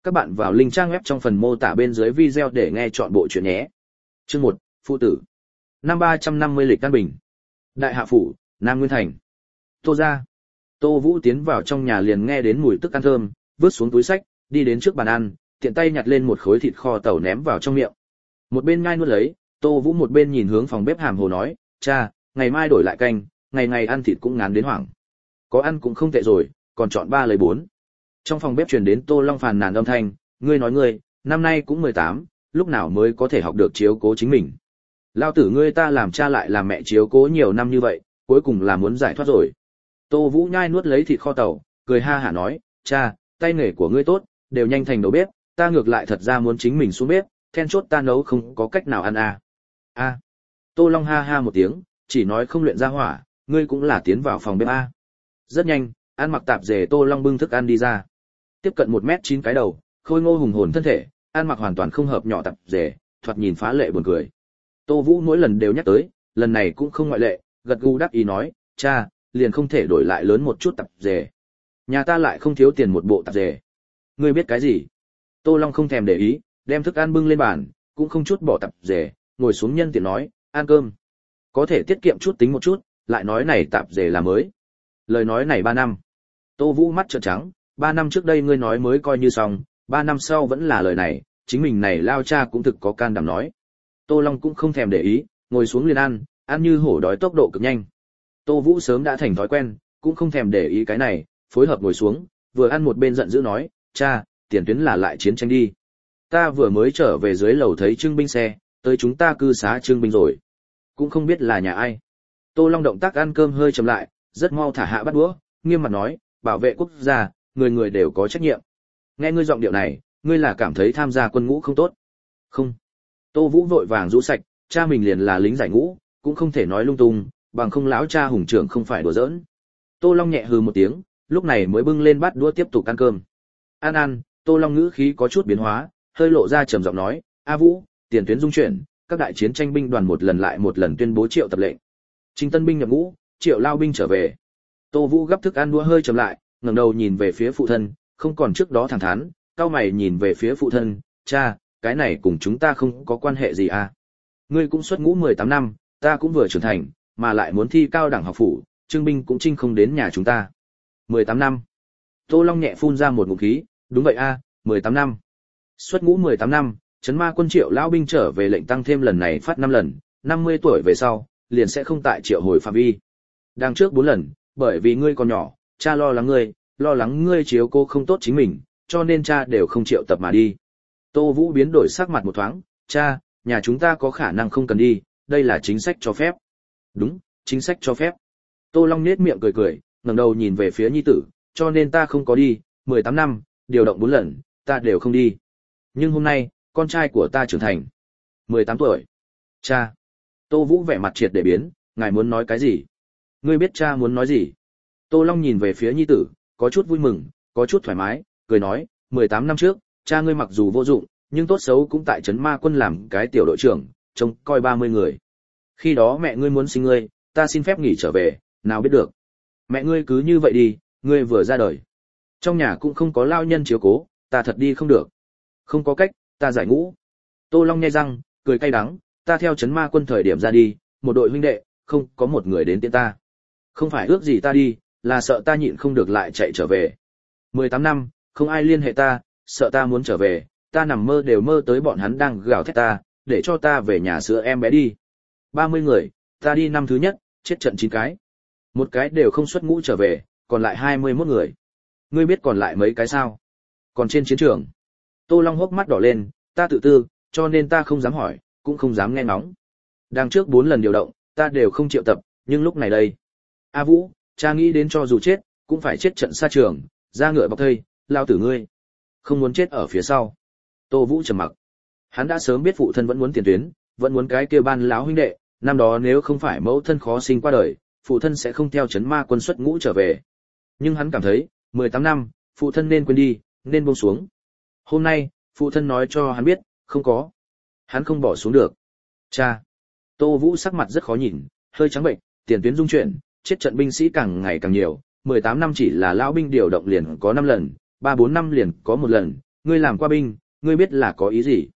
Các bạn vào link trang web trong phần mô tả bên dưới video để nghe trọn bộ chuyện nhé. Chương 1, Phụ tử. Năm 350 lịch An Bình. Đại Hạ phủ, Nam Nguyên thành. Tô gia. Tô Vũ tiến vào trong nhà liền nghe đến mùi tức ăn thơm, vứt xuống túi sách, đi đến trước bàn ăn, tiện tay nhặt lên một khối thịt kho tàu ném vào trong miệng. Một bên nhai nuốt lấy, Tô Vũ một bên nhìn hướng phòng bếp hàm hồ nói, cha, ngày mai đổi lại canh, ngày ngày ăn thịt cũng ngán đến hoảng. Có ăn cũng không tệ rồi, còn chọn 3 lấy 4. Trong phòng bếp truyền đến Tô Long phàn nàn âm thanh, ngươi, năm nay cũng 18, lúc nào mới có thể học được chiếu cố chính mình. Lao tử ngươi ta làm cha lại làm mẹ chiếu cố nhiều năm như vậy, cuối cùng là muốn giải thoát rồi. Tô Vũ nhai nuốt lấy thịt kho tàu, cười ha hả nói, cha, tay nghề của ngươi tốt, đều nhanh thành đầu bếp, ta ngược lại thật ra muốn chính mình xuống bếp, then chốt ta nấu không có cách nào ăn à. A. Tô Long ha ha một tiếng, chỉ nói không luyện ra hỏa, ngươi cũng là tiến vào phòng bếp a. Rất nhanh, ăn mặc tạp dề Tô Long bưng thức ăn đi ra. Tiếp cận 1m9 cái đầu, khôi ngô hùng hồn thân thể, ăn mặc hoàn toàn không hợp nhỏ tạp dề, thoạt nhìn phá lệ buồn cười. Tô Vũ mỗi lần đều nhắc tới, lần này cũng không ngoại lệ, gật gù đáp ý nói, cha, liền không thể đổi lại lớn một chút tạp dề. Nhà ta lại không thiếu tiền một bộ tạp dề. Ngươi biết cái gì? Tô Long không thèm để ý, đem thức ăn bưng lên bàn, cũng không chút bỏ tạp dề, ngồi xuống nhân tiện nói, ăn cơm. Có thể tiết kiệm chút tính một chút, lại nói này tạp dề là mới. Lời nói này 3 năm. Tô Vũ mắt trợn trắng, 3 năm trước đây ngươi nói mới coi như xong, 3 năm sau vẫn là lời này, chính mình này lao cha cũng thực có can đảm nói. Tô Long cũng không thèm để ý, ngồi xuống liền ăn như hổ đói tốc độ cực nhanh. Tô Vũ sớm đã thành thói quen, cũng không thèm để ý cái này, phối hợp ngồi xuống, vừa ăn một bên giận dữ nói, cha, tiền tuyến là lại chiến tranh đi. Ta vừa mới trở về dưới lầu thấy trưng binh xe, tới chúng ta cư xá trưng binh rồi. Cũng không biết là nhà ai. Tô Long động tác ăn cơm hơi chậm lại, rất mau thả hạ bát đũa, nghiêm mặt nói, bảo vệ quốc gia, người người đều có trách nhiệm. Nghe ngươi giọng điệu này, ngươi là cảm thấy tham gia quân ngũ không tốt? Không. Tô Vũ vội vàng rũ sạch, cha mình liền là lính giải ngũ, cũng không thể nói lung tung, bằng không lão cha hùng trưởng không phải đùa giỡn. Tô Long nhẹ hừ một tiếng, lúc này mới bưng lên bát đũa tiếp tục ăn cơm. Ăn, Tô Long ngữ khí có chút biến hóa, hơi lộ ra trầm giọng nói, A Vũ, tiền tuyến dung chuyển, các đại chiến tranh binh đoàn một lần lại một lần tuyên bố triệu tập lệnh. Trình tân binh nhập ngũ, triệu lao binh trở về. Tô Vũ gấp thức ăn đũa hơi chậm lại, ngẩng đầu nhìn về phía phụ thân, không còn trước đó thẳng thắn, cau mày nhìn về phía phụ thân, cha, cái này cùng chúng ta không có quan hệ gì à? Ngươi cũng xuất ngũ 18 năm, ta cũng vừa trưởng thành, mà lại muốn thi cao đẳng học phủ, trưng binh cũng chinh không đến nhà chúng ta. 18 năm. Tô Long nhẹ phun ra một ngụm khí, đúng vậy a, 18 năm. Xuất ngũ 18 năm, Trấn Ma quân triệu lão binh trở về lệnh tăng thêm lần này phát 5 lần, 50 tuổi về sau, liền sẽ không tại triệu hồi phạm vi. Đằng trước 4 lần, bởi vì ngươi còn nhỏ, cha lo lắng ngươi chiếu cô không tốt chính mình, cho nên cha đều không triệu tập mà đi. Tô Vũ biến đổi sắc mặt một thoáng, cha, nhà chúng ta có khả năng không cần đi, đây là chính sách cho phép. Đúng, chính sách cho phép. Tô Long nhếch miệng cười, ngẩng đầu nhìn về phía nhi tử, cho nên ta không có đi, 18 năm, điều động 4 lần, ta đều không đi. Nhưng hôm nay, con trai của ta trưởng thành. 18 tuổi. Cha. Tô Vũ vẻ mặt triệt để biến, ngài muốn nói cái gì? Ngươi biết cha muốn nói gì? Tô Long nhìn về phía nhi tử, có chút vui mừng, có chút thoải mái, cười nói, 18 năm trước, cha ngươi mặc dù vô dụng, nhưng tốt xấu cũng tại Trấn Ma quân làm cái tiểu đội trưởng, trông coi 30 người. Khi đó mẹ ngươi muốn sinh ngươi, ta xin phép nghỉ trở về, nào biết được. Mẹ ngươi cứ như vậy đi, ngươi vừa ra đời. Trong nhà cũng không có lao nhân chiếu cố, ta thật đi không được. Không có cách, ta giải ngũ. Tô Long nhai răng, cười cay đắng, ta theo Trấn Ma quân thời điểm ra đi, một đội huynh đệ, không có một người đến tiễn ta. Không phải ước gì ta đi, là sợ ta nhịn không được lại chạy trở về. 18 năm, không ai liên hệ ta, sợ ta muốn trở về, ta nằm mơ đều mơ tới bọn hắn đang gào thét ta, để cho ta về nhà sữa em bé đi. 30 người, ta đi năm thứ nhất, chết trận 9 cái. Một cái đều không xuất ngũ trở về, còn lại 21 người. Ngươi biết còn lại mấy cái sao? Còn trên chiến trường. Tô Long hốc mắt đỏ lên, ta tự tư, cho nên ta không dám hỏi, cũng không dám nghe ngóng. Đằng trước 4 lần điều động, ta đều không triệu tập, nhưng lúc này đây. A Vũ, cha nghĩ đến cho dù chết, cũng phải chết trận xa trường, ra ngựa bọc thây, lao tử ngươi. Không muốn chết ở phía sau. Tô Vũ trầm mặc. Hắn đã sớm biết phụ thân vẫn muốn tiền tuyến, vẫn muốn cái kia ban láo huynh đệ, năm đó nếu không phải mẫu thân khó sinh qua đời, phụ thân sẽ không theo Trấn Ma quân xuất ngũ trở về. Nhưng hắn cảm thấy, 18 năm, phụ thân nên quên đi, nên buông xuống. Hôm nay, phụ thân nói cho hắn biết, không có. Hắn không bỏ xuống được. Cha. Tô Vũ sắc mặt rất khó nhìn, hơi trắng bệnh, tiền tuyến dung chuyển, chết trận binh sĩ càng ngày càng nhiều, 18 năm chỉ là lão binh điều động liền có 5 lần, 3-4 năm liền có 1 lần, ngươi làm qua binh, ngươi biết là có ý gì?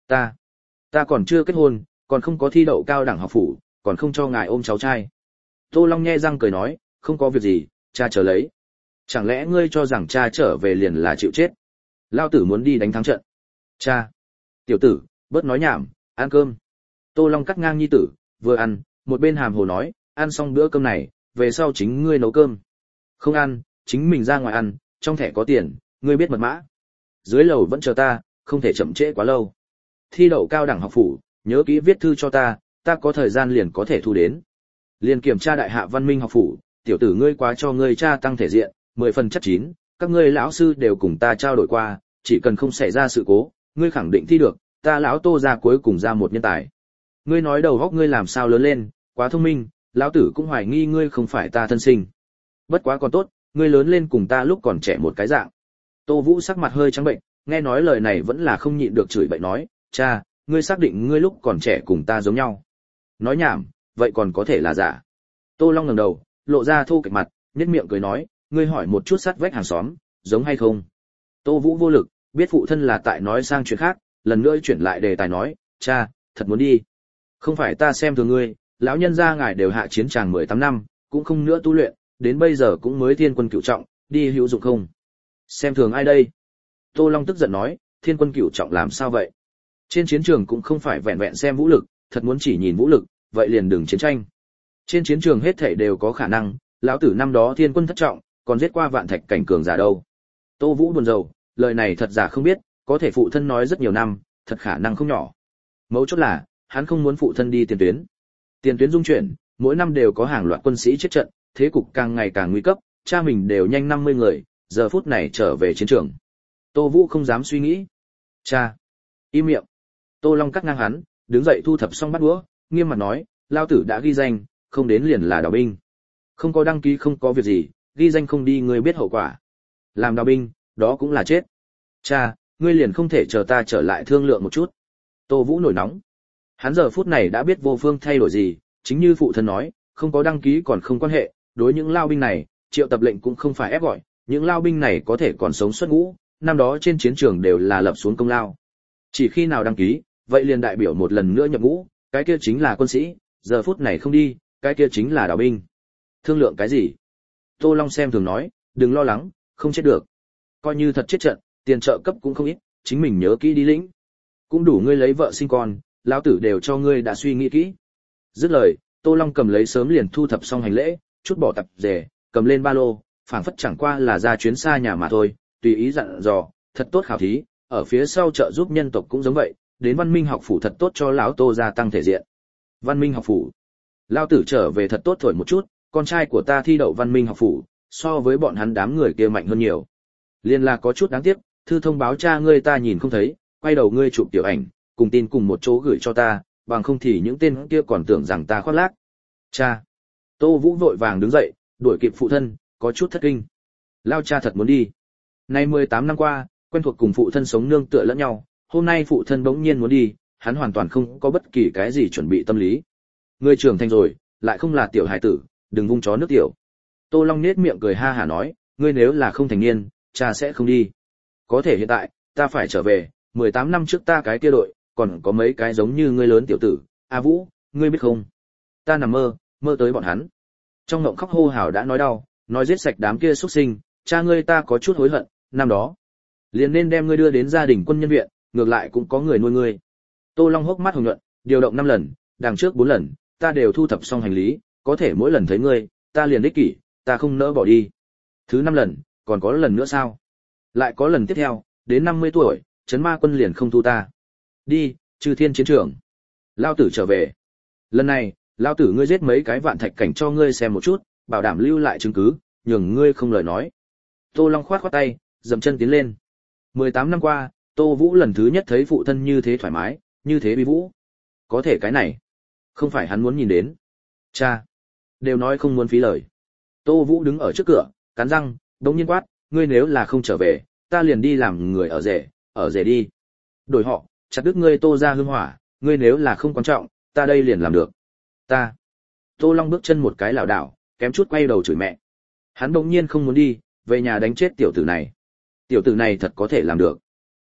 Ta còn chưa kết hôn, còn không có thi đậu cao đẳng học phủ, còn không cho ngài ôm cháu trai. Tô Long nhe răng cười nói, không có việc gì, cha chờ lấy. Chẳng lẽ ngươi cho rằng cha trở về liền là chịu chết? Lao tử muốn đi đánh thắng trận. Cha! Tiểu tử, bớt nói nhảm, ăn cơm. Tô Long cắt ngang nhi tử, vừa ăn, một bên hàm hồ nói, ăn xong bữa cơm này, về sau chính ngươi nấu cơm. Không ăn, chính mình ra ngoài ăn, trong thẻ có tiền, ngươi biết mật mã. Dưới lầu vẫn chờ ta, không thể chậm trễ quá lâu. Thi đậu cao đẳng học phủ, nhớ kỹ viết thư cho ta có thời gian liền có thể thu đến. Liền kiểm tra đại hạ văn minh học phủ, tiểu tử ngươi quá cho ngươi cha tăng thể diện, 10 phần chắc chín, các ngươi lão sư đều cùng ta trao đổi qua, chỉ cần không xảy ra sự cố, ngươi khẳng định thi được, ta lão Tô gia cuối cùng ra một nhân tài. Ngươi nói đầu óc ngươi làm sao lớn lên, quá thông minh, lão tử cũng hoài nghi ngươi không phải ta thân sinh. Bất quá còn tốt, ngươi lớn lên cùng ta lúc còn trẻ một cái dạng. Tô Vũ sắc mặt hơi trắng bệnh, nghe nói lời này vẫn là không nhịn được chửi bậy nói, cha, ngươi xác định ngươi lúc còn trẻ cùng ta giống nhau. Nói nhảm, vậy còn có thể là giả. Tô Long ngẩng đầu, lộ ra thô kệch mặt, nhếch miệng cười nói, ngươi hỏi một chút sát vách hàng xóm, giống hay không? Tô Vũ vô lực, biết phụ thân là tại nói sang chuyện khác, lần nữa chuyển lại đề tài nói, cha, thật muốn đi. Không phải ta xem thường ngươi, lão nhân gia ngài đều hạ chiến tràng 18 năm, cũng không nữa tu luyện, đến bây giờ cũng mới thiên quân cửu trọng, đi hữu dụng không? Xem thường ai đây? Tô Long tức giận nói, thiên quân cửu trọng làm sao vậy? Trên chiến trường cũng không phải vẹn vẹn xem vũ lực, thật muốn chỉ nhìn vũ lực, vậy liền đừng chiến tranh. Trên chiến trường hết thảy đều có khả năng, lão tử năm đó thiên quân thất trọng, còn giết qua vạn thạch cảnh cường giả đâu. Tô Vũ buồn rầu, lời này thật giả không biết, có thể phụ thân nói rất nhiều năm, thật khả năng không nhỏ. Mấu chốt là, hắn không muốn phụ thân đi tiền tuyến. Tiền tuyến dung chuyển, mỗi năm đều có hàng loạt quân sĩ chết trận, thế cục càng ngày càng nguy cấp, cha mình đều nhanh 50 người, giờ phút này trở về chiến trường. Tô Vũ không dám suy nghĩ. Cha! Im miệng! Tô Long cắt ngang hắn, đứng dậy thu thập xong bát đũa, nghiêm mặt nói, lao tử đã ghi danh, không đến liền là đào binh. Không có đăng ký không có việc gì, ghi danh không đi ngươi biết hậu quả. Làm đào binh, đó cũng là chết. Cha, ngươi liền không thể chờ ta trở lại thương lượng một chút. Tô Vũ nổi nóng. Hắn giờ phút này đã biết vô phương thay đổi gì, chính như phụ thân nói, không có đăng ký còn không quan hệ, đối những lao binh này, triệu tập lệnh cũng không phải ép gọi, những lao binh này có thể còn sống xuất ngũ, năm đó trên chiến trường đều là lập xuống công lao. Chỉ khi nào đăng ký, vậy liền đại biểu một lần nữa nhập ngũ, cái kia chính là quân sĩ, giờ phút này không đi, cái kia chính là đào binh. Thương lượng cái gì? Tô Long xem thường nói, đừng lo lắng, không chết được. Coi như thật chết trận, tiền trợ cấp cũng không ít, chính mình nhớ kỹ đi lĩnh. Cũng đủ ngươi lấy vợ sinh con, lão tử đều cho ngươi đã suy nghĩ kỹ. Dứt lời, Tô Long cầm lấy sớm liền thu thập xong hành lễ, chút bỏ tập dề, cầm lên ba lô, phảng phất chẳng qua là ra chuyến xa nhà mà thôi, tùy ý dặn dò, thật tốt khảo thí, ở phía sau trợ giúp nhân tộc cũng giống vậy, đến Văn Minh học phủ thật tốt cho lão Tô gia tăng thể diện. Văn Minh học phủ. Lão tử trở về thật tốt thổi một chút, con trai của ta thi đậu Văn Minh học phủ, so với bọn hắn đám người kia mạnh hơn nhiều. Liên là có chút đáng tiếc, thư thông báo cha ngươi ta nhìn không thấy, quay đầu ngươi chụp tiểu ảnh, cùng tin cùng một chỗ gửi cho ta, bằng không thì những tên kia còn tưởng rằng ta khoác lác. Cha. Tô Vũ vội vàng đứng dậy, đuổi kịp phụ thân, có chút thất kinh. Lao cha thật muốn đi. Nay 18 năm qua, quen thuộc cùng phụ thân sống nương tựa lẫn nhau, hôm nay phụ thân bỗng nhiên muốn đi, hắn hoàn toàn không có bất kỳ cái gì chuẩn bị tâm lý. Ngươi trưởng thành rồi, lại không là tiểu hải tử, đừng vung chó nước tiểu. Tô Long nhếch miệng cười ha hả nói, ngươi nếu là không thành niên, cha sẽ không đi. Có thể hiện tại, ta phải trở về, 18 năm trước ta cái kia đội, còn có mấy cái giống như ngươi lớn tiểu tử, A Vũ, ngươi biết không? Ta nằm mơ tới bọn hắn. Trong ngộng khóc hô hào đã nói đau, nói giết sạch đám kia xuất sinh, cha ngươi ta có chút hối hận, năm đó. Liền nên đem ngươi đưa đến gia đình quân nhân viện, ngược lại cũng có người nuôi ngươi. Tô Long hốc mắt hồng nhuận, điều động 5 lần, đằng trước 4 lần, ta đều thu thập xong hành lý, có thể mỗi lần thấy ngươi, ta liền ích kỷ, ta không nỡ bỏ đi. Thứ 5 lần, còn có lần nữa sao? Lại có lần tiếp theo, đến 50 tuổi, Trấn Ma quân liền không thu ta. Đi, Chư Thiên chiến trường. Lao tử trở về. Lần này, lao tử ngươi giết mấy cái vạn thạch cảnh cho ngươi xem một chút, bảo đảm lưu lại chứng cứ, nhường ngươi không lời nói. Tô Long khoát khoát tay, dậm chân tiến lên. 18 năm qua, Tô Vũ lần thứ nhất thấy phụ thân như thế thoải mái, như thế bi vũ. Có thể cái này, không phải hắn muốn nhìn đến. Cha, đều nói không muốn phí lời. Tô Vũ đứng ở trước cửa, cắn răng, đống nhiên quát, ngươi nếu là không trở về, ta liền đi làm người ở rể đi. Đổi họ, chặt đứt ngươi Tô gia hương hỏa, ngươi nếu là không quan trọng, ta đây liền làm được. Ta. Tô Long bước chân một cái lảo đảo, kém chút quay đầu chửi mẹ. Hắn đống nhiên không muốn đi, về nhà đánh chết tiểu tử này. Tiểu tử này thật có thể làm được.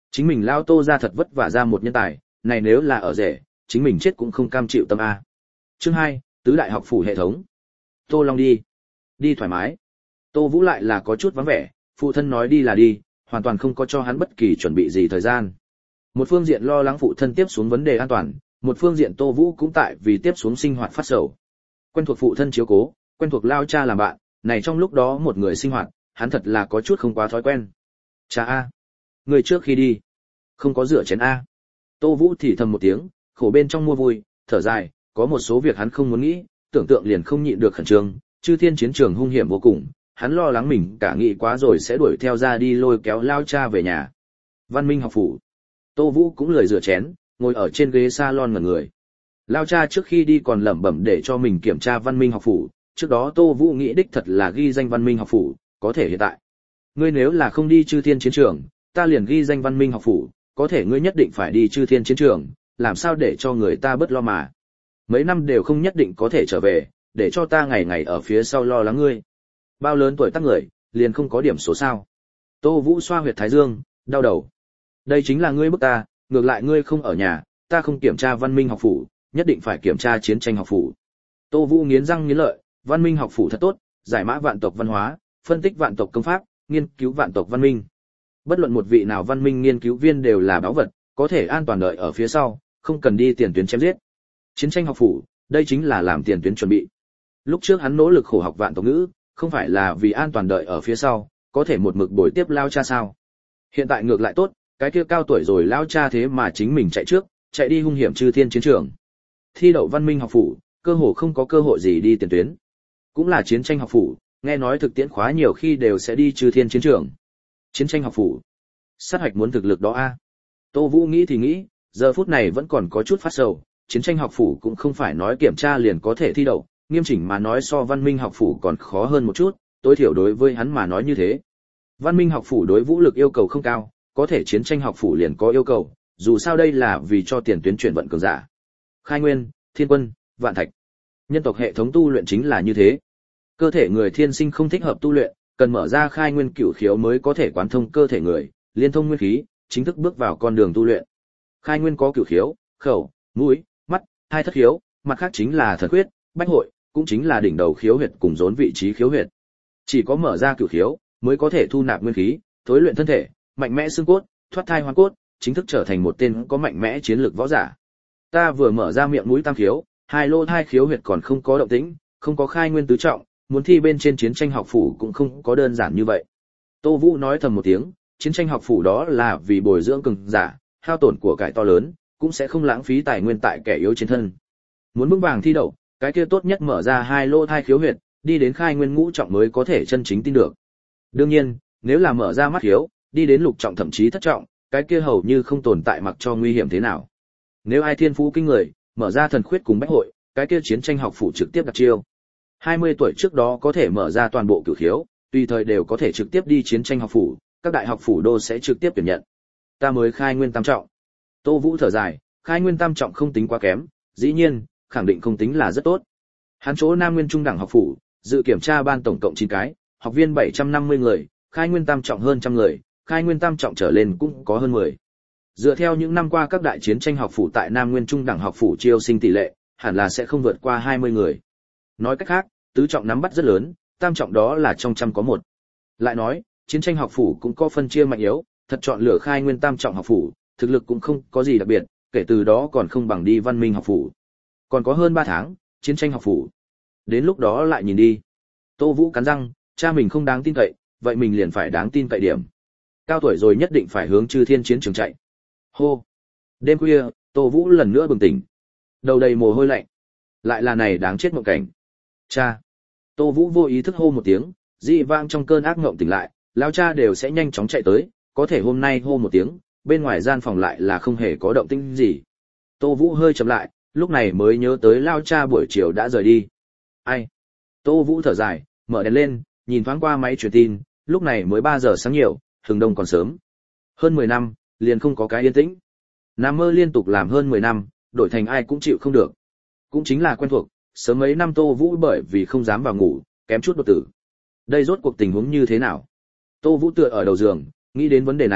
Chính mình lao Tô ra thật vất vả ra một nhân tài, này nếu là ở rể, chính mình chết cũng không cam chịu tâm a. Chương 2, tứ đại học phủ hệ thống. Tô Long đi. Đi thoải mái. Tô Vũ lại là có chút vắng vẻ, phụ thân nói đi là đi, hoàn toàn không có cho hắn bất kỳ chuẩn bị gì thời gian. Một phương diện lo lắng phụ thân tiếp xuống vấn đề an toàn, một phương diện Tô Vũ cũng tại vì tiếp xuống sinh hoạt phát sầu. Quen thuộc phụ thân chiếu cố, quen thuộc lao cha làm bạn, này trong lúc đó một người sinh hoạt, hắn thật là có chút không quá thói quen. Cha a, người trước khi đi, không có rửa chén a. Tô Vũ thì thầm một tiếng, khổ bên trong mua vui, thở dài, có một số việc hắn không muốn nghĩ, tưởng tượng liền không nhịn được khẩn trương, Chư Thiên chiến trường hung hiểm vô cùng, hắn lo lắng mình cả nghĩ quá rồi sẽ đuổi theo ra đi lôi kéo lao cha về nhà. Văn Minh học phủ. Tô Vũ cũng lười rửa chén, ngồi ở trên ghế salon ngẩn người. Lao cha trước khi đi còn lẩm bẩm để cho mình kiểm tra Văn Minh học phủ, trước đó Tô Vũ nghĩ đích thật là ghi danh Văn Minh học phủ, có thể hiện tại. Ngươi nếu là không đi Chư Thiên chiến trường, ta liền ghi danh Văn Minh học phủ, có thể ngươi nhất định phải đi Chư Thiên chiến trường, làm sao để cho người ta bớt lo mà. Mấy năm đều không nhất định có thể trở về, để cho ta ngày ngày ở phía sau lo lắng ngươi. Bao lớn tuổi tác người, liền không có điểm số sao. Tô Vũ xoa huyệt thái dương, đau đầu. Đây chính là ngươi bức ta, ngược lại ngươi không ở nhà, ta không kiểm tra Văn Minh học phủ, nhất định phải kiểm tra chiến tranh học phủ. Tô Vũ nghiến răng nghiến lợi, Văn Minh học phủ thật tốt, giải mã vạn tộc văn hóa, phân tích vạn tộc công pháp, nghiên cứu vạn tộc văn minh. Bất luận một vị nào văn minh nghiên cứu viên đều là báu vật, có thể an toàn đợi ở phía sau, không cần đi tiền tuyến chém giết. Chiến tranh học phủ, đây chính là làm tiền tuyến chuẩn bị. Lúc trước hắn nỗ lực khổ học vạn tộc ngữ, không phải là vì an toàn đợi ở phía sau, có thể một mực bồi tiếp lao cha sao? Hiện tại ngược lại tốt, cái kia cao tuổi rồi lao cha thế mà chính mình chạy trước, chạy đi hung hiểm Chư Thiên chiến trường. Thi đậu Văn Minh học phủ, cơ hồ không có cơ hội gì đi tiền tuyến. Cũng là chiến tranh học phủ, nghe nói thực tiễn khóa nhiều khi đều sẽ đi Chư Thiên chiến trường. Chiến tranh học phủ, sát hạch muốn thực lực đó a. Tô Vũ nghĩ thì nghĩ, giờ phút này vẫn còn có chút phát sầu, chiến tranh học phủ cũng không phải nói kiểm tra liền có thể thi đậu, nghiêm chỉnh mà nói so Văn Minh học phủ còn khó hơn một chút, tối thiểu đối với hắn mà nói như thế. Văn Minh học phủ đối vũ lực yêu cầu không cao, có thể chiến tranh học phủ liền có yêu cầu, dù sao đây là vì cho tiền tuyến chuyển vận cường giả. Khai Nguyên, Thiên Quân, Vạn Thạch. Nhân tộc hệ thống tu luyện chính là như thế. Cơ thể người thiên sinh không thích hợp tu luyện, cần mở ra Khai Nguyên Cửu Khiếu mới có thể quán thông cơ thể người, liên thông nguyên khí, chính thức bước vào con đường tu luyện. Khai Nguyên có Cửu Khiếu, khẩu, mũi, mắt, hai thất khiếu, mặt khác chính là thần huyết, bách hội, cũng chính là đỉnh đầu khiếu huyệt cùng rốn vị trí khiếu huyệt. Chỉ có mở ra Cửu Khiếu mới có thể thu nạp nguyên khí, thối luyện thân thể, mạnh mẽ xương cốt, thoát thai hoán cốt, chính thức trở thành một tên có mạnh mẽ chiến lược võ giả. Ta vừa mở ra miệng mũi tam khiếu, hai lỗ hai khiếu huyệt còn không có động tĩnh, không có Khai Nguyên tứ trọng, muốn thi bên trên chiến tranh học phủ cũng không có đơn giản như vậy. Tô Vũ nói thầm một tiếng, chiến tranh học phủ đó là vì bồi dưỡng cường giả, hao tổn của cải to lớn, cũng sẽ không lãng phí tài nguyên tại kẻ yếu trên thân. Muốn vững vàng thi đậu, cái kia tốt nhất mở ra hai lỗ hai khiếu huyệt, đi đến Khai Nguyên ngũ trọng mới có thể chân chính tin được. Đương nhiên, nếu là mở ra mắt khiếu, đi đến lục trọng thậm chí thất trọng, cái kia hầu như không tồn tại mặc cho nguy hiểm thế nào. Nếu ai thiên phú kinh người, mở ra thần khuyết cùng bách hội, cái kia chiến tranh học phủ trực tiếp đặt chiêu. 20 tuổi trước đó có thể mở ra toàn bộ cửu khiếu, tùy thời đều có thể trực tiếp đi chiến tranh học phủ, các đại học phủ đô sẽ trực tiếp tuyển nhận. Ta mới Khai Nguyên tam trọng. Tô Vũ thở dài, Khai Nguyên tam trọng không tính quá kém, dĩ nhiên, khẳng định không tính là rất tốt. Hắn chỗ Nam Nguyên trung đẳng học phủ, dự kiểm tra ban tổng cộng 9 cái, học viên 750 người, Khai Nguyên tam trọng hơn trăm người, Khai Nguyên tam trọng trở lên cũng có hơn 10. Dựa theo những năm qua các đại chiến tranh học phủ tại Nam Nguyên trung đẳng học phủ chiêu sinh tỷ lệ, hẳn là sẽ không vượt qua 20 người. Nói cách khác, tứ trọng nắm bắt rất lớn, tam trọng đó là trong trăm có một. Lại nói, chiến tranh học phủ cũng có phân chia mạnh yếu, thật chọn lựa Khai Nguyên tam trọng học phủ, thực lực cũng không có gì đặc biệt, kể từ đó còn không bằng đi Văn Minh học phủ. Còn có hơn 3 tháng, chiến tranh học phủ. Đến lúc đó lại nhìn đi. Tô Vũ cắn răng, cha mình không đáng tin cậy, vậy mình liền phải đáng tin cậy điểm. Cao tuổi rồi nhất định phải hướng Chư Thiên chiến trường chạy. Hô. Đêm khuya, Tô Vũ lần nữa bừng tỉnh. Đầu đầy mồ hôi lạnh. Lại là này đáng chết mộng cảnh. Cha. Tô Vũ vô ý thức hô một tiếng, dị vang trong cơn ác mộng tỉnh lại, lão cha đều sẽ nhanh chóng chạy tới, có thể hôm nay hô một tiếng, bên ngoài gian phòng lại là không hề có động tĩnh gì. Tô Vũ hơi chậm lại, lúc này mới nhớ tới lão cha buổi chiều đã rời đi. Ai? Tô Vũ thở dài, mở đèn lên, nhìn thoáng qua máy truyền tin, lúc này mới 3 giờ sáng nhiều, hừng đông còn sớm. Hơn 10 năm, liền không có cái yên tĩnh. Nằm mơ liên tục làm hơn 10 năm, đổi thành ai cũng chịu không được. Cũng chính là quen thuộc, sớm mấy năm Tô Vũ bởi vì không dám vào ngủ, kém chút đột tử. Đây rốt cuộc tình huống như thế nào? Tô Vũ tựa ở đầu giường, nghĩ đến vấn đề này,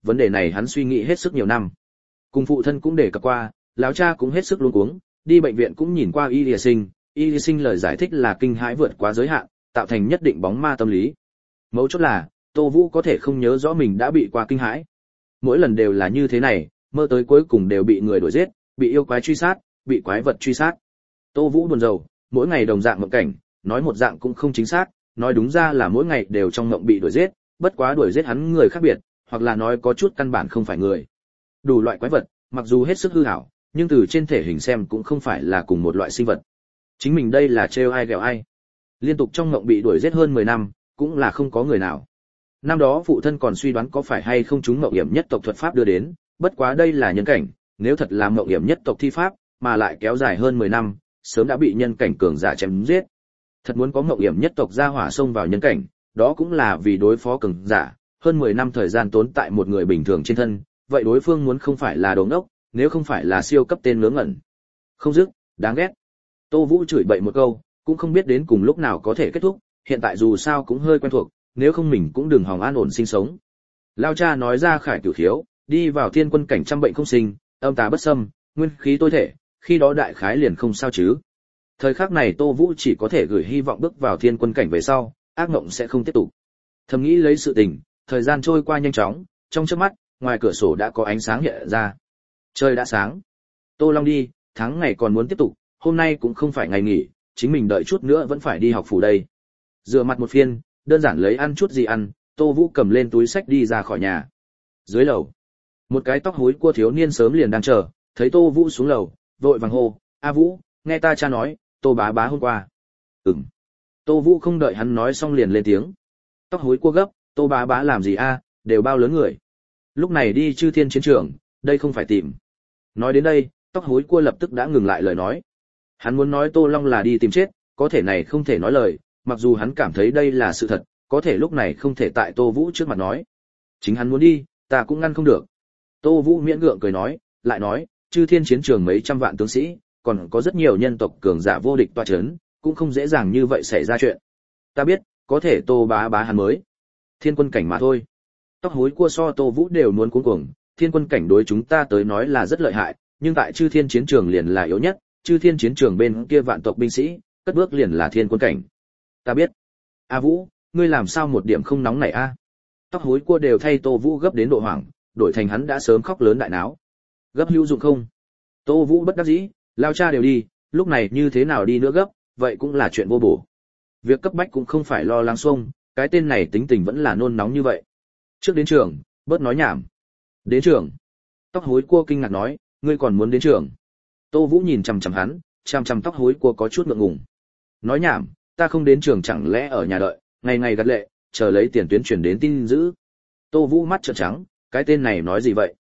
vấn đề này hắn suy nghĩ hết sức nhiều năm. Cùng phụ thân cũng đề cập qua, lão cha cũng hết sức luống cuống, đi bệnh viện cũng nhìn qua y y sinh lời giải thích là kinh hãi vượt quá giới hạn, tạo thành nhất định bóng ma tâm lý. Mấu chốt là, Tô Vũ có thể không nhớ rõ mình đã bị qua kinh hãi. Mỗi lần đều là như thế này, mơ tới cuối cùng đều bị người đuổi giết, bị yêu quái truy sát, bị quái vật truy sát. Tô Vũ buồn rầu, mỗi ngày đồng dạng mộng cảnh, nói một dạng cũng không chính xác, nói đúng ra là mỗi ngày đều trong mộng bị đuổi giết, bất quá đuổi giết hắn người khác biệt, hoặc là nói có chút căn bản không phải người. Đủ loại quái vật, mặc dù hết sức hư ảo, nhưng từ trên thể hình xem cũng không phải là cùng một loại sinh vật. Chính mình đây là trêu ai ghẹo ai. Liên tục trong mộng bị đuổi giết hơn 10 năm, cũng là không có người nào. Năm đó phụ thân còn suy đoán có phải hay không chúng mộng hiểm nhất tộc thuật pháp đưa đến, bất quá đây là nhân cảnh, nếu thật là mộng hiểm nhất tộc thi pháp, mà lại kéo dài hơn 10 năm, sớm đã bị nhân cảnh cường giả chém giết. Thật muốn có mộng hiểm nhất tộc ra hỏa xông vào nhân cảnh, đó cũng là vì đối phó cường giả, hơn 10 năm thời gian tốn tại một người bình thường trên thân, vậy đối phương muốn không phải là đồ ngốc, nếu không phải là siêu cấp tên ngớ ngẩn. Không dứt, đáng ghét. Tô Vũ chửi bậy một câu, cũng không biết đến cùng lúc nào có thể kết thúc, hiện tại dù sao cũng hơi quen thuộc, nếu không mình cũng đừng hòng an ổn sinh sống. Lao cha nói ra khải cửu khiếu, đi vào thiên quân cảnh trăm bệnh không sinh, âm tà bất xâm, nguyên khí tối thể, khi đó đại khái liền không sao chứ. Thời khắc này Tô Vũ chỉ có thể gửi hy vọng bước vào thiên quân cảnh về sau, ác mộng sẽ không tiếp tục. Thầm nghĩ lấy sự tình, thời gian trôi qua nhanh chóng, trong chớp mắt, ngoài cửa sổ đã có ánh sáng hiện ra. Trời đã sáng. Tô Long đi, tháng ngày còn muốn tiếp tục, hôm nay cũng không phải ngày nghỉ, chính mình đợi chút nữa vẫn phải đi học phủ đây. Rửa mặt một phiên, đơn giản lấy ăn chút gì ăn, Tô Vũ cầm lên túi sách đi ra khỏi nhà. Dưới lầu, một cái tóc hối cua thiếu niên sớm liền đang chờ, thấy Tô Vũ xuống lầu, vội vàng hô, "A Vũ, nghe ta cha nói, Tô bá bá hôm qua." Ừm. Tô Vũ không đợi hắn nói xong liền lên tiếng. Tóc hối cua gấp, "Tô bá bá làm gì a, đều bao lớn người. Lúc này đi Chư Thiên chiến trường, đây không phải tìm." Nói đến đây, tóc hối cua lập tức đã ngừng lại lời nói. Hắn muốn nói Tô Long là đi tìm chết, có thể này không thể nói lời, mặc dù hắn cảm thấy đây là sự thật, có thể lúc này không thể tại Tô Vũ trước mặt nói. Chính hắn muốn đi, ta cũng ngăn không được. Tô Vũ miễn gượng cười nói, lại nói, Chư Thiên chiến trường mấy trăm vạn tướng sĩ, còn có rất nhiều nhân tộc cường giả vô địch tọa chấn, cũng không dễ dàng như vậy xảy ra chuyện. Ta biết, có thể Tô bá bá hắn mới thiên quân cảnh mà thôi. Tóc hối cua so Tô Vũ đều muốn cuống cuồng, thiên quân cảnh đối chúng ta tới nói là rất lợi hại, nhưng tại Chư Thiên chiến trường liền là yếu nhất, Chư Thiên chiến trường bên kia vạn tộc binh sĩ, cất bước liền là thiên quân cảnh. Ta biết. A Vũ, ngươi làm sao một điểm không nóng này a? Tóc hối cua đều thay Tô Vũ gấp đến độ hoảng, đổi thành hắn đã sớm khóc lớn đại náo. Gấp hữu dụng không? Tô Vũ bất đắc dĩ, lao cha đều đi, lúc này như thế nào đi nữa gấp, vậy cũng là chuyện vô bổ. Việc cấp bách cũng không phải lo lắng xuông, cái tên này tính tình vẫn là nôn nóng như vậy. Trước đến trường, bớt nói nhảm. Đến trường. Tóc hối cua kinh ngạc nói, ngươi còn muốn đến trường? Tô Vũ nhìn chằm chằm hắn, chằm chằm tóc hối cua có chút ngượng ngùng. Nói nhảm, ta không đến trường chẳng lẽ ở nhà đợi, ngày ngày gặt lệ, chờ lấy tiền tuyến chuyển đến tin dữ. Tô Vũ mắt trợn trắng, cái tên này nói gì vậy?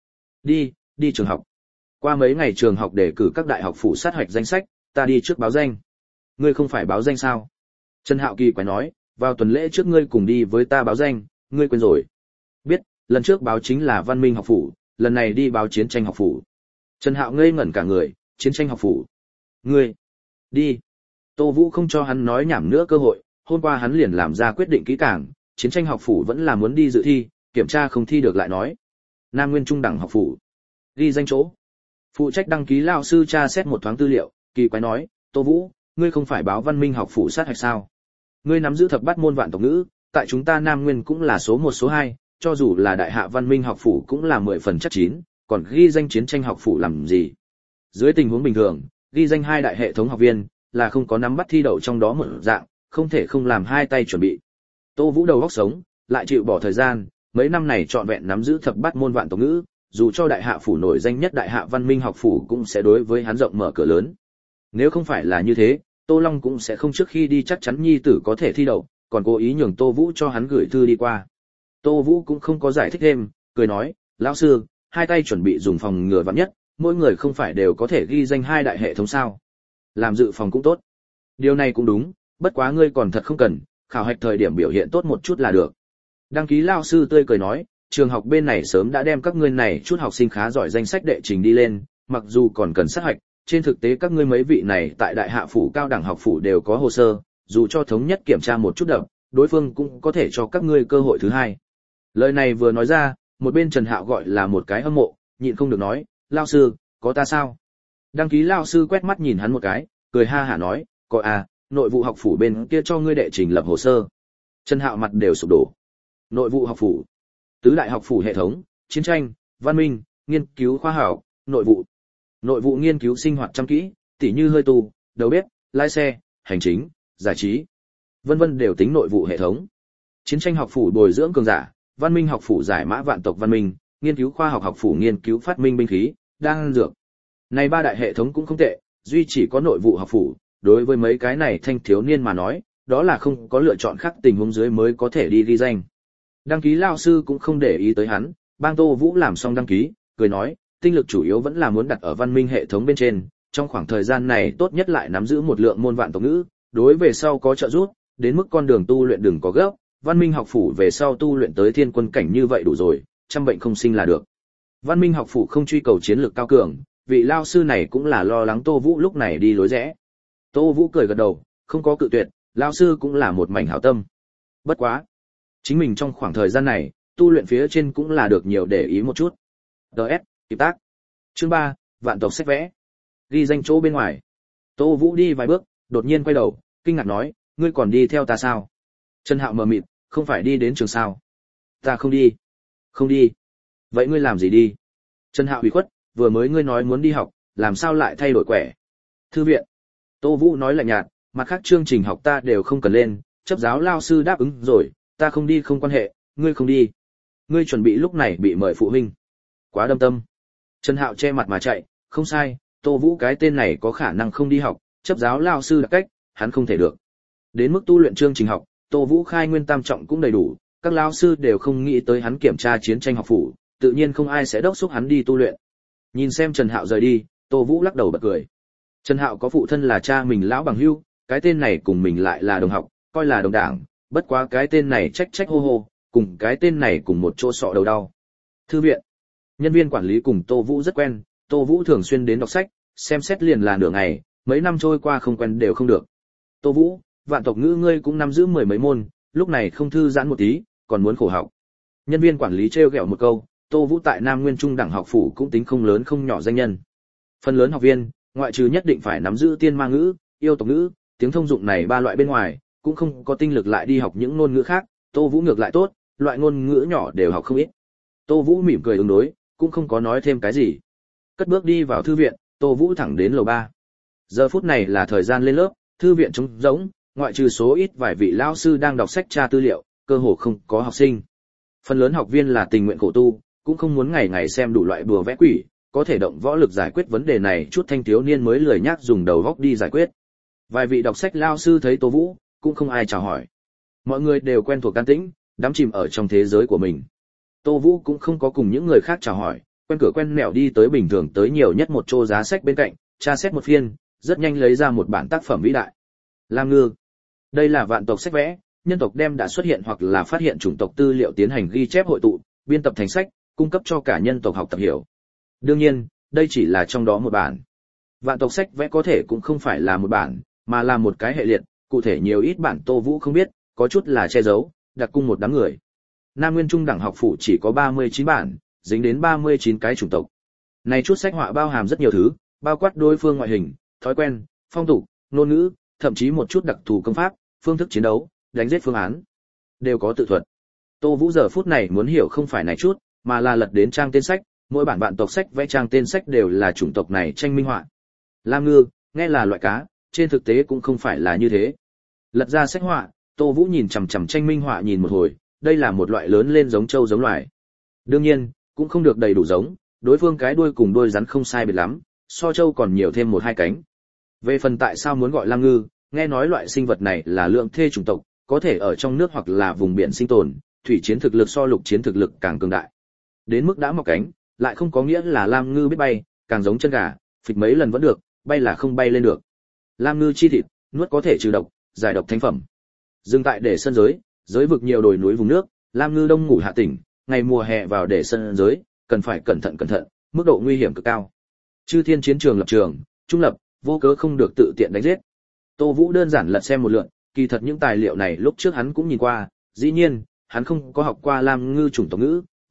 Đi trường học. Qua mấy ngày trường học để cử các đại học phủ sát hoạch danh sách, ta đi trước báo danh. Ngươi không phải báo danh sao? Trần Hạo Kỳ quái nói, vào tuần lễ trước ngươi cùng đi với ta báo danh, ngươi quên rồi. Biết, lần trước báo chính là Văn Minh học phủ, lần này đi báo Chiến tranh học phủ. Trần Hạo ngây ngẩn cả người, Chiến tranh học phủ. Ngươi, đi. Tô Vũ không cho hắn nói nhảm nữa cơ hội, hôm qua hắn liền làm ra quyết định kỹ càng, Chiến tranh học phủ vẫn là muốn đi dự thi, kiểm tra không thi được lại nói. Nam Nguyên Trung đẳng học phủ. Ghi danh chỗ. Phụ trách đăng ký lão sư tra xét một thoáng tư liệu, kỳ quái nói, Tô Vũ, ngươi không phải báo Văn Minh học phủ sát hạch sao? Ngươi nắm giữ thập bát môn vạn tộc ngữ, tại chúng ta Nam Nguyên cũng là số 1 số 2, cho dù là đại hạ Văn Minh học phủ cũng là 10 phần chắc chín, còn ghi danh Chiến tranh học phủ làm gì? Dưới tình huống bình thường, ghi danh 2 đại hệ thống học viên là không có nắm bắt thi đậu trong đó một dạng, không thể không làm 2 tay chuẩn bị. Tô Vũ đầu óc sống, lại chịu bỏ thời gian, mấy năm này trọn vẹn nắm giữ thập bát môn vạn tộc ngữ, dù cho đại hạ phủ nổi danh nhất đại hạ Văn Minh học phủ cũng sẽ đối với hắn rộng mở cửa lớn. Nếu không phải là như thế, Tô Long cũng sẽ không trước khi đi chắc chắn nhi tử có thể thi đậu, còn cố ý nhường Tô Vũ cho hắn gửi thư đi qua. Tô Vũ cũng không có giải thích thêm, cười nói, lão sư, 2 tay chuẩn bị dùng phòng ngừa vạn nhất, mỗi người không phải đều có thể ghi danh 2 đại hệ thống sao? Làm dự phòng cũng tốt. Điều này cũng đúng, bất quá ngươi còn thật không cần, khảo hạch thời điểm biểu hiện tốt một chút là được. Đăng ký lão sư tươi cười nói, trường học bên này sớm đã đem các ngươi này chút học sinh khá giỏi danh sách đệ trình đi lên, mặc dù còn cần sát hạch, trên thực tế các ngươi mấy vị này tại đại hạ phủ cao đẳng học phủ đều có hồ sơ, dù cho thống nhất kiểm tra một chút đậm, đối phương cũng có thể cho các ngươi cơ hội thứ hai. Lời này vừa nói ra, một bên Trần Hạo gọi là một cái hâm mộ, nhịn không được nói, lao sư, có ta sao? Đăng ký lao sư quét mắt nhìn hắn một cái, cười ha hả nói, có à, nội vụ học phủ bên kia cho ngươi đệ trình lập hồ sơ. Trần Hạo mặt đều sụp đổ. Nội vụ học phủ, tứ đại học phủ hệ thống, chiến tranh, văn minh, nghiên cứu khoa học, nội vụ nghiên cứu sinh hoạt chăm kỹ, tỉ như hơi tu, đầu bếp, lái xe, hành chính, giải trí, vân vân đều tính nội vụ hệ thống. Chiến tranh học phủ bồi dưỡng cường giả, văn minh học phủ giải mã vạn tộc văn minh, nghiên cứu khoa học học phủ nghiên cứu phát minh binh khí, đan dược. Này ba đại hệ thống cũng không tệ, duy chỉ có nội vụ học phủ, đối với mấy cái này thanh thiếu niên mà nói, đó là không có lựa chọn khác tình huống dưới mới có thể đi ghi danh. Đăng ký lao sư cũng không để ý tới hắn, bang Tô Vũ làm xong đăng ký, cười nói, tinh lực chủ yếu vẫn là muốn đặt ở văn minh hệ thống bên trên, trong khoảng thời gian này tốt nhất lại nắm giữ một lượng môn vạn tộc ngữ, đối về sau có trợ giúp, đến mức con đường tu luyện đừng có gấp, văn minh học phủ về sau tu luyện tới thiên quân cảnh như vậy đủ rồi, trăm bệnh không sinh là được. Văn minh học phủ không truy cầu chiến lược cao cường, vị lao sư này cũng là lo lắng Tô Vũ lúc này đi lối rẽ. Tô Vũ cười gật đầu, không có cự tuyệt, lao sư cũng là một mảnh hảo tâm. Bất quá, chính mình trong khoảng thời gian này, tu luyện phía trên cũng là được nhiều để ý một chút. DS, kịp tác. Chương 3, vạn tộc sách vẽ. Ghi danh chỗ bên ngoài. Tô Vũ đi vài bước, đột nhiên quay đầu, kinh ngạc nói, ngươi còn đi theo ta sao? Trần Hạo mờ mịt, không phải đi đến trường sao? Ta không đi. Không đi. Vậy ngươi làm gì đi? Trần Hạo ủy khuất, vừa mới ngươi nói muốn đi học, làm sao lại thay đổi quẻ? Thư viện. Tô Vũ nói lạnh nhạt, mặt khác chương trình học ta đều không cần lên, chấp giáo lao sư đáp ứng rồi, ta không đi không quan hệ, ngươi không đi. Ngươi chuẩn bị lúc này bị mời phụ huynh. Quá đâm tâm. Trần Hạo che mặt mà chạy, không sai, Tô Vũ cái tên này có khả năng không đi học, chấp giáo lao sư đặc cách, hắn không thể được. Đến mức tu luyện chương trình học, Tô Vũ khai nguyên tam trọng cũng đầy đủ, các lao sư đều không nghĩ tới hắn kiểm tra chiến tranh học phủ, tự nhiên không ai sẽ đốc thúc hắn đi tu luyện. Nhìn xem Trần Hạo rời đi, Tô Vũ lắc đầu bật cười. Trần Hạo có phụ thân là cha mình lão bằng hữu, cái tên này cùng mình lại là đồng học, coi là đồng đảng, bất quá cái tên này trách trách hô hô, cùng cái tên này cùng một chỗ sọ đầu đau. Thư viện. Nhân viên quản lý cùng Tô Vũ rất quen, Tô Vũ thường xuyên đến đọc sách, xem xét liền là nửa ngày, mấy năm trôi qua không quen đều không được. Tô Vũ, vạn tộc ngữ ngươi cũng nắm giữ mười mấy môn, lúc này không thư giãn một tí, còn muốn khổ học. Nhân viên quản lý trêu ghẹo một câu, Tô Vũ tại Nam Nguyên Trung đẳng học phủ cũng tính không lớn không nhỏ danh nhân. Phần lớn học viên, ngoại trừ nhất định phải nắm giữ tiên ma ngữ, yêu tộc ngữ, tiếng thông dụng này ba loại bên ngoài, cũng không có tinh lực lại đi học những ngôn ngữ khác, Tô Vũ ngược lại tốt, loại ngôn ngữ nhỏ đều học không ít. Tô Vũ mỉm cười ứng đối, cũng không có nói thêm cái gì. Cất bước đi vào thư viện, Tô Vũ thẳng đến lầu 3. Giờ phút này là thời gian lên lớp, thư viện trống rỗng, ngoại trừ số ít vài vị lao sư đang đọc sách tra tư liệu, cơ hồ không có học sinh. Phần lớn học viên là tình nguyện khổ tu, cũng không muốn ngày ngày xem đủ loại bùa vẽ quỷ, có thể động võ lực giải quyết vấn đề này chút thanh thiếu niên mới lười nhác dùng đầu óc đi giải quyết. Vài vị đọc sách lao sư thấy Tô Vũ, cũng không ai chào hỏi. Mọi người đều quen thuộc can tĩnh, đắm chìm ở trong thế giới của mình. Tô Vũ cũng không có cùng những người khác chào hỏi, quen cửa quen mẹo đi tới bình thường tới nhiều nhất một chỗ giá sách bên cạnh, tra xét một phiên, rất nhanh lấy ra một bản tác phẩm vĩ đại. Lam Ngư. Đây là vạn tộc sách vẽ, nhân tộc đem đã xuất hiện hoặc là phát hiện chủng tộc tư liệu tiến hành ghi chép hội tụ, biên tập thành sách, cung cấp cho cả nhân tộc học tập hiểu. Đương nhiên, đây chỉ là trong đó một bản. Vạn tộc sách vẽ có thể cũng không phải là một bản, mà là một cái hệ liệt, cụ thể nhiều ít bản Tô Vũ không biết, có chút là che giấu, đặt cung một đám người. Nam Nguyên Trung đẳng học phủ chỉ có 39 bản, dính đến 39 cái chủng tộc. Này chút sách họa bao hàm rất nhiều thứ, bao quát đối phương ngoại hình, thói quen, phong tục, ngôn ngữ, thậm chí một chút đặc thù công pháp, phương thức chiến đấu, đánh giết phương án, đều có tự thuật. Tô Vũ giờ phút này muốn hiểu không phải này chút, mà là lật đến trang tên sách, mỗi bản vạn tộc sách vẽ trang tên sách đều là chủng tộc này tranh minh họa. Lam ngư, nghe là loại cá, trên thực tế cũng không phải là như thế. Lật ra sách họa, Tô Vũ nhìn chằm chằm tranh minh họa nhìn một hồi, đây là một loại lớn lên giống trâu giống loài. Đương nhiên, cũng không được đầy đủ giống, đối phương cái đuôi cùng đuôi rắn không sai biệt lắm, so trâu còn nhiều thêm một hai cánh. Về phần tại sao muốn gọi lam ngư, nghe nói loại sinh vật này là lượng thê chủng tộc, có thể ở trong nước hoặc là vùng biển sinh tồn, thủy chiến thực lực so lục chiến thực lực càng cường đại. Đến mức đã mọc cánh, lại không có nghĩa là lam ngư biết bay, càng giống chân gà, phịch mấy lần vẫn được, bay là không bay lên được. Lam ngư chi thịt, nuốt có thể trừ độc, giải độc thánh phẩm. Dừng tại để sân giới, giới vực nhiều đồi núi vùng nước, lam ngư đông ngủ hạ tỉnh, ngày mùa hè vào để sân giới, cần phải cẩn thận, mức độ nguy hiểm cực cao. Chư thiên chiến trường lập trường, trung lập, vô cớ không được tự tiện đánh giết. Tô Vũ đơn giản lật xem một lượt, kỳ thật những tài liệu này lúc trước hắn cũng nhìn qua, dĩ nhiên, hắn không có học qua lam ngư chủng tộc ngữ,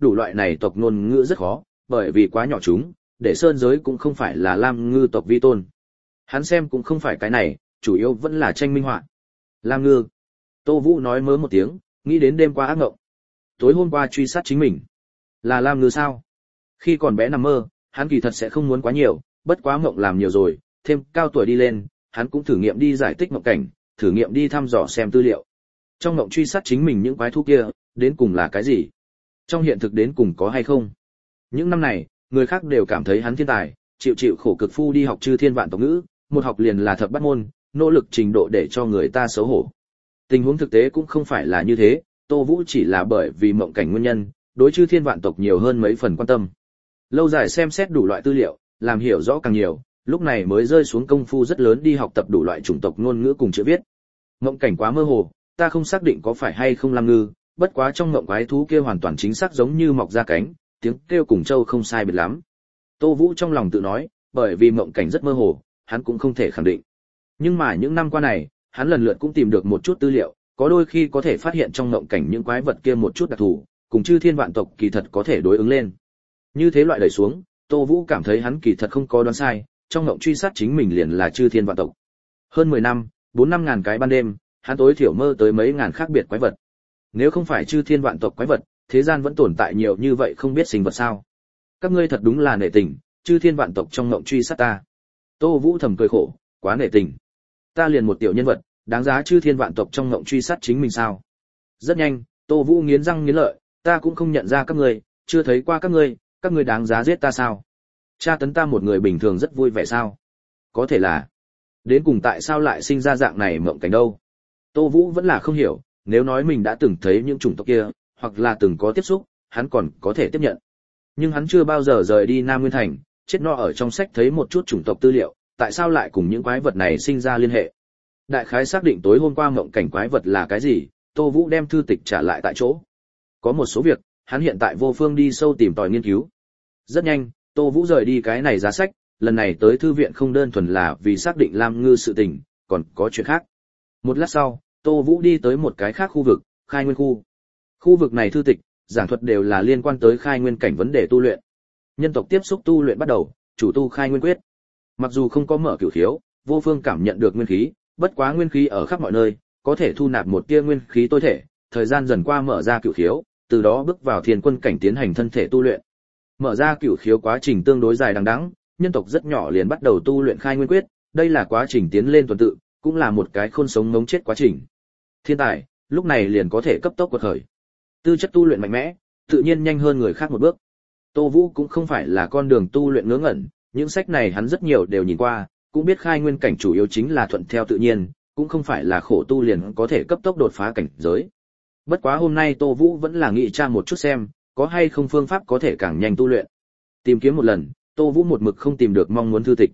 đủ loại này tộc ngôn ngữ rất khó, bởi vì quá nhỏ chúng, để sơn giới cũng không phải là Lam Ngư tộc vi tôn. Hắn xem cũng không phải cái này, chủ yếu vẫn là tranh minh họa. Lam Ngư. Tô Vũ nói mớ một tiếng, nghĩ đến đêm qua ác mộng. Tối hôm qua truy sát chính mình. Là Lam Ngư sao? Khi còn bé nằm mơ, hắn kỳ thật sẽ không muốn quá nhiều, bất quá mộng làm nhiều rồi, thêm cao tuổi đi lên, hắn cũng thử nghiệm đi giải thích mộng cảnh, thử nghiệm đi thăm dò xem tư liệu. Trong mộng truy sát chính mình những quái thú kia, đến cùng là cái gì? Trong hiện thực đến cùng có hay không? Những năm này, người khác đều cảm thấy hắn thiên tài, chịu khổ cực phu đi học chư thiên vạn tộc ngữ, một học liền là thập bát môn, nỗ lực trình độ để cho người ta xấu hổ. Tình huống thực tế cũng không phải là như thế, Tô Vũ chỉ là bởi vì mộng cảnh nguyên nhân, đối chư thiên vạn tộc nhiều hơn mấy phần quan tâm. Lâu dài xem xét đủ loại tư liệu, làm hiểu rõ càng nhiều, lúc này mới rơi xuống công phu rất lớn đi học tập đủ loại chủng tộc ngôn ngữ cùng chữ viết. Mộng cảnh quá mơ hồ, ta không xác định có phải hay không Lam Ngư, bất quá trong mộng quái thú kia hoàn toàn chính xác giống như mọc ra cánh, tiếng kêu cùng châu không sai biệt lắm. Tô Vũ trong lòng tự nói, bởi vì mộng cảnh rất mơ hồ, hắn cũng không thể khẳng định. Nhưng mà những năm qua này, hắn lần lượt cũng tìm được một chút tư liệu, có đôi khi có thể phát hiện trong mộng cảnh những quái vật kia một chút đặc thù, cùng chư thiên vạn tộc kỳ thật có thể đối ứng lên. Như thế loại đẩy xuống, Tô Vũ cảm thấy hắn kỳ thật không có đoán sai, trong mộng truy sát chính mình liền là chư thiên vạn tộc. Hơn 10 năm, 4-5 ngàn cái ban đêm, hắn tối thiểu mơ tới mấy ngàn khác biệt quái vật. Nếu không phải chư thiên vạn tộc quái vật, thế gian vẫn tồn tại nhiều như vậy không biết sinh vật sao? Các ngươi thật đúng là nể tình, chư thiên vạn tộc trong mộng truy sát ta. Tô Vũ thầm cười khổ, quá nể tình. Ta liền một tiểu nhân vật, đáng giá chư thiên vạn tộc trong mộng truy sát chính mình sao? Rất nhanh, Tô Vũ nghiến răng nghiến lợi, ta cũng không nhận ra các ngươi, chưa thấy qua các ngươi đáng giá giết ta sao? Tra tấn ta một người bình thường rất vui vẻ sao? Có thể là, đến cùng tại sao lại sinh ra dạng này mộng cảnh đâu? Tô Vũ vẫn là không hiểu, nếu nói mình đã từng thấy những chủng tộc kia, hoặc là từng có tiếp xúc, hắn còn có thể tiếp nhận. Nhưng hắn chưa bao giờ rời đi Nam Nguyên Thành, chết no ở trong sách thấy một chút chủng tộc tư liệu, tại sao lại cùng những quái vật này sinh ra liên hệ? Đại khái xác định tối hôm qua mộng cảnh quái vật là cái gì, Tô Vũ đem thư tịch trả lại tại chỗ. Có một số việc, hắn hiện tại vô phương đi sâu tìm tòi nghiên cứu. Rất nhanh, Tô Vũ rời đi cái này giá sách, lần này tới thư viện không đơn thuần là vì xác định Lam Ngư sự tình, còn có chuyện khác. Một lát sau, Tô Vũ đi tới một cái khác khu vực, Khai Nguyên khu. Khu vực này thư tịch, giảng thuật đều là liên quan tới khai nguyên cảnh vấn đề tu luyện. Nhân tộc tiếp xúc tu luyện bắt đầu, chủ tu khai nguyên quyết. Mặc dù không có mở cửu khiếu, vô phương cảm nhận được nguyên khí, bất quá nguyên khí ở khắp mọi nơi, có thể thu nạp một tia nguyên khí tối thể, thời gian dần qua mở ra cửu khiếu, từ đó bước vào thiên quân cảnh tiến hành thân thể tu luyện. Mở ra cửu khiếu quá trình tương đối dài đằng đẵng, nhân tộc rất nhỏ liền bắt đầu tu luyện khai nguyên quyết, đây là quá trình tiến lên tuần tự, cũng là một cái khôn sống ngống chết quá trình. Thiên tài, lúc này liền có thể cấp tốc quật khởi. Tư chất tu luyện mạnh mẽ, tự nhiên nhanh hơn người khác một bước. Tô Vũ cũng không phải là con đường tu luyện ngớ ngẩn, những sách này hắn rất nhiều đều nhìn qua, cũng biết khai nguyên cảnh chủ yếu chính là thuận theo tự nhiên, cũng không phải là khổ tu liền có thể cấp tốc đột phá cảnh giới. Bất quá hôm nay Tô Vũ vẫn là nghĩ tra một chút xem, có hay không phương pháp có thể càng nhanh tu luyện. Tìm kiếm một lần, Tô Vũ một mực không tìm được mong muốn thư tịch.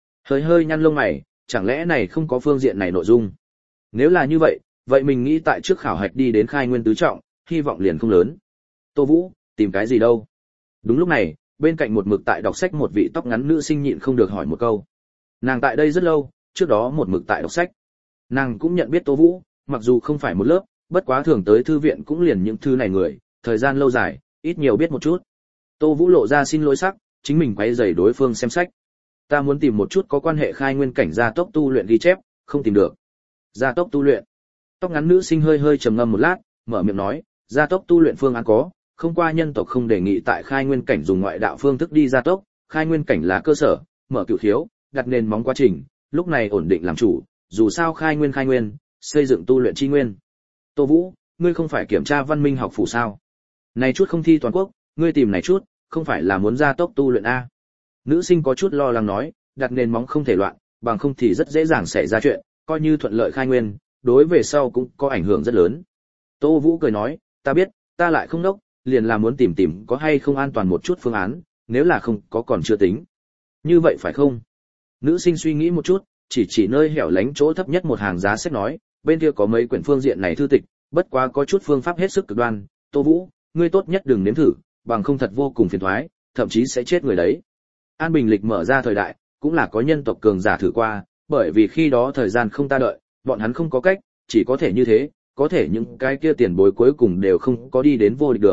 Hơi nhăn lông mày, chẳng lẽ này không có phương diện này nội dung? Nếu là như vậy, vậy mình nghĩ tại trước khảo hạch đi đến khai nguyên tứ trọng, hy vọng liền không lớn. Tô Vũ, tìm cái gì đâu? Đúng lúc này, bên cạnh một mực tại đọc sách một vị tóc ngắn nữ sinh nhịn không được hỏi một câu. Nàng tại đây rất lâu, trước đó một mực tại đọc sách. Nàng cũng nhận biết Tô Vũ, mặc dù không phải một lớp, bất quá thường tới thư viện cũng liền những thư này người, thời gian lâu dài, ít nhiều biết một chút. Tô Vũ lộ ra xin lỗi sắc, chính mình quay rầy đối phương xem sách. Ta muốn tìm một chút có quan hệ khai nguyên cảnh gia tốc tu luyện ghi chép, không tìm được. Gia tốc tu luyện. Tóc ngắn nữ sinh hơi trầm ngâm một lát, mở miệng nói, gia tốc tu luyện phương án có, không qua nhân tộc không đề nghị tại khai nguyên cảnh dùng ngoại đạo phương thức đi gia tốc, khai nguyên cảnh là cơ sở, mở cửu khiếu, đặt nền móng quá trình, lúc này ổn định làm chủ, dù sao khai nguyên, xây dựng tu luyện chi nguyên. Tô Vũ, ngươi không phải kiểm tra văn minh học phủ sao? Này chút không thi toàn quốc, ngươi tìm này chút, không phải là muốn gia tốc tu luyện a? Nữ sinh có chút lo lắng nói, đặt nền móng không thể loạn, bằng không thì rất dễ dàng xảy ra chuyện, coi như thuận lợi khai nguyên, đối về sau cũng có ảnh hưởng rất lớn. Tô Vũ cười nói, ta biết, ta lại không đốc, liền là muốn tìm có hay không an toàn một chút phương án, nếu là không có còn chưa tính. Như vậy phải không? Nữ sinh suy nghĩ một chút, chỉ nơi hẻo lánh chỗ thấp nhất một hàng giá sách nói, bên kia có mấy quyển phương diện này thư tịch, bất quá có chút phương pháp hết sức cực đoan, Tô Vũ, ngươi tốt nhất đừng nếm thử, bằng không thật vô cùng phiền toái, thậm chí sẽ chết người đấy. An Bình lịch mở ra thời đại, cũng là có nhân tộc cường giả thử qua, bởi vì khi đó thời gian không ta đợi, bọn hắn không có cách, chỉ có thể như thế, có thể những cái kia tiền bối cuối cùng đều không có đi đến vô địch đường,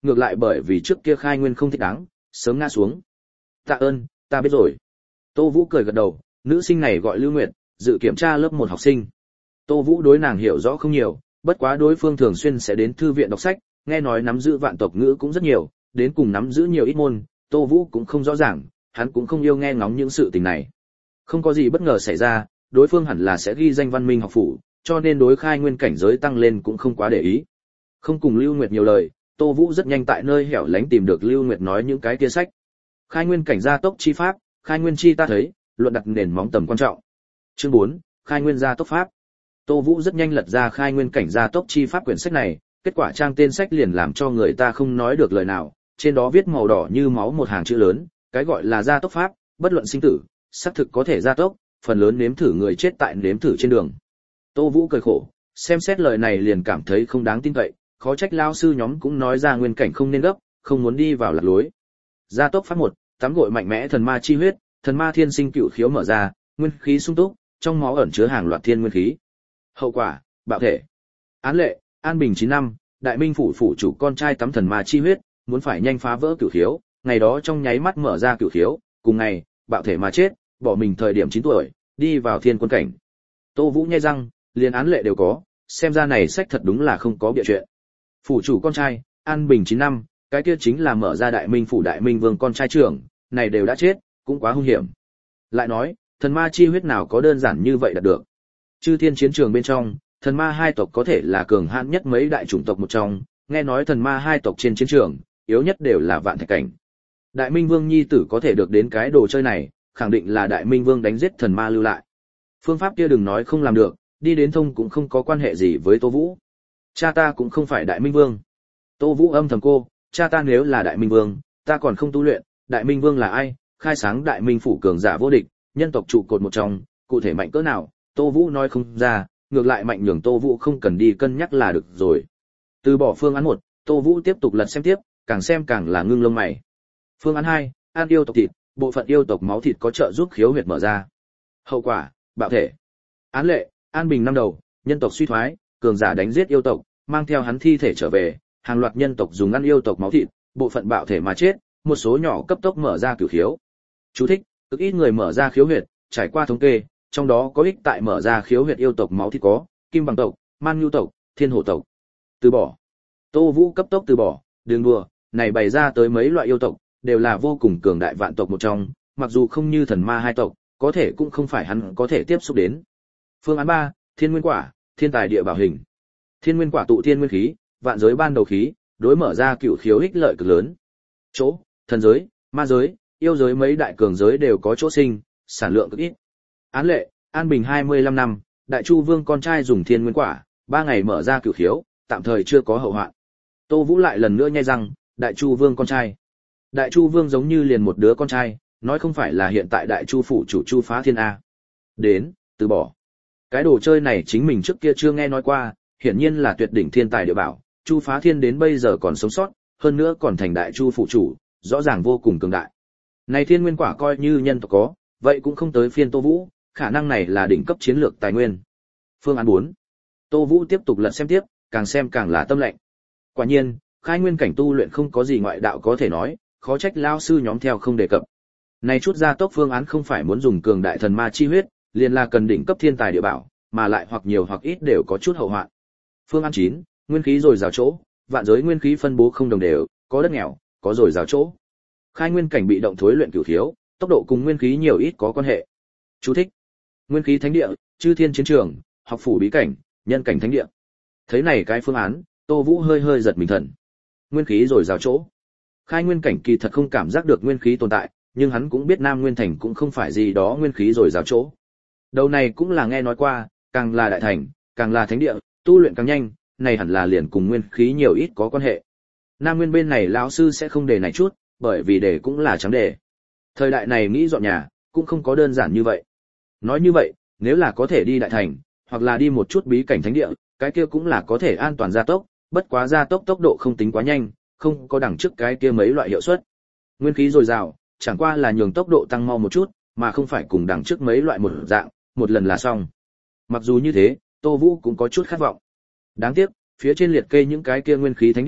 ngược lại bởi vì trước kia khai nguyên không thích đáng, sớm ngã xuống. Tạ ơn, ta biết rồi. Tô Vũ cười gật đầu, nữ sinh này gọi Lưu Nguyệt, dự kiểm tra lớp 1 học sinh. Tô Vũ đối nàng hiểu rõ không nhiều, bất quá đối phương thường xuyên sẽ đến thư viện đọc sách, nghe nói nắm giữ vạn tộc ngữ cũng rất nhiều, đến cùng nắm giữ nhiều ít môn, Tô Vũ cũng không rõ ràng, hắn cũng không yêu nghe ngóng những sự tình này. Không có gì bất ngờ xảy ra, đối phương hẳn là sẽ ghi danh văn minh học phủ, cho nên đối khai nguyên cảnh giới tăng lên cũng không quá để ý. Không cùng Lưu Nguyệt nhiều lời, Tô Vũ rất nhanh tại nơi hẻo lánh tìm được Lưu Nguyệt nói những cái kia sách. Khai nguyên cảnh gia tốc chi pháp, khai nguyên chi ta thấy, luận đặt nền móng tầm quan trọng. Chương 4, khai nguyên gia tốc pháp. Tô Vũ rất nhanh lật ra khai nguyên cảnh gia tốc chi pháp quyển sách này, kết quả trang tên sách liền làm cho người ta không nói được lời nào, trên đó viết màu đỏ như máu một hàng chữ lớn, cái gọi là gia tốc pháp, bất luận sinh tử, xác thực có thể gia tốc, phần lớn nếm thử người chết tại nếm thử trên đường. Tô Vũ cười khổ, xem xét lời này liền cảm thấy không đáng tin cậy, khó trách lao sư nhóm cũng nói ra nguyên cảnh không nên gấp, không muốn đi vào lạc lối. Gia tốc pháp 1, tắm gội mạnh mẽ thần ma chi huyết, thần ma thiên sinh cựu khiếu mở ra, nguyên khí sung túc, trong máu ẩn chứa hàng loạt thiên nguyên khí. Hậu quả, bạo thể. Án lệ, An Bình 9 năm, Đại Minh phủ phủ chủ con trai tắm thần ma chi huyết, muốn phải nhanh phá vỡ cửu khiếu, ngày đó trong nháy mắt mở ra cửu khiếu, cùng ngày, bạo thể mà chết, bỏ mình thời điểm 9 tuổi, đi vào thiên quân cảnh. Tô Vũ nhếch răng, liền án lệ đều có, xem ra này sách thật đúng là không có bịa chuyện. Phủ chủ con trai, An Bình 9 năm, cái kia chính là mở ra Đại Minh phủ Đại Minh vương con trai trưởng, này đều đã chết, cũng quá hung hiểm. Lại nói, thần ma chi huyết nào có đơn giản như vậy đạt được. Chư thiên chiến trường bên trong, thần ma hai tộc có thể là cường hãn nhất mấy đại chủng tộc một trong, nghe nói thần ma hai tộc trên chiến trường, yếu nhất đều là vạn thạch cảnh. Đại Minh Vương nhi tử có thể được đến cái đồ chơi này, khẳng định là Đại Minh Vương đánh giết thần ma lưu lại. Phương pháp kia đừng nói không làm được, đi đến thông cũng không có quan hệ gì với Tô Vũ. Cha ta cũng không phải Đại Minh Vương. Tô Vũ âm thầm cô, cha ta nếu là Đại Minh Vương, ta còn không tu luyện, Đại Minh Vương là ai? Khai sáng Đại Minh phủ cường giả vô địch, nhân tộc trụ cột một trong, cụ thể mạnh cỡ nào, Tô Vũ nói không ra, ngược lại mạnh nhường Tô Vũ không cần đi cân nhắc là được rồi. Từ bỏ phương án 1, Tô Vũ tiếp tục lật xem tiếp, càng xem càng là ngưng lông mày. Phương án 2, ăn yêu tộc thịt, bộ phận yêu tộc máu thịt có trợ giúp khiếu huyệt mở ra. Hậu quả, bạo thể. Án lệ, An Bình năm đầu, nhân tộc suy thoái, cường giả đánh giết yêu tộc, mang theo hắn thi thể trở về, hàng loạt nhân tộc dùng ăn yêu tộc máu thịt, bộ phận bạo thể mà chết, một số nhỏ cấp tốc mở ra cửu khiếu. Chú thích, cực ít người mở ra khiếu huyệt, trải qua thống kê, trong đó có ích tại mở ra khiếu huyệt yêu tộc máu thịt có, Kim Bằng tộc, Man Nhu tộc, Thiên Hổ tộc. Từ bỏ. Tô Vũ cấp tốc từ bỏ, đừng đùa, này bày ra tới mấy loại yêu tộc, đều là vô cùng cường đại vạn tộc một trong, mặc dù không như thần ma hai tộc, có thể cũng không phải hắn có thể tiếp xúc đến. Phương án 3, Thiên Nguyên Quả, thiên tài địa bảo hình. Thiên Nguyên Quả tụ thiên nguyên khí, vạn giới ban đầu khí, đối mở ra cựu khiếu ích lợi cực lớn. Chỗ, thần giới, ma giới, yêu giới mấy đại cường giới đều có chỗ sinh, sản lượng cực ít. Án lệ, An Bình 25 năm, Đại Chu Vương con trai dùng Thiên Nguyên Quả, 3 ngày mở ra cửu khiếu, tạm thời chưa có hậu hoạn. Tô Vũ lại lần nữa nhai răng, Đại Chu Vương con trai. Đại Chu Vương giống như liền một đứa con trai, nói không phải là hiện tại Đại Chu phủ chủ Chu Phá Thiên a. Đến, từ bỏ. Cái đồ chơi này chính mình trước kia chưa nghe nói qua, hiển nhiên là tuyệt đỉnh thiên tài địa bảo, Chu Phá Thiên đến bây giờ còn sống sót, hơn nữa còn thành Đại Chu phủ chủ, rõ ràng vô cùng cường đại. Này Thiên Nguyên Quả coi như nhân tộc có, vậy cũng không tới phiên Tô Vũ, khả năng này là đỉnh cấp chiến lược tài nguyên. Phương án 4. Tô Vũ tiếp tục lật xem càng là tâm lạnh. Quả nhiên, khai nguyên cảnh tu luyện không có gì ngoại đạo có thể nói, khó trách lao sư nhóm theo không đề cập. Này chút gia tốc phương án không phải muốn dùng cường đại thần ma chi huyết, liền là cần đỉnh cấp thiên tài địa bảo, mà lại hoặc nhiều hoặc ít đều có chút hậu hoạn. Phương án 9, nguyên khí dồi dào chỗ, vạn giới nguyên khí phân bố không đồng đều, có đất nghèo, có dồi dào chỗ. Khai nguyên cảnh bị động thối luyện cửu khiếu, tốc độ cùng nguyên khí nhiều ít có quan hệ. Chú thích: Nguyên khí thánh địa, chư thiên chiến trường, học phủ bí cảnh, nhân cảnh thánh địa. Thấy này cái phương án, Tô Vũ hơi giật mình thần. Nguyên khí dồi dào chỗ. Khai nguyên cảnh kỳ thật không cảm giác được nguyên khí tồn tại, nhưng hắn cũng biết Nam Nguyên thành cũng không phải gì đó nguyên khí dồi dào chỗ. Đầu này cũng là nghe nói qua, càng là đại thành, càng là thánh địa, tu luyện càng nhanh, này hẳn là liền cùng nguyên khí nhiều ít có quan hệ. Nam Nguyên bên này lão sư sẽ không đề này chút, bởi vì đề cũng là trắng đề. Thời đại này nghĩ dọn nhà, cũng không có đơn giản như vậy. Nói như vậy, nếu là có thể đi đại thành, hoặc là đi một chút bí cảnh thánh địa, cái kia cũng là có thể an toàn gia tốc, bất quá gia tốc tốc độ không tính quá nhanh, không có đằng trước cái kia mấy loại hiệu suất. Nguyên khí dồi dào, chẳng qua là nhường tốc độ tăng mau một chút, mà không phải cùng đằng trước mấy loại một dạng, một lần là xong. Mặc dù như thế, Tô Vũ cũng có chút khát vọng. Đáng tiếc, phía trên liệt kê những cái kia nguyên khí thánh địa,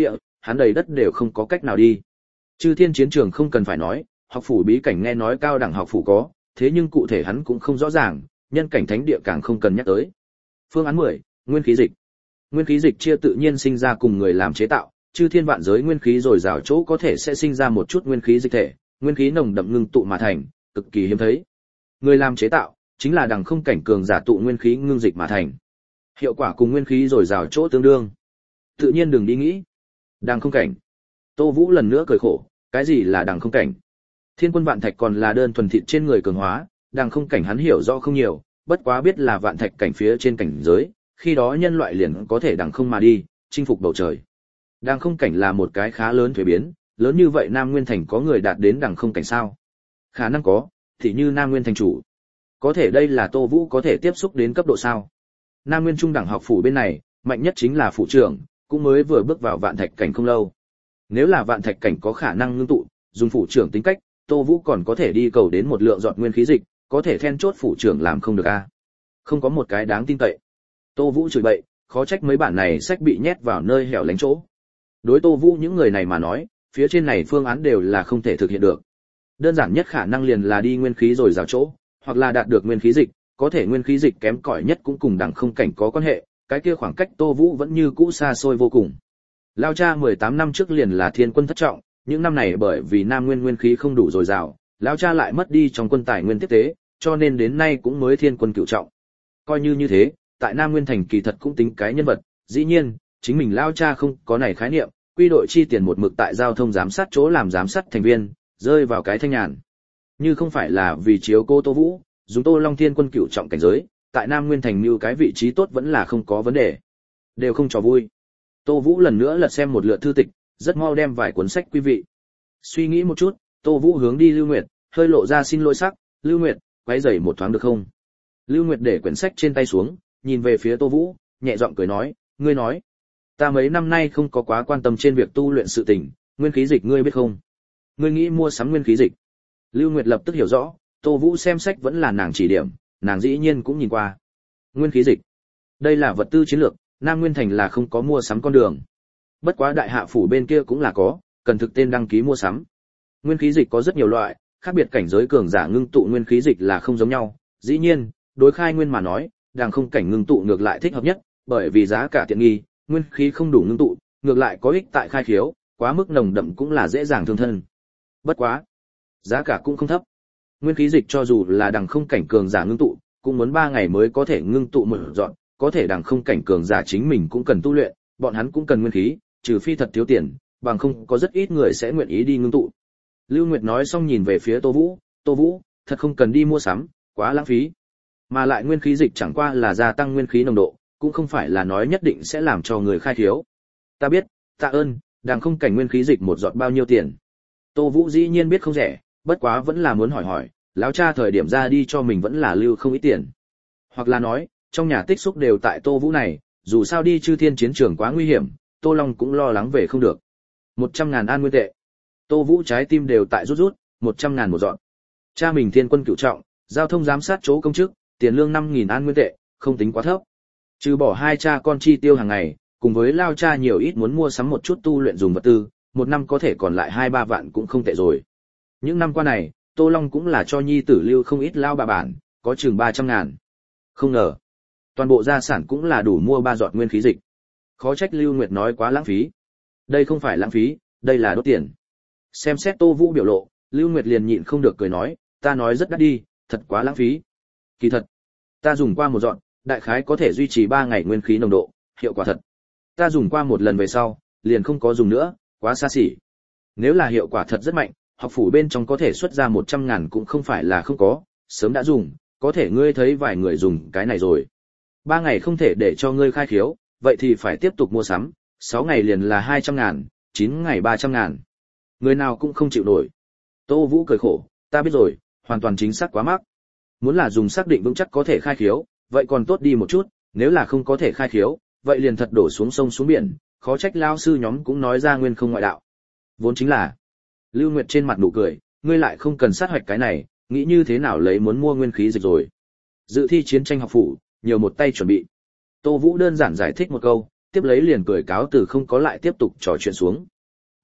hắn đầy đất đều không có cách nào đi. Chư Thiên chiến trường không cần phải nói, học phủ bí cảnh nghe nói cao đẳng học phủ có, thế nhưng cụ thể hắn cũng không rõ ràng, nhân cảnh thánh địa càng không cần nhắc tới. Phương án 10, nguyên khí dịch. Nguyên khí dịch chia tự nhiên sinh ra cùng người làm chế tạo, chư thiên vạn giới nguyên khí dồi dào chỗ có thể sẽ sinh ra một chút nguyên khí dịch thể, nguyên khí nồng đậm ngưng tụ mà thành, cực kỳ hiếm thấy. Người làm chế tạo chính là đằng không cảnh cường giả tụ nguyên khí ngưng dịch mà thành. Hiệu quả cùng nguyên khí dồi dào chỗ tương đương. Tự nhiên đừng đi nghĩ. Đằng không cảnh. Tô Vũ lần nữa cười khổ, cái gì là đằng không cảnh? Thiên quân vạn thạch còn là đơn thuần thịt trên người cường hóa, đằng không cảnh hắn hiểu rõ không nhiều, bất quá biết là vạn thạch cảnh phía trên cảnh giới, khi đó nhân loại liền có thể đằng không mà đi, chinh phục bầu trời. Đằng không cảnh là một cái khá lớn thuế biến, lớn như vậy Nam Nguyên Thành có người đạt đến đằng không cảnh sao? Khả năng có, thì như Nam Nguyên Thành chủ. Có thể đây là Tô Vũ có thể tiếp xúc đến cấp độ sao? Nam Nguyên Trung đẳng học phủ bên này, mạnh nhất chính là phủ trưởng, cũng mới vừa bước vào vạn thạch cảnh không lâu. Nếu là vạn thạch cảnh có khả năng ngưng tụ, dùng phủ trưởng tính cách, Tô Vũ còn có thể đi cầu đến một lượng giọt nguyên khí dịch, có thể then chốt phủ trưởng làm không được a. Không có một cái đáng tin cậy. Tô Vũ chửi bậy, khó trách mấy bản này sách bị nhét vào nơi hẻo lánh chỗ. Đối Tô Vũ những người này mà nói, phía trên này phương án đều là không thể thực hiện được. Đơn giản nhất khả năng liền là đi nguyên khí rồi rào chỗ, hoặc là đạt được nguyên khí dịch, có thể nguyên khí dịch kém cỏi nhất cũng cùng đẳng không cảnh có quan hệ, cái kia khoảng cách Tô Vũ vẫn như cũ xa xôi vô cùng. Lao cha 18 năm trước liền là thiên quân thất trọng, những năm này bởi vì Nam Nguyên nguyên khí không đủ dồi dào, lão cha lại mất đi trong quân tài nguyên tiếp tế, cho nên đến nay cũng mới thiên quân cửu trọng. Coi như thế, tại Nam Nguyên thành kỳ thật cũng tính cái nhân vật, dĩ nhiên, chính mình lão cha không có này khái niệm, quy đội chi tiền một mực tại giao thông giám sát chỗ làm giám sát thành viên, rơi vào cái thanh nhàn. Như không phải là vì chiếu cô Tô Vũ, dùng Tô Long thiên quân cửu trọng cảnh giới, tại Nam Nguyên thành mưu cái vị trí tốt vẫn là không có vấn đề. Đều không trò vui. Tô Vũ lần nữa lật xem một lượt thư tịch, rất mau đem vài cuốn sách quý vị. Suy nghĩ một chút, Tô Vũ hướng đi Lưu Nguyệt, hơi lộ ra xin lỗi sắc, "Lưu Nguyệt, quấy rầy một thoáng được không?" Lưu Nguyệt để quyển sách trên tay xuống, nhìn về phía Tô Vũ, nhẹ giọng cười nói, "Ngươi nói, ta mấy năm nay không có quá quan tâm trên việc tu luyện sự tình, nguyên khí dịch ngươi biết không? Ngươi nghĩ mua sắm nguyên khí dịch?" Lưu Nguyệt lập tức hiểu rõ, Tô Vũ xem sách vẫn là nàng chỉ điểm, nàng dĩ nhiên cũng nhìn qua. Nguyên khí dịch, đây là vật tư chiến lược, Nam Nguyên thành là không có mua sắm con đường. Bất quá đại hạ phủ bên kia cũng là có, cần thực tên đăng ký mua sắm. Nguyên khí dịch có rất nhiều loại, khác biệt cảnh giới cường giả ngưng tụ nguyên khí dịch là không giống nhau. Dĩ nhiên, đối khai nguyên mà nói, đàng không cảnh ngưng tụ ngược lại thích hợp nhất, bởi vì giá cả tiện nghi, nguyên khí không đủ ngưng tụ, ngược lại có ích tại khai khiếu, quá mức nồng đậm cũng là dễ dàng thương thân. Bất quá, giá cả cũng không thấp. Nguyên khí dịch cho dù là đằng không cảnh cường giả ngưng tụ, cũng muốn 3 ngày mới có thể ngưng tụ một dọn, có thể đằng không cảnh cường giả chính mình cũng cần tu luyện, bọn hắn cũng cần nguyên khí, trừ phi thật thiếu tiền, bằng không có rất ít người sẽ nguyện ý đi ngưng tụ. Lưu Nguyệt nói xong nhìn về phía Tô Vũ, thật không cần đi mua sắm, quá lãng phí. Mà lại nguyên khí dịch chẳng qua là gia tăng nguyên khí nồng độ, cũng không phải là nói nhất định sẽ làm cho người khai thiếu. Ta biết, tạ ơn, đằng không cảnh nguyên khí dịch một giọt bao nhiêu tiền? Tô Vũ dĩ nhiên biết không rẻ, bất quá vẫn là muốn hỏi, lão cha thời điểm ra đi cho mình vẫn là lưu không ít tiền. Hoặc là nói, trong nhà tích xúc đều tại Tô Vũ này, dù sao đi chư thiên chiến trường quá nguy hiểm, Tô Long cũng lo lắng về không được. 100.000 an nguyên tệ. Tô Vũ trái tim đều tại rút, 100.000 một dọn. Cha mình thiên quân cửu trọng, giao thông giám sát chỗ công chức, tiền lương 5.000 an nguyên tệ, không tính quá thấp. Trừ bỏ hai cha con chi tiêu hàng ngày, cùng với lao cha nhiều ít muốn mua sắm một chút tu luyện dùng vật tư, một năm có thể còn lại 2-3 vạn cũng không tệ rồi. Những năm qua này, Tô Long cũng là cho nhi tử lưu không ít lao bà bản, có chừng 300.000. Không ngờ, toàn bộ gia sản cũng là đủ mua 3 giọt nguyên khí dịch. Khó trách Lưu Nguyệt nói quá lãng phí. Đây không phải lãng phí, đây là đốt tiền. Xem xét Tô Vũ biểu lộ, Lưu Nguyệt liền nhịn không được cười nói, ta nói rất đắt đi, thật quá lãng phí. Kỳ thật, ta dùng qua một giọt, đại khái có thể duy trì 3 ngày nguyên khí nồng độ, hiệu quả thật. Ta dùng qua một lần về sau, liền không có dùng nữa, quá xa xỉ. Nếu là hiệu quả thật rất mạnh, học phủ bên trong có thể xuất ra 100.000 cũng không phải là không có, sớm đã dùng, có thể ngươi thấy vài người dùng cái này rồi. 3 ngày không thể để cho ngươi khai khiếu, vậy thì phải tiếp tục mua sắm, 6 ngày liền là 200.000, 9 ngày 300.000. Người nào cũng không chịu nổi. Tô Vũ cười khổ, ta biết rồi, hoàn toàn chính xác quá mắc. Muốn là dùng xác định vững chắc có thể khai khiếu, vậy còn tốt đi một chút, nếu là không có thể khai khiếu, vậy liền thật đổ xuống sông xuống biển, khó trách lao sư nhóm cũng nói ra nguyên không ngoại đạo. Vốn chính là. Lưu Nguyệt trên mặt nụ cười, ngươi lại không cần sát hoạch cái này, nghĩ như thế nào lấy muốn mua nguyên khí dịch rồi. Dự thi chiến tranh học phủ, nhiều một tay chuẩn bị. Tô Vũ đơn giản giải thích một câu, tiếp lấy liền cười cáo từ không có lại tiếp tục trò chuyện xuống.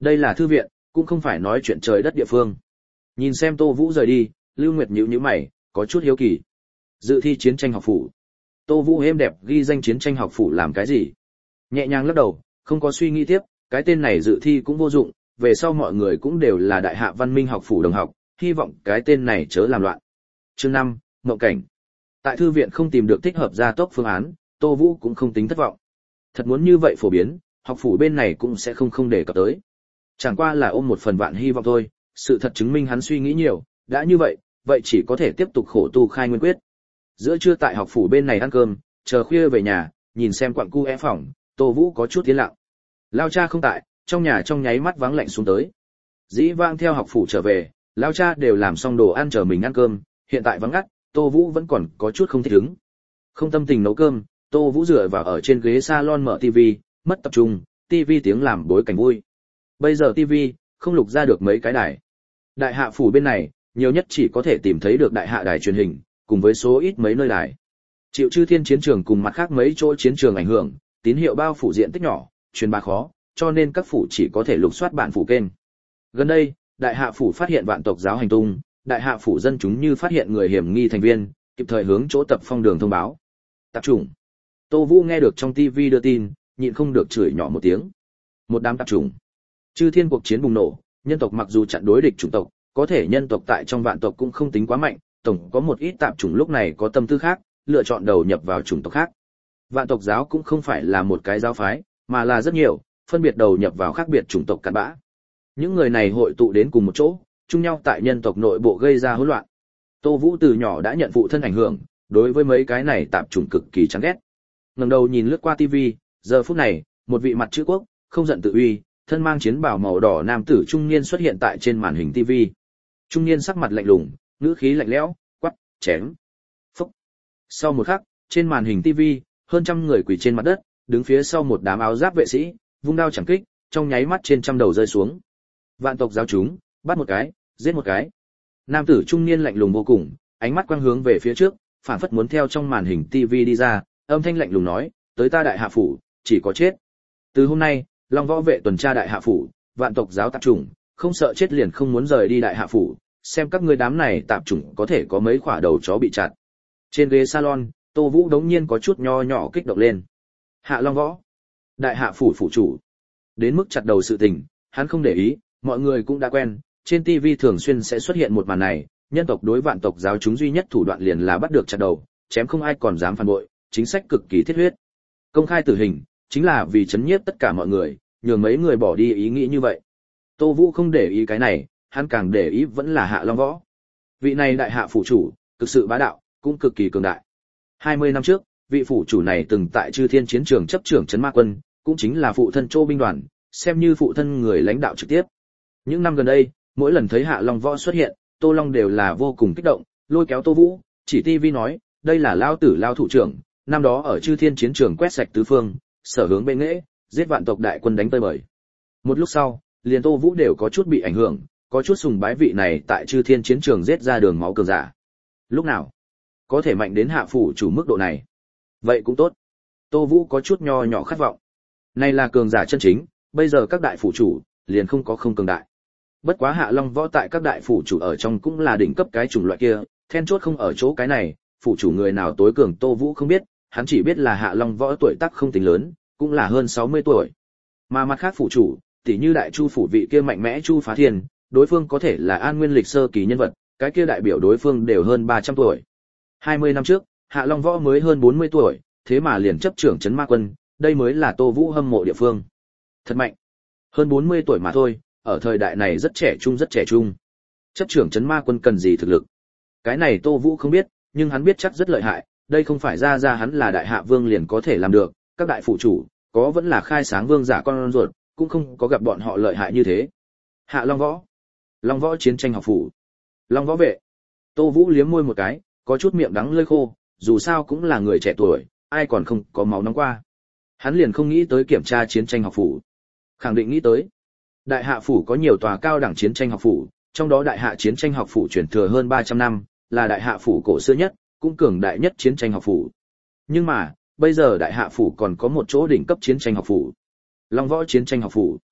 Đây là thư viện, cũng không phải nói chuyện trời đất địa phương. Nhìn xem Tô Vũ rời đi, Lưu Nguyệt nhíu nhíu mày, có chút hiếu kỳ. Dự thi chiến tranh học phủ. Tô Vũ êm đẹp ghi danh chiến tranh học phủ làm cái gì? Nhẹ nhàng lắc đầu, không có suy nghĩ tiếp, cái tên này dự thi cũng vô dụng, về sau mọi người cũng đều là Đại Hạ Văn Minh học phủ đồng học, hy vọng cái tên này chớ làm loạn. Chương 5, Mộng cảnh. Tại thư viện không tìm được thích hợp gia tốc phương án, Tô Vũ cũng không tính thất vọng. Thật muốn như vậy phổ biến, học phủ bên này cũng sẽ không đề cập tới. Chẳng qua là ôm một phần vạn hy vọng thôi, sự thật chứng minh hắn suy nghĩ nhiều, đã như vậy, vậy chỉ có thể tiếp tục khổ tu khai nguyên quyết. Giữa trưa tại học phủ bên này ăn cơm, chờ khuya về nhà, nhìn xem quặng cu é phòng, Tô Vũ có chút tiến lặng. Lao cha không tại, trong nhà trong nháy mắt vắng lạnh xuống tới. Dĩ vãng theo học phủ trở về, Lao cha đều làm xong đồ ăn chờ mình ăn cơm, hiện tại vắng ngắt, Tô Vũ vẫn còn có chút không thích ứng. Không tâm tình nấu cơm, Tô Vũ dựa vào ở trên ghế salon mở tivi, mất tập trung, tivi tiếng làm bối cảnh vui. Bây giờ tivi không lục ra được mấy cái đài. Đại hạ phủ bên này, nhiều nhất chỉ có thể tìm thấy được đại hạ đài truyền hình, cùng với số ít mấy nơi đài. Chịu Chư Thiên chiến trường cùng mặt khác mấy chỗ chiến trường ảnh hưởng, tín hiệu bao phủ diện tích nhỏ, truyền bá khó, cho nên các phủ chỉ có thể lục soát bản phủ kênh. Gần đây, đại hạ phủ phát hiện vạn tộc giáo hành tung, đại hạ phủ dân chúng như phát hiện người hiểm nghi thành viên, kịp thời hướng chỗ tập phong đường thông báo. Tạp chủng. Tô Vũ nghe được trong TV đưa tin, nhịn không được chửi nhỏ một tiếng. Một đám tạp chủng. Chư Thiên cuộc chiến bùng nổ, nhân tộc mặc dù chặn đối địch chủng tộc, có thể nhân tộc tại trong vạn tộc cũng không tính quá mạnh, tổng có một ít tạp chủng lúc này có tâm tư khác, lựa chọn đầu nhập vào chủng tộc khác. Vạn tộc giáo cũng không phải là một cái giáo phái, mà là rất nhiều, phân biệt đầu nhập vào khác biệt chủng tộc cặn bã. Những người này hội tụ đến cùng một chỗ, chung nhau tại nhân tộc nội bộ gây ra hỗn loạn. Tô Vũ từ nhỏ đã nhận phụ thân ảnh hưởng, đối với mấy cái này tạp chủng cực kỳ chán ghét. Ngẩng đầu nhìn lướt qua TV, giờ phút này, một vị mặt chữ quốc, không giận tự uy, thân mang chiến bào màu đỏ nam tử trung niên xuất hiện tại trên màn hình TV. Trung niên sắc mặt lạnh lùng, ngữ khí lạnh lẽo, quát, chém. Phốc. Sau một khắc, trên màn hình TV, hơn trăm người quỳ trên mặt đất, đứng phía sau một đám áo giáp vệ sĩ, vung đao chẳng kích, trong nháy mắt trên trăm đầu rơi xuống. Vạn tộc giáo chúng, bắt một cái, giết một cái. Nam tử trung niên lạnh lùng vô cùng, ánh mắt quang hướng về phía trước, phảng phất muốn theo trong màn hình TV đi ra, âm thanh lạnh lùng nói, tới ta đại hạ phủ, chỉ có chết. Từ hôm nay, Long Võ vệ tuần tra đại hạ phủ, vạn tộc giáo tạp chủng, không sợ chết liền không muốn rời đi đại hạ phủ, xem các ngươi đám này tạp chủng có thể có mấy khỏa đầu chó bị chặt. Trên ghế salon, Tô Vũ đống nhiên có chút nho nhỏ kích động lên. Hạ Long Võ, đại hạ phủ phủ chủ. Đến mức chặt đầu sự tình, hắn không để ý, mọi người cũng đã quen, trên TV thường xuyên sẽ xuất hiện một màn này, nhân tộc đối vạn tộc giáo chúng duy nhất thủ đoạn liền là bắt được chặt đầu, chém không ai còn dám phản bội, chính sách cực kỳ thiết huyết. Công khai tử hình, chính là vì chấn nhiếp tất cả mọi người, nhường mấy người bỏ đi ý nghĩ như vậy. Tô Vũ không để ý cái này, hắn càng để ý vẫn là Hạ Long Võ. Vị này đại hạ phủ chủ, thực sự bá đạo, cũng cực kỳ cường đại. 20 năm trước, vị phủ chủ này từng tại Chư Thiên chiến trường chấp trưởng trấn ma quân, cũng chính là phụ thân Trô binh đoàn, xem như phụ thân người lãnh đạo trực tiếp. Những năm gần đây, mỗi lần thấy Hạ Long Võ xuất hiện, Tô Long đều là vô cùng kích động, lôi kéo Tô Vũ, chỉ TV nói, đây là lao tử lao thủ trưởng, năm đó ở Chư Thiên chiến trường quét sạch tứ phương, sở hướng bên nghệ, giết vạn tộc đại quân đánh tơi bời. Một lúc sau, liền Tô Vũ đều có chút bị ảnh hưởng, có chút sùng bái vị này tại Chư Thiên chiến trường giết ra đường máu cường giả. Lúc nào có thể mạnh đến hạ phủ chủ mức độ này? Vậy cũng tốt. Tô Vũ có chút nho nhỏ khát vọng. Này là cường giả chân chính, bây giờ các đại phủ chủ liền không có không cường đại. Bất quá Hạ Long Võ tại các đại phủ chủ ở trong cũng là đỉnh cấp cái chủng loại kia, then chốt không ở chỗ cái này, phủ chủ người nào tối cường Tô Vũ không biết, hắn chỉ biết là Hạ Long Võ tuổi tác không tính lớn, cũng là hơn 60 tuổi. Mà mặt khác phủ chủ, tỉ như đại chu phủ vị kia mạnh mẽ Chu Phá Thiên, đối phương có thể là An Nguyên lịch sơ kỳ nhân vật, cái kia đại biểu đối phương đều hơn 300 tuổi. 20 năm trước, Hạ Long Võ mới hơn 40 tuổi, thế mà liền chấp trưởng trấn ma quân, đây mới là Tô Vũ hâm mộ địa phương. Thật mạnh. Hơn 40 tuổi mà thôi, ở thời đại này rất trẻ trung. Chấp trưởng trấn ma quân cần gì thực lực? Cái này Tô Vũ không biết, nhưng hắn biết chắc rất lợi hại, đây không phải ra hắn là đại hạ vương liền có thể làm được, các đại phụ chủ, có vẫn là khai sáng vương giả con ruột, cũng không có gặp bọn họ lợi hại như thế. Hạ Long Võ. Long Võ chiến tranh học phủ. Long Võ vệ. Tô Vũ liếm môi một cái, có chút miệng đắng lưỡi khô, dù sao cũng là người trẻ tuổi, ai còn không có máu nóng qua. Hắn liền không nghĩ tới kiểm tra chiến tranh học phủ. Khẳng định nghĩ tới. Đại hạ phủ có nhiều tòa cao đẳng chiến tranh học phủ, trong đó đại hạ chiến tranh học phủ truyền thừa hơn 300 năm, là đại hạ phủ cổ xưa nhất, cũng cường đại nhất chiến tranh học phủ. Nhưng mà, bây giờ đại hạ phủ còn có một chỗ đỉnh cấp chiến tranh học phủ. Long Võ chiến tranh học phủ.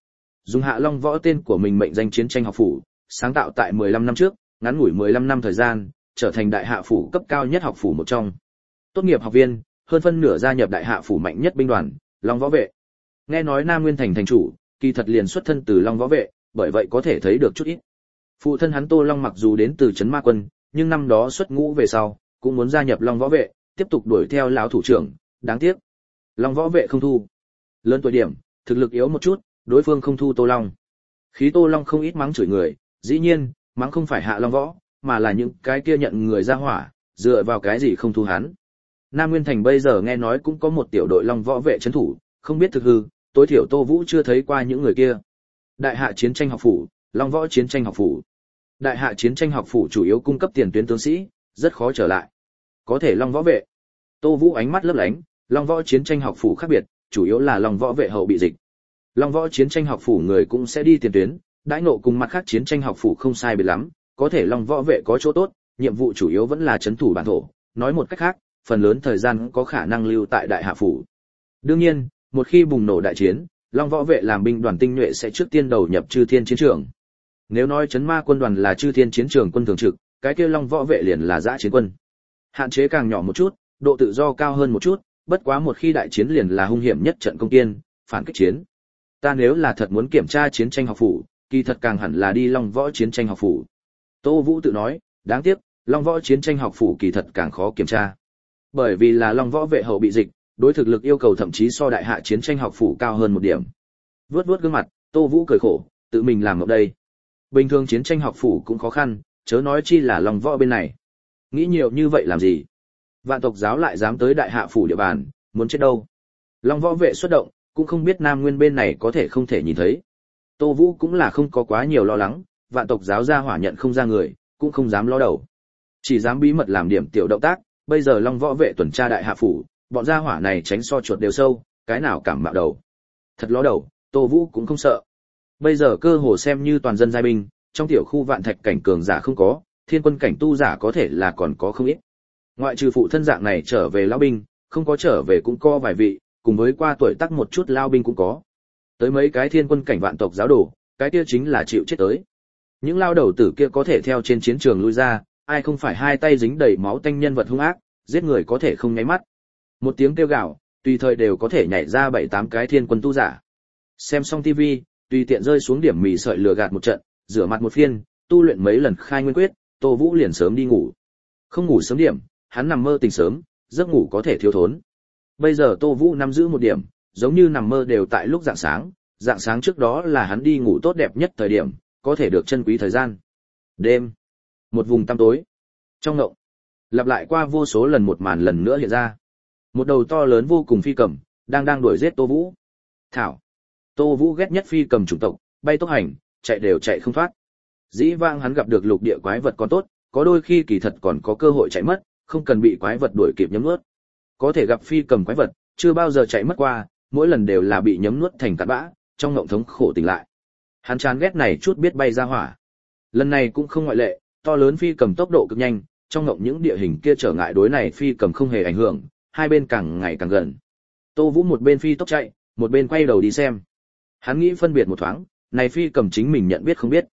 Dùng Hạ Long Võ tên của mình mệnh danh chiến tranh học phủ, sáng tạo tại 15 năm trước, ngắn ngủi 15 năm thời gian, trở thành đại hạ phủ cấp cao nhất học phủ một trong. Tốt nghiệp học viên, hơn phân nửa gia nhập đại hạ phủ mạnh nhất binh đoàn, Long Võ vệ. Nghe nói Nam Nguyên thành thành chủ, kỳ thật liền xuất thân từ Long Võ vệ, bởi vậy có thể thấy được chút ít. Phụ thân hắn Tô Long mặc dù đến từ trấn Ma quân, nhưng năm đó xuất ngũ về sau, cũng muốn gia nhập Long Võ vệ, tiếp tục đuổi theo lão thủ trưởng, đáng tiếc, Long Võ vệ không thu. Lớn tuổi điểm, thực lực yếu một chút, đối phương không thu Tô Long. Khí Tô Long không ít mắng chửi người, dĩ nhiên, mắng không phải Hạ Long Võ, mà là những cái kia nhận người ra hỏa, dựa vào cái gì không thu hắn. Nam Nguyên thành bây giờ nghe nói cũng có một tiểu đội Long Võ vệ trấn thủ, không biết thực hư, tối thiểu Tô Vũ chưa thấy qua những người kia. Đại hạ chiến tranh học phủ, Long Võ chiến tranh học phủ. Đại hạ chiến tranh học phủ chủ yếu cung cấp tiền tuyến tướng sĩ, rất khó trở lại. Có thể Long Võ vệ. Tô Vũ ánh mắt lấp lánh, Long Võ chiến tranh học phủ khác biệt, chủ yếu là Long Võ vệ hậu bị dịch. Long Võ chiến tranh học phủ người cũng sẽ đi tiền tuyến, đãi ngộ cùng mặt khác chiến tranh học phủ không sai biệt lắm, có thể Long Võ vệ có chỗ tốt, nhiệm vụ chủ yếu vẫn là trấn thủ bản thổ, nói một cách khác, phần lớn thời gian có khả năng lưu tại đại hạ phủ. Đương nhiên, một khi bùng nổ đại chiến, Long Võ vệ làm binh đoàn tinh nhuệ sẽ trước tiên đầu nhập Chư Thiên chiến trường. Nếu nói Trấn Ma quân đoàn là Chư Thiên chiến trường quân thường trực, cái kia Long Võ vệ liền là dã chiến quân. Hạn chế càng nhỏ một chút, độ tự do cao hơn một chút, bất quá một khi đại chiến liền là hung hiểm nhất trận công tiên, phản kích chiến. Ta nếu là thật muốn kiểm tra chiến tranh học phủ, kỳ thật càng hẳn là đi Long Võ chiến tranh học phủ. Tô Vũ tự nói, đáng tiếc, Long Võ chiến tranh học phủ kỳ thật càng khó kiểm tra. Bởi vì là Long Võ vệ hậu bị dịch, đối thực lực yêu cầu thậm chí so đại hạ chiến tranh học phủ cao hơn một điểm. Vuốt vuốt gương mặt, Tô Vũ cười khổ, tự mình làm ở đây. Bình thường chiến tranh học phủ cũng khó khăn, chớ nói chi là Long Võ bên này. Nghĩ nhiều như vậy làm gì? Vạn tộc giáo lại dám tới đại hạ phủ địa bàn, muốn chết đâu? Long Võ vệ xuất động, cũng không biết Nam Nguyên bên này có thể không thể nhìn thấy. Tô Vũ cũng là không có quá nhiều lo lắng, vạn tộc giáo ra hỏa nhận không ra người, cũng không dám lo đầu. Chỉ dám bí mật làm điểm tiểu động tác, bây giờ Long Võ vệ tuần tra đại hạ phủ, bọn gia hỏa này tránh so chuột đều sâu, cái nào cảm mạo đầu. Thật ló đầu, Tô Vũ cũng không sợ. Bây giờ cơ hồ xem như toàn dân giai binh, trong tiểu khu vạn thạch cảnh cường giả không có, thiên quân cảnh tu giả có thể là còn có không ít. Ngoại trừ phụ thân dạng này trở về lão binh, không có trở về cũng có vài vị, cùng với qua tuổi tác một chút lao binh cũng có. Tới mấy cái thiên quân cảnh vạn tộc giáo đồ, cái kia chính là chịu chết tới. Những lao đầu tử kia có thể theo trên chiến trường lui ra, ai không phải hai tay dính đầy máu tanh nhân vật hung ác, giết người có thể không nháy mắt. Một tiếng kêu gào, tùy thời đều có thể nhảy ra 7-8 cái thiên quân tu giả. Xem xong tivi, tùy tiện rơi xuống điểm mì sợi lừa gạt một trận, rửa mặt một phiên, tu luyện mấy lần khai nguyên quyết, Tô Vũ liền sớm đi ngủ. Không ngủ sớm điểm, hắn nằm mơ tỉnh sớm, giấc ngủ có thể thiếu thốn. Bây giờ Tô Vũ nắm giữ một điểm, giống như nằm mơ đều tại lúc rạng sáng trước đó là hắn đi ngủ tốt đẹp nhất thời điểm, có thể được trân quý thời gian. Đêm, một vùng tăm tối. Trong ngộng, lặp lại qua vô số lần một màn lần nữa hiện ra. Một đầu to lớn vô cùng phi cầm, đang đuổi giết Tô Vũ. Thảo. Tô Vũ ghét nhất phi cầm chủng tộc, bay tốc hành, chạy đều chạy không thoát. Dĩ vãng hắn gặp được lục địa quái vật còn tốt, có đôi khi kỳ thật còn có cơ hội chạy mất, không cần bị quái vật đuổi kịp nhấm nuốt. Có thể gặp phi cầm quái vật, chưa bao giờ chạy mất qua, mỗi lần đều là bị nhấm nuốt thành cát bã, trong ngộng thống khổ tỉnh lại. Hắn chán ghét này chút biết bay ra hỏa. Lần này cũng không ngoại lệ, to lớn phi cầm tốc độ cực nhanh, trong ngộng những địa hình kia trở ngại đối này phi cầm không hề ảnh hưởng, hai bên càng ngày càng gần. Tô Vũ một bên phi tốc chạy, một bên quay đầu đi xem. Hắn nghĩ phân biệt một thoáng, này phi cầm chính mình nhận biết không biết.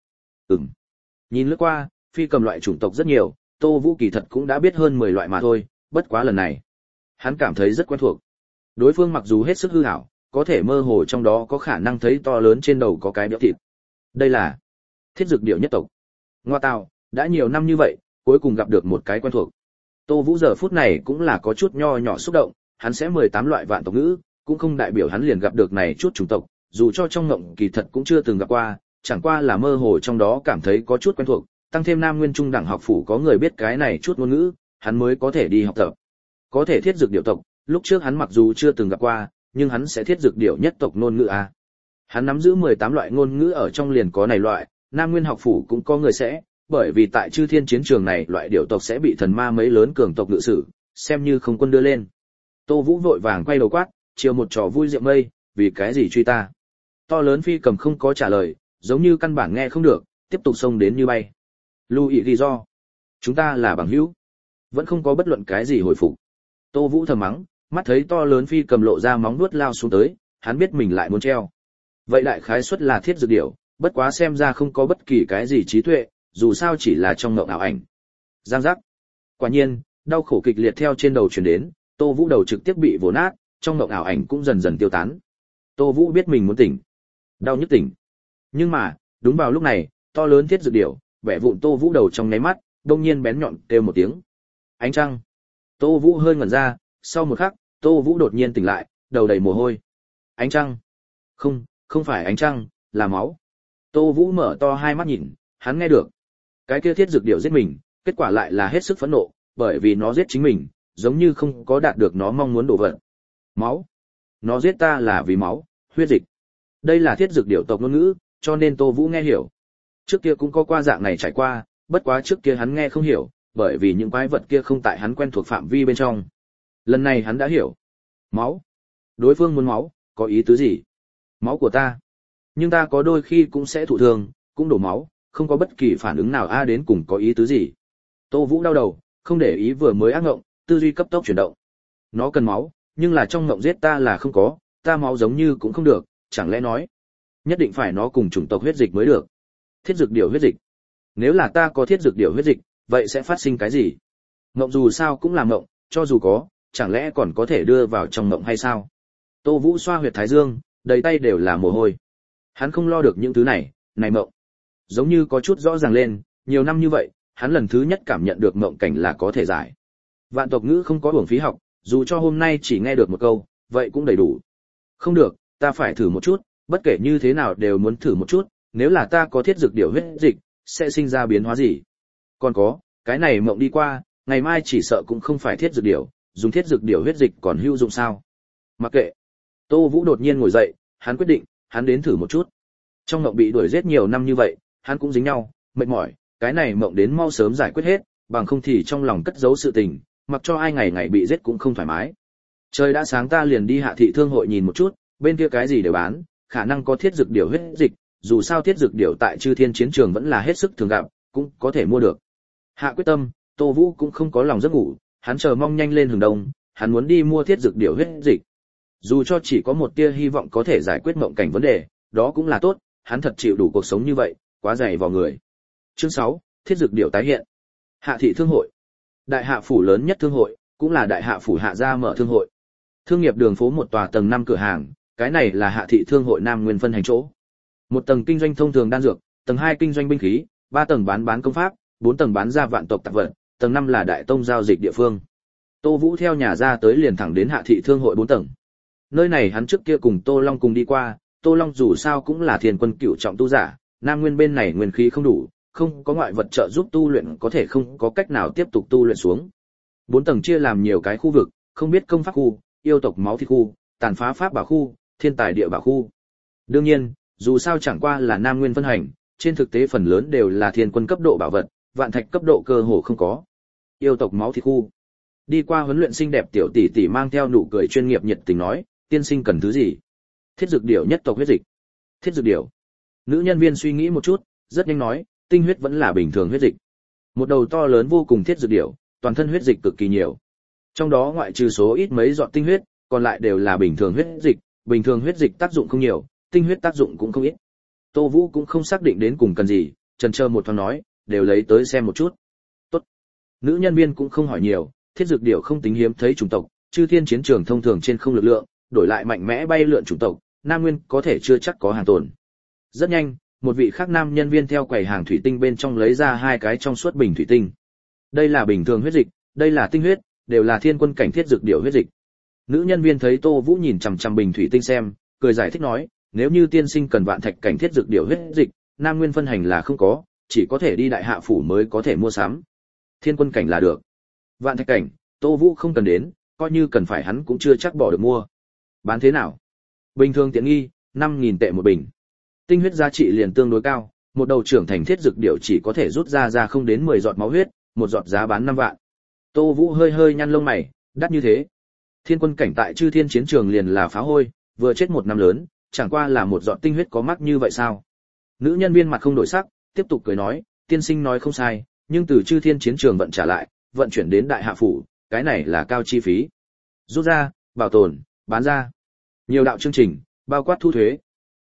Nhìn lướt qua, phi cầm loại chủng tộc rất nhiều, Tô Vũ kỳ thật cũng đã biết hơn 10 loại mà thôi, bất quá lần này, hắn cảm thấy rất quen thuộc. Đối phương mặc dù hết sức hư ảo, có thể mơ hồ trong đó có khả năng thấy to lớn trên đầu có cái béo thịt. Đây là Thiết Dực Điểu nhất tộc. Ngoa tào, đã nhiều năm như vậy, cuối cùng gặp được một cái quen thuộc. Tô Vũ giờ phút này cũng là có chút nho nhỏ xúc động, hắn sẽ 18 loại vạn tộc ngữ, cũng không đại biểu hắn liền gặp được này chút chủng tộc, dù cho trong ngộng kỳ thật cũng chưa từng gặp qua, chẳng qua là mơ hồ trong đó cảm thấy có chút quen thuộc, tăng thêm Nam Nguyên Trung đẳng học phủ có người biết cái này chút ngôn ngữ, hắn mới có thể đi học tập. Có thể Thiết Dực Điểu tộc, lúc trước hắn mặc dù chưa từng gặp qua, nhưng hắn sẽ Thiết Dực Điểu nhất tộc ngôn ngữ a. Hắn nắm giữ 18 loại ngôn ngữ ở trong liền có này loại, Nam Nguyên học phủ cũng có người sẽ, bởi vì tại Chư Thiên chiến trường này loại điểu tộc sẽ bị thần ma mấy lớn cường tộc ngự sử, xem như không quân đưa lên. Tô Vũ vội vàng quay đầu quát, chiều một trò vui rượu mây, vì cái gì truy ta? To lớn phi cầm không có trả lời, giống như căn bản nghe không được, tiếp tục xông đến như bay. Lưu ý lý do. Chúng ta là bằng hữu. Vẫn không có bất luận cái gì hồi phục. Tô Vũ thầm mắng, mắt thấy to lớn phi cầm lộ ra móng vuốt lao xuống tới, hắn biết mình lại muốn treo. Vậy đại khái suất là thiết dược điểu, bất quá xem ra không có bất kỳ cái gì trí tuệ, dù sao chỉ là trong mộng ảo ảnh. Giang giác. Quả nhiên, đau khổ kịch liệt theo trên đầu truyền đến, Tô Vũ đầu trực tiếp bị vồ nát, trong mộng ảo ảnh cũng dần dần tiêu tán. Tô Vũ biết mình muốn tỉnh, đau nhức tỉnh. Nhưng mà, đúng vào lúc này, to lớn thiết dược điểu, bẻ vụn Tô Vũ đầu trong nháy mắt, đột nhiên bén nhọn kêu một tiếng. Ánh trăng. Tô Vũ hơi ngẩn ra, sau một khắc, Tô Vũ đột nhiên tỉnh lại, đầu đầy mồ hôi. Ánh trăng? Không, không phải ánh trăng, là máu. Tô Vũ mở to hai mắt nhìn, hắn nghe được. Cái kia thiết dược điểu giết mình, kết quả lại là hết sức phẫn nộ, bởi vì nó giết chính mình, giống như không có đạt được nó mong muốn đồ vật. Máu. Nó giết ta là vì máu, huyết dịch. Đây là thiết dược điểu tộc ngôn ngữ, cho nên Tô Vũ nghe hiểu. Trước kia cũng có qua dạng này trải qua, bất quá trước kia hắn nghe không hiểu, bởi vì những quái vật kia không tại hắn quen thuộc phạm vi bên trong. Lần này hắn đã hiểu. Máu. Đối phương muốn máu, có ý tứ gì? Máu của ta. Nhưng ta có đôi khi cũng sẽ thụ thương, cũng đổ máu, không có bất kỳ phản ứng nào đến cùng có ý tứ gì. Tô Vũ đau đầu, không để ý vừa mới ác ngộng, tư duy cấp tốc chuyển động. Nó cần máu, nhưng là trong ngộng giết ta là không có, ta máu giống như cũng không được, chẳng lẽ nói nhất định phải nó cùng chủng tộc huyết dịch mới được. Thiết dược điểu huyết dịch. Nếu là ta có thiết dược điểu huyết dịch, vậy sẽ phát sinh cái gì? Ngộng dù sao cũng là ngộng, cho dù có, chẳng lẽ còn có thể đưa vào trong ngộng hay sao? Tô Vũ xoa huyệt thái dương, đầy tay đều là mồ hôi. Hắn không lo được những thứ này, này mộng. Giống như có chút rõ ràng lên, nhiều năm như vậy, hắn lần thứ nhất cảm nhận được mộng cảnh là có thể giải. Vạn tộc ngữ không có uổng phí học, dù cho hôm nay chỉ nghe được một câu, vậy cũng đầy đủ. Không được, ta phải thử một chút, bất kể như thế nào đều muốn thử một chút, nếu là ta có thiết dược điểu huyết dịch, sẽ sinh ra biến hóa gì? Còn có, cái này mộng đi qua, ngày mai chỉ sợ cũng không phải thiết dược điểu, dùng thiết dược điểu huyết dịch còn hữu dụng sao? Mặc kệ. Tô Vũ đột nhiên ngồi dậy, hắn quyết định, hắn đến thử một chút. Trong mộng bị đuổi giết nhiều năm như vậy, hắn cũng dính nhau, mệt mỏi, cái này mộng đến mau sớm giải quyết hết, bằng không thì trong lòng cất giấu sự tình, mặc cho ai ngày ngày bị giết cũng không thoải mái. Trời đã sáng ta liền đi Hạ thị thương hội nhìn một chút, bên kia cái gì đều bán, khả năng có thiết dược điểu huyết dịch, dù sao thiết dược điểu tại Chư Thiên chiến trường vẫn là hết sức thường gặp, cũng có thể mua được. Hạ quyết tâm, Tô Vũ cũng không có lòng giấc ngủ, hắn chờ mong nhanh lên hừng đông, hắn muốn đi mua thiết dược điểu huyết dịch. Dù cho chỉ có một tia hy vọng có thể giải quyết mộng cảnh vấn đề, đó cũng là tốt, hắn thật chịu đủ cuộc sống như vậy, quá dày vào người. Chương 6, thiết dược điểu tái hiện. Hạ thị thương hội. Đại hạ phủ lớn nhất thương hội, cũng là đại hạ phủ hạ gia mở thương hội. Thương nghiệp đường phố một tòa tầng 5 cửa hàng, cái này là hạ thị thương hội Nam Nguyên phân hành chỗ. Một tầng kinh doanh thông thường đan dược, tầng 2 kinh doanh binh khí, 3 tầng bán công pháp, 4 tầng bán ra vạn tộc tạp vật, tầng 5 là đại tông giao dịch địa phương. Tô Vũ theo nhà ra tới liền thẳng đến hạ thị thương hội 4 tầng. Nơi này hắn trước kia cùng Tô Long cùng đi qua, Tô Long dù sao cũng là thiên quân cửu trọng tu giả, Nam Nguyên bên này nguyên khí không đủ, không có ngoại vật trợ giúp tu luyện có thể không có cách nào tiếp tục tu luyện xuống. 4 tầng chia làm nhiều cái khu vực, không biết công pháp khu, yêu tộc máu thịt khu, tàn phá pháp bảo khu, thiên tài địa bảo khu. Đương nhiên, dù sao chẳng qua là Nam Nguyên phân hành, trên thực tế phần lớn đều là thiên quân cấp độ bảo vật, vạn thạch cấp độ cơ hồ không có. Yêu tộc máu thịt khu. Đi qua huấn luyện xinh đẹp tiểu tỷ tỷ mang theo nụ cười chuyên nghiệp nhiệt tình nói, tiên sinh cần thứ gì? Thiết dược điểu nhất tộc huyết dịch. Thiết dược điểu. Nữ nhân viên suy nghĩ một chút, rất nhanh nói, tinh huyết vẫn là bình thường huyết dịch. Một đầu to lớn vô cùng thiết dược điểu, toàn thân huyết dịch cực kỳ nhiều. Trong đó ngoại trừ số ít mấy giọt tinh huyết, còn lại đều là bình thường huyết dịch, bình thường huyết dịch tác dụng không nhiều, tinh huyết tác dụng cũng không ít. Tô Vũ cũng không xác định đến cùng cần gì, chần chờ một thoáng nói, đều lấy tới xem một chút. Tốt. Nữ nhân viên cũng không hỏi nhiều, thiết dược điểu không tính hiếm thấy chủng tộc, Chư Thiên chiến trường thông thường trên không lực lượng, đổi lại mạnh mẽ bay lượn chủng tộc, Nam Nguyên có thể chưa chắc có hàng tồn. Rất nhanh, một vị khác nam nhân viên theo quầy hàng thủy tinh bên trong lấy ra 2 cái trong suốt bình thủy tinh. Đây là bình thường huyết dịch, đây là tinh huyết, đều là thiên quân cảnh thiết dược điểu huyết dịch. Nữ nhân viên thấy Tô Vũ nhìn chằm chằm bình thủy tinh xem, cười giải thích nói, nếu như tiên sinh cần vạn thạch cảnh thiết dược điểu huyết dịch, Nam Nguyên phân hành là không có, chỉ có thể đi đại hạ phủ mới có thể mua sắm. Thiên quân cảnh là được. Vạn thạch cảnh, Tô Vũ không cần đến, coi như cần phải hắn cũng chưa chắc bỏ được mua. Bán thế nào? Bình thường tiện nghi, 5.000 tệ một bình. Tinh huyết giá trị liền tương đối cao, một đầu trưởng thành thiết dược điểu chỉ có thể rút ra không đến 10 giọt máu huyết, một giọt giá bán 5 vạn. Tô Vũ hơi nhăn lông mày, đắt như thế. Thiên quân cảnh tại Chư Thiên chiến trường liền là phá hôi, vừa chết một năm lớn, chẳng qua là một giọt tinh huyết có mắc như vậy sao? Nữ nhân viên mặt không đổi sắc, tiếp tục cười nói, tiên sinh nói không sai, nhưng từ Chư Thiên chiến trường vận trả lại, vận chuyển đến đại hạ phủ, cái này là cao chi phí. Rút ra, bảo tồn, bán ra. Nhiều đạo chương trình, bao quát thu thuế.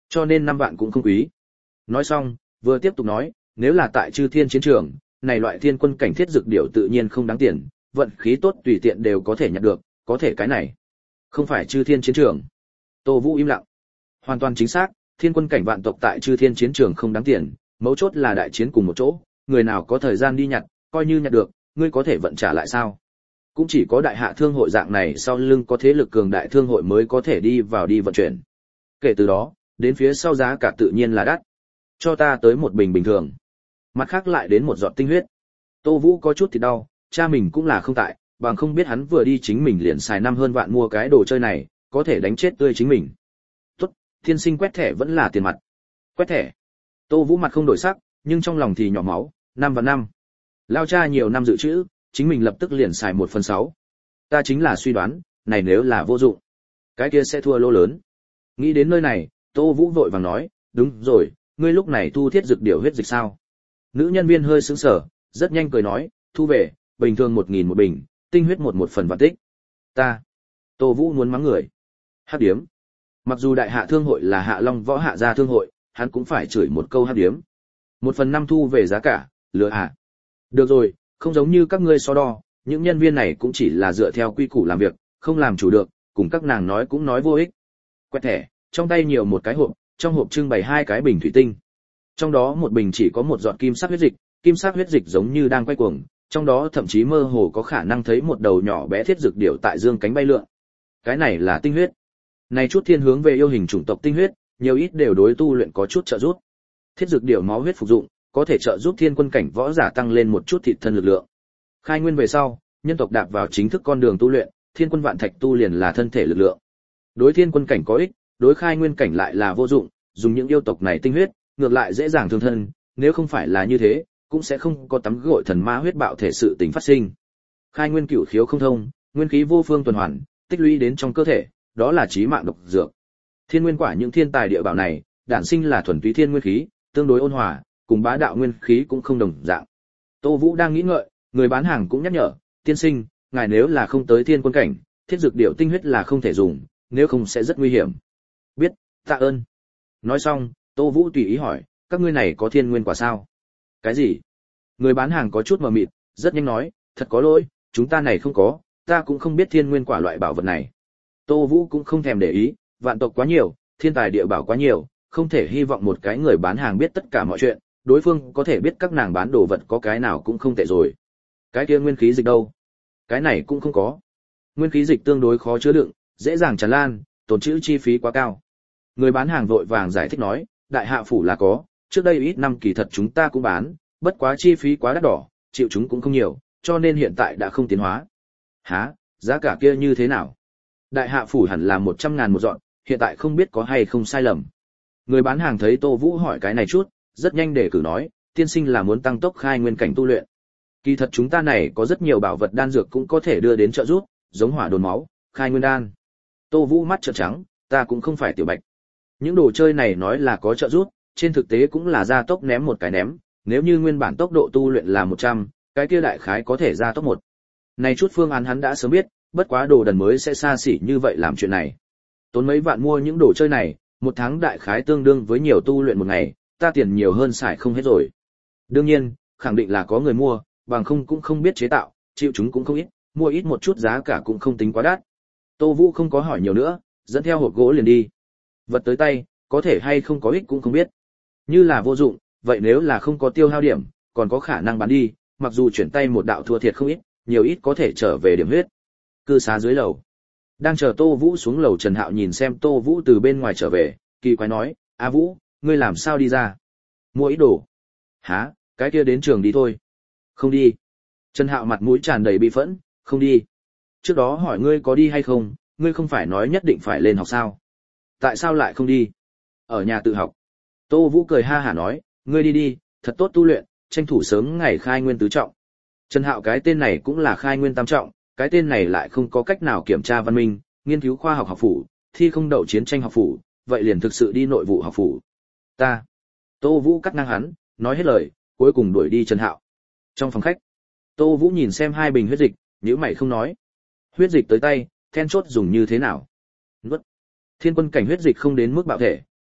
Cho nên 5 vạn cũng không quý. Nói xong, vừa tiếp tục nói, nếu là tại Chư Thiên chiến trường, này loại thiên quân cảnh thiết dược điểu tự nhiên không đáng tiền, vận khí tốt tùy tiện đều có thể nhặt được, có thể cái này không phải Chư Thiên chiến trường. Tô Vũ im lặng. Hoàn toàn chính xác, thiên quân cảnh vạn tộc tại Chư Thiên chiến trường không đáng tiền, mấu chốt là đại chiến cùng một chỗ, người nào có thời gian đi nhặt, coi như nhặt được, ngươi có thể vận trả lại sao? Cũng chỉ có đại hạ thương hội dạng này sau lưng có thế lực cường đại thương hội mới có thể đi vào đi vận chuyển. Kể từ đó, đến phía sau giá cả tự nhiên là đắt. Cho ta tới một bình bình thường. Mặt khác lại đến một giọt tinh huyết. Tô Vũ có chút thì đau, cha mình cũng là không tại, bằng không biết hắn vừa đi chính mình liền xài 5 hơn vạn mua cái đồ chơi này, có thể đánh chết tươi chính mình. Tốt, tiên sinh quét thẻ vẫn là tiền mặt. Quét thẻ. Tô Vũ mặt không đổi sắc, nhưng trong lòng thì nhỏ máu, 5 và 5. Lao cha nhiều năm dự trữ, chính mình lập tức liền xài 1/6. Ta chính là suy đoán, này nếu là vô dụng, cái kia sẽ thua lỗ lớn. Nghĩ đến nơi này, Tô Vũ vội vàng nói, đúng rồi, ngươi lúc này thu thiết dược điểu huyết dịch sao? Nữ nhân viên hơi sững sờ, rất nhanh cười nói, thu về, bình thường 1.000 một bình, tinh huyết một phần vạn tích. Ta. Tô Vũ muốn mắng người. Hắc điếm. Mặc dù đại hạ thương hội là Hạ Long Võ Hạ gia thương hội, hắn cũng phải chửi một câu hắc điếm. 1/5 thu về giá cả, lừa à. Được rồi, không giống như các ngươi so đo, những nhân viên này cũng chỉ là dựa theo quy củ làm việc, không làm chủ được, cùng các nàng nói cũng nói vô ích. Quẹt thẻ, trong tay nhiều một cái hộp, trong hộp trưng bày 2 cái bình thủy tinh. Trong đó một bình chỉ có một giọt kim sắc huyết dịch giống như đang quay cuồng, trong đó thậm chí mơ hồ có khả năng thấy một đầu nhỏ bé thiết dược điểu tại dương cánh bay lượn. Cái này là tinh huyết. Này chút thiên hướng về yêu hình chủng tộc tinh huyết, nhiều ít đều đối tu luyện có chút trợ giúp. Thiết dược điểu máu huyết phục dụng, có thể trợ giúp thiên quân cảnh võ giả tăng lên một chút thịt thân lực lượng. Khai nguyên về sau, nhân tộc đạp vào chính thức con đường tu luyện, thiên quân vạn thạch tu liền là thân thể lực lượng. Đối thiên quân cảnh có ích, đối khai nguyên cảnh lại là vô dụng, dùng những yêu tộc này tinh huyết, ngược lại dễ dàng thương thân, nếu không phải là như thế, cũng sẽ không có tắm gội thần ma huyết bạo thể sự tình phát sinh. Khai nguyên cửu khiếu không thông, nguyên khí vô phương tuần hoàn, tích lũy đến trong cơ thể, đó là chí mạng độc dược. Thiên nguyên quả những thiên tài địa bảo này, đản sinh là thuần túy thiên nguyên khí, tương đối ôn hòa, cùng bá đạo nguyên khí cũng không đồng dạng. Tô Vũ đang nghĩ ngợi, người bán hàng cũng nhắc nhở, tiên sinh, ngài nếu là không tới thiên quân cảnh, thiết dược điểu tinh huyết là không thể dùng, nếu không sẽ rất nguy hiểm. Biết, tạ ơn. Nói xong, Tô Vũ tùy ý hỏi, các ngươi này có thiên nguyên quả sao? Cái gì? Người bán hàng có chút mờ mịt, rất nhanh nói, thật có lỗi, chúng ta này không có, ta cũng không biết thiên nguyên quả loại bảo vật này. Tô Vũ cũng không thèm để ý, vạn tộc quá nhiều, thiên tài địa bảo quá nhiều, không thể hy vọng một cái người bán hàng biết tất cả mọi chuyện, đối phương có thể biết các nàng bán đồ vật có cái nào cũng không tệ rồi. Cái kia nguyên khí dịch đâu? Cái này cũng không có. Nguyên khí dịch tương đối khó chứa đựng, dễ dàng tràn lan, tồn trữ chi phí quá cao. Người bán hàng vội vàng giải thích nói, đại hạ phủ là có, trước đây ít năm kỳ thật chúng ta cũng bán, bất quá chi phí quá đắt đỏ, chịu chúng cũng không nhiều, cho nên hiện tại đã không tiến hóa. Hả, giá cả kia như thế nào? Đại hạ phủ hẳn là 100.000 một dọn, hiện tại không biết có hay không sai lầm. Người bán hàng thấy Tô Vũ hỏi cái này chút, rất nhanh để cử nói, tiên sinh là muốn tăng tốc khai nguyên cảnh tu luyện. Kỳ thật chúng ta này có rất nhiều bảo vật đan dược cũng có thể đưa đến trợ giúp, giống hỏa đồn máu, khai nguyên đan. Tô Vũ mắt trợn trắng, ta cũng không phải tiểu bạch. Những đồ chơi này nói là có trợ giúp, trên thực tế cũng là gia tốc ném một cái ném, nếu như nguyên bản tốc độ tu luyện là 100, cái kia đại khái có thể gia tốc 1. Này chút phương án hắn đã sớm biết, bất quá đồ đần mới sẽ xa xỉ như vậy làm chuyện này. Tốn mấy vạn mua những đồ chơi này, một tháng đại khái tương đương với nhiều tu luyện một ngày, ta tiền nhiều hơn xài không hết rồi. Đương nhiên, khẳng định là có người mua, bằng không cũng không biết chế tạo, chịu chúng cũng không ít, mua ít một chút giá cả cũng không tính quá đắt. Tô Vũ không có hỏi nhiều nữa, dẫn theo hộp gỗ liền đi. Vật tới tay, có thể hay không có ích cũng không biết. Như là vô dụng, vậy nếu là không có tiêu hao điểm, còn có khả năng bán đi, mặc dù chuyển tay một đạo thua thiệt không ít, nhiều ít có thể trở về điểm huyết. Cư xá dưới lầu. Đang chờ Tô Vũ xuống lầu, Trần Hạo nhìn xem Tô Vũ từ bên ngoài trở về, kỳ quái nói, A Vũ, ngươi làm sao đi ra? Mua ít đồ. Hả, cái kia đến trường đi thôi. Không đi. Trần Hạo mặt mũi tràn đầy bi phẫn, không đi. Trước đó hỏi ngươi có đi hay không, ngươi không phải nói nhất định phải lên học sao? Tại sao lại không đi? Ở nhà tự học. Tô Vũ cười ha hả nói, ngươi đi đi, thật tốt tu luyện, tranh thủ sớm ngày khai nguyên tứ trọng. Trần Hạo cái tên này cũng là khai nguyên tam trọng, cái tên này lại không có cách nào kiểm tra văn minh, nghiên cứu khoa học học phủ, thi không đậu chiến tranh học phủ, vậy liền thực sự đi nội vụ học phủ. Ta. Tô Vũ cắt ngang hắn, nói hết lời, cuối cùng đuổi đi Trần Hạo. Trong phòng khách, Tô Vũ nhìn xem 2 bình huyết dịch, nhíu mày không nói. Huyết dịch tới tay, then chốt dùng như thế nào? Nuốt. Thiên quân cảnh huyết dịch không đến mức bạo thể,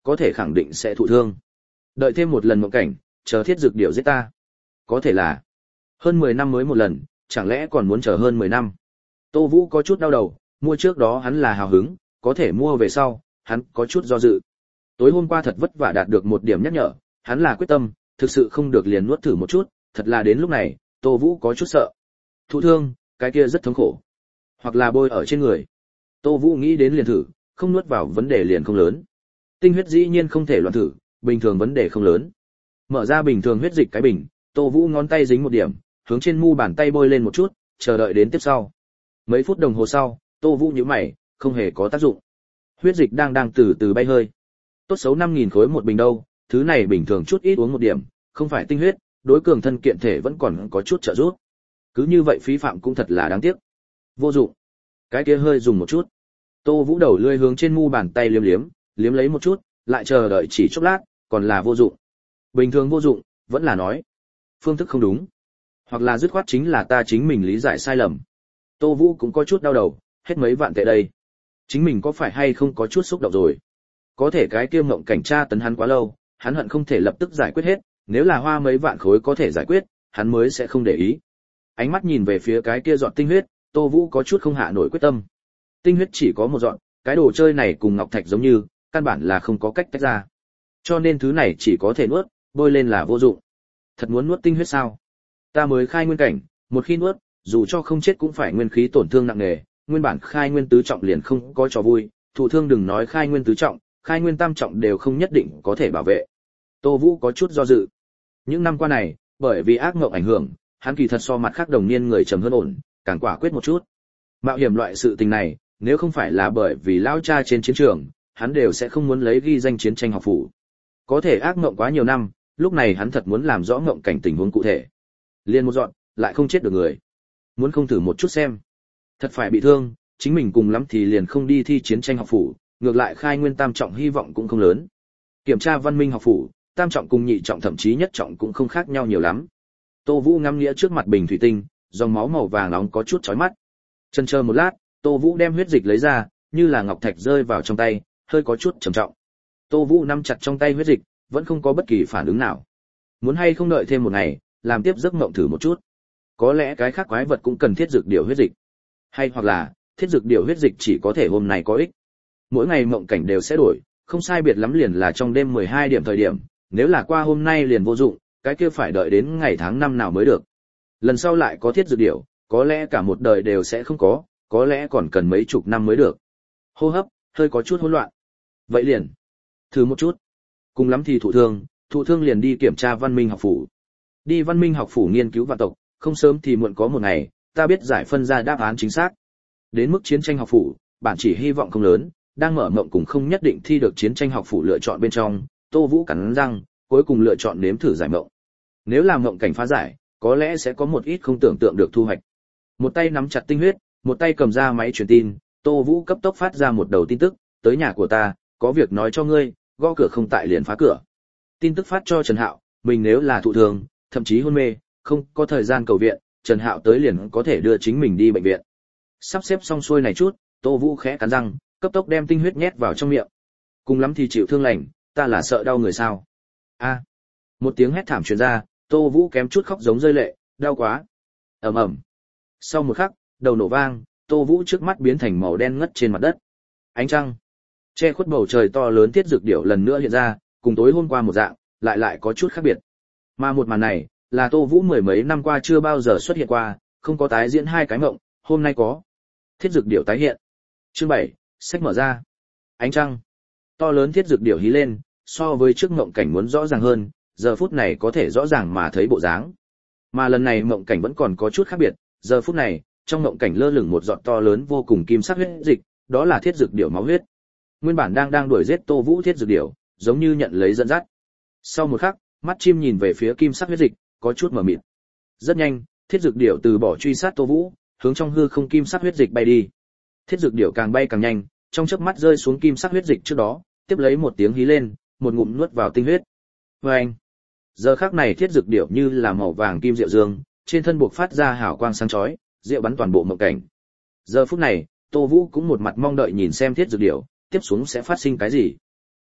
có thể khẳng định sẽ thụ thương. Đợi thêm một lần mộng cảnh, chờ thiết dược điểu giết ta. Có thể là hơn 10 năm mới một lần, chẳng lẽ còn muốn chờ hơn 10 năm. Tô Vũ có chút đau đầu, mua trước đó hắn là hào hứng, có thể mua về sau, hắn có chút do dự. Tối hôm qua thật vất vả đạt được một điểm nhắc nhở, hắn là quyết tâm, thực sự không được liền nuốt thử một chút, thật là đến lúc này, Tô Vũ có chút sợ. Thụ thương, cái kia rất thống khổ. Hoặc là bôi ở trên người. Tô Vũ nghĩ đến liền thử, không nuốt vào vấn đề liền không lớn. Tinh huyết dĩ nhiên không thể loạn thử, bình thường vấn đề không lớn. Mở ra bình thường huyết dịch cái bình, Tô Vũ ngón tay dính một điểm, hướng trên mu bàn tay bôi lên một chút, chờ đợi đến tiếp sau. Mấy phút đồng hồ sau, Tô Vũ nhíu mày, không hề có tác dụng. Huyết dịch đang từ từ bay hơi. Tốt xấu 5000 khối một bình đâu, thứ này bình thường chút ít uống một điểm, không phải tinh huyết, đối cường thân kiện thể vẫn còn có chút trợ giúp. Cứ như vậy phí phạm cũng thật là đáng tiếc. Vô dụng. Cái kia hơi dùng một chút. Tô Vũ đầu lươi hướng trên mu bàn tay liếm lấy một chút, lại chờ đợi chỉ chốc lát, còn là vô dụng. Bình thường vô dụng, vẫn là nói phương thức không đúng, hoặc là dứt khoát chính là ta chính mình lý giải sai lầm. Tô Vũ cũng có chút đau đầu, hết mấy vạn tệ đây. Chính mình có phải hay không có chút xúc động rồi? Có thể cái kia mộng cảnh tra tấn hắn quá lâu, hắn hận không thể lập tức giải quyết hết, nếu là hoa mấy vạn khối có thể giải quyết, hắn mới sẽ không để ý. Ánh mắt nhìn về phía cái kia giọt tinh huyết, Tô Vũ có chút không hạ nổi quyết tâm. Tinh huyết chỉ có một giọt, cái đồ chơi này cùng ngọc thạch giống như, căn bản là không có cách tách ra. Cho nên thứ này chỉ có thể nuốt, bôi lên là vô dụng. Thật muốn nuốt tinh huyết sao? Ta mới khai nguyên cảnh, một khi nuốt, dù cho không chết cũng phải nguyên khí tổn thương nặng nề, nguyên bản khai nguyên tứ trọng liền không có trò vui, thụ thương đừng nói khai nguyên tứ trọng, khai nguyên tam trọng đều không nhất định có thể bảo vệ. Tô Vũ có chút do dự. Những năm qua này, bởi vì ác mộng ảnh hưởng, hắn kỳ thật so mặt khác đồng niên người trầm hơn ổn, càng quả quyết một chút. Mạo hiểm loại sự tình này, nếu không phải là bởi vì lão cha trên chiến trường, hắn đều sẽ không muốn lấy ghi danh chiến tranh học phủ. Có thể ác mộng quá nhiều năm, lúc này hắn thật muốn làm rõ mộng cảnh tình huống cụ thể. Liên một dọn, lại không chết được người. Muốn không thử một chút xem. Thật phải bị thương, chính mình cùng lắm thì liền không đi thi chiến tranh học phủ, ngược lại khai nguyên tam trọng hy vọng cũng không lớn. Kiểm tra văn minh học phủ, tam trọng cùng nhị trọng thậm chí nhất trọng cũng không khác nhau nhiều lắm. Tô Vũ ngắm nghĩa trước mặt bình thủy tinh, dòng máu màu vàng nóng có chút chói mắt. Chần chờ một lát, Tô Vũ đem huyết dịch lấy ra, như là ngọc thạch rơi vào trong tay, hơi có chút trầm trọng. Tô Vũ nắm chặt trong tay huyết dịch, vẫn không có bất kỳ phản ứng nào. Muốn hay không đợi thêm một ngày, làm tiếp giấc mộng thử một chút. Có lẽ cái khác quái vật cũng cần thiết dược điều huyết dịch. Hay hoặc là, thiết dược điều huyết dịch chỉ có thể hôm nay có ích. Mỗi ngày mộng cảnh đều sẽ đổi, không sai biệt lắm liền là trong đêm 12 điểm thời điểm, nếu là qua hôm nay liền vô dụng, cái kia phải đợi đến ngày tháng năm nào mới được. Lần sau lại có thiết dược điều, có lẽ cả một đời đều sẽ không có lẽ còn cần mấy chục năm mới được. Hô hấp hơi có chút hỗn loạn. Vậy liền thử một chút. Cùng lắm thì thụ thương liền đi kiểm tra văn minh học phủ. Đi văn minh học phủ nghiên cứu vạn tộc, không sớm thì muộn có một ngày, ta biết giải phân ra đáp án chính xác. Đến mức chiến tranh học phủ, bản chỉ hy vọng không lớn, đang mở mộng cùng không nhất định thi được chiến tranh học phủ lựa chọn bên trong, Tô Vũ cắn răng, cuối cùng lựa chọn nếm thử giải mộng. Nếu làm mộng cảnh phá giải, có lẽ sẽ có một ít không tưởng tượng được thu hoạch. Một tay nắm chặt tinh huyết, một tay cầm ra máy truyền tin, Tô Vũ cấp tốc phát ra một đầu tin tức, tới nhà của ta, có việc nói cho ngươi, gõ cửa không tại liền phá cửa. Tin tức phát cho Trần Hạo, mình nếu là thụ thương, thậm chí hôn mê, không có thời gian cầu viện, Trần Hạo tới liền có thể đưa chính mình đi bệnh viện. Sắp xếp xong xuôi này chút, Tô Vũ khẽ cắn răng, cấp tốc đem tinh huyết nhét vào trong miệng. Cùng lắm thì chịu thương lành, ta là sợ đau người sao? A. Một tiếng hét thảm truyền ra, Tô Vũ kém chút khóc giống rơi lệ, đau quá. Ầm ầm. Sau một khắc, đầu nổ vang, Tô Vũ trước mắt biến thành màu đen ngất trên mặt đất. Ánh trăng che khuất bầu trời to lớn tiết dược điểu lần nữa hiện ra, cùng tối hôm qua một dạng, lại có chút khác biệt. Mà một màn này, là Tô Vũ mười mấy năm qua chưa bao giờ xuất hiện qua, không có tái diễn hai cái mộng, hôm nay có. Thiết dược điểu tái hiện. Chương 7, sách mở ra. Ánh trăng. To lớn thiết dược điểu hí lên, so với trước mộng cảnh muốn rõ ràng hơn, giờ phút này có thể rõ ràng mà thấy bộ dáng. Mà lần này mộng cảnh vẫn còn có chút khác biệt, giờ phút này, trong mộng cảnh lơ lửng một giọt to lớn vô cùng kim sắc huyết dịch, đó là thiết dược điểu máu huyết. Nguyên bản đang đuổi giết Tô Vũ thiết dược điểu, giống như nhận lấy dẫn dắt. Sau một khắc, mắt chim nhìn về phía kim sắc huyết dịch, có chút mờ mịt. Rất nhanh, thiết dược điểu từ bỏ truy sát Tô Vũ, hướng trong hư không kim sắc huyết dịch bay đi. Thiết dược điểu càng bay càng nhanh, trong chớp mắt rơi xuống kim sắc huyết dịch trước đó, tiếp lấy một tiếng hí lên, một ngụm nuốt vào tinh huyết. Oeng! Giờ khắc này thiết dược điểu như là màu vàng kim diệu dương, trên thân buộc phát ra hào quang sáng chói, diệu bắn toàn bộ mộng cảnh. Giờ phút này, Tô Vũ cũng một mặt mong đợi nhìn xem thiết dược điểu, tiếp xuống sẽ phát sinh cái gì.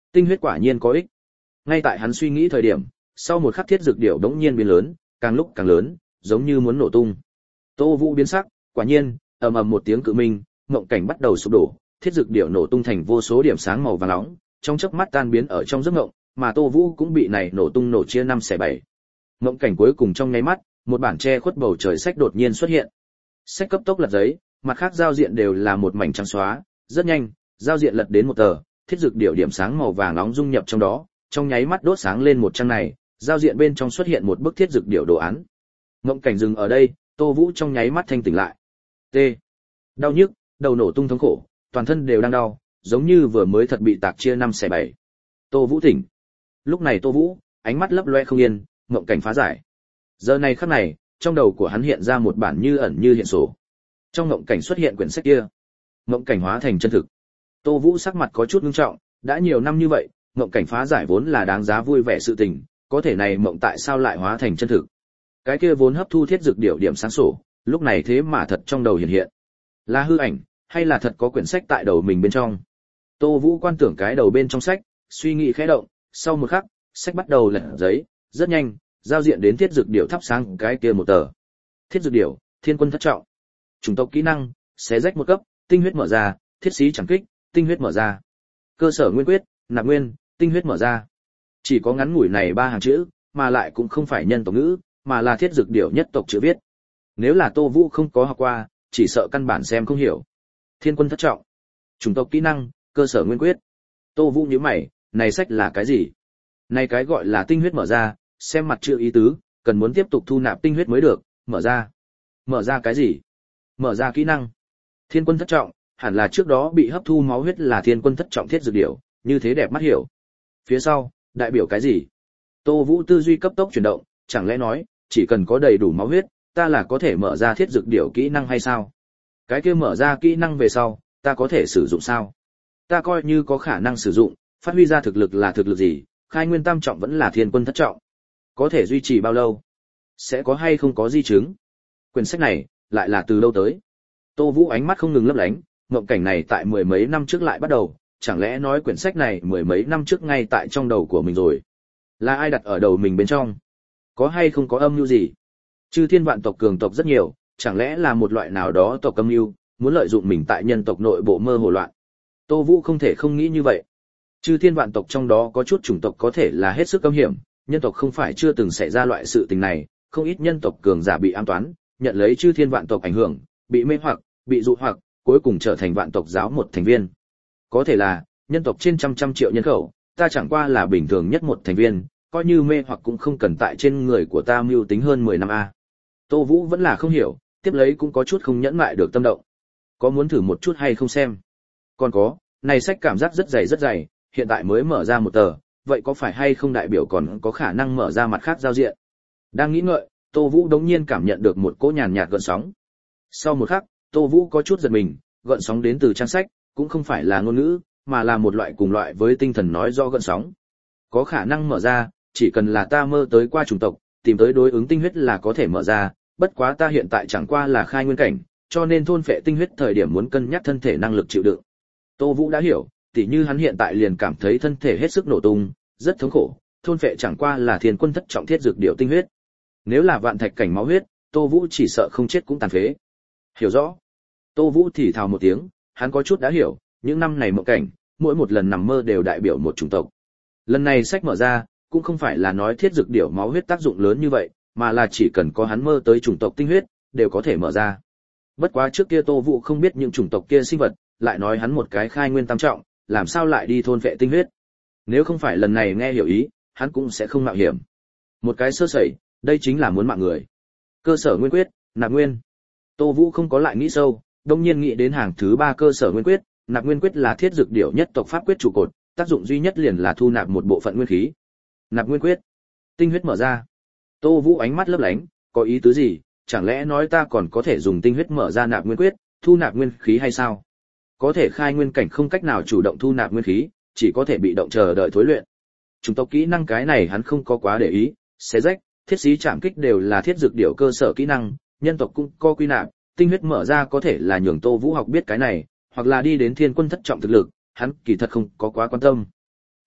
Tinh huyết quả nhiên có ích. Ngay tại hắn suy nghĩ thời điểm, sau một khắc thiết dược điểu đống nhiên biến lớn, càng lúc càng lớn, giống như muốn nổ tung. Tô Vũ biến sắc, quả nhiên, ầm ầm một tiếng cự minh, mộng cảnh bắt đầu sụp đổ, thiết dược điểu nổ tung thành vô số điểm sáng màu vàng nóng, trong chớp mắt tan biến ở trong giấc mộng, mà Tô Vũ cũng bị này nổ tung nổ chia 5/7. Mộng cảnh cuối cùng trong nháy mắt, một bản che khuất bầu trời sách đột nhiên xuất hiện. Sách cấp tốc lật giấy, mặt khác giao diện đều là một mảnh trắng xóa, rất nhanh, giao diện lật đến một tờ, thiết dược điểu điểm sáng màu vàng nóng dung nhập trong đó, trong nháy mắt đốt sáng lên một trang này, giao diện bên trong xuất hiện một bức thiết dược điểu đồ án. Mộng cảnh dừng ở đây, Tô Vũ trong nháy mắt thanh tỉnh lại. T. Đau nhức, đầu nổ tung thống khổ, toàn thân đều đang đau, giống như vừa mới thật bị tạc chia 5/7. Tô Vũ tỉnh. Lúc này Tô Vũ, ánh mắt lấp loe không yên, mộng cảnh phá giải. Giờ này khắc này, trong đầu của hắn hiện ra một bản như ẩn như hiện sổ. Trong mộng cảnh xuất hiện quyển sách kia. Mộng cảnh hóa thành chân thực. Tô Vũ sắc mặt có chút nghiêm trọng, đã nhiều năm như vậy, mộng cảnh phá giải vốn là đáng giá vui vẻ sự tình, có thể này mộng tại sao lại hóa thành chân thực? Cái kia vốn hấp thu thiết dược điểu điểm sáng sổ, lúc này thế mà thật trong đầu hiện hiện. Là hư ảnh, hay là thật có quyển sách tại đầu mình bên trong? Tô Vũ quan tưởng cái đầu bên trong sách, suy nghĩ khẽ động, sau một khắc, sách bắt đầu lật giấy, rất nhanh, giao diện đến thiết dược điểu thắp sáng cái kia một tờ. Thiết dược điểu, thiên quân thất trọng. Chủng tộc kỹ năng, xé rách một cấp, tinh huyết mở ra, thiết sĩ chẳng kích, tinh huyết mở ra. Cơ sở nguyên quyết, nạp nguyên, tinh huyết mở ra. Chỉ có ngắn ngủi này 3 hàng chữ, mà lại cũng không phải nhân tộc ngữ, mà là thiết dược điểu nhất tộc chữ viết. Nếu là Tô Vũ không có học qua, chỉ sợ căn bản xem không hiểu. Thiên quân thất trọng. Chủng tộc kỹ năng, cơ sở nguyên quyết. Tô Vũ nhíu mày, này sách là cái gì? Này cái gọi là tinh huyết mở ra, xem mặt chữ ý tứ, cần muốn tiếp tục thu nạp tinh huyết mới được, mở ra. Mở ra cái gì? Mở ra kỹ năng. Thiên quân thất trọng, hẳn là trước đó bị hấp thu máu huyết là thiên quân thất trọng thiết dược điểu, như thế đẹp mắt hiểu. Phía sau, đại biểu cái gì? Tô Vũ tư duy cấp tốc chuyển động, chẳng lẽ nói, chỉ cần có đầy đủ máu huyết, ta là có thể mở ra thiết dược điểu kỹ năng hay sao? Cái kia mở ra kỹ năng về sau, ta có thể sử dụng sao? Ta coi như có khả năng sử dụng, phát huy ra thực lực là thực lực gì, khai nguyên tam trọng vẫn là thiên quân thất trọng. Có thể duy trì bao lâu? Sẽ có hay không có di chứng? Quyển sách này, lại là từ đâu tới? Tô Vũ ánh mắt không ngừng lấp lánh, mộng cảnh này tại mười mấy năm trước lại bắt đầu, chẳng lẽ nói quyển sách này mười mấy năm trước ngay tại trong đầu của mình rồi? Là ai đặt ở đầu mình bên trong? Có hay không có âm mưu gì? Chư thiên vạn tộc cường tộc rất nhiều, chẳng lẽ là một loại nào đó tộc âm mưu, muốn lợi dụng mình tại nhân tộc nội bộ mơ hồ loạn? Tô Vũ không thể không nghĩ như vậy. Chư thiên vạn tộc trong đó có chút chủng tộc có thể là hết sức âm hiểm, nhân tộc không phải chưa từng xảy ra loại sự tình này, không ít nhân tộc cường giả bị ám toán, nhận lấy chư thiên vạn tộc ảnh hưởng, bị mê hoặc, bị dụ hoặc, cuối cùng trở thành vạn tộc giáo một thành viên. Có thể là, nhân tộc trên trăm triệu nhân khẩu, ta chẳng qua là bình thường nhất một thành viên, coi như mê hoặc cũng không cần tại trên người của ta mưu tính hơn 10 năm a. Tô Vũ vẫn là không hiểu, tiếp lấy cũng có chút không nhẫn lại được tâm động. Có muốn thử một chút hay không xem? Còn có, này sách cảm giác rất dày, hiện tại mới mở ra một tờ, vậy có phải hay không đại biểu còn có khả năng mở ra mặt khác giao diện? Đang nghĩ ngợi, Tô Vũ đống nhiên cảm nhận được một cỗ nhàn nhạt gợn sóng. Sau một khắc, Tô Vũ có chút giật mình, gợn sóng đến từ trang sách, cũng không phải là ngôn ngữ, mà là một loại cùng loại với tinh thần nói do gợn sóng. Có khả năng mở ra, chỉ cần là ta mơ tới qua chủng tộc, tìm tới đối ứng tinh huyết là có thể mở ra, bất quá ta hiện tại chẳng qua là khai nguyên cảnh, cho nên thôn phệ tinh huyết thời điểm muốn cân nhắc thân thể năng lực chịu đựng. Tô Vũ đã hiểu, tỉ như hắn hiện tại liền cảm thấy thân thể hết sức nổ tung, rất thống khổ, thôn phệ chẳng qua là thiên quân thất trọng thiết dược điểu tinh huyết. Nếu là vạn thạch cảnh máu huyết, Tô Vũ chỉ sợ không chết cũng tàn phế. Hiểu rõ. Tô Vũ thì thào một tiếng, hắn có chút đã hiểu, những năm này mộng cảnh, mỗi một lần nằm mơ đều đại biểu một chủng tộc. Lần này sách mở ra, cũng không phải là nói thiết dược điểu máu huyết tác dụng lớn như vậy, mà là chỉ cần có hắn mơ tới chủng tộc tinh huyết, đều có thể mở ra. Bất quá trước kia Tô Vũ không biết những chủng tộc kia sinh vật, lại nói hắn một cái khai nguyên tam trọng, làm sao lại đi thôn vệ tinh huyết. Nếu không phải lần này nghe hiểu ý, hắn cũng sẽ không mạo hiểm. Một cái sơ sẩy, đây chính là muốn mạng người. Cơ sở nguyên quyết, nạp nguyên. Tô Vũ không có lại nghĩ sâu, đông nhiên nghĩ đến hàng thứ 3 cơ sở nguyên quyết, nạp nguyên quyết là thiết dược điểu nhất tộc pháp quyết trụ cột, tác dụng duy nhất liền là thu nạp một bộ phận nguyên khí. Nạp nguyên quyết, tinh huyết mở ra. Tô Vũ ánh mắt lấp lánh, có ý tứ gì, chẳng lẽ nói ta còn có thể dùng tinh huyết mở ra nạp nguyên quyết, thu nạp nguyên khí hay sao? Có thể khai nguyên cảnh không cách nào chủ động thu nạp nguyên khí, chỉ có thể bị động chờ đợi thối luyện. Chủng tộc kỹ năng cái này hắn không có quá để ý, xé rách, thiết sĩ chạm kích đều là thiết dược điểu cơ sở kỹ năng, nhân tộc cũng có quy nạp, tinh huyết mở ra có thể là nhường Tô Vũ học biết cái này, hoặc là đi đến thiên quân thất trọng thực lực, hắn kỳ thật không có quá quan tâm.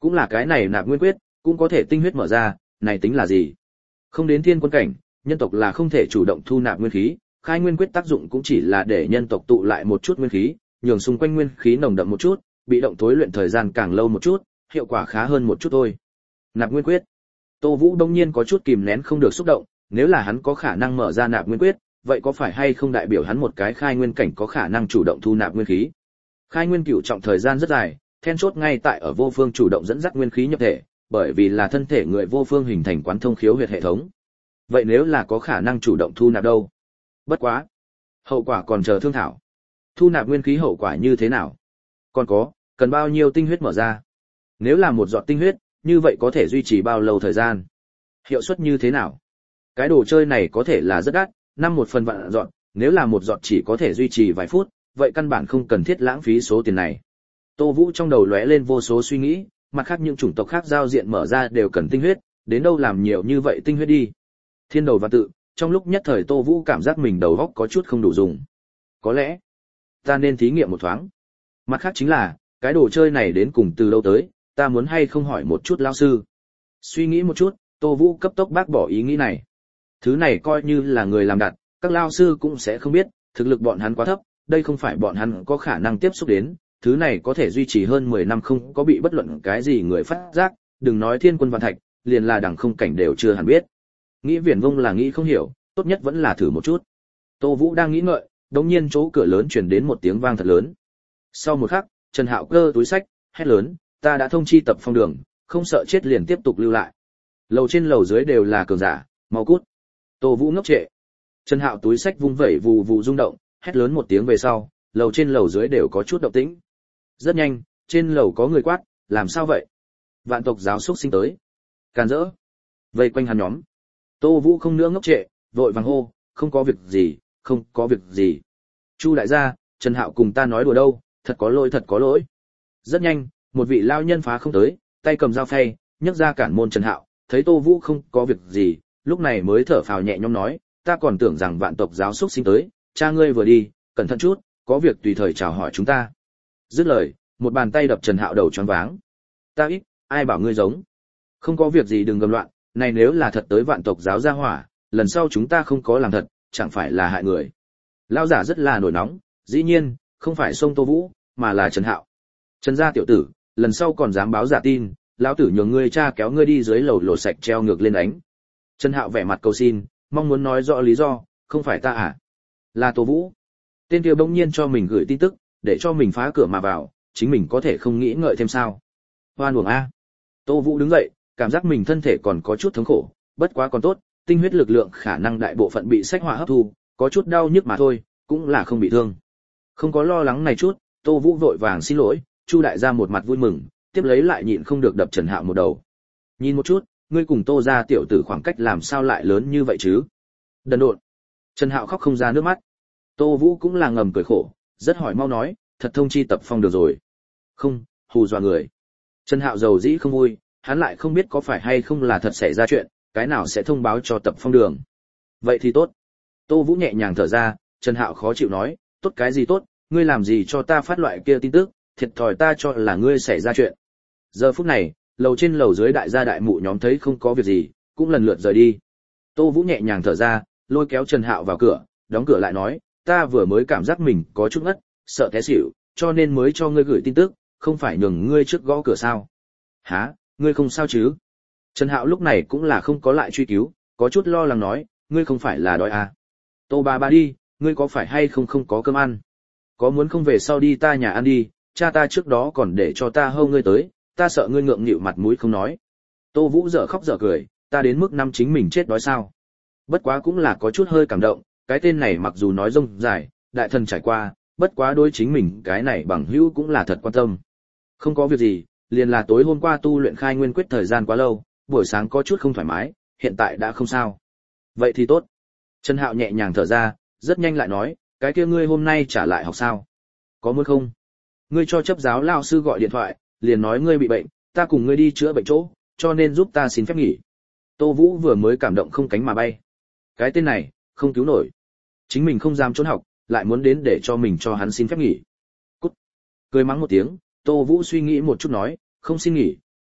Cũng là cái này nạp nguyên quyết, cũng có thể tinh huyết mở ra, này tính là gì? Không đến thiên quân cảnh, nhân tộc là không thể chủ động thu nạp nguyên khí, khai nguyên quyết tác dụng cũng chỉ là để nhân tộc tụ lại một chút nguyên khí, nhường xung quanh nguyên khí nồng đậm một chút, bị động tối luyện thời gian càng lâu một chút, hiệu quả khá hơn một chút thôi. Nạp nguyên quyết. Tô Vũ đông nhiên có chút kìm nén không được xúc động, nếu là hắn có khả năng mở ra nạp nguyên quyết, vậy có phải hay không đại biểu hắn một cái khai nguyên cảnh có khả năng chủ động thu nạp nguyên khí? Khai nguyên cửu trọng thời gian rất dài, then chốt ngay tại ở vô phương chủ động dẫn dắt nguyên khí nhập thể, bởi vì là thân thể người vô phương hình thành quán thông khiếu huyệt hệ thống. Vậy nếu là có khả năng chủ động thu nạp đâu? Bất quá, hậu quả còn chờ thương thảo. Thu nạp nguyên khí hậu quả như thế nào? Còn có, cần bao nhiêu tinh huyết mở ra? Nếu là một giọt tinh huyết, như vậy có thể duy trì bao lâu thời gian? Hiệu suất như thế nào? Cái đồ chơi này có thể là rất đắt, 1 phần vạn giọt, nếu là một giọt chỉ có thể duy trì vài phút, vậy căn bản không cần thiết lãng phí số tiền này. Tô Vũ trong đầu lóe lên vô số suy nghĩ, mặt khác những chủng tộc khác giao diện mở ra đều cần tinh huyết, đến đâu làm nhiều như vậy tinh huyết đi. Thiên đầu và tự, trong lúc nhất thời Tô Vũ cảm giác mình đầu óc có chút không đủ dùng. Có lẽ, ta nên thí nghiệm một thoáng. Mặt khác chính là, cái đồ chơi này đến cùng từ đâu tới, ta muốn hay không hỏi một chút lão sư. Suy nghĩ một chút, Tô Vũ cấp tốc bác bỏ ý nghĩ này. Thứ này coi như là người làm đặt, các lão sư cũng sẽ không biết, thực lực bọn hắn quá thấp, đây không phải bọn hắn có khả năng tiếp xúc đến, thứ này có thể duy trì hơn 10 năm không có bị bất luận cái gì người phát giác, đừng nói thiên quân vạn thạch, liền là đẳng không cảnh đều chưa hẳn biết. Nghĩ viển vông là nghĩ không hiểu, tốt nhất vẫn là thử một chút. Tô Vũ đang nghĩ ngợi, đột nhiên chỗ cửa lớn truyền đến một tiếng vang thật lớn. Sau một khắc, Trần Hạo cơ túi sách, hét lớn, ta đã thông chi Tập Phong Đường, không sợ chết liền tiếp tục lưu lại. Lầu trên lầu dưới đều là cường giả, mau cút. Tô Vũ ngốc trệ. Trần Hạo túi sách vung vẩy vù vù rung động, hét lớn một tiếng về sau, lầu trên lầu dưới đều có chút động tĩnh. Rất nhanh, trên lầu có người quát, làm sao vậy? Vạn tộc giáo xúc sinh tới. Càn rỡ. Vây quanh hắn nhóm. Tô Vũ không nữa ngốc trệ, vội vàng hô, không có việc gì, không có việc gì. Chu đại gia, Trần Hạo cùng ta nói đùa đâu, thật có lỗi thật có lỗi. Rất nhanh, một vị lao nhân phá không tới, tay cầm dao phay, nhấc ra cản môn Trần Hạo, thấy Tô Vũ không có việc gì, lúc này mới thở phào nhẹ nhõm nói, ta còn tưởng rằng vạn tộc giáo xúc sinh tới, cha ngươi vừa đi, cẩn thận chút, có việc tùy thời chào hỏi chúng ta. Dứt lời, một bàn tay đập Trần Hạo đầu choáng váng. Ta ít, ai bảo ngươi giống? Không có việc gì đừng gầm loạn, này nếu là thật tới vạn tộc giáo gia hỏa, lần sau chúng ta không có làm thật, chẳng phải là hại người. Lão giả rất là nổi nóng, dĩ nhiên, không phải xông Tô Vũ, mà là Trần Hạo. Trần gia tiểu tử, lần sau còn dám báo giả tin, lão tử nhường ngươi cha kéo ngươi đi dưới lầu lột sạch treo ngược lên đánh. Trần Hạo vẻ mặt cầu xin, mong muốn nói rõ lý do, không phải ta à? Là Tô Vũ. Tên kia bỗng nhiên cho mình gửi tin tức, để cho mình phá cửa mà vào, chính mình có thể không nghĩ ngợi thêm sao? Hoan uổng a. Tô Vũ đứng dậy, cảm giác mình thân thể còn có chút thống khổ, bất quá còn tốt, tinh huyết lực lượng khả năng đại bộ phận bị sách hỏa hấp thu, có chút đau nhức mà thôi, cũng là không bị thương. Không có lo lắng này chút, Tô Vũ vội vàng xin lỗi, Chu đại gia một mặt vui mừng, tiếp lấy lại nhịn không được đập Trần Hạo một đầu. Nhìn một chút, ngươi cùng Tô gia tiểu tử khoảng cách làm sao lại lớn như vậy chứ? Đần độn. Trần Hạo khóc không ra nước mắt. Tô Vũ cũng là ngầm cười khổ, rất hỏi mau nói, thật thông chi Tập Phong được rồi. Không, hù dọa người. Trần Hạo dầu dĩ không vui, hắn lại không biết có phải hay không là thật xảy ra chuyện, cái nào sẽ thông báo cho Tập Phong Đường. Vậy thì tốt. Tô Vũ nhẹ nhàng thở ra, Trần Hạo khó chịu nói, tốt cái gì tốt, ngươi làm gì cho ta phát loại kia tin tức, thiệt thòi ta cho là ngươi xảy ra chuyện. Giờ phút này, lầu trên lầu dưới đại gia đại mụ nhóm thấy không có việc gì, cũng lần lượt rời đi. Tô Vũ nhẹ nhàng thở ra, lôi kéo Trần Hạo vào cửa, đóng cửa lại nói, ta vừa mới cảm giác mình có chút ngất, sợ té xỉu, cho nên mới cho ngươi gửi tin tức, không phải nhường ngươi trước gõ cửa sao? Hả, ngươi không sao chứ? Trần Hạo lúc này cũng là không có lại truy cứu, có chút lo lắng nói, ngươi không phải là đói à? Tô bà đi, ngươi có phải hay không có cơm ăn? Có muốn không về sau đi ta nhà ăn đi, cha ta trước đó còn để cho ta hâu ngươi tới, ta sợ ngươi ngượng nghịu mặt mũi không nói. Tô Vũ dở khóc dở cười, ta đến mức năm chính mình chết đói sao? Bất quá cũng là có chút hơi cảm động, cái tên này mặc dù nói rông dài, đại thần trải qua, bất quá đối chính mình cái này bằng hữu cũng là thật quan tâm. Không có việc gì, liền là tối hôm qua tu luyện khai nguyên quyết thời gian quá lâu, buổi sáng có chút không thoải mái, hiện tại đã không sao. Vậy thì tốt. Trần Hạo nhẹ nhàng thở ra, rất nhanh lại nói, cái kia ngươi hôm nay trả lại học sao? Có muốn không? Ngươi cho chấp giáo lao sư gọi điện thoại, liền nói ngươi bị bệnh, ta cùng ngươi đi chữa bệnh chỗ, cho nên giúp ta xin phép nghỉ. Tô Vũ vừa mới cảm động không cánh mà bay. Cái tên này, không cứu nổi. Chính mình không dám trốn học, lại muốn đến để cho mình cho hắn xin phép nghỉ. Cút. Cười mắng một tiếng, Tô Vũ suy nghĩ một chút nói, không xin nghỉ,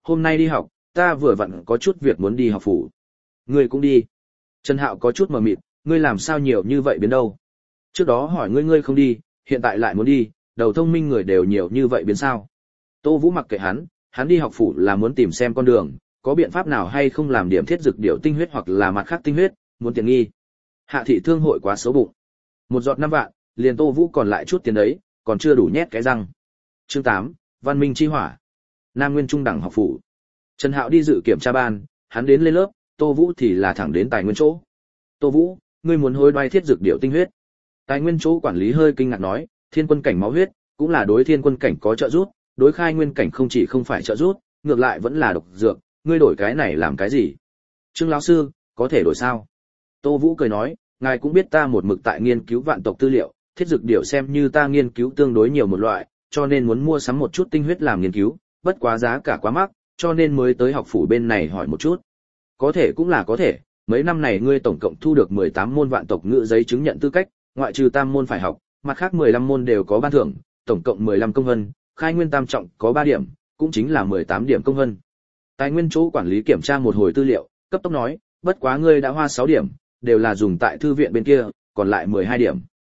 hôm nay đi học, ta vừa vặn có chút việc muốn đi học phủ. Ngươi cũng đi. Trần Hạo có chút mờ mịt, ngươi làm sao nhiều như vậy biến đâu? Trước đó hỏi ngươi không đi, hiện tại lại muốn đi, đầu thông minh người đều nhiều như vậy biến sao? Tô Vũ mặc kệ hắn đi học phủ là muốn tìm xem con đường, có biện pháp nào hay không làm điểm thiết dược điểu tinh huyết hoặc là mặt khác tinh huyết, muốn tiện nghi. Hạ thị thương hội quá xấu bụng. Một giọt 5 vạn, liền Tô Vũ còn lại chút tiền đấy, còn chưa đủ nhét cái răng. Chương 8, Văn Minh chi hỏa. Nam Nguyên Trung đẳng học phủ. Trần Hạo đi dự kiểm tra ban, hắn đến lên lớp, Tô Vũ thì là thẳng đến tài nguyên chỗ. Tô Vũ, ngươi muốn hối đoái thiết dược điểu tinh huyết. Tài nguyên chỗ quản lý hơi kinh ngạc nói, thiên quân cảnh máu huyết, cũng là đối thiên quân cảnh có trợ giúp, đối khai nguyên cảnh không chỉ không phải trợ giúp, ngược lại vẫn là độc dược, ngươi đổi cái này làm cái gì? Trương lão sư, có thể đổi sao? Tô Vũ cười nói, ngài cũng biết ta một mực tại nghiên cứu vạn tộc tư liệu, thiết dược điểu xem như ta nghiên cứu tương đối nhiều một loại, cho nên muốn mua sắm một chút tinh huyết làm nghiên cứu, bất quá giá cả quá mắc, cho nên mới tới học phủ bên này hỏi một chút. Có thể cũng là có thể, mấy năm này ngươi tổng cộng thu được 18 môn vạn tộc ngữ giấy chứng nhận tư cách, ngoại trừ tam môn phải học, mặt khác 15 môn đều có ban thưởng, tổng cộng 15 công vân, khai nguyên tam trọng có 3 điểm, cũng chính là 18 điểm công vân. Tài nguyên chỗ quản lý kiểm tra một hồi tư liệu, cấp tốc nói, bất quá ngươi đã hoa 6 điểm, đều là dùng tại thư viện bên kia, còn lại 12 điểm.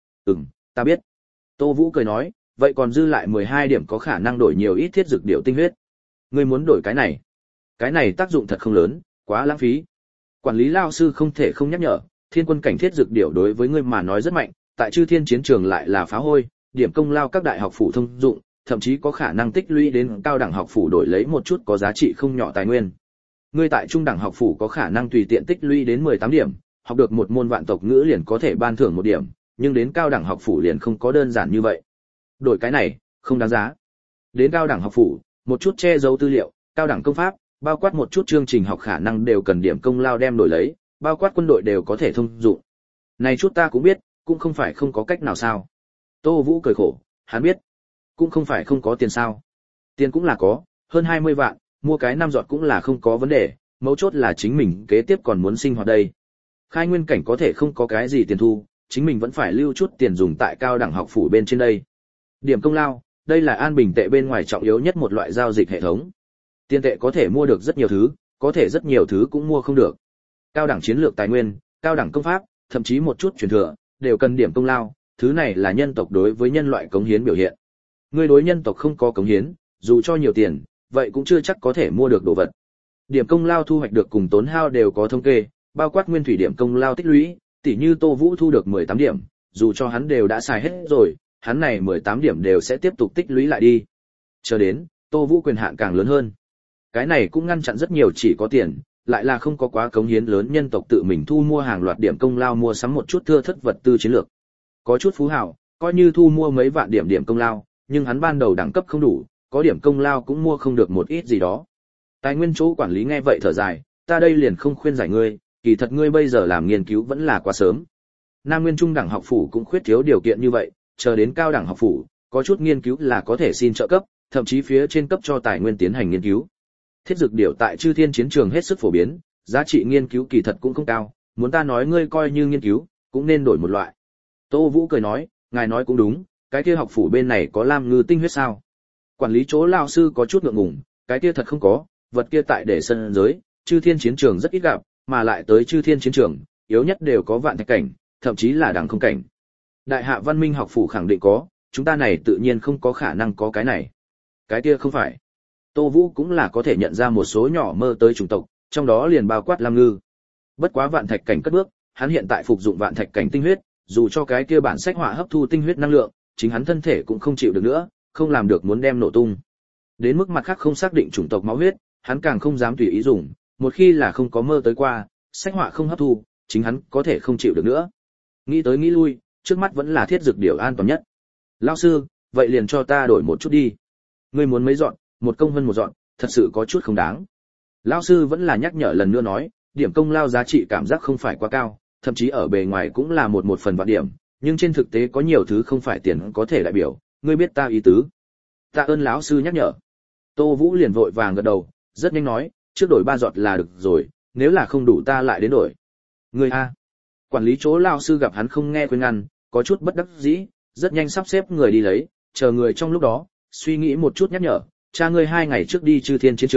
Ta biết. Tô Vũ cười nói, vậy còn dư lại 12 điểm có khả năng đổi nhiều ít thiết dược điểu tinh huyết. Ngươi muốn đổi cái này? Cái này tác dụng thật không lớn, quá lãng phí. Quản lý lao sư không thể không nhắc nhở, thiên quân cảnh thiết dược điểu đối với ngươi mà nói rất mạnh, tại Chư Thiên chiến trường lại là phá hôi, điểm công lao các đại học phủ thông dụng, thậm chí có khả năng tích lũy đến cao đẳng học phủ đổi lấy một chút có giá trị không nhỏ tài nguyên. Ngươi tại trung đẳng học phủ có khả năng tùy tiện tích lũy đến 18 điểm, học được một môn vạn tộc ngữ liền có thể ban thưởng 1 điểm, nhưng đến cao đẳng học phủ liền không có đơn giản như vậy. Đổi cái này, không đáng giá. Đến cao đẳng học phủ, một chút che giấu tư liệu, cao đẳng công pháp, bao quát một chút chương trình học khả năng đều cần điểm công lao đem đổi lấy, bao quát quân đội đều có thể thông dụng. Này chút ta cũng biết, cũng không phải không có cách nào sao. Tô Vũ cười khổ, hắn biết, cũng không phải không có tiền sao. Tiền cũng là có, hơn 20 vạn, mua cái 5 giọt cũng là không có vấn đề, mấu chốt là chính mình kế tiếp còn muốn sinh hoạt đây. Khai nguyên cảnh có thể không có cái gì tiền thu, chính mình vẫn phải lưu chút tiền dùng tại cao đẳng học phủ bên trên đây. Điểm công lao, đây là an bình tệ bên ngoài trọng yếu nhất một loại giao dịch hệ thống. Tiền tệ có thể mua được rất nhiều thứ, có thể rất nhiều thứ cũng mua không được. Cao đẳng chiến lược tài nguyên, cao đẳng công pháp, thậm chí một chút truyền thừa, đều cần điểm công lao, thứ này là nhân tộc đối với nhân loại cống hiến biểu hiện. Người đối nhân tộc không có cống hiến, dù cho nhiều tiền, vậy cũng chưa chắc có thể mua được đồ vật. Điểm công lao thu hoạch được cùng tốn hao đều có thống kê, bao quát nguyên thủy điểm công lao tích lũy, tỉ như Tô Vũ thu được 18 điểm, dù cho hắn đều đã xài hết rồi, hắn này 18 điểm đều sẽ tiếp tục tích lũy lại đi. Chờ đến, Tô Vũ quyền hạn càng lớn hơn. Cái này cũng ngăn chặn rất nhiều chỉ có tiền, lại là không có quá cống hiến lớn nhân tộc tự mình thu mua hàng loạt điểm công lao mua sắm một chút thưa thất vật tư chiến lược. Có chút phú hào, coi như thu mua mấy vạn điểm công lao, nhưng hắn ban đầu đẳng cấp không đủ, có điểm công lao cũng mua không được một ít gì đó. Tài nguyên chỗ quản lý nghe vậy thở dài, ta đây liền không khuyên giải ngươi, kỳ thật ngươi bây giờ làm nghiên cứu vẫn là quá sớm. Nam Nguyên Trung đẳng học phủ cũng khuyết thiếu điều kiện như vậy, chờ đến cao đẳng học phủ, có chút nghiên cứu là có thể xin trợ cấp, thậm chí phía trên cấp cho tài nguyên tiến hành nghiên cứu. Thiết dược điểu tại Chư Thiên chiến trường hết sức phổ biến, giá trị nghiên cứu kỳ thật cũng không cao, muốn ta nói ngươi coi như nghiên cứu, cũng nên đổi một loại. Tô Vũ cười nói, ngài nói cũng đúng, cái kia học phủ bên này có lam ngư tinh huyết sao? Quản lý chỗ lao sư có chút ngượng ngùng, cái kia thật không có, vật kia tại để sân giới, Chư Thiên chiến trường rất ít gặp, mà lại tới Chư Thiên chiến trường, yếu nhất đều có vạn thạch cảnh, thậm chí là đẳng không cảnh. Đại hạ văn minh học phủ khẳng định có, chúng ta này tự nhiên không có khả năng có cái này. Cái kia không phải. Tô Vũ cũng là có thể nhận ra một số nhỏ mơ tới chủng tộc, trong đó liền bao quát lam ngư. Bất quá vạn thạch cảnh cất bước, hắn hiện tại phục dụng vạn thạch cảnh tinh huyết, dù cho cái kia bản sách họa hấp thu tinh huyết năng lượng, chính hắn thân thể cũng không chịu được nữa, không làm được muốn đem nổ tung. Đến mức mặt khác không xác định chủng tộc máu huyết, hắn càng không dám tùy ý dùng, một khi là không có mơ tới qua, sách họa không hấp thu, chính hắn có thể không chịu được nữa. Nghĩ tới nghĩ lui, trước mắt vẫn là thiết dược điểu an toàn nhất. Lão sư, vậy liền cho ta đổi một chút đi. Ngươi muốn mấy dọn, một công hơn một dọn, thật sự có chút không đáng. Lão sư vẫn là nhắc nhở lần nữa nói, điểm công lao giá trị cảm giác không phải quá cao, thậm chí ở bề ngoài cũng là một phần vạn điểm, nhưng trên thực tế có nhiều thứ không phải tiền có thể đại biểu, ngươi biết ta ý tứ. Tạ ơn lão sư nhắc nhở. Tô Vũ liền vội vàng gật đầu, rất nhanh nói, trước đổi 3 giọt là được rồi, nếu là không đủ ta lại đến đổi. Ngươi a. Quản lý chỗ lão sư gặp hắn không nghe khuyên ngăn, có chút bất đắc dĩ, rất nhanh sắp xếp người đi lấy, chờ người trong lúc đó, suy nghĩ một chút nhắc nhở, cha ngươi 2 ngày trước đi Chư Thiên chiến trường,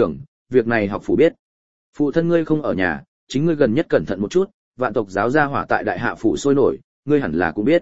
việc này học phủ biết. Phụ thân ngươi không ở nhà, chính ngươi gần nhất cẩn thận một chút, vạn tộc giáo gia hỏa tại đại hạ phủ sôi nổi, ngươi hẳn là cũng biết.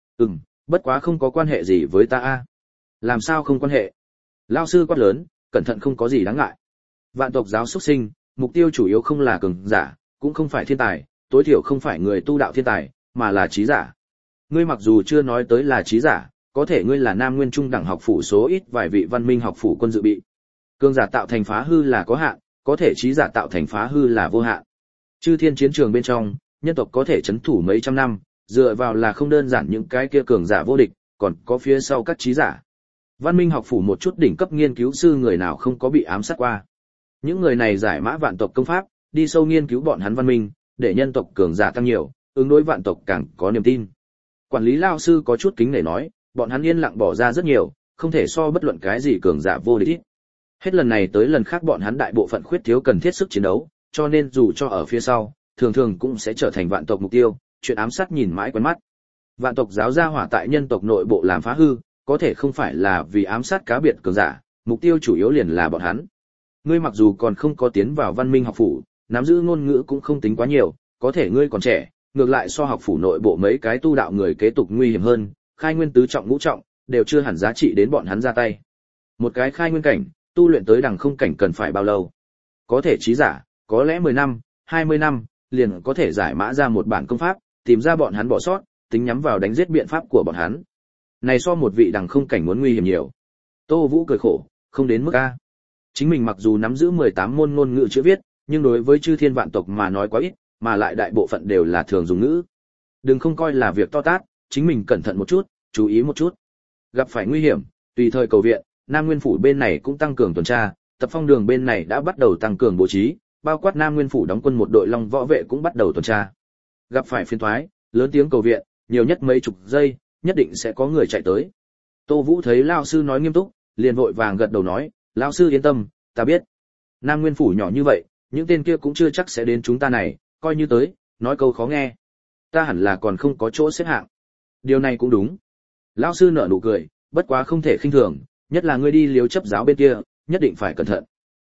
Bất quá không có quan hệ gì với ta a. Làm sao không quan hệ? Lão sư quát lớn, cẩn thận không có gì đáng ngại. Vạn tộc giáo xuất sinh, mục tiêu chủ yếu không là cường giả, cũng không phải thiên tài, tối thiểu không phải người tu đạo thiên tài, mà là trí giả. Ngươi mặc dù chưa nói tới là trí giả, có thể ngươi là Nam Nguyên Trung đẳng học phủ số ít vài vị văn minh học phủ quân dự bị. Cường giả tạo thành phá hư là có hạn, có thể trí giả tạo thành phá hư là vô hạn. Chư thiên chiến trường bên trong, nhân tộc có thể chấn thủ mấy trăm năm, dựa vào là không đơn giản những cái kia cường giả vô địch, còn có phía sau các trí giả. Văn minh học phủ một chút đỉnh cấp nghiên cứu sư người nào không có bị ám sát qua. Những người này giải mã vạn tộc công pháp, đi sâu nghiên cứu bọn hắn văn minh, để nhân tộc cường giả tăng nhiều, ứng đối vạn tộc càng có niềm tin. Quản lý lao sư có chút kính nể nói, bọn hắn yên lặng bỏ ra rất nhiều, không thể so bất luận cái gì cường giả vô địch. Hết lần này tới lần khác bọn hắn đại bộ phận khuyết thiếu cần thiết sức chiến đấu, cho nên dù cho ở phía sau, thường thường cũng sẽ trở thành vạn tộc mục tiêu, chuyện ám sát nhìn mãi quen mắt. Vạn tộc giáo gia hỏa tại nhân tộc nội bộ làm phá hư, có thể không phải là vì ám sát cá biệt cường giả, mục tiêu chủ yếu liền là bọn hắn. Ngươi mặc dù còn không có tiến vào văn minh học phủ, nắm giữ ngôn ngữ cũng không tính quá nhiều, có thể ngươi còn trẻ, ngược lại so học phủ nội bộ mấy cái tu đạo người kế tục nguy hiểm hơn, khai nguyên tứ trọng ngũ trọng, đều chưa hẳn giá trị đến bọn hắn ra tay. Một cái khai nguyên cảnh, tu luyện tới đằng không cảnh cần phải bao lâu? Có thể trí giả, có lẽ 10 năm, 20 năm, liền có thể giải mã ra một bản công pháp, tìm ra bọn hắn bỏ sót, tính nhắm vào đánh giết biện pháp của bọn hắn. Này so một vị đằng không cảnh muốn nguy hiểm nhiều. Tô Vũ cười khổ, không đến mức a. Chính mình mặc dù nắm giữ 18 môn ngôn ngữ chữ viết, nhưng đối với chư thiên vạn tộc mà nói quá ít, mà lại đại bộ phận đều là thường dùng ngữ. Đừng không coi là việc to tát, chính mình cẩn thận một chút, chú ý một chút. Gặp phải nguy hiểm, tùy thời cầu viện, Nam Nguyên phủ bên này cũng tăng cường tuần tra, Tập Phong đường bên này đã bắt đầu tăng cường bố trí, bao quát Nam Nguyên phủ đóng quân một đội long võ vệ cũng bắt đầu tuần tra. Gặp phải phiền toái, lớn tiếng cầu viện, nhiều nhất mấy chục giây, nhất định sẽ có người chạy tới. Tô Vũ thấy lão sư nói nghiêm túc, liền vội vàng gật đầu nói, lão sư yên tâm, ta biết. Nam Nguyên phủ nhỏ như vậy, những tên kia cũng chưa chắc sẽ đến chúng ta này, coi như tới, nói câu khó nghe. Ta hẳn là còn không có chỗ xếp hạng. Điều này cũng đúng. Lão sư nở nụ cười, bất quá không thể khinh thường, nhất là ngươi đi Liêu chấp giáo bên kia, nhất định phải cẩn thận.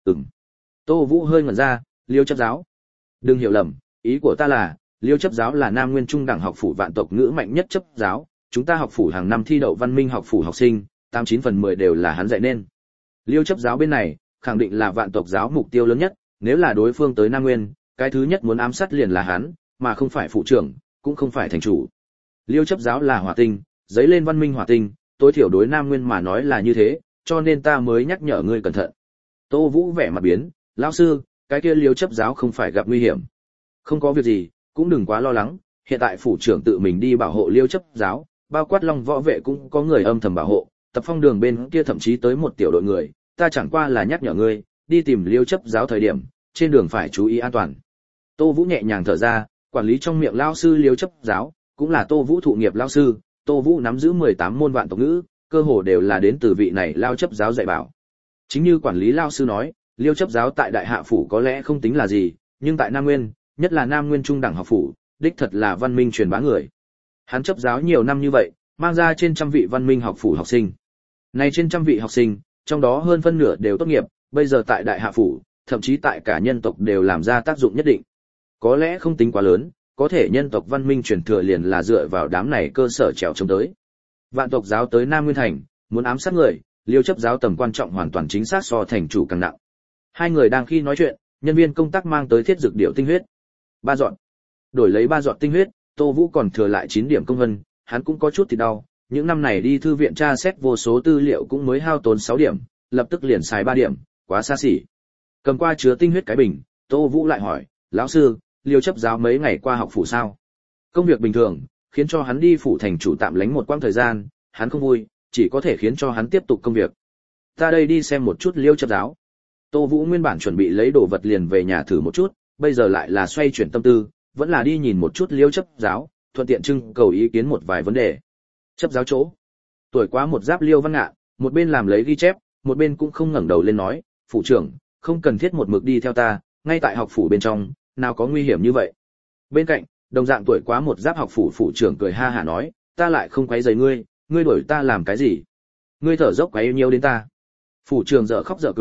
Tô Vũ hơi ngẩn ra, Liêu chấp giáo. Đừng hiểu lầm, ý của ta là, Liêu chấp giáo là Nam Nguyên Trung đẳng học phủ vạn tộc ngữ mạnh nhất chấp giáo, chúng ta học phủ hàng năm thi đậu văn minh học phủ học sinh, 89/10 đều là hắn dạy nên. Liêu chấp giáo bên này, khẳng định là vạn tộc giáo mục tiêu lớn nhất, nếu là đối phương tới Nam Nguyên, cái thứ nhất muốn ám sát liền là hắn, mà không phải phụ trưởng, cũng không phải thành chủ. Liêu chấp giáo là hỏa tinh, giấy lên văn minh hỏa tinh, tối thiểu đối Nam Nguyên mà nói là như thế, cho nên ta mới nhắc nhở ngươi cẩn thận. Tô Vũ vẻ mặt biến, lão sư, cái kia Liêu chấp giáo không phải gặp nguy hiểm. Không có việc gì, cũng đừng quá lo lắng, hiện tại phủ trưởng tự mình đi bảo hộ Liêu chấp giáo, bao quát long võ vệ cũng có người âm thầm bảo hộ, Tập Phong đường bên kia thậm chí tới một tiểu đội người, ta chẳng qua là nhắc nhở ngươi, đi tìm Liêu chấp giáo thời điểm, trên đường phải chú ý an toàn. Tô Vũ nhẹ nhàng thở ra, quản lý trong miệng lão sư Liêu chấp giáo, cũng là Tô Vũ thụ nghiệp lão sư, Tô Vũ nắm giữ 18 môn vạn tộc ngữ, cơ hồ đều là đến từ vị này Lao chấp giáo dạy bảo. Chính như quản lý lão sư nói, Liêu chấp giáo tại Đại Hạ phủ có lẽ không tính là gì, nhưng tại Nam Nguyên, nhất là Nam Nguyên Trung đẳng học phủ, đích thật là văn minh truyền bá người. Hắn chấp giáo nhiều năm như vậy, mang ra trên trăm vị văn minh học phủ học sinh. Này trên trăm vị học sinh, trong đó hơn phân nửa đều tốt nghiệp, bây giờ tại Đại Hạ phủ, thậm chí tại cả nhân tộc đều làm ra tác dụng nhất định. Có lẽ không tính quá lớn, có thể nhân tộc văn minh truyền thừa liền là dựa vào đám này cơ sở trèo chống tới. Vạn tộc giáo tới Nam Nguyên thành, muốn ám sát người, Liêu chấp giáo tầm quan trọng hoàn toàn chính xác so thành chủ càng nặng. Hai người đang khi nói chuyện, nhân viên công tác mang tới thiết dược điệu tinh huyết. 3 giọt. Đổi lấy 3 giọt tinh huyết, Tô Vũ còn thừa lại 9 điểm công vân, hắn cũng có chút thì đau, những năm này đi thư viện tra xét vô số tư liệu cũng mới hao tốn 6 điểm, lập tức liền xài 3 điểm, quá xa xỉ. Cầm qua chứa tinh huyết cái bình, Tô Vũ lại hỏi, lão sư, Liêu chấp giáo mấy ngày qua học phủ sao? Công việc bình thường, khiến cho hắn đi phủ thành chủ tạm lánh một quãng thời gian, hắn không vui, chỉ có thể khiến cho hắn tiếp tục công việc. Ta đây đi xem một chút Liêu chấp giáo. Tô Vũ nguyên bản chuẩn bị lấy đồ vật liền về nhà thử một chút, bây giờ lại là xoay chuyển tâm tư, vẫn là đi nhìn một chút Liêu chấp giáo, thuận tiện trưng cầu ý kiến một vài vấn đề. Chấp giáo chỗ. Tuổi quá một giáp Liêu Văn Ngạn, một bên làm lấy ghi chép, một bên cũng không ngẩng đầu lên nói, phủ trưởng, không cần thiết một mực đi theo ta, ngay tại học phủ bên trong, nào có nguy hiểm như vậy. Bên cạnh, đồng dạng tuổi quá một giáp học phủ phủ trưởng cười ha hả nói, ta lại không quấy rầy ngươi, ngươi đuổi ta làm cái gì? Ngươi thở dốc quấy nhiêu đến ta. Phủ trưởng dở khóc dở cười,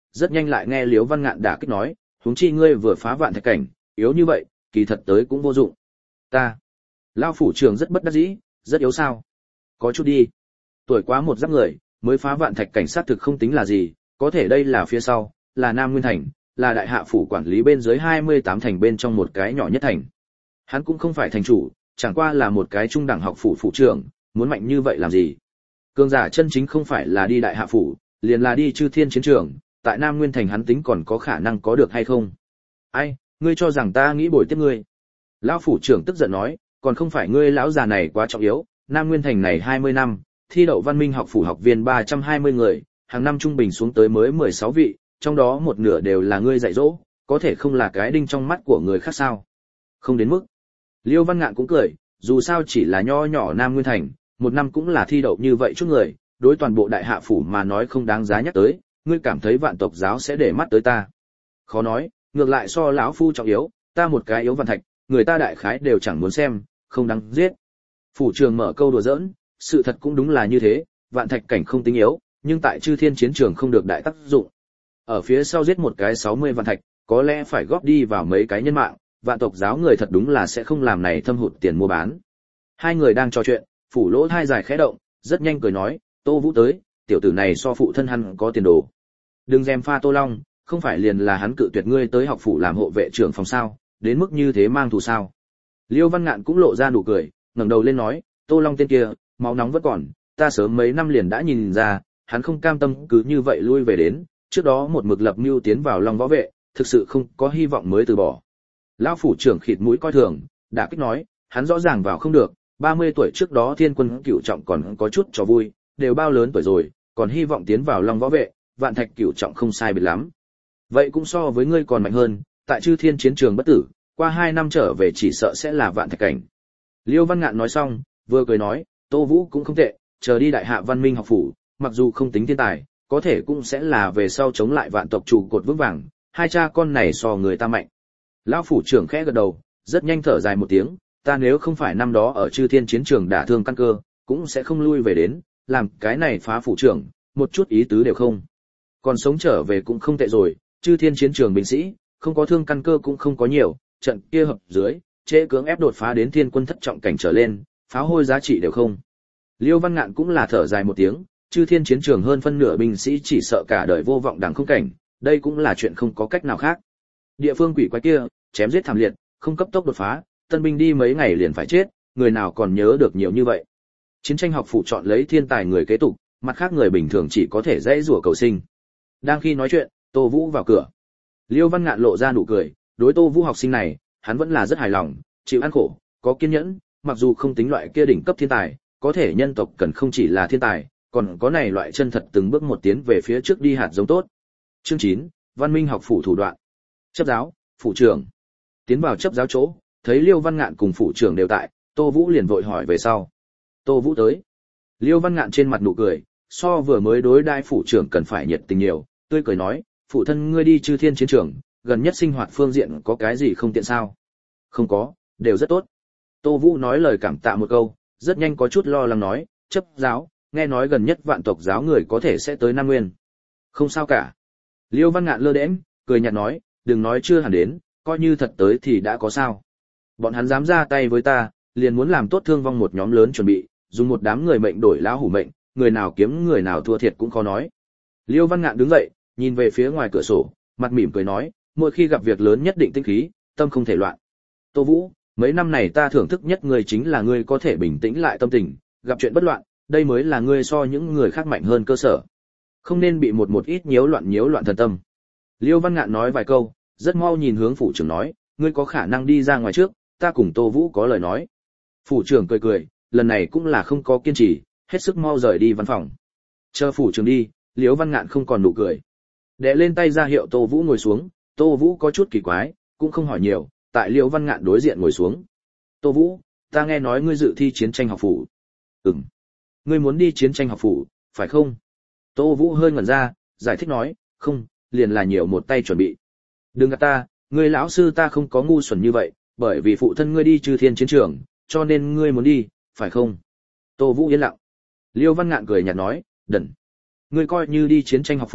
rất nhanh lại nghe Liễu Văn Ngạn đả kích nói, huống chi ngươi vừa phá vạn thạch cảnh, yếu như vậy, kỳ thật tới cũng vô dụng. Ta, lão phủ trưởng rất bất đắc dĩ, rất yếu sao? Có chút đi. Tuổi quá một giáp người, mới phá vạn thạch cảnh sát thực không tính là gì, có thể đây là phía sau, là Nam Nguyên thành, là đại hạ phủ quản lý bên dưới 28 thành bên trong một cái nhỏ nhất thành. Hắn cũng không phải thành chủ, chẳng qua là một cái trung đẳng học phủ phủ trưởng, muốn mạnh như vậy làm gì? Cường giả chân chính không phải là đi đại hạ phủ, liền là đi Chư Thiên chiến trường, tại Nam Nguyên thành hắn tính còn có khả năng có được hay không? Ai, ngươi cho rằng ta nghĩ bồi tiếp ngươi? Lão phủ trưởng tức giận nói, còn không phải ngươi lão già này quá trọng yếu, Nam Nguyên thành này 20 năm, thi đậu văn minh học phủ học viên 320 người, hàng năm trung bình xuống tới mới 16 vị, trong đó một nửa đều là ngươi dạy dỗ, có thể không là cái đinh trong mắt của người khác sao? Không đến mức. Liêu Văn Ngạn cũng cười, dù sao chỉ là nho nhỏ Nam Nguyên thành, một năm cũng là thi đậu như vậy chút người, đối toàn bộ đại hạ phủ mà nói không đáng giá nhắc tới, ngươi cảm thấy vạn tộc giáo sẽ để mắt tới ta? Khó nói, ngược lại so lão phu trọng yếu, ta một cái yếu văn thạch, người ta đại khái đều chẳng muốn xem, không đáng giết. Phủ trường mở câu đùa giỡn, sự thật cũng đúng là như thế, vạn thạch cảnh không tính yếu, nhưng tại Chư Thiên chiến trường không được đại tác dụng. Ở phía sau giết một cái 60 vạn thạch, có lẽ phải góp đi vào mấy cái nhân mạng, vạn tộc giáo người thật đúng là sẽ không làm này thâm hụt tiền mua bán. Hai người đang trò chuyện, phủ lỗ thai dài khẽ động, rất nhanh cười nói, Tô Vũ tới, tiểu tử này so phụ thân hắn có tiền đồ. Đừng dèm pha Tô Long, không phải liền là hắn cự tuyệt ngươi tới học phủ làm hộ vệ trưởng phòng sao, đến mức như thế mang thù sao? Liêu Văn Ngạn cũng lộ ra nụ cười, ngẩng đầu lên nói, Tô Long tên kia, máu nóng vẫn còn, ta sớm mấy năm liền đã nhìn ra, hắn không cam tâm cứ như vậy lui về đến, trước đó một mực lập mưu tiến vào Long võ vệ, thực sự không có hy vọng mới từ bỏ. Lão phủ trưởng khịt mũi coi thường, đã kích nói, hắn rõ ràng vào không được, 30 tuổi trước đó Thiên quân cửu trọng còn có chút cho vui, đều bao lớn tuổi rồi, còn hy vọng tiến vào Long võ vệ, vạn thạch cửu trọng không sai biệt lắm. Vậy cũng so với ngươi còn mạnh hơn, tại Chư Thiên chiến trường bất tử, qua 2 năm trở về chỉ sợ sẽ là vạn thạch cảnh. Liêu Văn Ngạn nói xong, vừa cười nói, Tô Vũ cũng không tệ, chờ đi đại hạ văn minh học phủ, mặc dù không tính thiên tài, có thể cũng sẽ là về sau chống lại vạn tộc trụ cột vững vàng, hai cha con này so người ta mạnh. Lão phủ trưởng khẽ gật đầu, rất nhanh thở dài một tiếng, ta nếu không phải năm đó ở Chư Thiên chiến trường đả thương căn cơ, cũng sẽ không lui về đến, làm cái này phá phủ trưởng, một chút ý tứ đều không. Còn sống trở về cũng không tệ rồi, Chư Thiên chiến trường binh sĩ, không có thương căn cơ cũng không có nhiều, trận kia hợp dưới, chế cưỡng ép đột phá đến thiên quân thất trọng cảnh trở lên, pháo hôi giá trị đều không. Liêu Văn Ngạn cũng là thở dài một tiếng, Chư Thiên chiến trường hơn phân nửa binh sĩ chỉ sợ cả đời vô vọng đẳng không cảnh, đây cũng là chuyện không có cách nào khác. Địa phương quỷ quái kia, chém giết thảm liệt, không cấp tốc đột phá, tân binh đi mấy ngày liền phải chết, người nào còn nhớ được nhiều như vậy. Chiến tranh học phủ chọn lấy thiên tài người kế tục, mặt khác người bình thường chỉ có thể dễ rủa cầu sinh. Đang khi nói chuyện, Tô Vũ vào cửa. Liêu Văn Ngạn lộ ra nụ cười, đối Tô Vũ học sinh này, hắn vẫn là rất hài lòng, chịu ăn khổ, có kiên nhẫn, mặc dù không tính loại kia đỉnh cấp thiên tài, có thể nhân tộc cần không chỉ là thiên tài, còn có này loại chân thật từng bước một tiến về phía trước đi hạt giống tốt. Chương 9, Văn Minh học phủ thủ đoạn. Chấp giáo, phủ trưởng. Tiến vào chấp giáo chỗ, thấy Liêu Văn Ngạn cùng phủ trưởng đều tại, Tô Vũ liền vội hỏi về sau. Tô Vũ tới. Liêu Văn Ngạn trên mặt nụ cười, so vừa mới đối đai phủ trưởng cần phải nhiệt tình nhiều, tươi cười nói, phụ thân ngươi đi Chư Thiên chiến trường, gần nhất sinh hoạt phương diện có cái gì không tiện sao? Không có, đều rất tốt. Tô Vũ nói lời cảm tạ một câu, rất nhanh có chút lo lắng nói, chấp giáo, nghe nói gần nhất vạn tộc giáo người có thể sẽ tới Nam Nguyên. Không sao cả. Liêu Văn Ngạn lơ đễnh, cười nhạt nói, đừng nói chưa hẳn đến, coi như thật tới thì đã có sao. Bọn hắn dám ra tay với ta, liền muốn làm tốt thương vong một nhóm lớn chuẩn bị, dùng một đám người mệnh đổi lão hủ mệnh, người nào kiếm người nào thua thiệt cũng khó nói. Liêu Văn Ngạn đứng dậy, nhìn về phía ngoài cửa sổ, mặt mỉm cười nói, mỗi khi gặp việc lớn nhất định tinh khí, tâm không thể loạn. Tô Vũ, mấy năm này ta thưởng thức nhất người chính là ngươi có thể bình tĩnh lại tâm tình, gặp chuyện bất loạn, đây mới là ngươi so những người khác mạnh hơn cơ sở. Không nên bị một ít nhiễu loạn thần tâm. Liêu Văn Ngạn nói vài câu, rất mau nhìn hướng phủ trưởng nói, ngươi có khả năng đi ra ngoài trước, ta cùng Tô Vũ có lời nói. Phủ trưởng cười cười, lần này cũng là không có kiên trì, hết sức mau rời đi văn phòng. Chờ phủ trưởng đi, Liêu Văn Ngạn không còn nụ cười. Đệ lên tay ra hiệu Tô Vũ ngồi xuống, Tô Vũ có chút kỳ quái, cũng không hỏi nhiều, tại Liêu Văn Ngạn đối diện ngồi xuống. Tô Vũ, ta nghe nói ngươi dự thi chiến tranh học phủ. Ừm. Ngươi muốn đi chiến tranh học phủ, phải không? Tô Vũ hơi ngẩn ra, giải thích nói, không, liền là nhiều một tay chuẩn bị. Đừng gạt ta, ngươi lão sư ta không có ngu xuẩn như vậy, bởi vì phụ thân ngươi đi Chư Thiên chiến trường, cho nên ngươi muốn đi, phải không? Tô Vũ yên lặng. Liêu Văn Ngạn cười nhạt nói, đần. Ngươi coi như đi chiến tranh học phủ,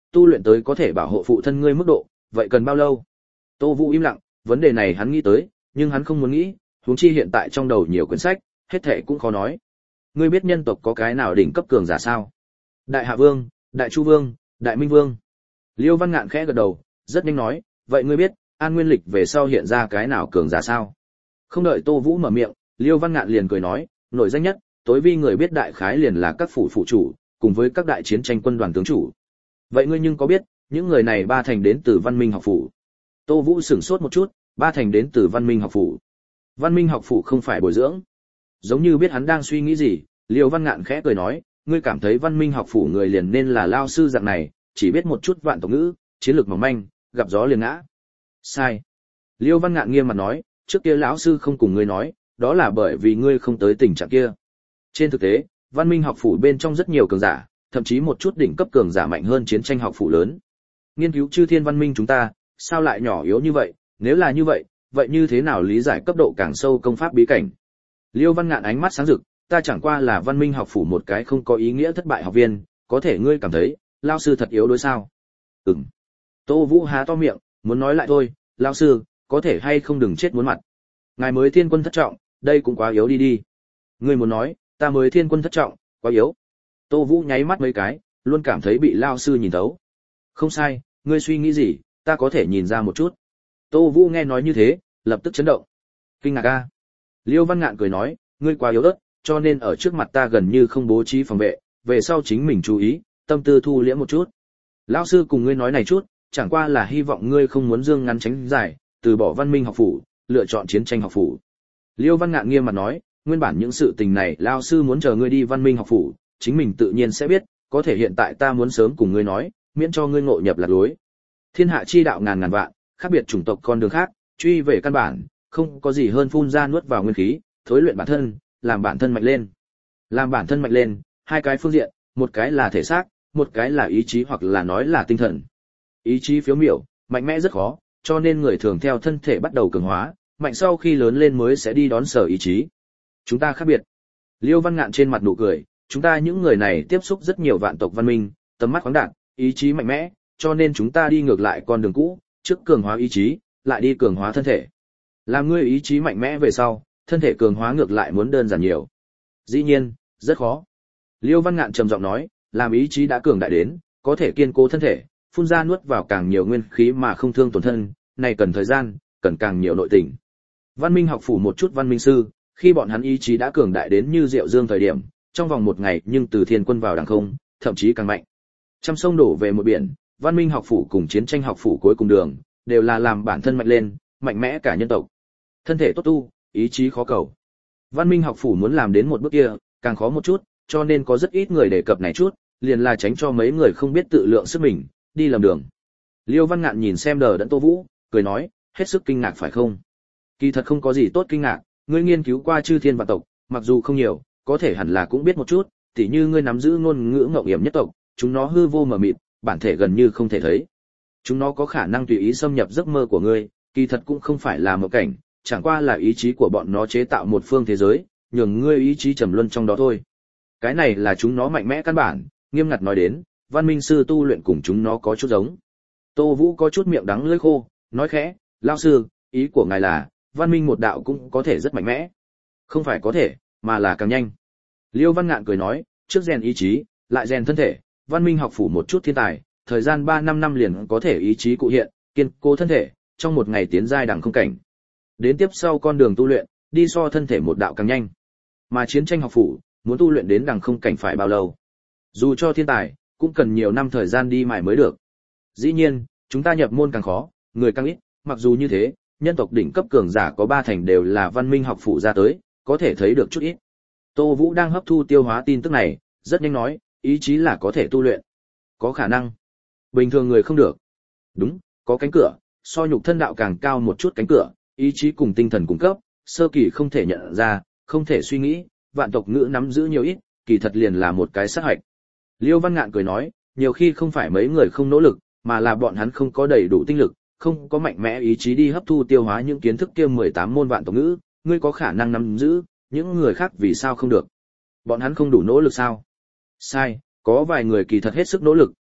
tu luyện tới có thể bảo hộ phụ thân ngươi mức độ, vậy cần bao lâu? Tô Vũ im lặng, vấn đề này hắn nghĩ tới, nhưng hắn không muốn nghĩ, huống chi hiện tại trong đầu nhiều quyển sách, hết thảy cũng khó nói. Ngươi biết nhân tộc có cái nào đỉnh cấp cường giả sao? Đại Hạ Vương, Đại Chu Vương, Đại Minh Vương. Liêu Văn Ngạn khẽ gật đầu, rất nhanh nói, vậy ngươi biết, An Nguyên Lịch về sau hiện ra cái nào cường giả sao? Không đợi Tô Vũ mở miệng, Liêu Văn Ngạn liền cười nói, nổi danh nhất, tối vi người biết đại khái liền là các phủ chủ, cùng với các đại chiến tranh quân đoàn tướng chủ. Vậy ngươi nhưng có biết, những người này ba thành đến từ Văn Minh học phủ? Tô Vũ sửng sốt một chút, ba thành đến từ Văn Minh học phủ. Văn Minh học phủ không phải bồi dưỡng. Giống như biết hắn đang suy nghĩ gì, Liêu Văn Ngạn khẽ cười nói, ngươi cảm thấy Văn Minh học phủ người liền nên là lao sư dạng này, chỉ biết một chút vạn tộc ngữ, chiến lược mỏng manh, gặp gió liền ngã. Sai. Liêu Văn Ngạn nghiêm mặt nói, trước kia lão sư không cùng ngươi nói, đó là bởi vì ngươi không tới tình trạng kia. Trên thực tế, Văn Minh học phủ bên trong rất nhiều cường giả, thậm chí một chút đỉnh cấp cường giả mạnh hơn chiến tranh học phủ lớn. Nghiên cứu chư thiên văn minh chúng ta, sao lại nhỏ yếu như vậy, nếu là như vậy, vậy như thế nào lý giải cấp độ càng sâu công pháp bí cảnh? Liêu Văn Ngạn ánh mắt sáng rực, ta chẳng qua là Văn Minh học phủ một cái không có ý nghĩa thất bại học viên, có thể ngươi cảm thấy, lao sư thật yếu đối sao? Ừm. Tô Vũ há to miệng, muốn nói lại thôi, lao sư, có thể hay không đừng chết muốn mặt. Ngài mới thiên quân thất trọng, đây cũng quá yếu đi đi. Ngươi muốn nói, ta mới thiên quân thất trọng, quá yếu. Tô Vũ nháy mắt mấy cái, luôn cảm thấy bị lao sư nhìn thấu. Không sai, ngươi suy nghĩ gì, ta có thể nhìn ra một chút. Tô Vũ nghe nói như thế, lập tức chấn động. Kinh ngạc a. Liêu Văn Ngạn cười nói, ngươi quá yếu ớt, cho nên ở trước mặt ta gần như không bố trí phòng vệ, về sau chính mình chú ý, tâm tư thu liễm một chút. Lão sư cùng ngươi nói này chút, chẳng qua là hy vọng ngươi không muốn dương ngắn tránh dài, từ bỏ Văn Minh học phủ, lựa chọn chiến tranh học phủ. Liêu Văn Ngạn nghiêm mặt nói, nguyên bản những sự tình này lão sư muốn chờ ngươi đi Văn Minh học phủ, chính mình tự nhiên sẽ biết, có thể hiện tại ta muốn sớm cùng ngươi nói, miễn cho ngươi ngộ nhập lạc lối. Thiên hạ chi đạo ngàn ngàn vạn, khác biệt chủng tộc con đường khác, truy về căn bản, không có gì hơn phun ra nuốt vào nguyên khí, thối luyện bản thân, làm bản thân mạnh lên. Làm bản thân mạnh lên, hai cái phương diện, một cái là thể xác, một cái là ý chí hoặc là nói là tinh thần. Ý chí phiếu miểu, mạnh mẽ rất khó, cho nên người thường theo thân thể bắt đầu cường hóa, mạnh sau khi lớn lên mới sẽ đi đón sở ý chí. Chúng ta khác biệt. Liêu Văn Ngạn trên mặt nụ cười, chúng ta những người này tiếp xúc rất nhiều vạn tộc văn minh, tầm mắt khoáng đạt, ý chí mạnh mẽ, cho nên chúng ta đi ngược lại con đường cũ, trước cường hóa ý chí, lại đi cường hóa thân thể. Làm ngươi ý chí mạnh mẽ về sau, thân thể cường hóa ngược lại muốn đơn giản nhiều. Dĩ nhiên, rất khó. Liêu Văn Ngạn trầm giọng nói, làm ý chí đã cường đại đến, có thể kiên cố thân thể, phun ra nuốt vào càng nhiều nguyên khí mà không thương tổn thân, này cần thời gian, cần càng nhiều nội tình. Văn Minh học phủ một chút văn minh sư, khi bọn hắn ý chí đã cường đại đến như Diệu Dương thời điểm, trong vòng một ngày nhưng từ thiên quân vào đằng không, thậm chí càng mạnh. Trăm sông đổ về một biển, Văn Minh học phủ cùng chiến tranh học phủ cuối cùng đường, đều là làm bản thân mạnh lên, mạnh mẽ cả nhân tộc. Thân thể tốt tu, ý chí khó cầu. Văn Minh học phủ muốn làm đến một bước kia, càng khó một chút, cho nên có rất ít người đề cập này chút, liền là tránh cho mấy người không biết tự lượng sức mình, đi lầm đường. Liêu Văn Ngạn nhìn xem đờ đẫn Tô Vũ, cười nói, hết sức kinh ngạc phải không? Kỳ thật không có gì tốt kinh ngạc, ngươi nghiên cứu qua chư thiên vạn tộc, mặc dù không nhiều, có thể hẳn là cũng biết một chút, tỉ như ngươi nắm giữ ngôn ngữ ngộng hiểm nhất tộc, chúng nó hư vô mờ mịt, bản thể gần như không thể thấy. Chúng nó có khả năng tùy ý xâm nhập giấc mơ của ngươi, kỳ thật cũng không phải là mộng cảnh, chẳng qua là ý chí của bọn nó chế tạo một phương thế giới, nhường ngươi ý chí trầm luân trong đó thôi. Cái này là chúng nó mạnh mẽ căn bản, nghiêm ngặt nói đến, văn minh sư tu luyện cùng chúng nó có chút giống. Tô Vũ có chút miệng đắng lưỡi khô, nói khẽ, lão sư, ý của ngài là, văn minh một đạo cũng có thể rất mạnh mẽ. Không phải có thể, mà là càng nhanh. Liêu Văn Ngạn cười nói, trước rèn ý chí, lại rèn thân thể, văn minh học phủ một chút thiên tài, thời gian 3-5 năm liền có thể ý chí cụ hiện, kiên cố thân thể, trong một ngày tiến giai đẳng không cảnh. Đến tiếp sau con đường tu luyện, đi so thân thể một đạo càng nhanh. Mà chiến tranh học phủ, muốn tu luyện đến đẳng không cảnh phải bao lâu? Dù cho thiên tài, cũng cần nhiều năm thời gian đi mài mới được. Dĩ nhiên, chúng ta nhập môn càng khó, người càng ít, mặc dù như thế, nhân tộc đỉnh cấp cường giả có 3 thành đều là văn minh học phủ ra tới, có thể thấy được chút ít. Tô Vũ đang hấp thu tiêu hóa tin tức này, rất nhanh nói, ý chí là có thể tu luyện. Có khả năng. Bình thường người không được. Đúng, có cánh cửa, so nhục thân đạo càng cao một chút cánh cửa, ý chí cùng tinh thần cung cấp, sơ kỳ không thể nhận ra, không thể suy nghĩ, vạn tộc ngữ nắm giữ nhiều ít, kỳ thật liền là một cái sát hạch. Liêu Văn Ngạn cười nói, nhiều khi không phải mấy người không nỗ lực, mà là bọn hắn không có đầy đủ tinh lực, không có mạnh mẽ ý chí đi hấp thu tiêu hóa những kiến thức kia 18 môn vạn tộc ngữ, ngươi có khả năng nắm giữ, những người khác vì sao không được? Bọn hắn không đủ nỗ lực sao? Sai, có vài người kỳ thật hết sức nỗ lực,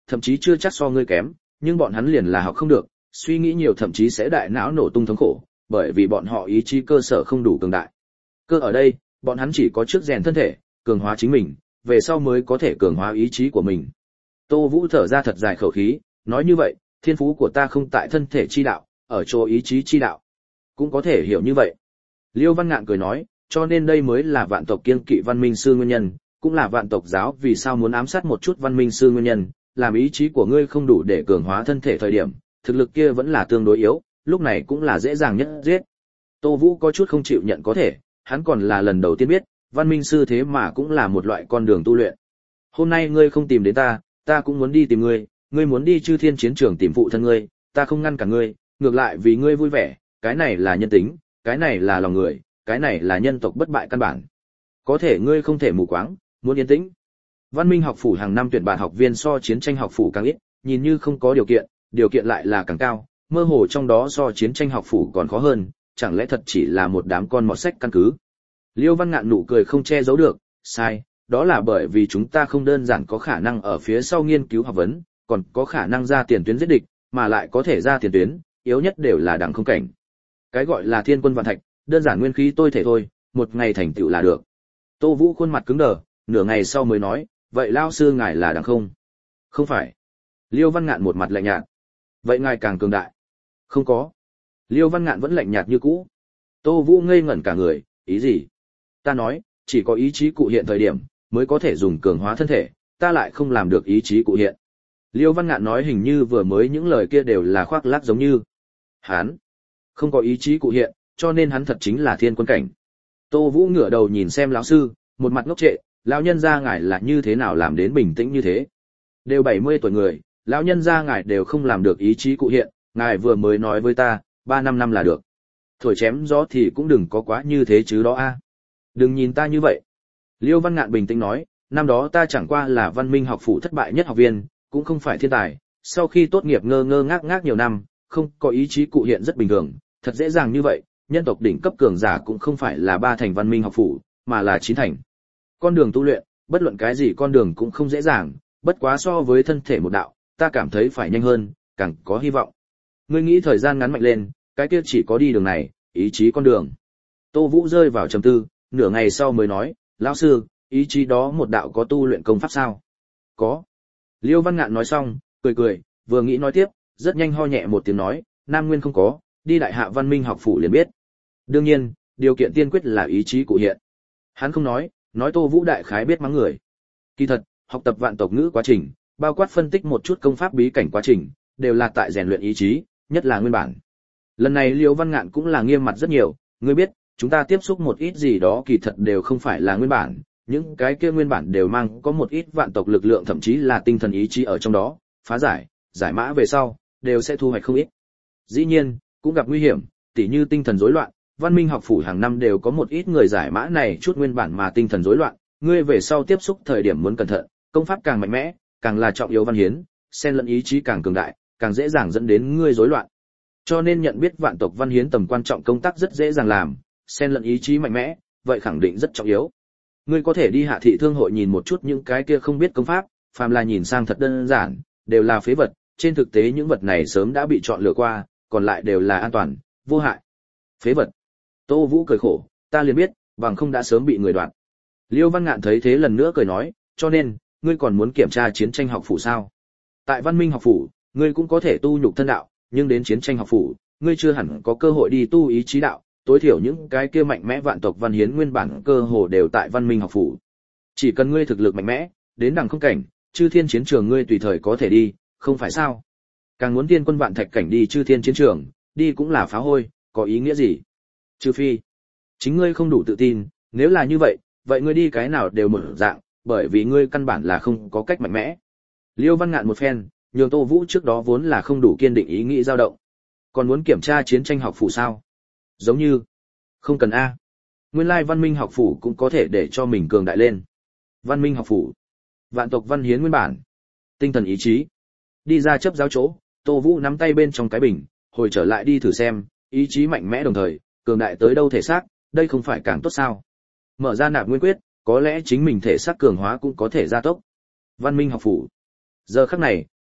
thậm chí chưa chắc so ngươi kém, nhưng bọn hắn liền là học không được, suy nghĩ nhiều thậm chí sẽ đại não nổ tung thống khổ, bởi vì bọn họ ý chí cơ sở không đủ cường đại. Cơ ở đây, bọn hắn chỉ có trước rèn thân thể, cường hóa chính mình, về sau mới có thể cường hóa ý chí của mình. Tô Vũ thở ra thật dài khẩu khí, nói như vậy, thiên phú của ta không tại thân thể chi đạo, ở chỗ ý chí chi đạo. Cũng có thể hiểu như vậy. Liêu Văn Ngạn cười nói, cho nên đây mới là vạn tộc kiêng kỵ văn minh sư nguyên nhân, cũng là vạn tộc giáo vì sao muốn ám sát một chút văn minh sư nguyên nhân, làm ý chí của ngươi không đủ để cường hóa thân thể thời điểm, thực lực kia vẫn là tương đối yếu, lúc này cũng là dễ dàng nhất giết. Tô Vũ có chút không chịu nhận có thể, hắn còn là lần đầu tiên biết, văn minh sư thế mà cũng là một loại con đường tu luyện. Hôm nay ngươi không tìm đến ta, ta cũng muốn đi tìm ngươi, ngươi muốn đi Chư Thiên chiến trường tìm phụ thân ngươi, ta không ngăn cả ngươi, ngược lại vì ngươi vui vẻ, cái này là nhân tính, cái này là lòng người, cái này là nhân tộc bất bại căn bản. Có thể ngươi không thể mù quáng, muốn yên tĩnh. Văn minh học phủ hàng năm tuyển bạn học viên so chiến tranh học phủ càng ít, nhìn như không có điều kiện lại là càng cao, mơ hồ trong đó so chiến tranh học phủ còn khó hơn, chẳng lẽ thật chỉ là một đám con mọt sách căn cứ. Liêu Văn Ngạn nụ cười không che giấu được, sai, đó là bởi vì chúng ta không đơn giản có khả năng ở phía sau nghiên cứu học vấn, còn có khả năng ra tiền tuyến giết địch, mà lại có thể ra tiền tuyến, yếu nhất đều là đẳng không cảnh. Cái gọi là thiên quân vạn thạch, đơn giản nguyên khí tôi thể thôi, một ngày thành tựu là được. Tô Vũ khuôn mặt cứng đờ, nửa ngày sau mới nói, vậy lao sư ngài là đẳng không? Không phải. Liêu Văn Ngạn một mặt lạnh nhạt. Vậy ngài càng cường đại? Không có. Liêu Văn Ngạn vẫn lạnh nhạt như cũ. Tô Vũ ngây ngẩn cả người, ý gì? Ta nói, chỉ có ý chí cụ hiện thời điểm, mới có thể dùng cường hóa thân thể, ta lại không làm được ý chí cụ hiện. Liêu Văn Ngạn nói hình như vừa mới những lời kia đều là khoác lác giống như. Hắn không có ý chí cụ hiện, cho nên hắn thật chính là thiên quân cảnh. Tô Vũ ngửa đầu nhìn xem lão sư, một mặt ngốc trệ, lão nhân gia ngài là như thế nào làm đến bình tĩnh như thế? Đều 70 tuổi người, lão nhân gia ngài đều không làm được ý chí cụ hiện, ngài vừa mới nói với ta, 3-5 năm là được. Thổi chém gió thì cũng đừng có quá như thế chứ đó a. Đừng nhìn ta như vậy. Liêu Văn Ngạn bình tĩnh nói, năm đó ta chẳng qua là văn minh học phủ thất bại nhất học viên, cũng không phải thiên tài, sau khi tốt nghiệp ngơ ngơ ngác ngác nhiều năm, không có ý chí cụ hiện rất bình thường, thật dễ dàng như vậy, nhân tộc đỉnh cấp cường giả cũng không phải là 3 thành văn minh học phủ, mà là 9 thành. Con đường tu luyện, bất luận cái gì con đường cũng không dễ dàng, bất quá so với thân thể một đạo, ta cảm thấy phải nhanh hơn, càng có hy vọng. Ngươi nghĩ thời gian ngắn mạnh lên, cái kia chỉ có đi đường này, ý chí con đường. Tô Vũ rơi vào trầm tư, nửa ngày sau mới nói, lão sư, ý chí đó một đạo có tu luyện công pháp sao? Có. Liêu Văn Ngạn nói xong, cười, vừa nghĩ nói tiếp, rất nhanh ho nhẹ một tiếng nói, Nam Nguyên không có, đi Đại Hạ Văn Minh học phủ liền biết. Đương nhiên, điều kiện tiên quyết là ý chí cụ hiện. Hắn không nói Tô Vũ đại khái biết mắng người. Kỳ thật, học tập vạn tộc ngữ quá trình, bao quát phân tích một chút công pháp bí cảnh quá trình, đều là tại rèn luyện ý chí, nhất là nguyên bản. Lần này Liêu Văn Ngạn cũng là nghiêm mặt rất nhiều, ngươi biết, chúng ta tiếp xúc một ít gì đó kỳ thật đều không phải là nguyên bản, những cái kia nguyên bản đều mang có một ít vạn tộc lực lượng thậm chí là tinh thần ý chí ở trong đó, phá giải mã về sau, đều sẽ thu hoạch không ít. Dĩ nhiên, cũng gặp nguy hiểm, tỉ như tinh thần rối loạn, văn minh học phủ hàng năm đều có một ít người giải mã này chút nguyên bản mà tinh thần rối loạn, ngươi về sau tiếp xúc thời điểm muốn cẩn thận, công pháp càng mạnh mẽ, càng là trọng yếu văn hiến, xen lẫn ý chí càng cường đại, càng dễ dàng dẫn đến ngươi rối loạn. Cho nên nhận biết vạn tộc văn hiến tầm quan trọng công tác rất dễ dàng làm, xen lẫn ý chí mạnh mẽ, vậy khẳng định rất trọng yếu. Ngươi có thể đi Hạ thị thương hội nhìn một chút những cái kia không biết công pháp, phàm là nhìn sang thật đơn giản, đều là phế vật, trên thực tế những vật này sớm đã bị chọn lựa qua, còn lại đều là an toàn, vô hại. Phế vật. Tô Vũ cười khổ, ta liền biết, bằng không đã sớm bị người đoạt. Liêu Văn Ngạn thấy thế lần nữa cười nói, cho nên, ngươi còn muốn kiểm tra chiến tranh học phủ sao? Tại văn minh học phủ, ngươi cũng có thể tu nhục thân đạo, nhưng đến chiến tranh học phủ, ngươi chưa hẳn có cơ hội đi tu ý chí đạo, tối thiểu những cái kia mạnh mẽ vạn tộc văn hiến nguyên bản cơ hồ đều tại văn minh học phủ. Chỉ cần ngươi thực lực mạnh mẽ, đến đẳng không cảnh, Chư Thiên chiến trường ngươi tùy thời có thể đi, không phải sao? Càng muốn tiên quân vạn thạch cảnh đi Chư Thiên chiến trường, đi cũng là phá hôi, có ý nghĩa gì? Trừ phi chính ngươi không đủ tự tin, nếu là như vậy, vậy ngươi đi cái nào đều mở dạng, bởi vì ngươi căn bản là không có cách mạnh mẽ. Liêu Văn Ngạn một phen, nhường Tô Vũ trước đó vốn là không đủ kiên định ý nghĩ dao động. Còn muốn kiểm tra chiến tranh học phủ sao? Giống như không cần a. Nguyên lai văn minh học phủ cũng có thể để cho mình cường đại lên. Văn minh học phủ, vạn tộc văn hiến nguyên bản, tinh thần ý chí. Đi ra chấp giáo chỗ, Tô Vũ nắm tay bên trong cái bình, hồi trở lại đi thử xem, ý chí mạnh mẽ đồng thời, cường đại tới đâu thể xác, đây không phải càng tốt sao? Mở ra nạp nguyên quyết, có lẽ chính mình thể xác cường hóa cũng có thể gia tốc. Văn minh học phủ. Giờ khắc này,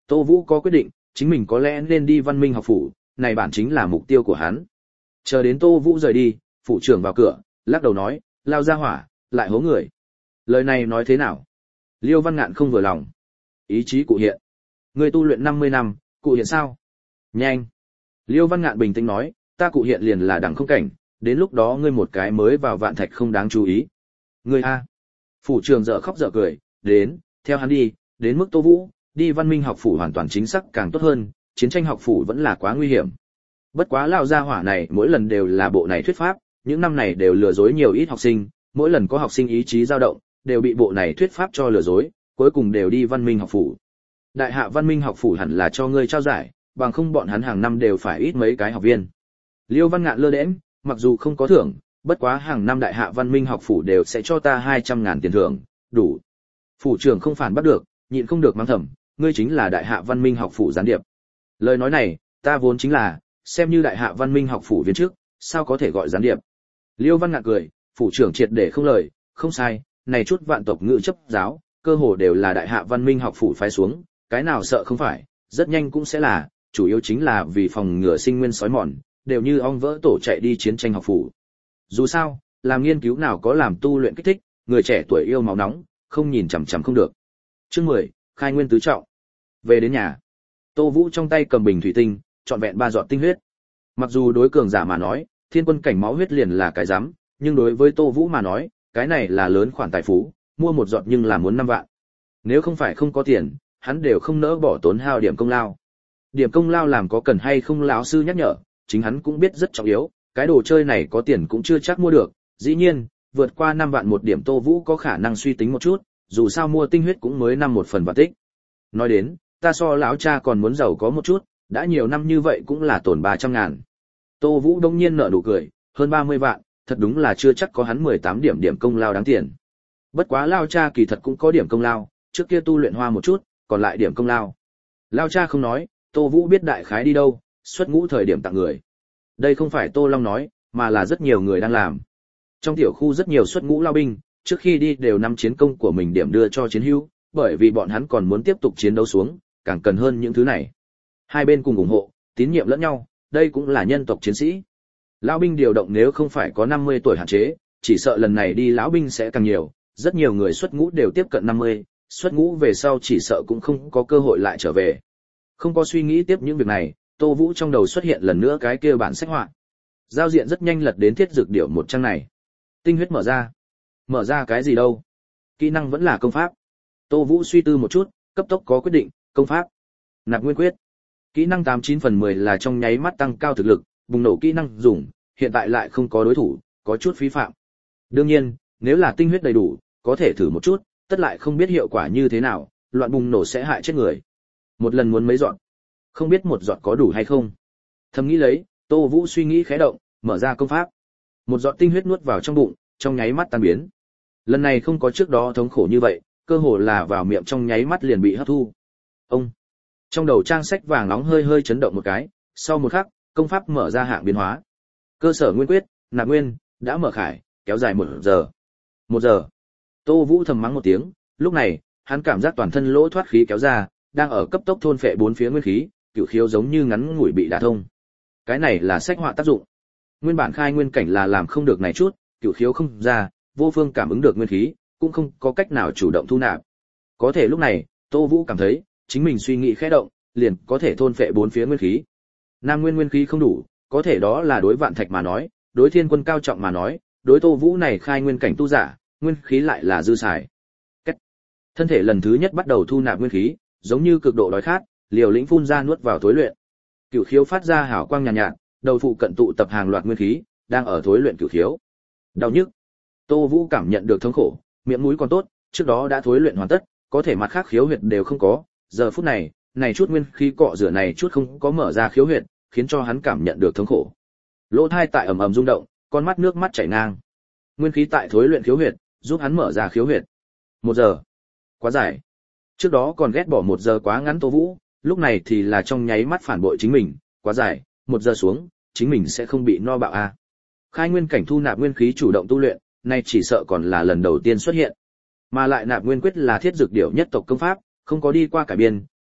Tô Vũ có quyết định, chính mình có lẽ nên đi Văn Minh học phủ, này bản chính là mục tiêu của hắn. Chờ đến Tô Vũ rời đi, phủ trưởng vào cửa, lắc đầu nói, lao ra hỏa, lại hố người. Lời này nói thế nào? Liêu Văn Ngạn không vừa lòng. Ý chí cụ hiện. Ngươi tu luyện 50 năm, cụ hiện sao? Nhanh. Liêu Văn Ngạn bình tĩnh nói, ta cụ hiện liền là đẳng không cảnh, đến lúc đó ngươi một cái mới vào vạn thạch không đáng chú ý. Ngươi a. Phủ trưởng dở khóc dở cười, đến, theo hắn đi, đến mức Tô Vũ, đi Văn Minh học phủ hoàn toàn chính xác càng tốt hơn, chiến tranh học phủ vẫn là quá nguy hiểm. Bất quá lao gia hỏa này mỗi lần đều là bộ này thuyết pháp, những năm này đều lừa dối nhiều ít học sinh, mỗi lần có học sinh ý chí dao động, đều bị bộ này thuyết pháp cho lừa dối, cuối cùng đều đi Văn Minh học phủ. Đại hạ Văn Minh học phủ hẳn là cho ngươi trao giải, bằng không bọn hắn hàng năm đều phải ít mấy cái học viên. Liêu Văn Ngạn lơ đễnh, mặc dù không có thưởng, bất quá hàng năm đại hạ Văn Minh học phủ đều sẽ cho ta 200.000 tiền thưởng, đủ. Phủ trưởng không phản bắt được, nhịn không được mắng thầm, ngươi chính là đại hạ Văn Minh học phủ gián điệp. Lời nói này, ta vốn chính là, xem như đại hạ Văn Minh học phủ viên trước, sao có thể gọi gián điệp. Liêu Văn Ngạn cười, phủ trưởng triệt để không lời, không sai, này chút vạn tộc ngữ chấp giáo, cơ hồ đều là đại hạ Văn Minh học phủ phái xuống, cái nào sợ không phải, rất nhanh cũng sẽ là, chủ yếu chính là vì phòng ngừa sinh nguyên sói mòn, đều như ong vỡ tổ chạy đi chiến tranh học phủ. Dù sao, làm nghiên cứu nào có làm tu luyện kích thích, người trẻ tuổi yêu máu nóng, không nhìn chằm chằm không được. Chương 10, khai nguyên tứ trọng. Về đến nhà, Tô Vũ trong tay cầm bình thủy tinh, trọn vẹn 3 giọt tinh huyết. Mặc dù đối cường giả mà nói, thiên quân cảnh máu huyết liền là cái rắm, nhưng đối với Tô Vũ mà nói, cái này là lớn khoản tài phú, mua một giọt nhưng là muốn 5 vạn. Nếu không phải không có tiền, hắn đều không nỡ bỏ tốn hao điểm công lao. Điểm công lao làm có cần hay không lão sư nhắc nhở, chính hắn cũng biết rất trọng yếu, cái đồ chơi này có tiền cũng chưa chắc mua được, dĩ nhiên, vượt qua 5 vạn một điểm Tô Vũ có khả năng suy tính một chút, dù sao mua tinh huyết cũng mới 1 phần vạn tích. Nói đến, ta so lão cha còn muốn giàu có một chút, đã nhiều năm như vậy cũng là tổn 300.000. Tô Vũ đông nhiên nở nụ cười, hơn 30 vạn, thật đúng là chưa chắc có hắn 18 điểm công lao đáng tiền. Bất quá lão cha kỳ thật cũng có điểm công lao, trước kia tu luyện hoa một chút, còn lại điểm công lao. Lão cha không nói, Tô Vũ biết đại khái đi đâu, xuất ngũ thời điểm tặng người. Đây không phải Tô Long nói, mà là rất nhiều người đang làm. Trong tiểu khu rất nhiều xuất ngũ lao binh, trước khi đi đều nắm chiến công của mình điểm đưa cho chiến hữu, bởi vì bọn hắn còn muốn tiếp tục chiến đấu xuống, càng cần hơn những thứ này. Hai bên cùng ủng hộ, tín nhiệm lẫn nhau, đây cũng là nhân tộc chiến sĩ. Lão binh điều động nếu không phải có 50 tuổi hạn chế, chỉ sợ lần này đi lão binh sẽ càng nhiều, rất nhiều người xuất ngũ đều tiếp cận 50, xuất ngũ về sau chỉ sợ cũng không có cơ hội lại trở về. Không có suy nghĩ tiếp những việc này, Tô Vũ trong đầu xuất hiện lần nữa cái kia bản sách họa. Giao diện rất nhanh lật đến thiết dược điểu một trang này. Tinh huyết mở ra. Mở ra cái gì đâu? Kỹ năng vẫn là công pháp. Tô Vũ suy tư một chút, cấp tốc có quyết định, công pháp. Nạp nguyên quyết. Kỹ năng 89/10 là trong nháy mắt tăng cao thực lực, bùng nổ kỹ năng dùng, hiện tại lại không có đối thủ, có chút phí phạm. Đương nhiên, nếu là tinh huyết đầy đủ, có thể thử một chút, tất lại không biết hiệu quả như thế nào, loạn bùng nổ sẽ hại chết người. Một lần muốn mấy giọt, không biết một giọt có đủ hay không. Thầm nghĩ lấy, Tô Vũ suy nghĩ khẽ động, mở ra công pháp. Một giọt tinh huyết nuốt vào trong bụng, trong nháy mắt tan biến. Lần này không có trước đó thống khổ như vậy, cơ hồ là vào miệng trong nháy mắt liền bị hấp thu. Ông. Trong đầu trang sách vàng nóng hơi hơi chấn động một cái, sau một khắc, công pháp mở ra hạng biến hóa. Cơ sở nguyên quyết, nạp nguyên, đã mở khải, kéo dài 1 giờ. 1 giờ. Tô Vũ thầm mắng một tiếng, lúc này, hắn cảm giác toàn thân lỗ thoát khí kéo ra, đang ở cấp tốc thôn phệ 4 phía nguyên khí, cửu khiếu giống như ngắn ngủi bị đả thông. Cái này là sách họa tác dụng. Nguyên bản khai nguyên cảnh là làm không được này chút, cửu khiếu không ra, vô phương cảm ứng được nguyên khí, cũng không có cách nào chủ động thu nạp. Có thể lúc này, Tô Vũ cảm thấy, chính mình suy nghĩ khẽ động, liền có thể thôn phệ 4 phía nguyên khí. Nam nguyên nguyên khí không đủ, có thể đó là đối vạn thạch mà nói, đối thiên quân cao trọng mà nói, đối Tô Vũ này khai nguyên cảnh tu giả, nguyên khí lại là dư xài. Cách. Thân thể lần thứ nhất bắt đầu thu nạp nguyên khí, giống như cực độ đói khát, liều lĩnh phun ra nuốt vào thối luyện. Cửu khiếu phát ra hào quang nhàn nhạt, đầu phụ cận tụ tập hàng loạt nguyên khí, đang ở thối luyện cửu khiếu. Đau nhức. Tô Vũ cảm nhận được thống khổ, miệng mũi còn tốt, trước đó đã thối luyện hoàn tất, có thể mặt khác khiếu huyệt đều không có, giờ phút này, này chút nguyên khí cọ rửa này chút không có mở ra khiếu huyệt, khiến cho hắn cảm nhận được thống khổ. Lỗ tai tại ầm ầm rung động, con mắt nước mắt chảy ngang. Nguyên khí tại thối luyện khiếu huyệt, giúp hắn mở ra khiếu huyệt. 1 giờ. Quá dài. Trước đó còn ghét bỏ 1 giờ quá ngắn Tô Vũ, lúc này thì là trong nháy mắt phản bội chính mình, quá dài, 1 giờ xuống, chính mình sẽ không bị no bạo a. Khai nguyên cảnh thu nạp nguyên khí chủ động tu luyện, nay chỉ sợ còn là lần đầu tiên xuất hiện. Mà lại nạp nguyên quyết là thiết dược điểu nhất tộc công pháp, không có đi qua cải biên,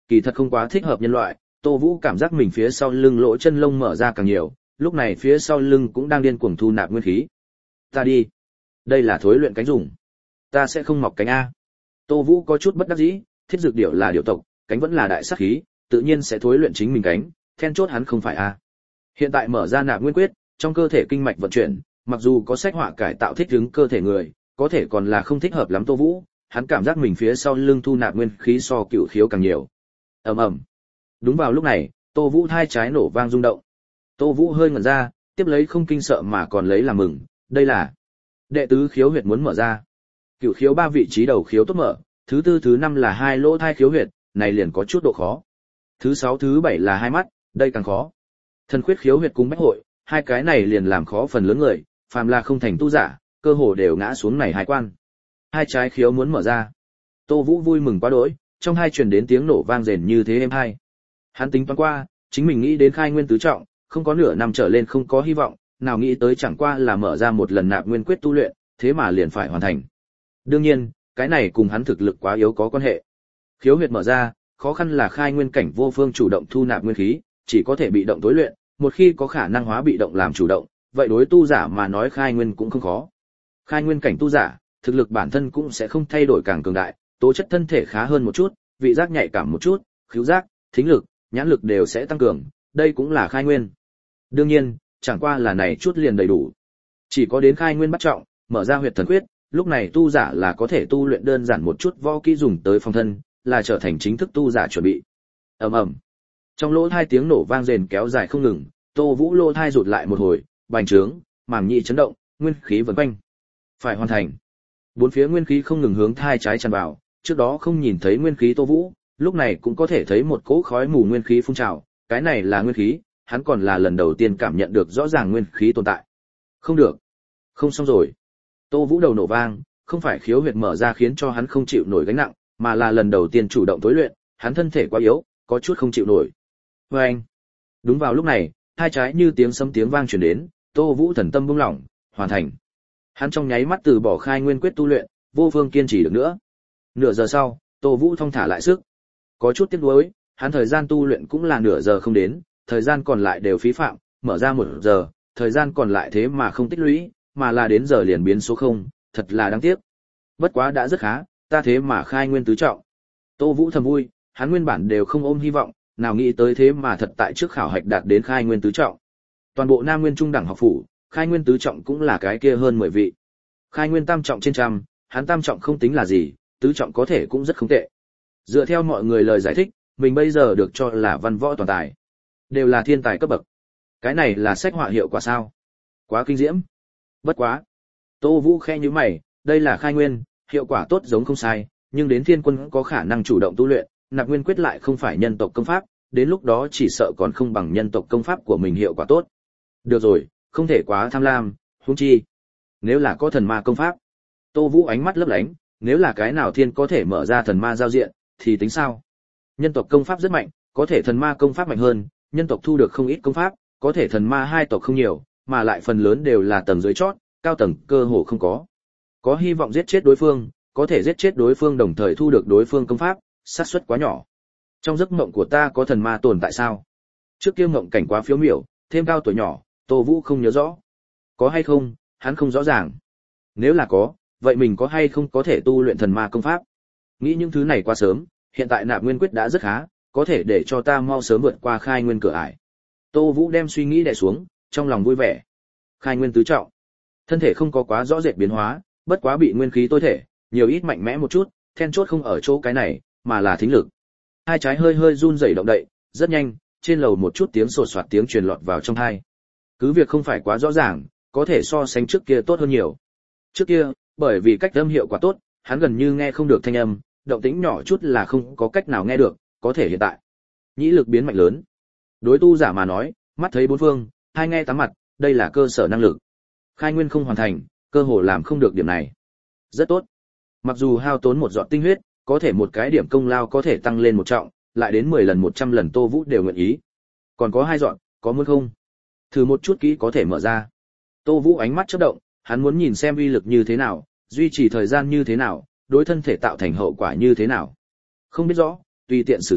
kỳ thật không quá thích hợp nhân loại. Tô Vũ cảm giác mình phía sau lưng lỗ chân lông mở ra càng nhiều, lúc này phía sau lưng cũng đang điên cuồng thu nạp nguyên khí. Ta đi, đây là thối luyện cánh dùng. Ta sẽ không mọc cánh a. Tô Vũ có chút bất đắc dĩ, thiết dược điểu là điểu tộc, cánh vẫn là đại sát khí, tự nhiên sẽ thối luyện chính mình cánh, then chốt hắn không phải a. Hiện tại mở ra nạp nguyên quyết, trong cơ thể kinh mạch vận chuyển, mặc dù có sách họa cải tạo thích ứng cơ thể người, có thể còn là không thích hợp lắm Tô Vũ, hắn cảm giác mình phía sau lưng thu nạp nguyên khí so cựu khiếu càng nhiều. Ầm ầm. Đúng vào lúc này, Tô Vũ thai trái nổ vang rung động. Tô Vũ hơi ngẩn ra, tiếp lấy không kinh sợ mà còn lấy làm mừng, đây là đệ tứ khiếu huyệt muốn mở ra. Cựu khiếu 3 vị trí đầu khiếu tốt mở, thứ tư thứ 5 là 2 lỗ thai khiếu huyệt, này liền có chút độ khó. Thứ 6 thứ 7 là 2 mắt, đây càng khó. Thần khuyết khiếu huyệt cùng bách hội, hai cái này liền làm khó phần lớn người, phàm là không thành tu giả, cơ hồ đều ngã xuống này hai quan. Hai trái khiếu muốn mở ra. Tô Vũ vui mừng quá đỗi, trong hai truyền đến tiếng nổ vang rền như thế êm hai. Hắn tính toán qua, chính mình nghĩ đến khai nguyên tứ trọng, không có nửa năm trở lên không có hy vọng, nào nghĩ tới chẳng qua là mở ra một lần nạp nguyên quyết tu luyện, thế mà liền phải hoàn thành. Đương nhiên, cái này cùng hắn thực lực quá yếu có quan hệ. Khiếu huyệt mở ra, khó khăn là khai nguyên cảnh vô phương chủ động thu nạp nguyên khí, chỉ có thể bị động tối luyện, một khi có khả năng hóa bị động làm chủ động, vậy đối tu giả mà nói khai nguyên cũng không khó. Khai nguyên cảnh tu giả, thực lực bản thân cũng sẽ không thay đổi càng cường đại, tố chất thân thể khá hơn một chút, vị giác nhạy cảm một chút, khứu giác, thính lực, nhãn lực đều sẽ tăng cường, đây cũng là khai nguyên. Đương nhiên, chẳng qua là này chút liền đầy đủ. Chỉ có đến khai nguyên bắt trọng, mở ra huyệt thần quyết, lúc này tu giả là có thể tu luyện đơn giản một chút võ kỹ dùng tới phòng thân, là trở thành chính thức tu giả chuẩn bị. Ầm ầm. Trong lỗ hai tiếng nổ vang rền kéo dài không ngừng, Tô Vũ lỗ thai rụt lại một hồi, bành trướng, màng nhĩ chấn động, nguyên khí vần quanh. Phải hoàn thành. Bốn phía nguyên khí không ngừng hướng thai trái tràn vào, trước đó không nhìn thấy nguyên khí Tô Vũ, lúc này cũng có thể thấy một cỗ khói mù nguyên khí phun trào, cái này là nguyên khí, hắn còn là lần đầu tiên cảm nhận được rõ ràng nguyên khí tồn tại. Không được, không xong rồi. Tô Vũ đầu nổ vang, không phải khiếu huyệt mở ra khiến cho hắn không chịu nổi gánh nặng, mà là lần đầu tiên chủ động tối luyện, hắn thân thể quá yếu, có chút không chịu nổi. Oeng. Đúng vào lúc này, hai trái như tiếng sấm tiếng vang truyền đến, Tô Vũ thần tâm buông lỏng, hoàn thành. Hắn trong nháy mắt từ bỏ khai nguyên quyết tu luyện, vô phương kiên trì được nữa. Nửa giờ sau, Tô Vũ thong thả lại sức. Có chút tiếc nuối, hắn thời gian tu luyện cũng là nửa giờ không đến, thời gian còn lại đều phí phạm, mở ra 1 giờ, thời gian còn lại thế mà không tích lũy, mà là đến giờ liền biến số 0, thật là đáng tiếc. Bất quá đã rất khá, ta thế mà khai nguyên tứ trọng. Tô Vũ thầm vui, hắn nguyên bản đều không ôm hy vọng, nào nghĩ tới thế mà thật tại trước khảo hạch đạt đến khai nguyên tứ trọng. Toàn bộ Nam Nguyên trung đẳng học phủ, khai nguyên tứ trọng cũng là cái kia hơn 10 vị. Khai nguyên tam trọng trên trăm, hắn tam trọng không tính là gì, tứ trọng có thể cũng rất không tệ. Dựa theo mọi người lời giải thích, mình bây giờ được cho là văn võ toàn tài, đều là thiên tài cấp bậc. Cái này là sách họa hiệu quả sao? Quá kinh diễm. Bất quá. Tô Vũ khe như mày, đây là khai nguyên, hiệu quả tốt giống không sai, nhưng đến thiên quân có khả năng chủ động tu luyện, nạp nguyên quyết lại không phải nhân tộc công pháp, đến lúc đó chỉ sợ còn không bằng nhân tộc công pháp của mình hiệu quả tốt. Được rồi, không thể quá tham lam, huống chi. Nếu là có thần ma công pháp. Tô Vũ ánh mắt lấp lánh, nếu là cái nào thiên có thể mở ra thần ma giao diện, thì tính sao? Nhân tộc công pháp rất mạnh, có thể thần ma công pháp mạnh hơn, nhân tộc thu được không ít công pháp, có thể thần ma hai tộc không nhiều, mà lại phần lớn đều là tầng dưới chót, cao tầng cơ hồ không có. Có hy vọng giết chết đối phương, có thể giết chết đối phương đồng thời thu được đối phương công pháp, xác suất quá nhỏ. Trong giấc mộng của ta có thần ma tồn tại sao? Trước kia mộng cảnh quá phiếu miểu, thêm cao tuổi nhỏ, Tô Vũ không nhớ rõ. Có hay không, hắn không rõ ràng. Nếu là có, vậy mình có hay không có thể tu luyện thần ma công pháp? Nghĩ những thứ này quá sớm, hiện tại nạp nguyên quyết đã rất khá, có thể để cho ta mau sớm vượt qua khai nguyên cửa ải. Tô Vũ đem suy nghĩ đè xuống, trong lòng vui vẻ. Khai nguyên tứ trọng. Thân thể không có quá rõ rệt biến hóa, bất quá bị nguyên khí tối thể, nhiều ít mạnh mẽ một chút, then chốt không ở chỗ cái này, mà là thính lực. Hai trái hơi hơi run rẩy động đậy, rất nhanh, trên lầu một chút tiếng sột soạt tiếng truyền lọt vào trong tai. Cứ việc không phải quá rõ ràng, có thể so sánh trước kia tốt hơn nhiều. Trước kia, bởi vì cách âm hiệu quả tốt, hắn gần như nghe không được thanh âm, động tĩnh nhỏ chút là không có cách nào nghe được, có thể hiện tại. Nhĩ lực biến mạnh lớn. Đối tu giả mà nói, mắt thấy bốn phương, hai nghe tám mặt, đây là cơ sở năng lực. Khai nguyên không hoàn thành, cơ hồ làm không được điểm này. Rất tốt. Mặc dù hao tốn một giọt tinh huyết, có thể một cái điểm công lao có thể tăng lên một trọng, lại đến 10 lần 100 lần Tô Vũ đều nguyện ý. Còn có 2 giọt, có muốn không? Thử một chút kỹ có thể mở ra. Tô Vũ ánh mắt chớp động, hắn muốn nhìn xem uy lực như thế nào, duy trì thời gian như thế nào, đối thân thể tạo thành hậu quả như thế nào. Không biết rõ, tùy tiện sử dụng,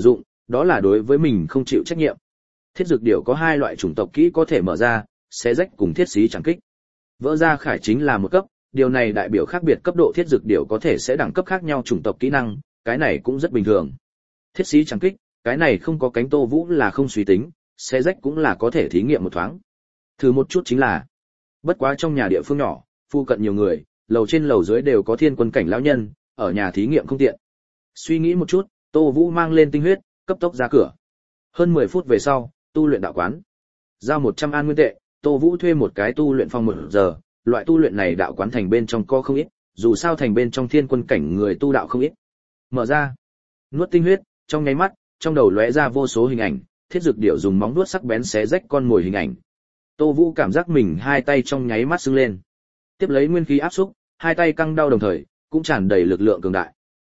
đó là đối với mình không chịu trách nhiệm. Thiết dược điểu có hai loại chủng tộc kỹ có thể mở ra, xé rách cùng thiết xí chẳng kích. Vỡ ra khải chính là một cấp, điều này đại biểu khác biệt cấp độ thiết dược điểu có thể sẽ đẳng cấp khác nhau chủng tộc kỹ năng, cái này cũng rất bình thường. Thiết xí chẳng kích, cái này không có cánh Tô Vũ là không suy tính, xé rách cũng là có thể thí nghiệm một thoáng. Thử một chút chính là. Bất quá trong nhà địa phương nhỏ, phụ cận nhiều người, lầu trên lầu dưới đều có thiên quân cảnh lão nhân, ở nhà thí nghiệm không tiện. Suy nghĩ một chút, Tô Vũ mang lên tinh huyết, cấp tốc ra cửa. Hơn 10 phút về sau, tu luyện đạo quán. Giao 100 an nguyên tệ, Tô Vũ thuê một cái tu luyện phòng 1 giờ, loại tu luyện này đạo quán thành bên trong có không ít, dù sao thành bên trong thiên quân cảnh người tu đạo không ít. Mở ra, nuốt tinh huyết, trong nháy mắt, trong đầu lóe ra vô số hình ảnh, thiết dược điểu dùng móng vuốt sắc bén xé rách con mồi hình ảnh. Tô Vũ cảm giác mình hai tay trong nháy mắt sưng lên. Tiếp lấy nguyên khí áp xúc, hai tay căng đau đồng thời, cũng tràn đầy lực lượng cường đại.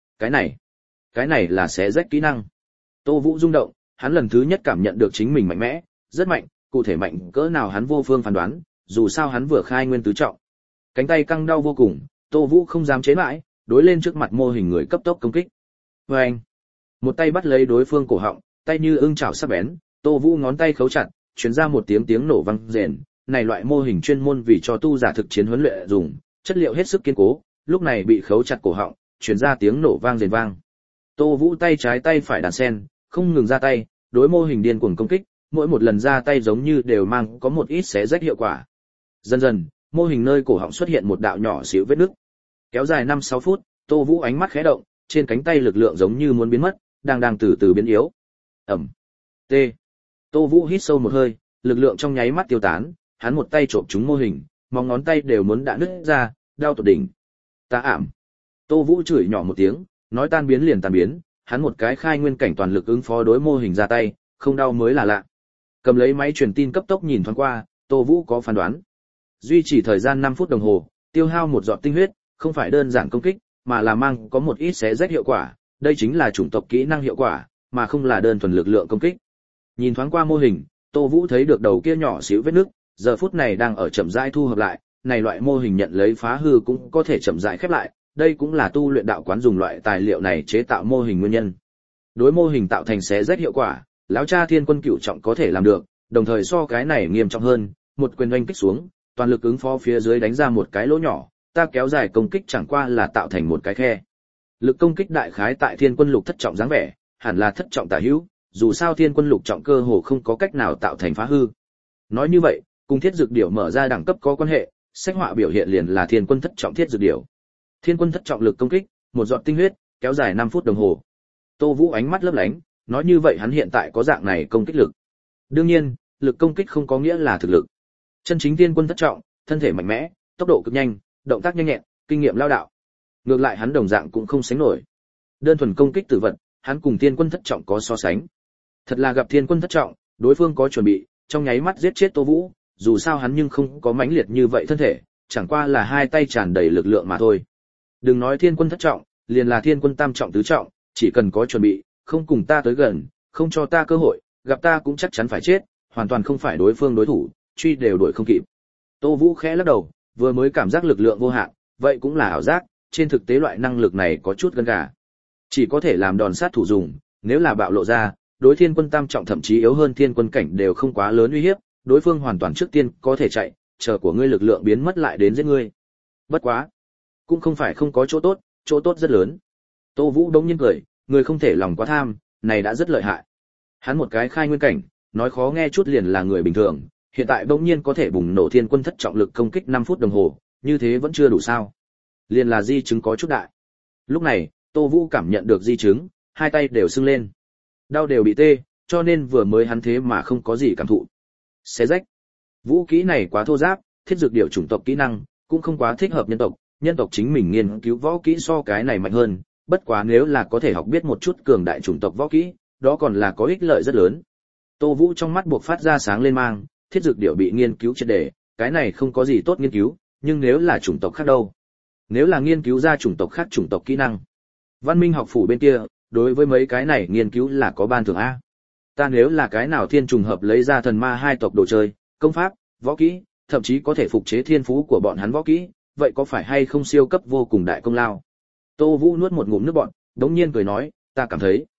Cái này là xé rách kỹ năng. Tô Vũ rung động, hắn lần thứ nhất cảm nhận được chính mình mạnh mẽ, rất mạnh, cụ thể mạnh cỡ nào hắn vô phương phán đoán, dù sao hắn vừa khai nguyên tứ trọng. Cánh tay căng đau vô cùng, Tô Vũ không dám chế mãi, đối lên trước mặt mô hình người cấp tốc công kích. Oeng! Một tay bắt lấy đối phương cổ họng, tay như ưng chảo sắc bén, Tô Vũ ngón tay khấu chặt, truyền ra một tiếng nổ vang rền, này loại mô hình chuyên môn vì cho tu giả thực chiến huấn luyện dùng, chất liệu hết sức kiên cố, lúc này bị khấu chặt cổ họng, truyền ra tiếng nổ vang rền vang. Tô Vũ tay trái tay phải đàn sen, không ngừng ra tay, đối mô hình điên cuồng công kích, mỗi một lần ra tay giống như đều mang có một ít xé rách hiệu quả. Dần dần, mô hình nơi cổ họng xuất hiện một đạo nhỏ xíu vết nứt. Kéo dài 5-6 phút, Tô Vũ ánh mắt khẽ động, trên cánh tay lực lượng giống như muốn biến mất, đang từ từ biến yếu. Ầm. T. Tô Vũ hít sâu một hơi, lực lượng trong nháy mắt tiêu tán, hắn một tay chộp trúng mô hình, móng ngón tay đều muốn đạn nứt ra, đau tột đỉnh. Ta ảm. Tô Vũ chửi nhỏ một tiếng, nói tan biến liền tan biến, hắn một cái khai nguyên cảnh toàn lực ứng phó đối mô hình ra tay, không đau mới là lạ. Cầm lấy máy truyền tin cấp tốc nhìn thoáng qua, Tô Vũ có phán đoán. Duy trì thời gian 5 phút đồng hồ, tiêu hao một giọt tinh huyết, không phải đơn giản công kích, mà là mang có một ít xé rách hiệu quả, đây chính là chủng tộc kỹ năng hiệu quả, mà không là đơn thuần lực lượng công kích. Nhìn thoáng qua mô hình, Tô Vũ thấy được đầu kia nhỏ xíu vết nứt, giờ phút này đang ở chậm rãi thu hợp lại, này loại mô hình nhận lấy phá hư cũng có thể chậm rãi khép lại, đây cũng là tu luyện đạo quán dùng loại tài liệu này chế tạo mô hình nguyên nhân. Đối mô hình tạo thành xé rách hiệu quả, lão cha thiên quân cửu trọng có thể làm được, đồng thời so cái này nghiêm trọng hơn, một quyền oanh kích xuống, toàn lực ứng phó phía dưới đánh ra một cái lỗ nhỏ, ta kéo dài công kích chẳng qua là tạo thành một cái khe. Lực công kích đại khái tại thiên quân lục thất trọng dáng vẻ, hẳn là thất trọng tả hữu, dù sao thiên quân lục trọng cơ hồ không có cách nào tạo thành phá hư. Nói như vậy, cùng thiết dược điểu mở ra đẳng cấp có quan hệ, sách họa biểu hiện liền là thiên quân thất trọng thiết dược điểu. Thiên quân thất trọng lực công kích, một giọt tinh huyết, kéo dài 5 phút đồng hồ. Tô Vũ ánh mắt lấp lánh, nói như vậy hắn hiện tại có dạng này công kích lực. Đương nhiên, lực công kích không có nghĩa là thực lực. Chân chính thiên quân thất trọng, thân thể mạnh mẽ, tốc độ cực nhanh, động tác nhanh nhẹn, kinh nghiệm lao đạo. Ngược lại hắn đồng dạng cũng không sánh nổi. Đơn thuần công kích tử vật, hắn cùng thiên quân thất trọng có so sánh. Thật là gặp thiên quân thất trọng, đối phương có chuẩn bị, trong nháy mắt giết chết Tô Vũ, dù sao hắn nhưng không có mãnh liệt như vậy thân thể, chẳng qua là hai tay tràn đầy lực lượng mà thôi. Đừng nói thiên quân thất trọng, liền là thiên quân tam trọng tứ trọng, chỉ cần có chuẩn bị, không cùng ta tới gần, không cho ta cơ hội, gặp ta cũng chắc chắn phải chết, hoàn toàn không phải đối phương đối thủ, truy đều đuổi không kịp. Tô Vũ khẽ lắc đầu, vừa mới cảm giác lực lượng vô hạn, vậy cũng là ảo giác, trên thực tế loại năng lực này có chút gân gà. Chỉ có thể làm đòn sát thủ dùng, nếu là bạo lộ ra, đối thiên quân tam trọng thậm chí yếu hơn thiên quân cảnh đều không quá lớn uy hiếp, đối phương hoàn toàn trước tiên có thể chạy, chờ của ngươi lực lượng biến mất lại đến giết ngươi. Bất quá, cũng không phải không có chỗ tốt rất lớn. Tô Vũ đống nhiên cười, người không thể lòng quá tham, này đã rất lợi hại. Hắn một cái khai nguyên cảnh, nói khó nghe chút liền là người bình thường, hiện tại bỗng nhiên có thể bùng nổ thiên quân thất trọng lực công kích 5 phút đồng hồ, như thế vẫn chưa đủ sao? Liền là di chứng có chút đại. Lúc này, Tô Vũ cảm nhận được di chứng, hai tay đều sưng lên. Đau đều bị tê, cho nên vừa mới hắn thế mà không có gì cảm thụ. Xé rách. Vũ kỹ này quá thô ráp, thiết dược điểu chủng tộc kỹ năng, cũng không quá thích hợp nhân tộc chính mình nghiên cứu võ kỹ so cái này mạnh hơn, bất quá nếu là có thể học biết một chút cường đại chủng tộc võ kỹ, đó còn là có ích lợi rất lớn. Tô Vũ trong mắt buộc phát ra sáng lên mang, thiết dược điểu bị nghiên cứu triệt để, cái này không có gì tốt nghiên cứu, nhưng nếu là chủng tộc khác đâu? Nếu là nghiên cứu ra chủng tộc khác chủng tộc kỹ năng, Văn Minh học phủ bên kia, đối với mấy cái này nghiên cứu là có ban thưởng a. Ta nếu là cái nào thiên trùng hợp lấy ra thần ma hai tộc đồ chơi, công pháp, võ kỹ, thậm chí có thể phục chế thiên phú của bọn hắn võ kỹ, vậy có phải hay không siêu cấp vô cùng đại công lao? Tô Vũ nuốt một ngụm nước bọt, đống nhiên cười nói, ta cảm thấy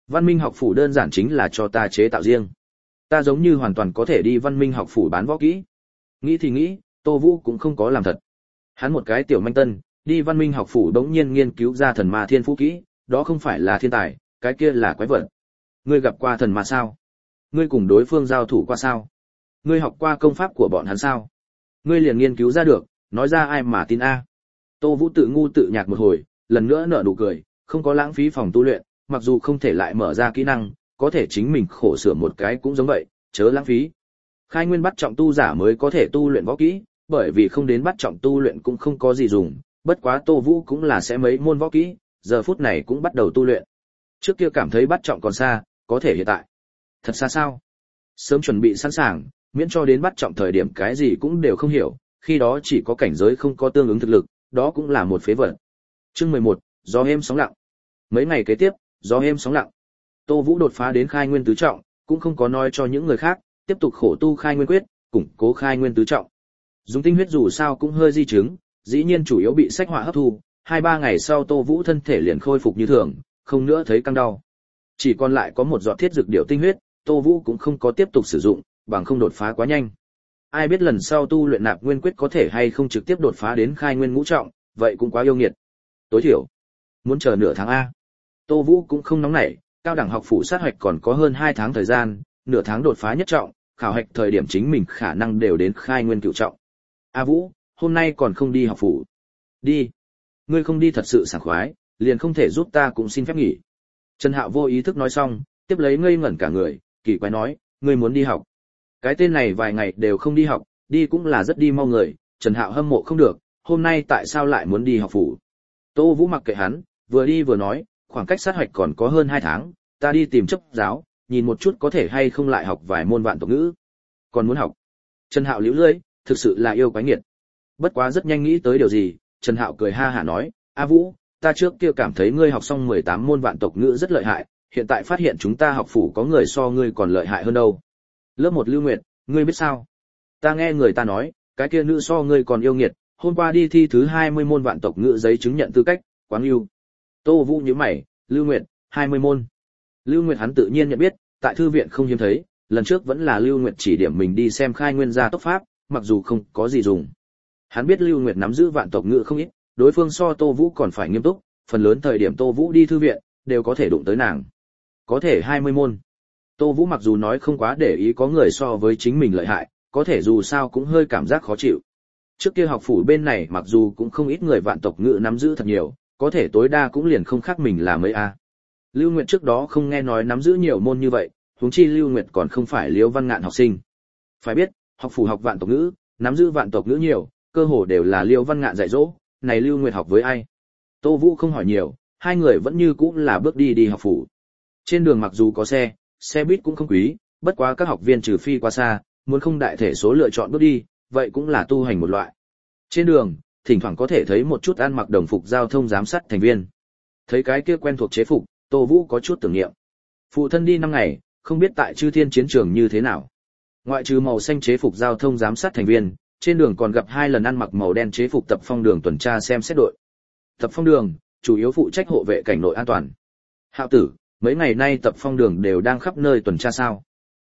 Văn Minh học phủ đơn giản chính là cho ta chế tạo riêng. Ta giống như hoàn toàn có thể đi Văn Minh học phủ bán võ kỹ. Nghĩ thì nghĩ, Tô Vũ cũng không có làm thật. Hắn một cái tiểu manh tân, đi Văn Minh học phủ đống nhiên nghiên cứu ra thần ma thiên phú kỹ, đó không phải là thiên tài, cái kia là quái vật. Ngươi gặp qua thần ma sao? Ngươi cùng đối phương giao thủ qua sao? Ngươi học qua công pháp của bọn hắn sao? Ngươi liền nghiên cứu ra được, nói ra ai mà tin a? Tô Vũ tự ngu tự nhạc một hồi, lần nữa nở nụ cười, không có lãng phí phòng tu luyện, mặc dù không thể lại mở ra kỹ năng, có thể chính mình khổ sửa một cái cũng giống vậy, chớ lãng phí. Khai nguyên bắt trọng tu giả mới có thể tu luyện võ kỹ, bởi vì không đến bắt trọng tu luyện cũng không có gì dùng, bất quá Tô Vũ cũng là sẽ mấy môn võ kỹ, giờ phút này cũng bắt đầu tu luyện. Trước kia cảm thấy bắt trọng còn xa, có thể hiện tại. Thật xa sao? Sớm chuẩn bị sẵn sàng, miễn cho đến bắt trọng thời điểm cái gì cũng đều không hiểu, khi đó chỉ có cảnh giới không có tương ứng thực lực, đó cũng là một phế vật. Chương 11, gió êm sóng lặng. Mấy ngày kế tiếp, gió êm sóng lặng. Tô Vũ đột phá đến khai nguyên tứ trọng, cũng không có nói cho những người khác, tiếp tục khổ tu khai nguyên quyết, củng cố khai nguyên tứ trọng. Dùng tinh huyết dù sao cũng hơi di chứng, dĩ nhiên chủ yếu bị sách hỏa hấp thu, 2-3 ngày sau Tô Vũ thân thể liền khôi phục như thường, không nữa thấy căng đau. Chỉ còn lại có một giọt thiết dược điệu tinh huyết, Tô Vũ cũng không có tiếp tục sử dụng, bằng không đột phá quá nhanh. Ai biết lần sau tu luyện nạp nguyên quyết có thể hay không trực tiếp đột phá đến khai nguyên ngũ trọng, vậy cũng quá yêu nghiệt. Tối thiểu muốn chờ nửa tháng a. Tô Vũ cũng không nóng nảy, cao đẳng học phủ sát hoạch còn có hơn 2 tháng thời gian, nửa tháng đột phá nhất trọng, khảo hạch thời điểm chính mình khả năng đều đến khai nguyên cửu trọng. A Vũ, hôm nay còn không đi học phủ? Đi. Ngươi không đi thật sự sảng khoái, liền không thể giúp ta cũng xin phép nghỉ. Trần Hạo vô ý thức nói xong, tiếp lấy ngây ngẩn cả người, kỳ quái nói, ngươi muốn đi học? Cái tên này vài ngày đều không đi học, đi cũng là rất đi mau người, Trần Hạo hâm mộ không được, hôm nay tại sao lại muốn đi học phủ? Tô Vũ mặc kệ hắn, vừa đi vừa nói, khoảng cách sát hoạch còn có hơn 2 tháng, ta đi tìm chấp giáo, nhìn một chút có thể hay không lại học vài môn vạn tộc ngữ. Còn muốn học? Trần Hạo liễu lưỡi, thực sự là yêu quái nghiệt. Bất quá rất nhanh nghĩ tới điều gì, Trần Hạo cười ha hả nói, A Vũ, ta trước kia cảm thấy ngươi học xong 18 môn vạn tộc ngữ rất lợi hại, hiện tại phát hiện chúng ta học phủ có người so ngươi còn lợi hại hơn đâu. Lớp 1 Lưu Nguyệt, ngươi biết sao? Ta nghe người ta nói, cái kia nữ so ngươi còn yêu nghiệt, hôm qua đi thi thứ 20 môn vạn tộc ngữ giấy chứng nhận tư cách, quáng yêu. Tô Vũ nhíu mày, Lưu Nguyệt, 20 môn. Lưu Nguyệt hắn tự nhiên nhận biết, tại thư viện không hiếm thấy, lần trước vẫn là Lưu Nguyệt chỉ điểm mình đi xem khai nguyên gia tốc pháp, mặc dù không có gì dùng. Hắn biết Lưu Nguyệt nắm giữ vạn tộc ngữ không ít, đối phương so Tô Vũ còn phải nghiêm túc, phần lớn thời điểm Tô Vũ đi thư viện, đều có thể đụng tới nàng. Có thể 20 môn. Tô Vũ mặc dù nói không quá để ý có người so với chính mình lợi hại, có thể dù sao cũng hơi cảm giác khó chịu. Trước kia học phủ bên này mặc dù cũng không ít người vạn tộc ngữ nắm giữ thật nhiều, có thể tối đa cũng liền không khác mình là mấy a. Lưu Nguyệt trước đó không nghe nói nắm giữ nhiều môn như vậy, huống chi Lưu Nguyệt còn không phải Liễu Văn Ngạn học sinh. Phải biết, học phủ học vạn tộc ngữ, nắm giữ vạn tộc ngữ nhiều, cơ hồ đều là Liễu Văn Ngạn dạy dỗ, này Lưu Nguyệt học với ai? Tô Vũ không hỏi nhiều, hai người vẫn như cũ là bước đi học phủ. Trên đường mặc dù có xe buýt cũng không quý, bất quá các học viên trừ phi quá xa, muốn không đại thể số lựa chọn bước đi, vậy cũng là tu hành một loại. Trên đường, thỉnh thoảng có thể thấy một chút ăn mặc đồng phục giao thông giám sát thành viên. Thấy cái kia quen thuộc chế phục, Tô Vũ có chút tưởng niệm. Phụ thân đi 5 ngày, không biết tại Chư Thiên chiến trường như thế nào. Ngoại trừ màu xanh chế phục giao thông giám sát thành viên, trên đường còn gặp 2 lần ăn mặc màu đen chế phục tập phong đường tuần tra xem xét đội. Tập phong đường, chủ yếu phụ trách hộ vệ cảnh nội an toàn. Hạo tử, mấy ngày nay tập phong đường đều đang khắp nơi tuần tra sao?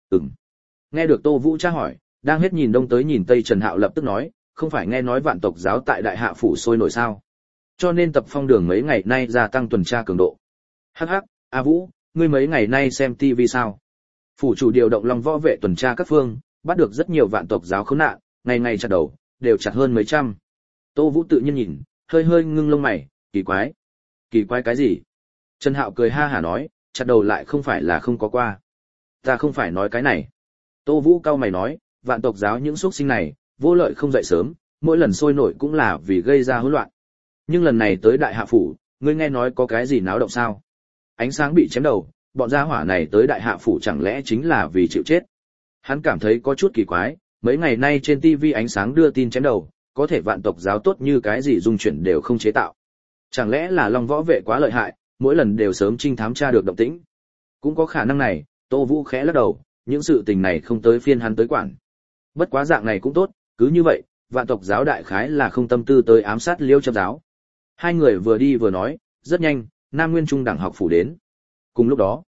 Nghe được Tô Vũ tra hỏi, đang hết nhìn đông tới nhìn tây Trần Hạo lập tức nói, không phải nghe nói vạn tộc giáo tại đại hạ phủ sôi nổi sao? Cho nên tập phong đường mấy ngày nay gia tăng tuần tra cường độ. Hắc hắc, A Vũ, ngươi mấy ngày nay xem TV sao? Phủ chủ điều động Long Võ vệ tuần tra các phương, bắt được rất nhiều vạn tộc giáo khốn nạn, ngày ngày chặt đầu, đều chặt hơn mấy trăm. Tô Vũ tự nhiên nhìn, hơi hơi ngưng lông mày, kỳ quái. Kỳ quái cái gì? Trần Hạo cười ha hả nói, chặt đầu lại không phải là không có qua. Ta không phải nói cái này. Tô Vũ cau mày nói, vạn tộc giáo những xuất sinh này, vô lợi không dậy sớm, mỗi lần sôi nổi cũng là vì gây ra hỗn loạn. Nhưng lần này tới đại hạ phủ, ngươi nghe nói có cái gì náo động sao? Ánh sáng bị chém đầu, bọn gia hỏa này tới đại hạ phủ chẳng lẽ chính là vì chịu chết? Hắn cảm thấy có chút kỳ quái, mấy ngày nay trên TV ánh sáng đưa tin chém đầu, có thể vạn tộc giáo tốt như cái gì dung chuyển đều không chế tạo. Chẳng lẽ là Long Võ vệ quá lợi hại, mỗi lần đều sớm trinh thám tra được động tĩnh? Cũng có khả năng này, Tô Vũ khẽ lắc đầu, những sự tình này không tới phiên hắn tới quản. Bất quá dạng này cũng tốt, cứ như vậy, vạn tộc giáo đại khái là không tâm tư tới ám sát Liêu Chấp giáo. Hai người vừa đi vừa nói, rất nhanh, Nam Nguyên Trung đẳng học phủ đến. Cùng lúc đó,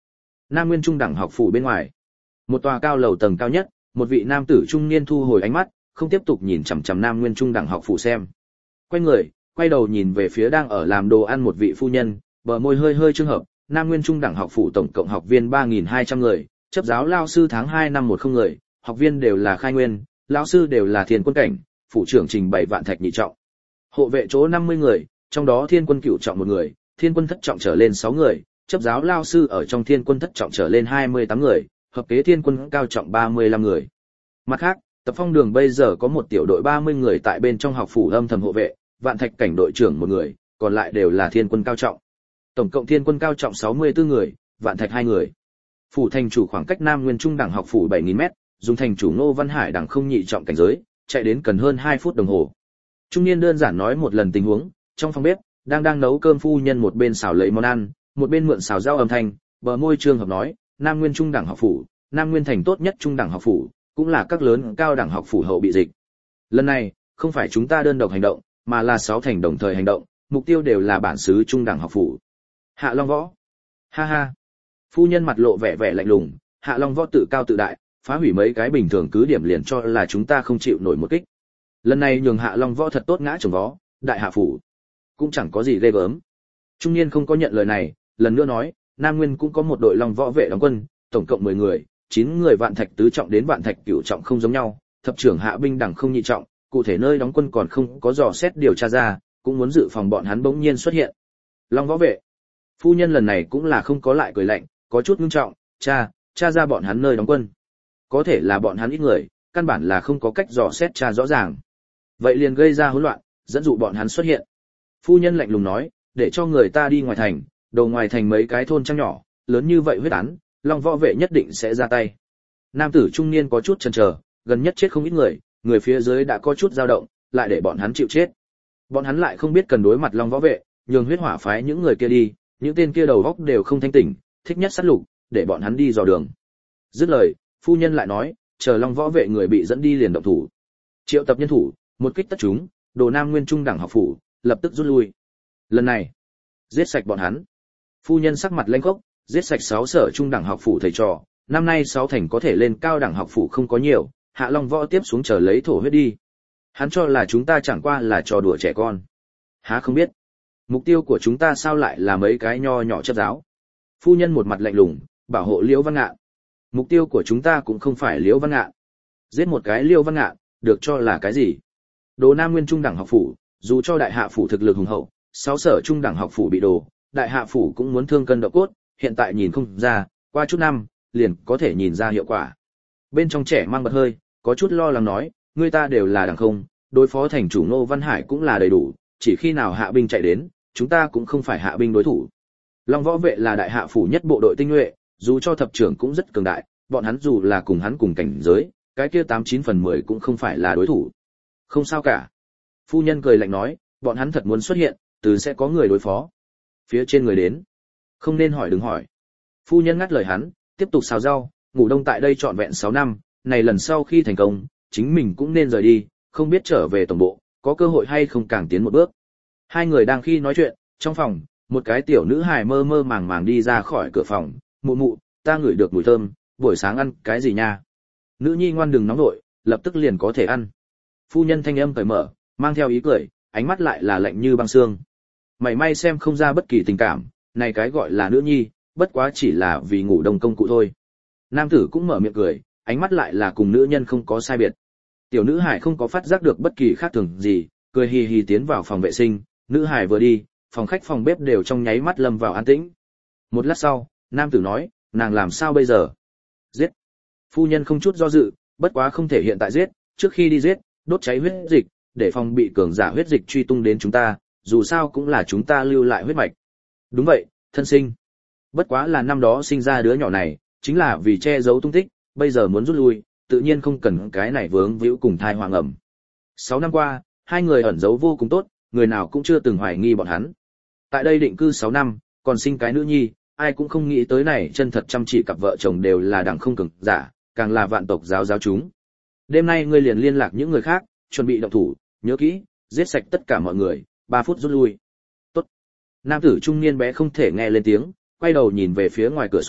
Nam Nguyên Trung đẳng học phủ bên ngoài, một tòa cao lầu tầng cao nhất, một vị nam tử trung niên thu hồi ánh mắt, không tiếp tục nhìn chằm chằm Nam Nguyên Trung đẳng học phủ xem. Quay người, quay đầu nhìn về phía đang ở làm đồ ăn một vị phu nhân, bờ môi hơi hơi trương hợp. Nam Nguyên Trung đẳng học phủ tổng cộng học viên 3.200 người, chấp giáo lao sư tháng 2 năm 10 người, học viên đều là khai nguyên, lão sư đều là thiên quân cảnh, phủ trưởng trình bày vạn thạch nhị trọng. Hộ vệ chỗ 50 người, trong đó thiên quân cửu trọng 1 người, thiên quân thất trọng trở lên 6 người, chấp giáo lao sư ở trong thiên quân thất trọng trở lên 28 người, hợp kế thiên quân cao trọng 35 người. Mặt khác, Tập Phong Đường bây giờ có một tiểu đội 30 người tại bên trong học phủ âm thầm hộ vệ, vạn thạch cảnh đội trưởng 1 người, còn lại đều là thiên quân cao trọng. Tổng cộng thiên quân cao trọng 64 người, vạn thạch 2 người. Phủ thành chủ khoảng cách Nam Nguyên Trung đẳng học phủ 7.000m, dùng thành chủ Ngô Văn Hải đẳng không nhị trọng cảnh giới, chạy đến cần hơn 2 phút đồng hồ. Trung niên đơn giản nói một lần tình huống, trong phòng bếp, đang nấu cơm phu nhân một bên xào lấy món ăn, một bên mượn xào rau âm thanh, bờ môi trương hợp nói, Nam Nguyên Trung đẳng học phủ, Nam Nguyên thành tốt nhất trung đẳng học phủ, cũng là các lớn cao đẳng học phủ hậu bị dịch. Lần này, không phải chúng ta đơn độc hành động, mà là 6 thành đồng thời hành động, mục tiêu đều là bản xứ trung đẳng học phủ. Hạ Long Võ. Ha ha. Phu nhân mặt lộ vẻ vẻ lạnh lùng, Hạ Long Võ tự cao tự đại, phá hủy mấy cái bình thường cứ điểm liền cho là chúng ta không chịu nổi một kích. Lần này nhường Hạ Long Võ thật tốt ngã chồng vó, đại hạ phủ cũng chẳng có gì ghê gớm. Trung niên không có nhận lời này, lần nữa nói, Nam Nguyên cũng có một đội Long Võ vệ đóng quân, tổng cộng 10 người, 9 người vạn thạch tứ trọng đến vạn thạch cửu trọng không giống nhau, thập trưởng hạ binh đẳng không nhị trọng, cụ thể nơi đóng quân còn không có dò xét điều tra ra, cũng muốn dự phòng bọn hắn bỗng nhiên xuất hiện. Long Võ vệ. Phu nhân lần này cũng là không có lại cười lạnh, có chút ngưng trọng, cha ra bọn hắn nơi đóng quân. Có thể là bọn hắn ít người, căn bản là không có cách dò xét tra rõ ràng. Vậy liền gây ra hỗn loạn, dẫn dụ bọn hắn xuất hiện. Phu nhân lạnh lùng nói, để cho người ta đi ngoài thành, đầu ngoài thành mấy cái thôn trăng nhỏ, lớn như vậy huyết án, Long Võ vệ nhất định sẽ ra tay. Nam tử trung niên có chút chần chờ, gần nhất chết không ít người, người phía dưới đã có chút dao động, lại để bọn hắn chịu chết. Bọn hắn lại không biết cần đối mặt Long Võ vệ, nhường huyết hỏa phái những người kia đi, những tên kia đầu óc đều không thanh tỉnh, thích nhất sát lục, để bọn hắn đi dò đường. Dứt lời, phu nhân lại nói, chờ Long Võ vệ người bị dẫn đi liền động thủ. Triệu tập nhân thủ, một kích tất chúng, đồ Nam Nguyên Trung đẳng học phủ, lập tức rút lui. Lần này, giết sạch bọn hắn. Phu nhân sắc mặt lênh khốc, giết sạch 6 sở trung đẳng học phủ thầy trò, năm nay 6 thành có thể lên cao đẳng học phủ không có nhiều, Hạ Long Võ tiếp xuống chờ lấy thổ huyết đi. Hắn cho là chúng ta chẳng qua là trò đùa trẻ con. Há không biết, mục tiêu của chúng ta sao lại là mấy cái nho nhỏ chấp giáo. Phu nhân một mặt lạnh lùng, bảo hộ Liễu Văn Ngạn. Mục tiêu của chúng ta cũng không phải Liễu Văn Ngạn. Giết một cái Liễu Văn Ngạn, được cho là cái gì? Đồ Nam Nguyên Trung đẳng học phủ, dù cho đại hạ phủ thực lực hùng hậu, 6 sở trung đẳng học phủ bị đồ, đại hạ phủ cũng muốn thương cân độ cốt, hiện tại nhìn không ra, qua chút năm, liền có thể nhìn ra hiệu quả. Bên trong trẻ mang bật hơi, có chút lo lắng nói, người ta đều là đẳng không, đối phó thành chủ Ngô Văn Hải cũng là đầy đủ, chỉ khi nào hạ binh chạy đến, chúng ta cũng không phải hạ binh đối thủ. Long Võ vệ là đại hạ phủ nhất bộ đội tinh nhuệ, dù cho thập trưởng cũng rất cường đại, bọn hắn dù là cùng hắn cùng cảnh giới, cái kia 89 phần 10 cũng không phải là đối thủ. Không sao cả. Phu nhân cười lạnh nói, bọn hắn thật muốn xuất hiện, từ sẽ có người đối phó. Phía trên người đến. Không nên hỏi đừng hỏi. Phu nhân ngắt lời hắn, tiếp tục xào rau, ngủ đông tại đây trọn vẹn 6 năm, này lần sau khi thành công, chính mình cũng nên rời đi, không biết trở về tổng bộ, có cơ hội hay không càng tiến một bước. Hai người đang khi nói chuyện, trong phòng, một cái tiểu nữ hài mơ mơ màng màng đi ra khỏi cửa phòng, mụ mụ, ta ngửi được mùi thơm, buổi sáng ăn cái gì nha? Nữ nhi ngoan đừng nóng nổi, lập tức liền có thể ăn. Phu nhân thanh âm cởi mở, mang theo ý cười, ánh mắt lại là lạnh như băng xương. Mày may xem không ra bất kỳ tình cảm, này cái gọi là nữ nhi, bất quá chỉ là vì ngủ đông công cụ thôi. Nam tử cũng mở miệng cười, ánh mắt lại là cùng nữ nhân không có sai biệt. Tiểu nữ hải không có phát giác được bất kỳ khác thường gì, cười hì hì tiến vào phòng vệ sinh, nữ hải vừa đi, phòng khách phòng bếp đều trong nháy mắt lâm vào an tĩnh. Một lát sau, nam tử nói, nàng làm sao bây giờ? Giết. Phu nhân không chút do dự, bất quá không thể hiện tại giết, trước khi đi giết, đốt cháy huyết dịch, để phòng bị cường giả huyết dịch truy tung đến chúng ta, dù sao cũng là chúng ta lưu lại huyết mạch. Đúng vậy, thân sinh. Bất quá là năm đó sinh ra đứa nhỏ này, chính là vì che giấu tung tích, bây giờ muốn rút lui, tự nhiên không cần cái này vướng víu cùng thai hoàng ẩm. 6 năm qua, hai người ẩn giấu vô cùng tốt, người nào cũng chưa từng hoài nghi bọn hắn. Tại đây định cư 6 năm, còn sinh cái nữ nhi, ai cũng không nghĩ tới này chân thật chăm chỉ cặp vợ chồng đều là đẳng không cường giả, càng là vạn tộc giáo giáo chúng. Đêm nay ngươi liền liên lạc những người khác, chuẩn bị động thủ, nhớ kỹ, giết sạch tất cả mọi người, 3 phút rút lui. Tốt. Nam tử trung niên bé không thể nghe lên tiếng, quay đầu nhìn về phía ngoài cửa sổ,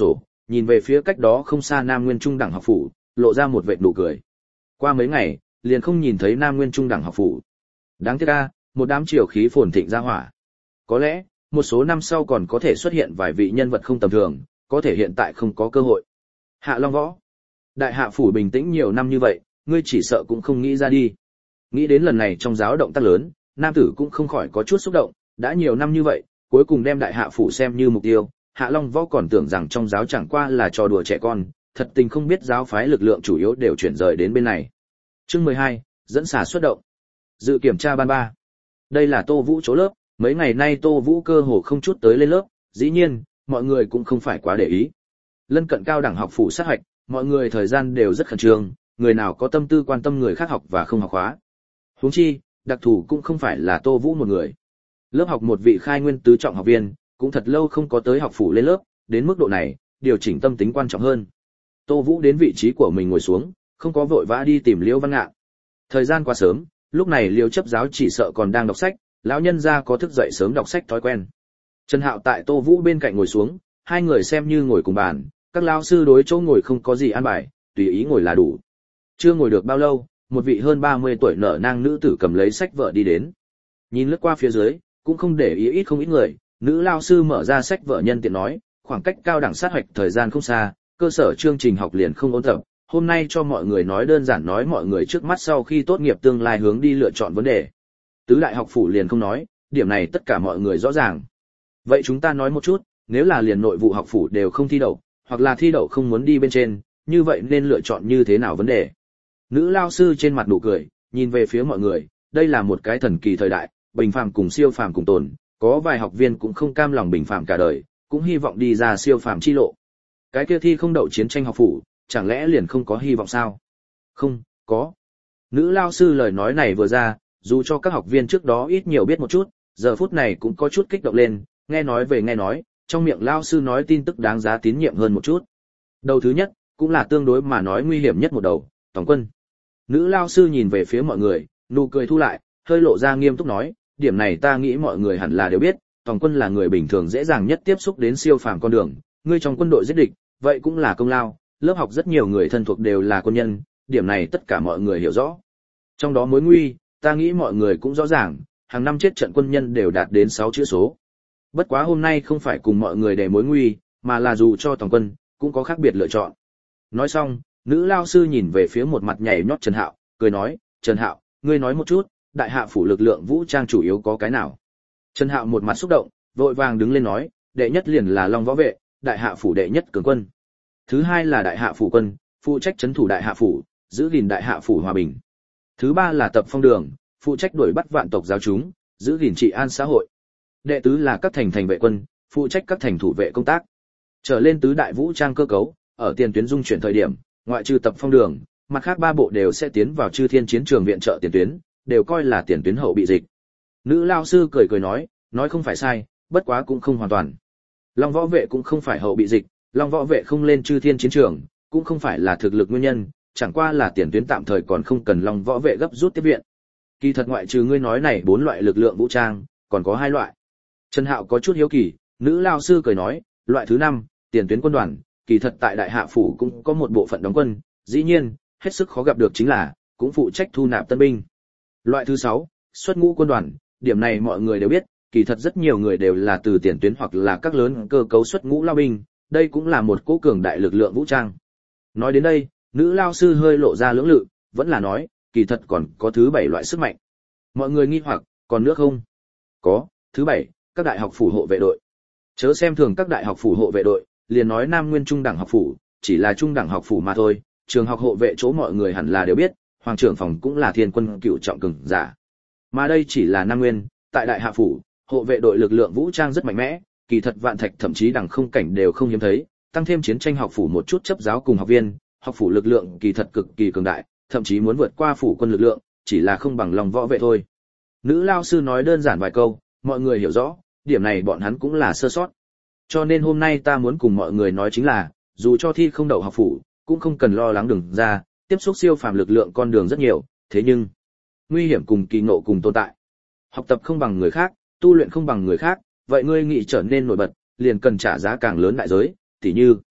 nhìn về phía cách đó không xa Nam Nguyên Trung đẳng học phủ, lộ ra một vệt nụ cười. Qua mấy ngày, liền không nhìn thấy Nam Nguyên Trung đẳng học phủ. Đáng tiếc a, một đám triều khí phồn thịnh ra hỏa. Có lẽ, một số năm sau còn có thể xuất hiện vài vị nhân vật không tầm thường, có thể hiện tại không có cơ hội. Hạ Long Võ, đại hạ phủ bình tĩnh nhiều năm như vậy, ngươi chỉ sợ cũng không nghĩ ra đi. Nghĩ đến lần này trong giáo động tác lớn, nam tử cũng không khỏi có chút xúc động, đã nhiều năm như vậy, cuối cùng đem đại hạ phủ xem như mục tiêu, Hạ Long Võ còn tưởng rằng trong giáo chẳng qua là trò đùa trẻ con, thật tình không biết giáo phái lực lượng chủ yếu đều chuyển rời đến bên này. Chương 12, dẫn xà xuất động. Dự kiểm tra ban 3. Đây là Tô Vũ chỗ lớp, mấy ngày nay Tô Vũ cơ hồ không chút tới lên lớp, dĩ nhiên, mọi người cũng không phải quá để ý. Lân cận cao đẳng học phủ sát hạch, mọi người thời gian đều rất khẩn trương, người nào có tâm tư quan tâm người khác học và không học khóa. Huống chi, đặc thù cũng không phải là Tô Vũ một người. Lớp học một vị khai nguyên tứ trọng học viên, cũng thật lâu không có tới học phủ lên lớp, đến mức độ này, điều chỉnh tâm tính quan trọng hơn. Tô Vũ đến vị trí của mình ngồi xuống, không có vội vã đi tìm Liễu Văn Ngạn. Thời gian quá sớm, lúc này Liễu chấp giáo chỉ sợ còn đang đọc sách, lão nhân gia có thức dậy sớm đọc sách thói quen. Trần Hạo tại Tô Vũ bên cạnh ngồi xuống, hai người xem như ngồi cùng bàn, các lão sư đối chỗ ngồi không có gì an bài, tùy ý ngồi là đủ. Chưa ngồi được bao lâu, một vị hơn 30 tuổi nở nang nữ tử cầm lấy sách vở đi đến. Nhìn lướt qua phía dưới, cũng không để ý ít không ít người, nữ lao sư mở ra sách vở nhân tiện nói, khoảng cách cao đẳng sát hoạch thời gian không xa, cơ sở chương trình học liền không ôn tập, hôm nay cho mọi người nói đơn giản nói mọi người trước mắt sau khi tốt nghiệp tương lai hướng đi lựa chọn vấn đề. Tứ đại học phủ liền không nói, điểm này tất cả mọi người rõ ràng. Vậy chúng ta nói một chút, nếu là liền nội vụ học phủ đều không thi đậu, hoặc là thi đậu không muốn đi bên trên, như vậy nên lựa chọn như thế nào vấn đề. Nữ lao sư trên mặt nụ cười, nhìn về phía mọi người, đây là một cái thần kỳ thời đại, bình phàm cùng siêu phàm cùng tồn, có vài học viên cũng không cam lòng bình phàm cả đời, cũng hy vọng đi ra siêu phàm chi lộ. Cái kia thi không đậu chiến tranh học phủ, chẳng lẽ liền không có hy vọng sao? Không, có. Nữ lao sư lời nói này vừa ra, dù cho các học viên trước đó ít nhiều biết một chút, giờ phút này cũng có chút kích động lên, nghe nói về nghe nói, trong miệng lao sư nói tin tức đáng giá tín nhiệm hơn một chút. Đầu thứ nhất, cũng là tương đối mà nói nguy hiểm nhất một đầu, tổng quân. Nữ lao sư nhìn về phía mọi người, nụ cười thu lại, hơi lộ ra nghiêm túc nói, điểm này ta nghĩ mọi người hẳn là đều biết, tổng quân là người bình thường dễ dàng nhất tiếp xúc đến siêu phàm con đường, ngươi trong quân đội giết địch, vậy cũng là công lao, lớp học rất nhiều người thân thuộc đều là quân nhân, điểm này tất cả mọi người hiểu rõ. Trong đó mối nguy, ta nghĩ mọi người cũng rõ ràng, hàng năm chết trận quân nhân đều đạt đến 6 chữ số. Bất quá hôm nay không phải cùng mọi người để mối nguy, mà là dù cho toàn quân, cũng có khác biệt lựa chọn. Nói xong, nữ lao sư nhìn về phía một mặt nhảy nhót Trần Hạo, cười nói, Trần Hạo, ngươi nói một chút, đại hạ phủ lực lượng vũ trang chủ yếu có cái nào? Trần Hạo một mặt xúc động, vội vàng đứng lên nói, đệ nhất liền là Long Võ vệ, đại hạ phủ đệ nhất cường quân. Thứ hai là đại hạ phủ quân, phụ trách trấn thủ đại hạ phủ, giữ gìn đại hạ phủ hòa bình. Thứ ba là tập phong đường, phụ trách đuổi bắt vạn tộc giáo chúng, giữ gìn trị an xã hội. Đệ tứ là các thành vệ quân, phụ trách các thành thủ vệ công tác. Trở lên tứ đại vũ trang cơ cấu, ở tiền tuyến dung chuyển thời điểm, ngoại trừ tập phong đường, mặt khác ba bộ đều sẽ tiến vào Chư Thiên chiến trường viện trợ tiền tuyến, đều coi là tiền tuyến hậu bị dịch. Nữ lao sư cười cười nói không phải sai, bất quá cũng không hoàn toàn. Long Võ vệ cũng không phải hậu bị dịch, Long Võ vệ không lên Chư Thiên chiến trường, cũng không phải là thực lực nguyên nhân, chẳng qua là tiền tuyến tạm thời còn không cần Long Võ vệ gấp rút tiếp viện. Kỳ thật ngoại trừ ngươi nói này 4 loại lực lượng vũ trang, còn có 2 loại. Trần Hạo có chút hiếu kỳ, nữ lao sư cười nói, loại thứ 5, tiền tuyến quân đoàn, kỳ thật tại đại hạ phủ cũng có một bộ phận đóng quân, dĩ nhiên, hết sức khó gặp được chính là, cũng phụ trách thu nạp tân binh. Loại thứ 6, xuất ngũ quân đoàn, điểm này mọi người đều biết, kỳ thật rất nhiều người đều là từ tiền tuyến hoặc là các lớn cơ cấu xuất ngũ lao binh, đây cũng là một cỗ cường đại lực lượng vũ trang. Nói đến đây, nữ lao sư hơi lộ ra lưỡng lự, vẫn là nói, kỳ thật còn có thứ 7 loại sức mạnh. Mọi người nghi hoặc, còn nữa không? Có, thứ 7, các đại học phủ hộ vệ đội. Chớ xem thường các đại học phủ hộ vệ đội, liền nói Nam Nguyên trung đẳng học phủ, chỉ là trung đẳng học phủ mà thôi, trường học hộ vệ chỗ mọi người hẳn là đều biết, hoàng trưởng phòng cũng là thiên quân cựu trọng cường giả. Mà đây chỉ là Nam Nguyên, tại đại hạ phủ, hộ vệ đội lực lượng vũ trang rất mạnh mẽ, kỳ thật vạn thạch thậm chí đẳng không cảnh đều không hiếm thấy, tăng thêm chiến tranh học phủ một chút chấp giáo cùng học viên, học phủ lực lượng kỳ thật cực kỳ cường đại, thậm chí muốn vượt qua phủ quân lực lượng, chỉ là không bằng Long Võ vệ thôi. Nữ lao sư nói đơn giản vài câu, mọi người hiểu rõ, điểm này bọn hắn cũng là sơ sót. Cho nên hôm nay ta muốn cùng mọi người nói chính là, dù cho thi không đậu học phủ, cũng không cần lo lắng đường ra, tiếp xúc siêu phàm lực lượng con đường rất nhiều, thế nhưng nguy hiểm cùng kỳ ngộ cùng tồn tại. Học tập không bằng người khác, tu luyện không bằng người khác, vậy ngươi nghĩ trở nên nổi bật, liền cần trả giá càng lớn đại giới, tỉ như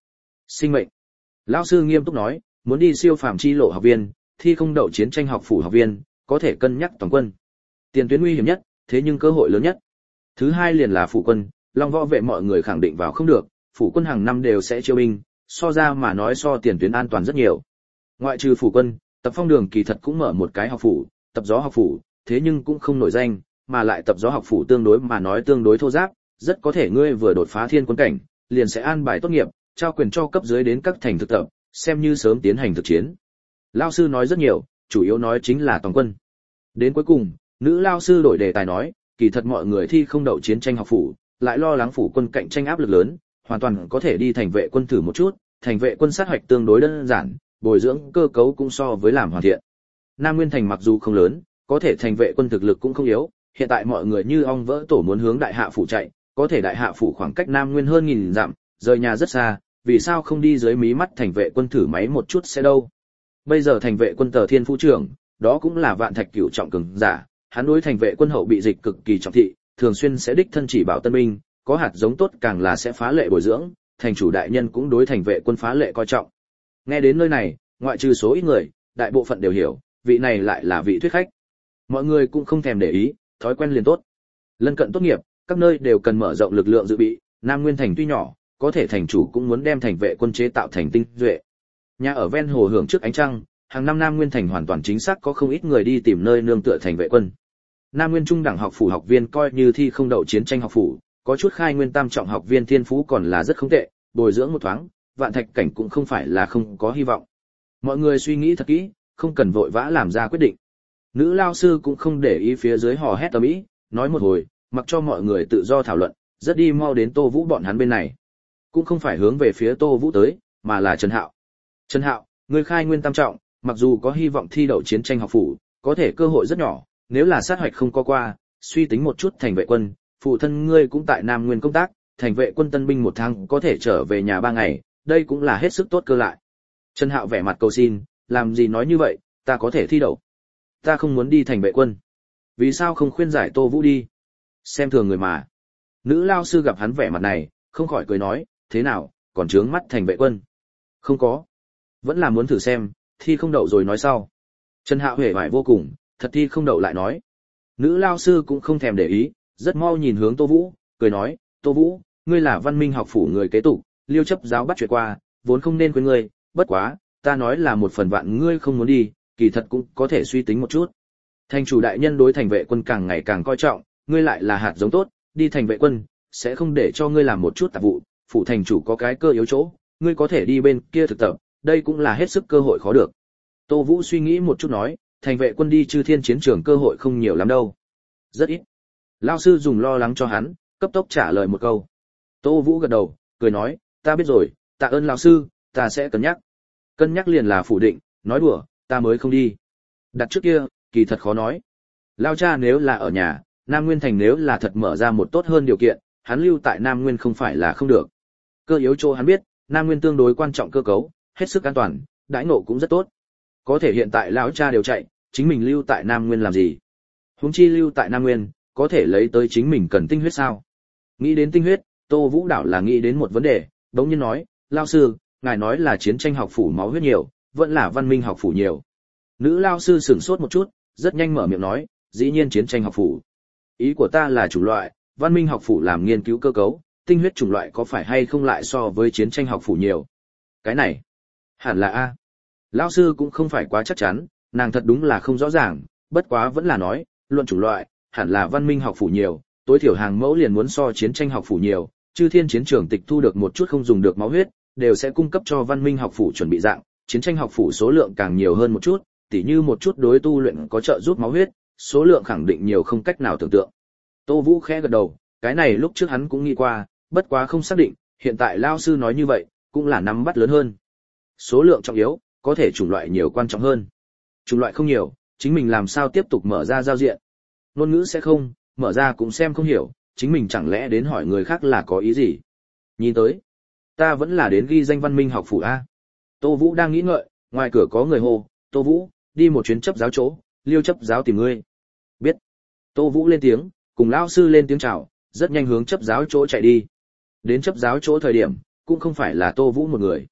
Sinh mệnh. Lão sư nghiêm túc nói, muốn đi siêu phàm chi lộ học viên, thi không đậu chiến tranh học phủ học viên, có thể cân nhắc toàn quân. Tiền tuyến nguy hiểm nhất, thế nhưng cơ hội lớn nhất. Thứ hai liền là phủ quân, Long Võ vệ mọi người khẳng định vào không được, phủ quân hàng năm đều sẽ chiêu binh, so ra mà nói so tiền tuyến an toàn rất nhiều. Ngoại trừ phủ quân, Tập Phong Đường kỳ thật cũng mở một cái học phủ, Tập Gió học phủ, thế nhưng cũng không nổi danh, mà lại Tập Gió học phủ tương đối mà nói tương đối thô ráp, rất có thể ngươi vừa đột phá thiên quân cảnh, liền sẽ an bài tốt nghiệp, trao quyền cho cấp dưới đến các thành thực tập, xem như sớm tiến hành thực chiến. Lão sư nói rất nhiều, chủ yếu nói chính là toàn quân. Đến cuối cùng, nữ lão sư đổi đề tài nói, kỳ thật mọi người thi không đậu chiến tranh học phủ, lại lo lắng phủ quân cạnh tranh áp lực lớn, hoàn toàn có thể đi thành vệ quân thử một chút, thành vệ quân sát hoạch tương đối đơn giản, bồi dưỡng cơ cấu cũng so với làm hoàn thiện. Nam Nguyên thành mặc dù không lớn, có thể thành vệ quân thực lực cũng không yếu, hiện tại mọi người như ong vỡ tổ muốn hướng đại hạ phủ chạy, có thể đại hạ phủ khoảng cách Nam Nguyên hơn 1000 dặm, rời nhà rất xa, vì sao không đi dưới mí mắt thành vệ quân thử máy một chút sẽ đâu. Bây giờ thành vệ quân Tờ Thiên Phú trưởng, đó cũng là Vạn Thạch Cửu trọng cường giả, hắn đối thành vệ quân hậu bị dịch cực kỳ trọng thị, thường xuyên sẽ đích thân chỉ bảo tân binh, có hạt giống tốt càng là sẽ phá lệ bồi dưỡng, thành chủ đại nhân cũng đối thành vệ quân phá lệ coi trọng. Nghe đến nơi này, ngoại trừ số ít người, đại bộ phận đều hiểu, vị này lại là vị thuyết khách. Mọi người cũng không thèm để ý, thói quen liền tốt. Lân cận tốt nghiệp, các nơi đều cần mở rộng lực lượng dự bị, Nam Nguyên thành tuy nhỏ, có thể thành chủ cũng muốn đem thành vệ quân chế tạo thành tinh duệ. Nhà ở ven hồ hưởng trước ánh trăng, hàng năm Nam Nguyên thành hoàn toàn chính xác có không ít người đi tìm nơi nương tựa thành vệ quân. Nam Nguyên trung đẳng học phủ học viên coi như thi không đậu chiến tranh học phủ, có chút khai nguyên tam trọng học viên thiên phú còn là rất không tệ, bồi dưỡng một thoáng, Vạn Thạch cảnh cũng không phải là không có hy vọng. Mọi người suy nghĩ thật kỹ, không cần vội vã làm ra quyết định. Nữ lao sư cũng không để ý phía dưới hò hét ầm ĩ, nói một hồi, mặc cho mọi người tự do thảo luận, rất đi mau đến Tô Vũ bọn hắn bên này. Cũng không phải hướng về phía Tô Vũ tới, mà là Trần Hạo. Trần Hạo, người khai nguyên tam trọng, mặc dù có hy vọng thi đậu chiến tranh học phủ, có thể cơ hội rất nhỏ, nếu là sát hoạch không có qua, suy tính một chút thành vệ quân, phụ thân ngươi cũng tại Nam Nguyên công tác, thành vệ quân tân binh 1 tháng có thể trở về nhà 3 ngày, đây cũng là hết sức tốt cơ lại. Trần Hạo vẻ mặt cầu xin, làm gì nói như vậy, ta có thể thi đậu. Ta không muốn đi thành vệ quân. Vì sao không khuyên giải Tô Vũ đi? Xem thường người mà. Nữ lao sư gặp hắn vẻ mặt này, không khỏi cười nói, thế nào, còn trướng mắt thành vệ quân? Không có. Vẫn là muốn thử xem, thi không đậu rồi nói sau. Trần Hạo hề vải vô cùng, thật thi không đậu lại nói. Nữ lao sư cũng không thèm để ý, rất mau nhìn hướng Tô Vũ, cười nói, Tô Vũ, ngươi là văn minh học phủ người kế tục, Liêu chấp giáo bắt chuyện qua, vốn không nên quên ngươi, bất quá, ta nói là một phần vạn ngươi không muốn đi, kỳ thật cũng có thể suy tính một chút. Thành chủ đại nhân đối thành vệ quân càng ngày càng coi trọng, ngươi lại là hạt giống tốt, đi thành vệ quân, sẽ không để cho ngươi làm một chút tạp vụ, phủ thành chủ có cái cơ yếu chỗ, ngươi có thể đi bên kia thực tập, đây cũng là hết sức cơ hội khó được. Tô Vũ suy nghĩ một chút nói, thành vệ quân đi Chư Thiên chiến trường cơ hội không nhiều lắm đâu. Rất ít. Lão sư dùng lo lắng cho hắn, cấp tốc trả lời một câu. Tô Vũ gật đầu, cười nói, ta biết rồi, tạ ơn lão sư, ta sẽ cân nhắc. Cân nhắc liền là phủ định, nói đùa, ta mới không đi. Đặt trước kia, kỳ thật khó nói. Lão cha nếu là ở nhà, Nam Nguyên thành nếu là thật mở ra một tốt hơn điều kiện, hắn lưu tại Nam Nguyên không phải là không được. Cơ yếu chỗ hắn biết, Nam Nguyên tương đối quan trọng cơ cấu, hết sức an toàn, đãi ngộ cũng rất tốt. Có thể hiện tại lão cha đều chạy, chính mình lưu tại Nam Nguyên làm gì? Huống chi lưu tại Nam Nguyên, có thể lấy tới chính mình cần tinh huyết sao? Nghĩ đến tinh huyết, Tô Vũ đảo là nghĩ đến một vấn đề, đống nhiên nói, lão sư, ngài nói là chiến tranh học phủ máu huyết nhiều, vẫn là văn minh học phủ nhiều. Nữ lão sư sửng sốt một chút, rất nhanh mở miệng nói, dĩ nhiên chiến tranh học phủ. Ý của ta là chủng loại, văn minh học phủ làm nghiên cứu cơ cấu, tinh huyết chủng loại có phải hay không lại so với chiến tranh học phủ nhiều? Cái này, hẳn là A. Lão sư cũng không phải quá chắc chắn, nàng thật đúng là không rõ ràng, bất quá vẫn là nói, luận chủng loại, hẳn là văn minh học phủ nhiều, tối thiểu hàng mẫu liền muốn so chiến tranh học phủ nhiều, Chư Thiên chiến trường tịch thu được một chút không dùng được máu huyết, đều sẽ cung cấp cho văn minh học phủ chuẩn bị dạng, chiến tranh học phủ số lượng càng nhiều hơn một chút, tỉ như một chút đối tu luyện có trợ giúp máu huyết, số lượng khẳng định nhiều không cách nào tưởng tượng. Tô Vũ khẽ gật đầu, cái này lúc trước hắn cũng nghĩ qua, bất quá không xác định, hiện tại lão sư nói như vậy, cũng là nắm bắt lớn hơn. Số lượng trọng yếu, có thể chủng loại nhiều quan trọng hơn. Chủng loại không nhiều, chính mình làm sao tiếp tục mở ra giao diện. Ngôn ngữ sẽ không, mở ra cũng xem không hiểu, chính mình chẳng lẽ đến hỏi người khác là có ý gì. Nhìn tới, ta vẫn là đến ghi danh văn minh học phủ A. Tô Vũ đang nghĩ ngợi, ngoài cửa có người hô, Tô Vũ, đi một chuyến chấp giáo chỗ, Liêu chấp giáo tìm ngươi. Biết. Tô Vũ lên tiếng, cùng lão sư lên tiếng chào, rất nhanh hướng chấp giáo chỗ chạy đi. Đến chấp giáo chỗ thời điểm, cũng không phải là Tô Vũ một người,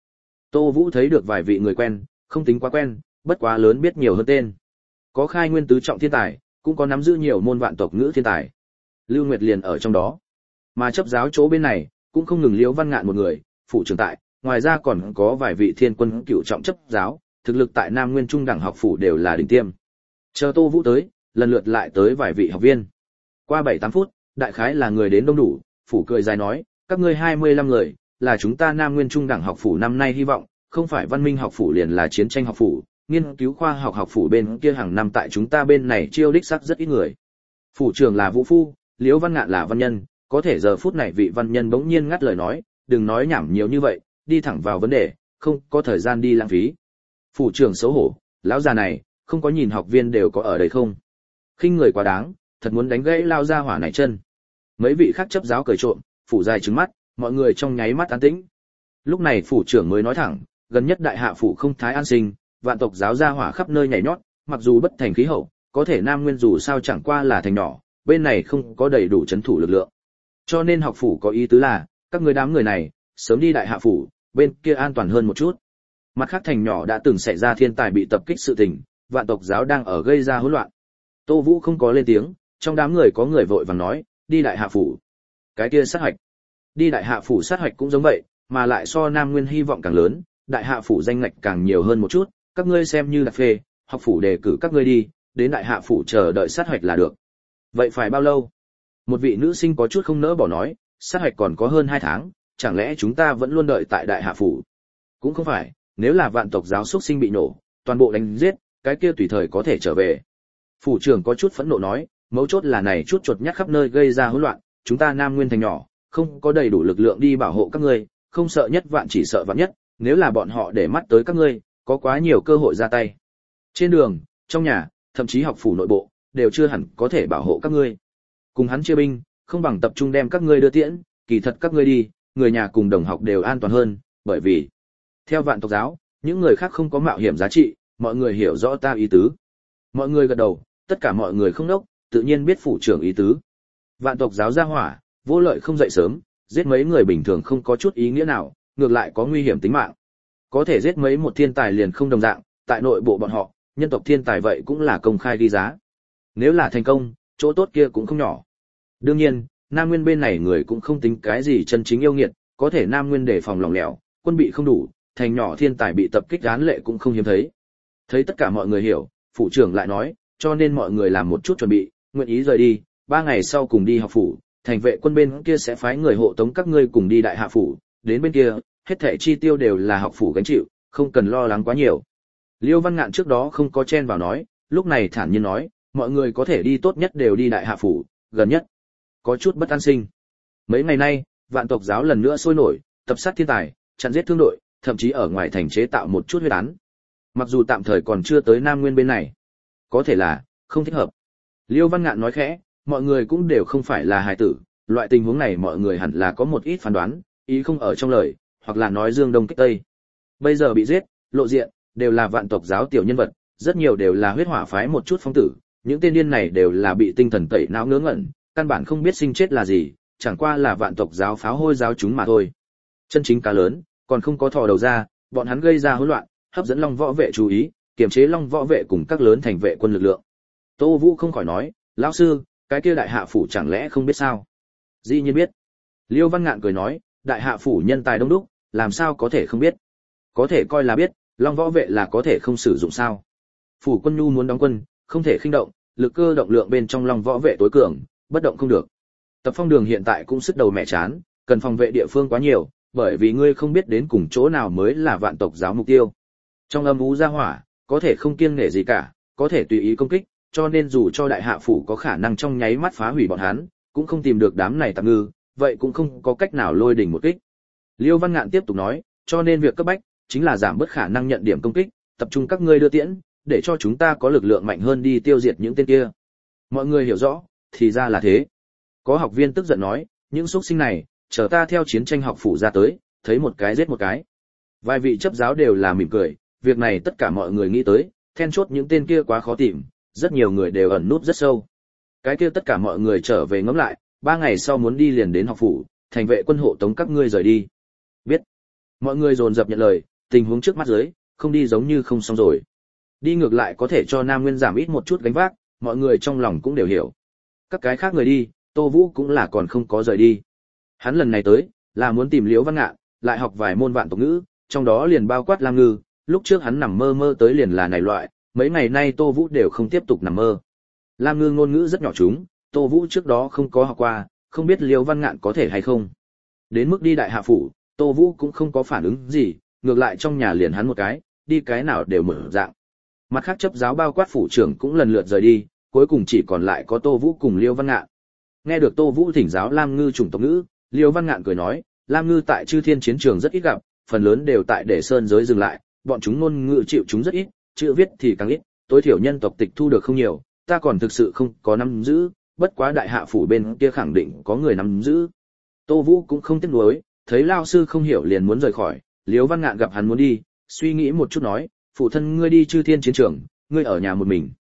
Tô Vũ thấy được vài vị người quen, không tính quá quen, bất quá lớn biết nhiều hơn tên. Có khai nguyên tứ trọng thiên tài, cũng có nắm giữ nhiều môn vạn tộc ngữ thiên tài. Lưu Nguyệt liền ở trong đó. Mà chấp giáo chỗ bên này, cũng không ngừng Liễu Văn Ngạn một người, phụ trưởng tại, ngoài ra còn có vài vị thiên quân cựu trọng chấp giáo, thực lực tại Nam Nguyên Trung đẳng học phủ đều là đỉnh tiêm. Chờ Tô Vũ tới, lần lượt lại tới vài vị học viên. Qua 7-8 phút, đại khái là người đến đông đủ, phủ cười dài nói, các ngươi 25 người, là chúng ta Nam Nguyên Trung đẳng học phủ năm nay hy vọng, không phải Văn Minh học phủ liền là chiến tranh học phủ, nghiên cứu khoa học học phủ bên kia hàng năm tại chúng ta bên này chiêu đích sắc rất ít người. Phủ trưởng là Vũ Phu, Liễu Văn Ngạn là văn nhân, có thể giờ phút này vị văn nhân bỗng nhiên ngắt lời nói, đừng nói nhảm nhiều như vậy, đi thẳng vào vấn đề, không có thời gian đi lãng phí. Phủ trưởng xấu hổ, lão già này, không có nhìn học viên đều có ở đây không? Khinh người quá đáng, thật muốn đánh gãy lao ra hỏa này chân. Mấy vị khác chấp giáo cười trộm, phủ dài trừng mắt, mọi người trong nháy mắt an tĩnh. Lúc này phủ trưởng mới nói thẳng, gần nhất đại hạ phủ không thái an sinh, vạn tộc giáo ra hỏa khắp nơi nhảy nhót, mặc dù bất thành khí hậu, có thể Nam Nguyên dù sao chẳng qua là thành nhỏ, bên này không có đầy đủ trấn thủ lực lượng. Cho nên học phủ có ý tứ là, các người đám người này, sớm đi đại hạ phủ, bên kia an toàn hơn một chút. Mặt khác thành nhỏ đã từng xảy ra thiên tài bị tập kích sự tình, vạn tộc giáo đang ở gây ra hỗn loạn. Tô Vũ không có lên tiếng, trong đám người có người vội vàng nói, đi đại hạ phủ. Cái kia sát hạch. Đi đại hạ phủ sát hạch cũng giống vậy, mà lại so Nam Nguyên hy vọng càng lớn, đại hạ phủ danh ngạch càng nhiều hơn một chút, các ngươi xem như là phê, học phủ đề cử các ngươi đi, đến đại hạ phủ chờ đợi sát hạch là được. Vậy phải bao lâu? Một vị nữ sinh có chút không nỡ bỏ nói, sát hạch còn có hơn 2 tháng, chẳng lẽ chúng ta vẫn luôn đợi tại đại hạ phủ? Cũng không phải, nếu là vạn tộc giáo xuất sinh bị nổ, toàn bộ đánh giết, cái kia tùy thời có thể trở về. Phủ trưởng có chút phẫn nộ nói, mấu chốt là này chút chuột nhắt khắp nơi gây ra hỗn loạn, chúng ta Nam Nguyên thành nhỏ, không có đầy đủ lực lượng đi bảo hộ các ngươi, không sợ nhất vạn chỉ sợ vạn nhất, nếu là bọn họ để mắt tới các ngươi, có quá nhiều cơ hội ra tay. Trên đường, trong nhà, thậm chí học phủ nội bộ, đều chưa hẳn có thể bảo hộ các ngươi. Cùng hắn chia binh, không bằng tập trung đem các ngươi đưa tiễn, kỳ thật các ngươi đi, người nhà cùng đồng học đều an toàn hơn, bởi vì theo vạn tộc giáo, những người khác không có mạo hiểm giá trị, mọi người hiểu rõ ta ý tứ. Mọi người gật đầu, tất cả mọi người không đốc, tự nhiên biết phủ trưởng ý tứ. Vạn tộc giáo ra hỏa, vô lợi không dậy sớm, giết mấy người bình thường không có chút ý nghĩa nào, ngược lại có nguy hiểm tính mạng. Có thể giết mấy một thiên tài liền không đồng dạng, tại nội bộ bọn họ, nhân tộc thiên tài vậy cũng là công khai ghi giá. Nếu là thành công, chỗ tốt kia cũng không nhỏ. Đương nhiên, Nam Nguyên bên này người cũng không tính cái gì chân chính yêu nghiệt, có thể Nam Nguyên đề phòng lỏng lẻo, quân bị không đủ, thành nhỏ thiên tài bị tập kích án lệ cũng không hiếm thấy. Thấy tất cả mọi người hiểu, phủ trưởng lại nói, cho nên mọi người làm một chút chuẩn bị, nguyện ý rời đi, 3 ngày sau cùng đi học phủ, thành vệ quân bên kia sẽ phái người hộ tống các ngươi cùng đi đại hạ phủ, đến bên kia, hết thảy chi tiêu đều là học phủ gánh chịu, không cần lo lắng quá nhiều. Liêu Văn Ngạn trước đó không có chen vào nói, lúc này thản nhiên nói, mọi người có thể đi tốt nhất đều đi đại hạ phủ, gần nhất. Có chút bất an sinh. Mấy ngày nay, vạn tộc giáo lần nữa sôi nổi, tập sát thiên tài, chặn giết thương đội, thậm chí ở ngoài thành chế tạo một chút huyết án. Mặc dù tạm thời còn chưa tới Nam Nguyên bên này, có thể là không thích hợp. Liêu Văn Ngạn nói khẽ, mọi người cũng đều không phải là hài tử, loại tình huống này mọi người hẳn là có một ít phán đoán, ý không ở trong lời, hoặc là nói dương đông kích tây. Bây giờ bị giết, lộ diện, đều là vạn tộc giáo tiểu nhân vật, rất nhiều đều là huyết hỏa phái một chút phong tử, những tên điên này đều là bị tinh thần tẩy não ngớ ngẩn, căn bản không biết sinh chết là gì, chẳng qua là vạn tộc giáo pháo hôi giáo chúng mà thôi. Chân chính cá lớn, còn không có thò đầu ra, bọn hắn gây ra hỗn loạn, hấp dẫn Long Võ vệ chú ý, kiềm chế Long Võ vệ cùng các lớn thành vệ quân lực lượng. Tô Vũ không khỏi nói, lão sư, cái kia đại hạ phủ chẳng lẽ không biết sao? Dĩ nhiên biết. Liêu Văn Ngạn cười nói, đại hạ phủ nhân tài đông đúc, làm sao có thể không biết? Có thể coi là biết, Long Võ vệ là có thể không sử dụng sao? Phủ quân nhu muốn đóng quân, không thể khinh động, lực cơ động lượng bên trong Long Võ vệ tối cường, bất động không được. Tập Phong Đường hiện tại cũng sức đầu mẹ chán, cần phòng vệ địa phương quá nhiều, bởi vì ngươi không biết đến cùng chỗ nào mới là vạn tộc giáo mục tiêu. Trong âm u gia hỏa, có thể không kiêng nể gì cả, có thể tùy ý công kích, cho nên dù cho đại hạ phủ có khả năng trong nháy mắt phá hủy bọn hắn, cũng không tìm được đám này tạp ngư, vậy cũng không có cách nào lôi đỉnh một kích. Liêu Văn Ngạn tiếp tục nói, cho nên việc cấp bách chính là giảm bớt khả năng nhận điểm công kích, tập trung các ngươi đưa tiễn, để cho chúng ta có lực lượng mạnh hơn đi tiêu diệt những tên kia. Mọi người hiểu rõ, thì ra là thế. Có học viên tức giận nói, những xuất sinh này, chờ ta theo chiến tranh học phủ ra tới, thấy một cái giết một cái. Vài vị chấp giáo đều là mỉm cười, việc này tất cả mọi người nghĩ tới, then chốt những tên kia quá khó tìm, rất nhiều người đều ẩn núp rất sâu. Cái kia tất cả mọi người trở về ngẫm lại, 3 ngày sau muốn đi liền đến học phủ, thành vệ quân hộ tống các ngươi rời đi. Biết. Mọi người dồn dập nhận lời, tình huống trước mắt dưới, không đi giống như không xong rồi. Đi ngược lại có thể cho Nam Nguyên giảm ít một chút gánh vác, mọi người trong lòng cũng đều hiểu. Các cái khác người đi, Tô Vũ cũng là còn không có rời đi. Hắn lần này tới, là muốn tìm Liễu Văn Ngạn, lại học vài môn vạn tộc ngữ, trong đó liền bao quát Lam Ngư, lúc trước hắn nằm mơ mơ tới liền là này loại, mấy ngày nay Tô Vũ đều không tiếp tục nằm mơ. Lam Ngư ngôn ngữ rất nhỏ chúng, Tô Vũ trước đó không có học qua, không biết Liễu Văn Ngạn có thể hay không. Đến mức đi đại hạ phủ, Tô Vũ cũng không có phản ứng gì, ngược lại trong nhà liền hắn một cái, đi cái nào đều mở dạng. Mặt khác chấp giáo bao quát phủ trưởng cũng lần lượt rời đi, cuối cùng chỉ còn lại có Tô Vũ cùng Liễu Văn Ngạn. Nghe được Tô Vũ thỉnh giáo Lam Ngư chủng tộc ngữ, Liễu Văn Ngạn cười nói, Lam Ngư tại Chư Thiên chiến trường rất ít gặp, phần lớn đều tại Để Sơn giới dừng lại, bọn chúng ngôn ngữ chịu chúng rất ít, chữ viết thì càng ít, tối thiểu nhân tộc tịch thu được không nhiều, ta còn thực sự không có nắm giữ, bất quá đại hạ phủ bên kia khẳng định có người nắm giữ. Tô Vũ cũng không tiếc nuối, thấy lao sư không hiểu liền muốn rời khỏi, Liễu Văn Ngạn gặp hắn muốn đi, suy nghĩ một chút nói, phụ thân ngươi đi Chư Thiên chiến trường, ngươi ở nhà một mình.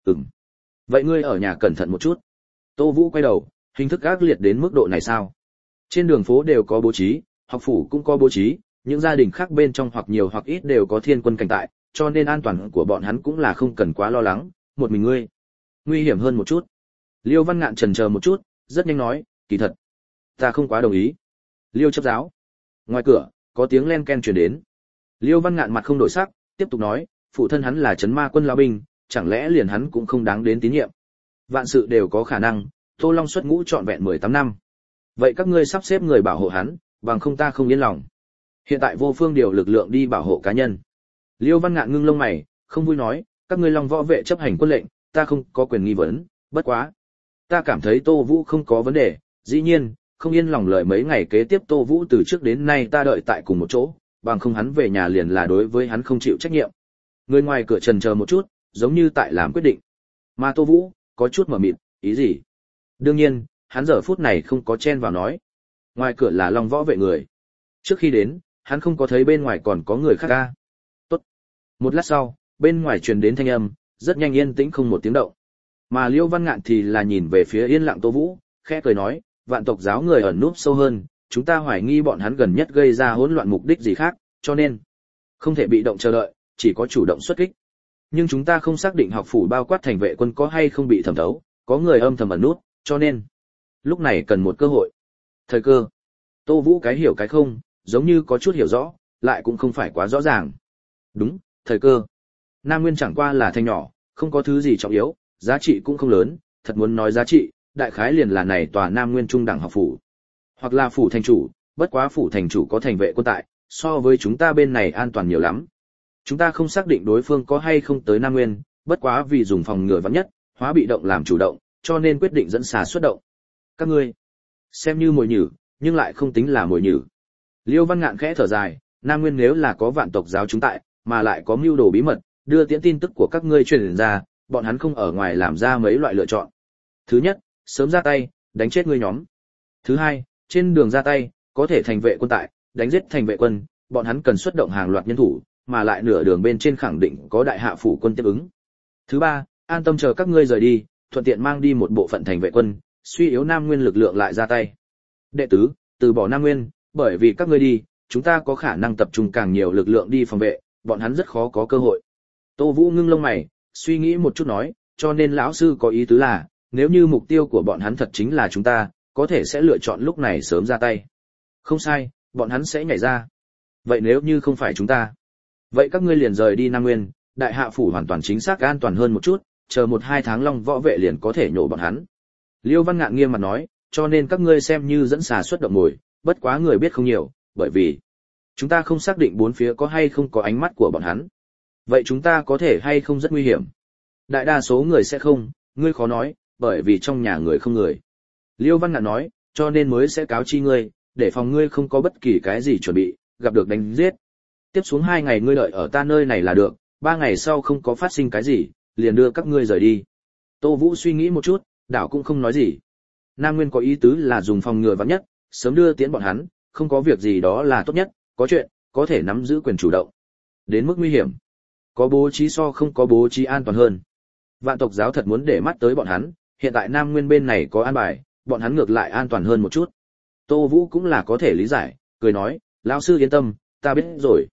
Vậy ngươi ở nhà cẩn thận một chút. Tô Vũ quay đầu, hình thức ác liệt đến mức độ này sao? Trên đường phố đều có bố trí, học phủ cũng có bố trí, những gia đình khác bên trong hoặc nhiều hoặc ít đều có thiên quân cảnh tại, cho nên an toàn của bọn hắn cũng là không cần quá lo lắng, một mình ngươi. Nguy hiểm hơn một chút. Liêu Văn Ngạn chần chờ một chút, rất nhanh nói, kỳ thật, ta không quá đồng ý. Liêu chấp giáo. Ngoài cửa, có tiếng len ken truyền đến. Liêu Văn Ngạn mặt không đổi sắc, tiếp tục nói, phụ thân hắn là trấn ma quân lão binh, chẳng lẽ liền hắn cũng không đáng đến tín nhiệm. Vạn sự đều có khả năng, Tô Long xuất ngũ trọn vẹn 18 năm. Vậy các ngươi sắp xếp người bảo hộ hắn, bằng không ta không yên lòng. Hiện tại vô phương điều lực lượng đi bảo hộ cá nhân. Liêu Văn Ngạn ngưng lông mày, không vui nói, các ngươi Long võ vệ chấp hành quân lệnh, ta không có quyền nghi vấn, bất quá. Ta cảm thấy Tô Vũ không có vấn đề, dĩ nhiên, không yên lòng lời mấy ngày kế tiếp Tô Vũ từ trước đến nay ta đợi tại cùng một chỗ, bằng không hắn về nhà liền là đối với hắn không chịu trách nhiệm. Người ngoài cửa chần chờ một chút, giống như tại làm quyết định. Mà Tô Vũ, có chút mở mịt, ý gì? Đương nhiên, hắn giờ phút này không có chen vào nói. Ngoài cửa là Long võ vệ người. Trước khi đến, hắn không có thấy bên ngoài còn có người khác ca. Tốt. Một lát sau, bên ngoài truyền đến thanh âm, rất nhanh yên tĩnh không một tiếng động. Mà Liêu Văn Ngạn thì là nhìn về phía yên lặng Tô Vũ, khẽ cười nói, vạn tộc giáo người ẩn núp sâu hơn, chúng ta hoài nghi bọn hắn gần nhất gây ra hỗn loạn mục đích gì khác, cho nên không thể bị động chờ đợi, chỉ có chủ động xuất kích. Nhưng chúng ta không xác định học phủ bao quát thành vệ quân có hay không bị thẩm thấu, có người âm thầm ẩn nút, cho nên lúc này cần một cơ hội. Thời cơ. Tô Vũ cái hiểu cái không, giống như có chút hiểu rõ, lại cũng không phải quá rõ ràng. Đúng, thời cơ. Nam Nguyên chẳng qua là thành nhỏ, không có thứ gì trọng yếu, giá trị cũng không lớn, thật muốn nói giá trị, đại khái liền là này tòa Nam Nguyên trung đẳng học phủ. Hoặc là phủ thành chủ, bất quá phủ thành chủ có thành vệ quân tại, so với chúng ta bên này an toàn nhiều lắm. Chúng ta không xác định đối phương có hay không tới Nam Nguyên, bất quá vì dùng phòng ngừa vắn nhất, hóa bị động làm chủ động, cho nên quyết định dẫn xà xuất động. Các ngươi, xem như mồi nhử, nhưng lại không tính là mồi nhử. Liêu Văn Ngạn khẽ thở dài, Nam Nguyên nếu là có vạn tộc giáo chúng tại, mà lại có mưu đồ bí mật, đưa tiễn tin tức của các ngươi truyền ra, bọn hắn không ở ngoài làm ra mấy loại lựa chọn. Thứ nhất, sớm ra tay, đánh chết ngươi nhóm. Thứ hai, trên đường ra tay, có thể thành vệ quân tại, đánh giết thành vệ quân, bọn hắn cần xuất động hàng loạt nhân thủ, mà lại nửa đường bên trên khẳng định có đại hạ phủ quân tiếp ứng. Thứ ba, an tâm chờ các ngươi rời đi, thuận tiện mang đi một bộ phận thành vệ quân, suy yếu Nam Nguyên lực lượng lại ra tay. Đệ tứ, từ bỏ Nam Nguyên, bởi vì các ngươi đi, chúng ta có khả năng tập trung càng nhiều lực lượng đi phòng vệ, bọn hắn rất khó có cơ hội. Tô Vũ ngưng lông mày, suy nghĩ một chút nói, cho nên lão sư có ý tứ là, nếu như mục tiêu của bọn hắn thật chính là chúng ta, có thể sẽ lựa chọn lúc này sớm ra tay. Không sai, bọn hắn sẽ nhảy ra. Vậy nếu như không phải chúng ta, vậy các ngươi liền rời đi Nam Nguyên, đại hạ phủ hoàn toàn chính xác an toàn hơn một chút, chờ 1-2 tháng Long võ vệ liền có thể nhổ bọn hắn. Liêu Văn Ngạn nghiêm mặt nói, cho nên các ngươi xem như dẫn xà xuất động mồi, bất quá người biết không nhiều, bởi vì chúng ta không xác định bốn phía có hay không có ánh mắt của bọn hắn. Vậy chúng ta có thể hay không rất nguy hiểm? Đại đa số người sẽ không, ngươi khó nói, bởi vì trong nhà người không người. Liêu Văn Ngạn nói, cho nên mới sẽ cáo chi ngươi, để phòng ngươi không có bất kỳ cái gì chuẩn bị, gặp được đánh giết. Tiếp xuống 2 ngày ngươi đợi ở ta nơi này là được, 3 ngày sau không có phát sinh cái gì, liền đưa các ngươi rời đi. Tô Vũ suy nghĩ một chút, đảo cũng không nói gì. Nam Nguyên có ý tứ là dùng phòng ngừa vắn nhất, sớm đưa tiễn bọn hắn, không có việc gì đó là tốt nhất, có chuyện, có thể nắm giữ quyền chủ động. Đến mức nguy hiểm, có bố trí so không có bố trí an toàn hơn. Vạn tộc giáo thật muốn để mắt tới bọn hắn, hiện tại Nam Nguyên bên này có an bài, bọn hắn ngược lại an toàn hơn một chút. Tô Vũ cũng là có thể lý giải, cười nói, lão sư yên tâm, ta biết rồi.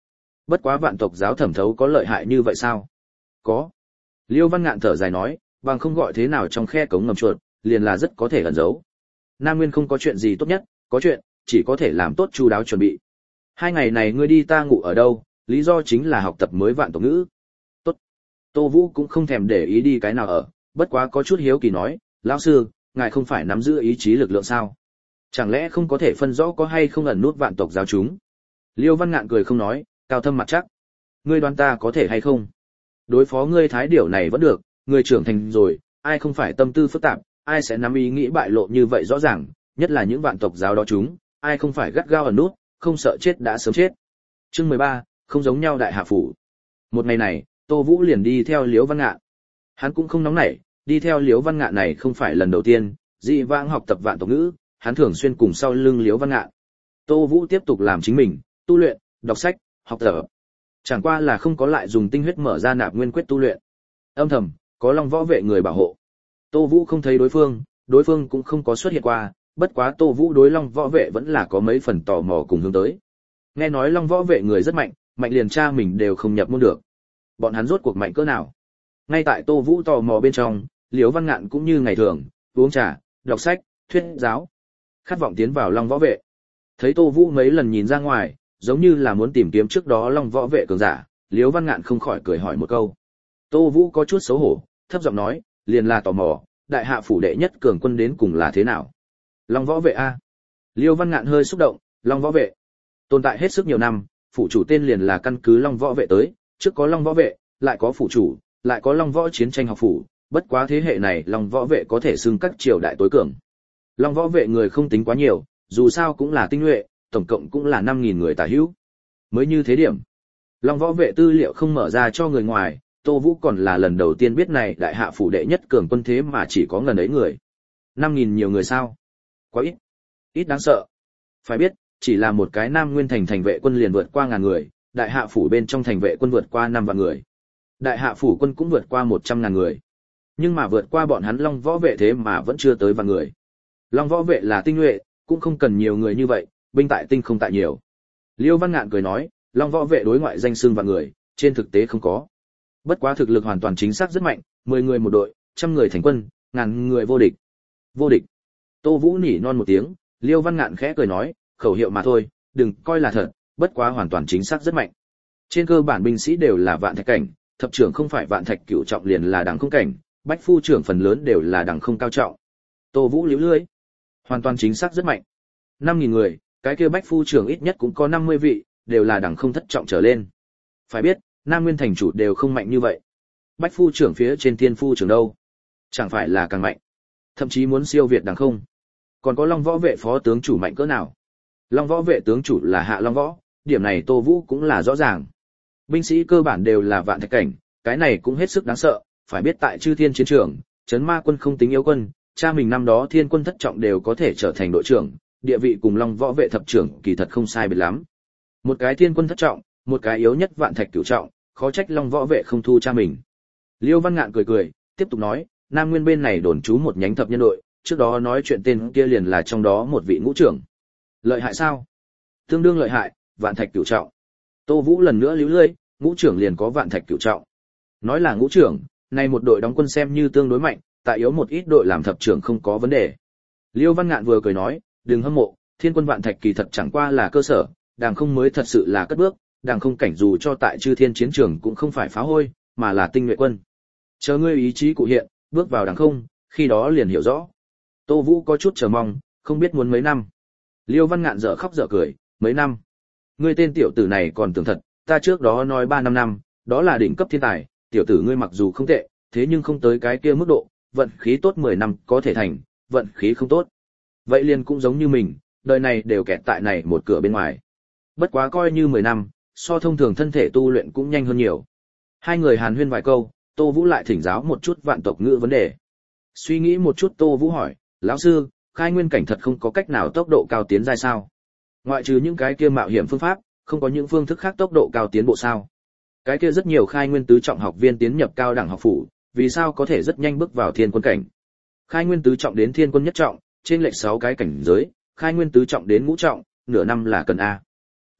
bất quá vạn tộc giáo thẩm thấu có lợi hại như vậy sao? Có. Liêu Văn Ngạn thở dài nói, bằng không gọi thế nào trong khe cống ngầm chuột, liền là rất có thể ẩn giấu. Nam Nguyên không có chuyện gì tốt nhất, có chuyện, chỉ có thể làm tốt chu đáo chuẩn bị. 2 ngày này ngươi đi ta ngủ ở đâu, lý do chính là học tập mới vạn tộc ngữ. Tốt. Tô Vũ cũng không thèm để ý đi cái nào ở, bất quá có chút hiếu kỳ nói, lão sư, ngài không phải nắm giữ ý chí lực lượng sao? Chẳng lẽ không có thể phân rõ có hay không ẩn nút vạn tộc giáo chúng? Liêu Văn Ngạn cười không nói, cao thâm mặt chắc. Ngươi đoán ta có thể hay không? Đối phó ngươi thái điểu này vẫn được, người trưởng thành rồi, ai không phải tâm tư phức tạp, ai sẽ nắm ý nghĩ bại lộ như vậy rõ ràng, nhất là những vạn tộc giáo đó chúng, ai không phải gắt gao ẩn nút, không sợ chết đã sớm chết. Chương 13, không giống nhau đại hạ phủ. Một ngày này, Tô Vũ liền đi theo Liễu Văn Ngạn. Hắn cũng không nóng nảy, đi theo Liễu Văn Ngạn này không phải lần đầu tiên, dị vãng học tập vạn tộc ngữ, hắn thường xuyên cùng sau lưng Liễu Văn Ngạn. Tô Vũ tiếp tục làm chính mình, tu luyện, đọc sách, học tập. Chẳng qua là không có lại dùng tinh huyết mở ra nạp nguyên quyết tu luyện. Âm thầm, có Long Võ vệ người bảo hộ. Tô Vũ không thấy đối phương cũng không có xuất hiện qua, bất quá Tô Vũ đối Long Võ vệ vẫn là có mấy phần tò mò cùng hướng tới. Nghe nói Long Võ vệ người rất mạnh, mạnh liền cha mình đều không nhập môn được. Bọn hắn rốt cuộc mạnh cỡ nào? Ngay tại Tô Vũ tò mò bên trong, Liễu Văn Ngạn cũng như ngày thường, uống trà, đọc sách, thuyết giáo, khát vọng tiến vào Long Võ vệ. Thấy Tô Vũ mấy lần nhìn ra ngoài, giống như là muốn tìm kiếm trước đó Long Võ vệ cường giả, Liễu Văn Ngạn không khỏi cười hỏi một câu. Tô Vũ có chút xấu hổ, thấp giọng nói, liền là tò mò, đại hạ phủ đệ nhất cường quân đến cùng là thế nào? Long Võ vệ a? Liêu Văn Ngạn hơi xúc động, Long Võ vệ tồn tại hết sức nhiều năm, phủ chủ tên liền là căn cứ Long Võ vệ tới, trước có Long Võ vệ, lại có phủ chủ, lại có Long Võ chiến tranh học phủ, bất quá thế hệ này Long Võ vệ có thể xưng các triều đại tối cường. Long Võ vệ người không tính quá nhiều, dù sao cũng là tinh nhuệ, tổng cộng cũng là 5.000 người tả hữu. Mới như thế điểm. Long Võ vệ tư liệu không mở ra cho người ngoài, Tô Vũ còn là lần đầu tiên biết này đại hạ phủ đệ nhất cường quân thế mà chỉ có ngần ấy người. 5.000 nhiều người sao? Quá ít. Ít đáng sợ. Phải biết, chỉ là một cái Nam Nguyên thành thành vệ quân liền vượt qua 1.000 người, đại hạ phủ bên trong thành vệ quân vượt qua 5 vạn người. Đại hạ phủ quân cũng vượt qua 100.000 người. Nhưng mà vượt qua bọn hắn Long Võ vệ thế mà vẫn chưa tới vạn người. Long Võ vệ là tinh nhuệ, cũng không cần nhiều người như vậy, binh tại tinh không tại nhiều. Liêu Văn Ngạn cười nói, Long Võ vệ đối ngoại danh xưng vạn người, trên thực tế không có. Bất quá thực lực hoàn toàn chính xác rất mạnh, 10 người một đội, 100 người thành quân, 1.000 người vô địch. Vô địch. Tô Vũ nỉ non một tiếng, Liêu Văn Ngạn khẽ cười nói, khẩu hiệu mà thôi, đừng coi là thật, bất quá hoàn toàn chính xác rất mạnh. Trên cơ bản binh sĩ đều là vạn thạch cảnh, thập trưởng không phải vạn thạch cửu trọng liền là đẳng không cảnh, bách phu trưởng phần lớn đều là đẳng không cao trọng. Tô Vũ liễu lưỡi, hoàn toàn chính xác rất mạnh. 5.000 người, cái kia bách phu trưởng ít nhất cũng có 50 vị, đều là đẳng không thất trọng trở lên. Phải biết, Nam Nguyên thành chủ đều không mạnh như vậy. Bách phu trưởng phía trên thiên phu trưởng đâu? Chẳng phải là càng mạnh? Thậm chí muốn siêu việt đẳng không. Còn có Long Võ vệ phó tướng chủ mạnh cỡ nào? Long Võ vệ tướng chủ là Hạ Long Võ, điểm này Tô Vũ cũng là rõ ràng. Binh sĩ cơ bản đều là vạn thạch cảnh, cái này cũng hết sức đáng sợ, phải biết tại Chư Thiên chiến trường, Trấn Ma quân không tính yếu quân, cha mình năm đó Thiên quân thất trọng đều có thể trở thành đội trưởng, địa vị cùng Long Võ vệ thập trưởng kỳ thật không sai biệt lắm. Một cái Thiên quân thất trọng, một cái yếu nhất vạn thạch cửu trọng, khó trách Long Võ vệ không thu cha mình. Liêu Văn Ngạn cười cười, tiếp tục nói, Nam Nguyên bên này đồn trú một nhánh thập nhân đội, trước đó nói chuyện tên kia liền là trong đó một vị ngũ trưởng. Lợi hại sao? Tương đương lợi hại, vạn thạch cửu trọng. Tô Vũ lần nữa líu lưỡi, ngũ trưởng liền có vạn thạch cửu trọng. Nói là ngũ trưởng, này một đội đóng quân xem như tương đối mạnh, tại yếu một ít đội làm thập trưởng không có vấn đề. Liêu Văn Ngạn vừa cười nói, đừng hâm mộ, Thiên quân vạn thạch kỳ thật chẳng qua là cơ sở, đàng không mới thật sự là cất bước, đàng không cảnh dù cho tại Chư Thiên chiến trường cũng không phải phá hôi, mà là tinh nhuệ quân. Chờ ngươi ý chí cụ hiện, bước vào đàng không, khi đó liền hiểu rõ. Tô Vũ có chút chờ mong, không biết muốn mấy năm. Liêu Văn Ngạn dở khóc dở cười, mấy năm? Ngươi tên tiểu tử này còn tưởng thật, ta trước đó nói 3-5 năm, đó là đỉnh cấp thiên tài, tiểu tử ngươi mặc dù không tệ, thế nhưng không tới cái kia mức độ, vận khí tốt 10 năm có thể thành, vận khí không tốt. Vậy liền cũng giống như mình, đời này đều kẹt tại này một cửa bên ngoài. Bất quá coi như 10 năm, so thông thường thân thể tu luyện cũng nhanh hơn nhiều. Hai người hàn huyên vài câu, Tô Vũ lại thỉnh giáo một chút vạn tộc ngữ vấn đề. Suy nghĩ một chút Tô Vũ hỏi, lão sư, khai nguyên cảnh thật không có cách nào tốc độ cao tiến giai sao? Ngoại trừ những cái kia mạo hiểm phương pháp, không có những phương thức khác tốc độ cao tiến bộ sao? Cái kia rất nhiều khai nguyên tứ trọng học viên tiến nhập cao đẳng học phủ, vì sao có thể rất nhanh bước vào thiên quân cảnh? Khai nguyên tứ trọng đến thiên quân nhất trọng, trên lệch 6 cái cảnh giới, khai nguyên tứ trọng đến ngũ trọng, nửa năm là cần a.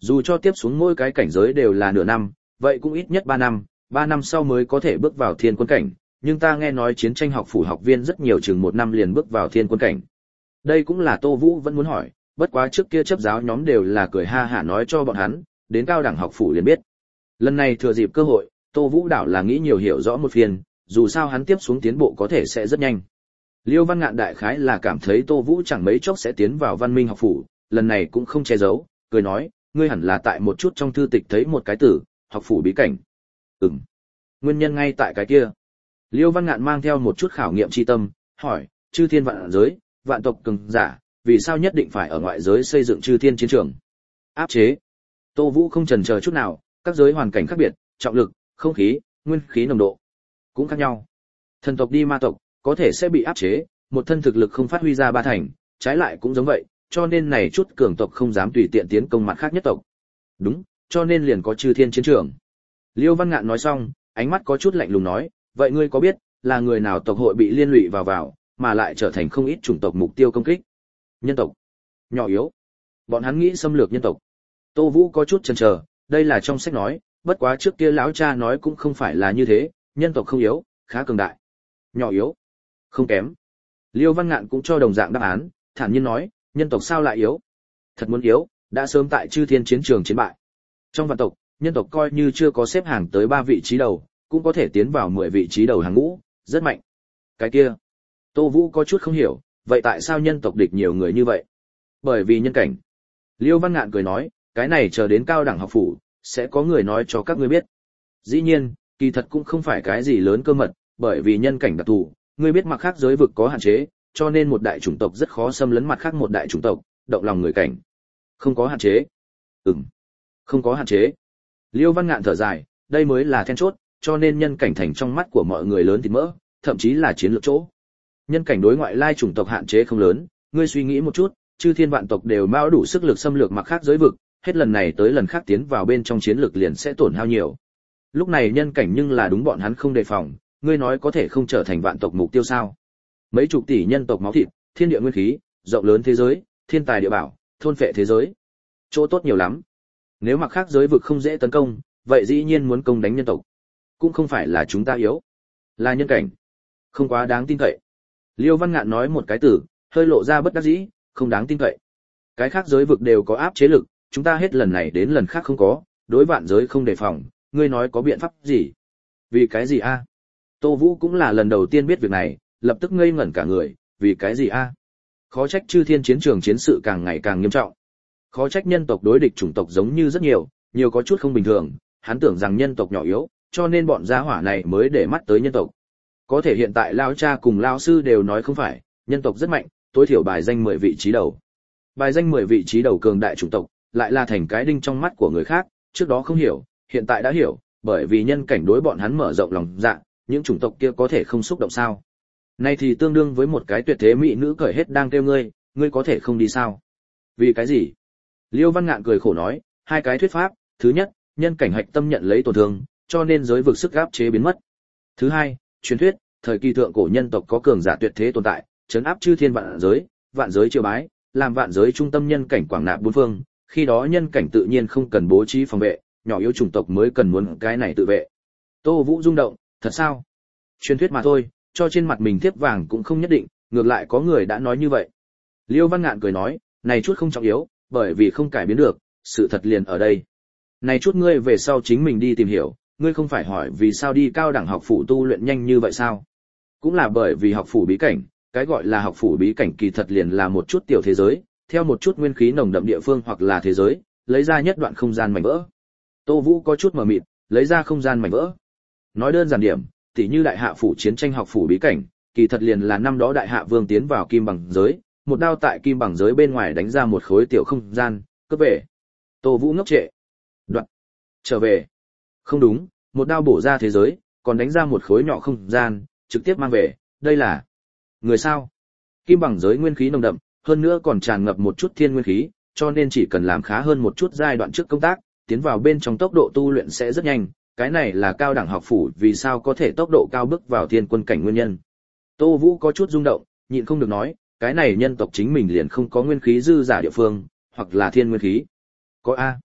Dù cho tiếp xuống mỗi cái cảnh giới đều là nửa năm, vậy cũng ít nhất 3 năm, 3 năm sau mới có thể bước vào thiên quân cảnh, nhưng ta nghe nói chiến tranh học phủ học viên rất nhiều, chừng 1 năm liền bước vào thiên quân cảnh. Đây cũng là Tô Vũ vẫn muốn hỏi, bất quá trước kia chấp giáo nhóm đều là cười ha hả nói cho bọn hắn, đến cao đẳng học phủ liền biết. Lần này thừa dịp cơ hội, Tô Vũ đảo là nghĩ nhiều hiểu rõ một phiên, dù sao hắn tiếp xuống tiến bộ có thể sẽ rất nhanh. Liêu Văn Ngạn đại khái là cảm thấy Tô Vũ chẳng mấy chốc sẽ tiến vào Văn Minh học phủ, lần này cũng không che giấu, cười nói, ngươi hẳn là tại một chút trong thư tịch thấy một cái từ, học phủ bí cảnh. Nguyên nhân ngay tại cái kia. Liêu Văn Ngạn mang theo một chút khảo nghiệm chi tâm, hỏi, chư thiên vạn giới, vạn tộc cường giả, vì sao nhất định phải ở ngoại giới xây dựng chư thiên chiến trường? Áp chế. Tô Vũ không chần chờ chút nào, các giới hoàn cảnh khác biệt, trọng lực, không khí, nguyên khí nồng độ cũng khác nhau. Thần tộc đi ma tộc, có thể sẽ bị áp chế, một thân thực lực không phát huy ra 3 thành, trái lại cũng giống vậy, cho nên này chút cường tộc không dám tùy tiện tiến công mặt khác nhất tộc. Đúng, cho nên liền có chư thiên chiến trường. Liêu Văn Ngạn nói xong, ánh mắt có chút lạnh lùng nói, vậy ngươi có biết là người nào tộc hội bị liên lụy vào, mà lại trở thành không ít chủng tộc mục tiêu công kích? Nhân tộc. Nhỏ yếu. Bọn hắn nghĩ xâm lược nhân tộc. Tô Vũ có chút chần chờ, đây là trong sách nói, bất quá trước kia lão cha nói cũng không phải là như thế, nhân tộc không yếu, khá cường đại. Nhỏ yếu. Không kém. Liêu Văn Ngạn cũng cho đồng dạng đáp án, thản nhiên nói, nhân tộc sao lại yếu? Thật muốn yếu, đã sớm tại chư thiên chiến trường chiến bại. Trong vạn tộc, nhân tộc coi như chưa có xếp hàng tới 3 vị trí đầu, cũng có thể tiến vào 10 vị trí đầu hàng ngũ, rất mạnh. Cái kia. Tô Vũ có chút không hiểu, vậy tại sao nhân tộc địch nhiều người như vậy? Bởi vì nhân cảnh. Liêu Văn Ngạn cười nói, cái này chờ đến cao đẳng học phủ, sẽ có người nói cho các ngươi biết. Dĩ nhiên, kỳ thật cũng không phải cái gì lớn cơ mật, bởi vì nhân cảnh đặc thù, ngươi biết mặt khác giới vực có hạn chế, cho nên một đại chủng tộc rất khó xâm lấn mặt khác một đại chủng tộc, động lòng người cảnh. Không có hạn chế. Không có hạn chế. Liêu Văn Ngạn thở dài, đây mới là then chốt, cho nên nhân cảnh thành trong mắt của mọi người lớn thịt mỡ, thậm chí là chiến lược chỗ. Nhân cảnh đối ngoại lai chủng tộc hạn chế không lớn, ngươi suy nghĩ một chút, chư thiên vạn tộc đều mao đủ sức lực xâm lược mặt khác giới vực, hết lần này tới lần khác tiến vào bên trong chiến lược liền sẽ tổn hao nhiều. Lúc này nhân cảnh nhưng là đúng bọn hắn không đề phòng, ngươi nói có thể không trở thành vạn tộc mục tiêu sao? Mấy chục tỷ nhân tộc máu thịt, thiên địa nguyên khí, rộng lớn thế giới, thiên tài địa bảo, thôn phệ thế giới. Chỗ tốt nhiều lắm. Nếu mặt khác giới vực không dễ tấn công, vậy dĩ nhiên muốn công đánh nhân tộc. Cũng không phải là chúng ta yếu, là nhân cảnh. Không quá đáng tin cậy. Liêu Văn Ngạn nói một cái từ, hơi lộ ra bất đắc dĩ, không đáng tin cậy. Cái khác giới vực đều có áp chế lực, chúng ta hết lần này đến lần khác không có, đối vạn giới không đề phòng, ngươi nói có biện pháp gì? Vì cái gì a? Tô Vũ cũng là lần đầu tiên biết việc này, lập tức ngây ngẩn cả người, vì cái gì a? Khó trách chư thiên chiến trường chiến sự càng ngày càng nghiêm trọng. Khó trách nhân tộc đối địch chủng tộc giống như rất nhiều, nhiều có chút không bình thường, hắn tưởng rằng nhân tộc nhỏ yếu, cho nên bọn gia hỏa này mới để mắt tới nhân tộc. Có thể hiện tại lão cha cùng lão sư đều nói không phải, nhân tộc rất mạnh, tối thiểu bài danh 10 vị trí đầu. Bài danh 10 vị trí đầu cường đại chủng tộc, lại là thành cái đinh trong mắt của người khác, trước đó không hiểu, hiện tại đã hiểu, bởi vì nhân cảnh đối bọn hắn mở rộng lòng dạ, những chủng tộc kia có thể không xúc động sao? Nay thì tương đương với một cái tuyệt thế mỹ nữ cởi hết đang kêu ngươi có thể không đi sao? Vì cái gì? Liêu Văn Ngạn cười khổ nói, 2 cái thuyết pháp, thứ nhất, nhân cảnh hạch tâm nhận lấy tổn thương, cho nên giới vực sức áp chế biến mất. Thứ hai, truyền thuyết, thời kỳ thượng cổ nhân tộc có cường giả tuyệt thế tồn tại, trấn áp chư thiên vạn giới triều bái, làm vạn giới trung tâm nhân cảnh quảng nạp bốn phương, khi đó nhân cảnh tự nhiên không cần bố trí phòng vệ, nhỏ yếu chủng tộc mới cần muốn cái này tự vệ. Tô Vũ rung động, thật sao? Truyền thuyết mà thôi, cho trên mặt mình thiếp vàng cũng không nhất định, ngược lại có người đã nói như vậy. Liêu Văn Ngạn cười nói, này chút không trọng yếu, bởi vì không cải biến được, sự thật liền ở đây. Này chút ngươi về sau chính mình đi tìm hiểu, ngươi không phải hỏi vì sao đi cao đẳng học phủ tu luyện nhanh như vậy sao? Cũng là bởi vì học phủ bí cảnh, cái gọi là học phủ bí cảnh kỳ thật liền là một chút tiểu thế giới, theo một chút nguyên khí nồng đậm địa phương hoặc là thế giới, lấy ra nhất đoạn không gian mảnh vỡ. Tô Vũ có chút mờ mịt, lấy ra không gian mảnh vỡ. Nói đơn giản điểm, tỉ như đại hạ phủ chiến tranh học phủ bí cảnh, kỳ thật liền là năm đó đại hạ vương tiến vào kim bằng giới, một đao tại kim bằng giới bên ngoài đánh ra một khối tiểu không gian, cướp về. Tô Vũ ngốc trệ. Đoạn. Trở về. Không đúng, một đao bổ ra thế giới, còn đánh ra một khối nhỏ không gian, trực tiếp mang về, đây là người sao? Kim bằng giới nguyên khí nồng đậm, hơn nữa còn tràn ngập một chút thiên nguyên khí, cho nên chỉ cần làm khá hơn một chút giai đoạn trước công tác, tiến vào bên trong tốc độ tu luyện sẽ rất nhanh, cái này là cao đẳng học phủ vì sao có thể tốc độ cao bước vào thiên quân cảnh nguyên nhân. Tô Vũ có chút rung động, nhịn không được nói, cái này nhân tộc chính mình liền không có nguyên khí dư giả địa phương, hoặc là thiên nguyên khí. Có a.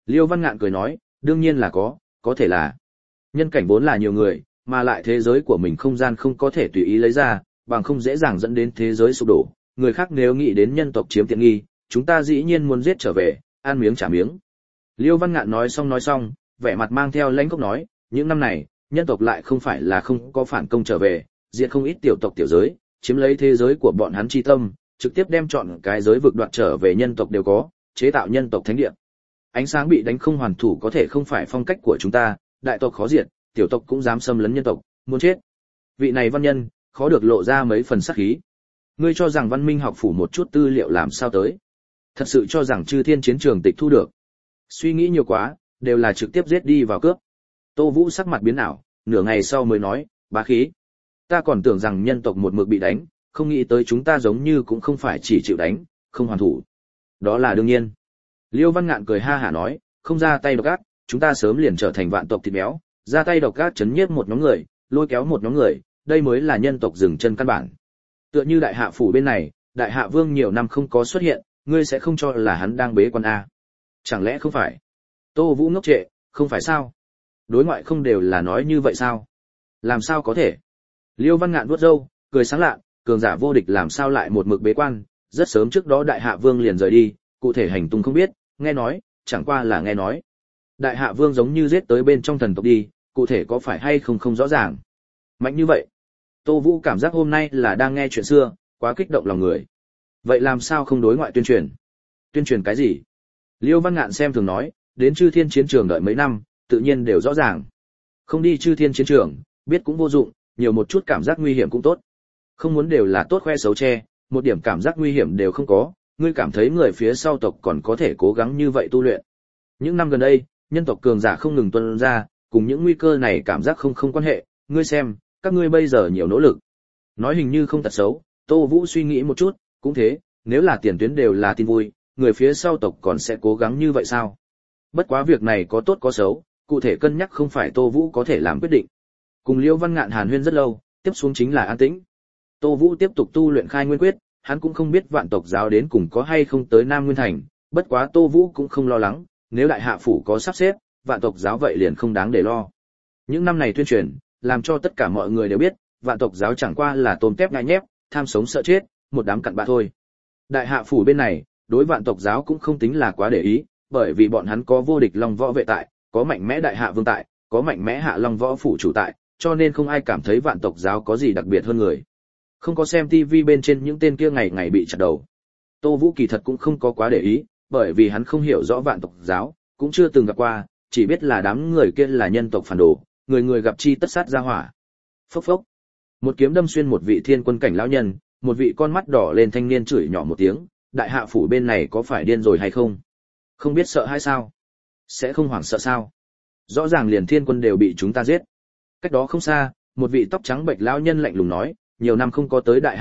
Liêu Văn Ngạn cười nói, đương nhiên là có thể là. Nhân cảnh vốn là nhiều người, mà lại thế giới của mình không gian không có thể tùy ý lấy ra, bằng không dễ dàng dẫn đến thế giới sụp đổ. Người khác nếu nghĩ đến nhân tộc chiếm tiện nghi, chúng ta dĩ nhiên muốn giết trở về, ăn miếng trả miếng. Liêu Văn Ngạn nói xong, vẻ mặt mang theo lãnh khốc nói, những năm này, nhân tộc lại không phải là không có phản công trở về, diệt không ít tiểu tộc tiểu giới, chiếm lấy thế giới của bọn hắn chi tâm, trực tiếp đem chọn cái giới vực đoạt trở về nhân tộc đều có, chế tạo nhân tộc thánh địa. Ánh sáng bị đánh không hoàn thủ có thể không phải phong cách của chúng ta, đại tộc khó diệt, tiểu tộc cũng dám xâm lấn nhân tộc, muốn chết. Vị này văn nhân, khó được lộ ra mấy phần sát khí. Ngươi cho rằng Văn Minh học phủ một chút tư liệu làm sao tới? Thật sự cho rằng Chư Thiên chiến trường tịch thu được? Suy nghĩ nhiều quá, đều là trực tiếp giết đi vào cướp. Tô Vũ sắc mặt biến ảo, nửa ngày sau mới nói, bá khí. Ta còn tưởng rằng nhân tộc một mực bị đánh, không nghĩ tới chúng ta giống như cũng không phải chỉ chịu đánh, không hoàn thủ. Đó là đương nhiên. Liêu Văn Ngạn cười ha hả nói, không ra tay độc ác, chúng ta sớm liền trở thành vạn tộc thịt béo, ra tay độc ác chấn nhiếp một nhóm người, lôi kéo một nhóm người, đây mới là nhân tộc dừng chân căn bản. Tựa như đại hạ phủ bên này, đại hạ vương nhiều năm không có xuất hiện, ngươi sẽ không cho là hắn đang bế quan a? Chẳng lẽ không phải? Tô Vũ ngốc trệ, không phải sao? Đối ngoại không đều là nói như vậy sao? Làm sao có thể? Liêu Văn Ngạn vuốt râu, cười sáng lạ, cường giả vô địch làm sao lại một mực bế quan, rất sớm trước đó đại hạ vương liền rời đi, cụ thể hành tung không biết, nghe nói, chẳng qua là nghe nói. Đại hạ vương giống như giết tới bên trong thần tộc đi, cụ thể có phải hay không không rõ ràng. Mạnh như vậy. Tô Vũ cảm giác hôm nay là đang nghe chuyện xưa, quá kích động lòng người. Vậy làm sao không đối ngoại tuyên truyền? Tuyên truyền cái gì? Liêu Văn Ngạn xem thường nói, đến Chư Thiên chiến trường đợi mấy năm, tự nhiên đều rõ ràng. Không đi Chư Thiên chiến trường, biết cũng vô dụng, nhiều một chút cảm giác nguy hiểm cũng tốt. Không muốn đều là tốt khoe xấu che, một điểm cảm giác nguy hiểm đều không có, ngươi cảm thấy người phía sau tộc còn có thể cố gắng như vậy tu luyện. Những năm gần đây, nhân tộc cường giả không ngừng tuôn ra, cùng những nguy cơ này cảm giác không quan hệ, ngươi xem, các ngươi bây giờ nhiều nỗ lực. Nói hình như không tật xấu, Tô Vũ suy nghĩ một chút, cũng thế, nếu là tiền tuyến đều là tin vui, người phía sau tộc còn sẽ cố gắng như vậy sao? Bất quá việc này có tốt có xấu, cụ thể cân nhắc không phải Tô Vũ có thể làm quyết định. Cùng Liêu Văn Ngạn hàn huyên rất lâu, tiếp xuống chính là an tĩnh. Tô Vũ tiếp tục tu luyện khai nguyên quyết, hắn cũng không biết vạn tộc giáo đến cùng có hay không tới Nam Nguyên Thành, bất quá Tô Vũ cũng không lo lắng, nếu đại hạ phủ có sắp xếp, vạn tộc giáo vậy liền không đáng để lo. Những năm này tuyên truyền, làm cho tất cả mọi người đều biết, vạn tộc giáo chẳng qua là tôm tép ngại nhép, tham sống sợ chết, một đám cặn bã thôi. Đại hạ phủ bên này, đối vạn tộc giáo cũng không tính là quá để ý, bởi vì bọn hắn có vô địch long võ vệ tại, có mạnh mẽ đại hạ vương tại, có mạnh mẽ hạ long võ phủ chủ tại, cho nên không ai cảm thấy vạn tộc giáo có gì đặc biệt hơn người. Không có xem TV bên trên những tên kia ngày ngày bị chặt đầu. Tô Vũ kỳ thật cũng không có quá để ý, bởi vì hắn không hiểu rõ vạn tộc giáo, cũng chưa từng gặp qua, chỉ biết là đám người kia là nhân tộc phản đồ, người người gặp chi tất sát ra hỏa. Phốc phốc. Một kiếm đâm xuyên một vị thiên quân cảnh lão nhân, một vị con mắt đỏ lên thanh niên chửi nhỏ một tiếng, đại hạ phủ bên này có phải điên rồi hay không? Không biết sợ hay sao? Sẽ không hoảng sợ sao? Rõ ràng liền thiên quân đều bị chúng ta giết. Cách đó không xa, một vị tóc trắng bệch lão nhân lạnh lùng nói, nhiều năm không có tới đại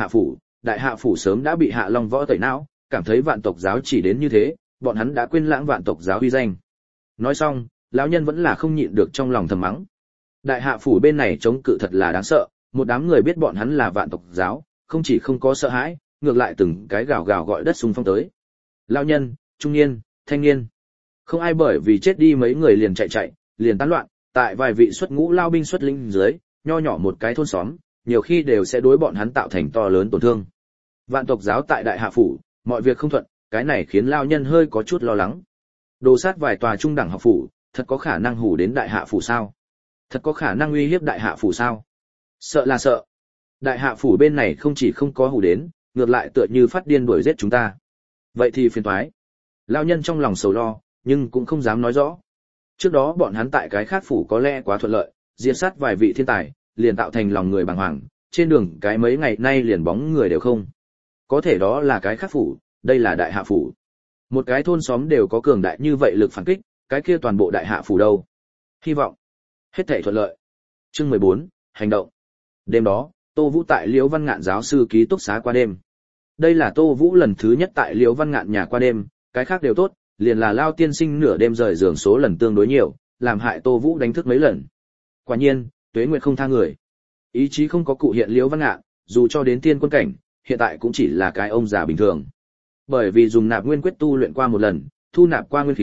hạ phủ sớm đã bị hạ long võ tẩy não, cảm thấy vạn tộc giáo chỉ đến như thế, bọn hắn đã quên lãng vạn tộc giáo uy danh. Nói xong, lão nhân vẫn là không nhịn được trong lòng thầm mắng. Đại hạ phủ bên này chống cự thật là đáng sợ, một đám người biết bọn hắn là vạn tộc giáo, không chỉ không có sợ hãi, ngược lại từng cái gào gào gọi đất xung phong tới. Lão nhân, trung niên, thanh niên, không ai bởi vì chết đi mấy người liền chạy, liền tán loạn, tại vài vị xuất ngũ lao binh xuất linh dưới, nho nhỏ một cái thôn xóm, nhiều khi đều sẽ đối bọn hắn tạo thành to lớn tổn thương. Vạn tộc giáo tại đại hạ phủ, mọi việc không thuận, cái này khiến lao nhân hơi có chút lo lắng. Đồ sát vài tòa trung đẳng học phủ, thật có khả năng hủ đến đại hạ phủ sao? Thật có khả năng uy hiếp đại hạ phủ sao? Sợ là sợ. Đại hạ phủ bên này không chỉ không có hủ đến, ngược lại tựa như phát điên đuổi giết chúng ta. Vậy thì phiền toái. Lao nhân trong lòng sầu lo, nhưng cũng không dám nói rõ. Trước đó bọn hắn tại cái khác phủ có lẽ quá thuận lợi, diệt sát vài vị thiên tài, liền tạo thành lòng người bàng hoàng, trên đường cái mấy ngày nay liền bóng người đều không. Có thể đó là cái khác phủ, đây là đại hạ phủ. Một cái thôn xóm đều có cường đại như vậy lực phản kích, cái kia toàn bộ đại hạ phủ đâu. Hy vọng hết thảy thuận lợi. Chương 14, hành động. Đêm đó, Tô Vũ tại Liễu Văn Ngạn giáo sư ký túc xá qua đêm. Đây là Tô Vũ lần thứ nhất tại Liễu Văn Ngạn nhà qua đêm, cái khác đều tốt, liền là Lao tiên sinh nửa đêm rời giường số lần tương đối nhiều, làm hại Tô Vũ đánh thức mấy lần. Quả nhiên, Tuế Nguyệt không tha người. Ý chí không có cụ hiện Liễu Văn Ngạn, dù cho đến tiên quân cảnh, hiện tại cũng chỉ là cái ông già bình thường. Bởi vì dùng nạp nguyên quyết tu luyện qua một lần, thu nạp qua nguyên khí,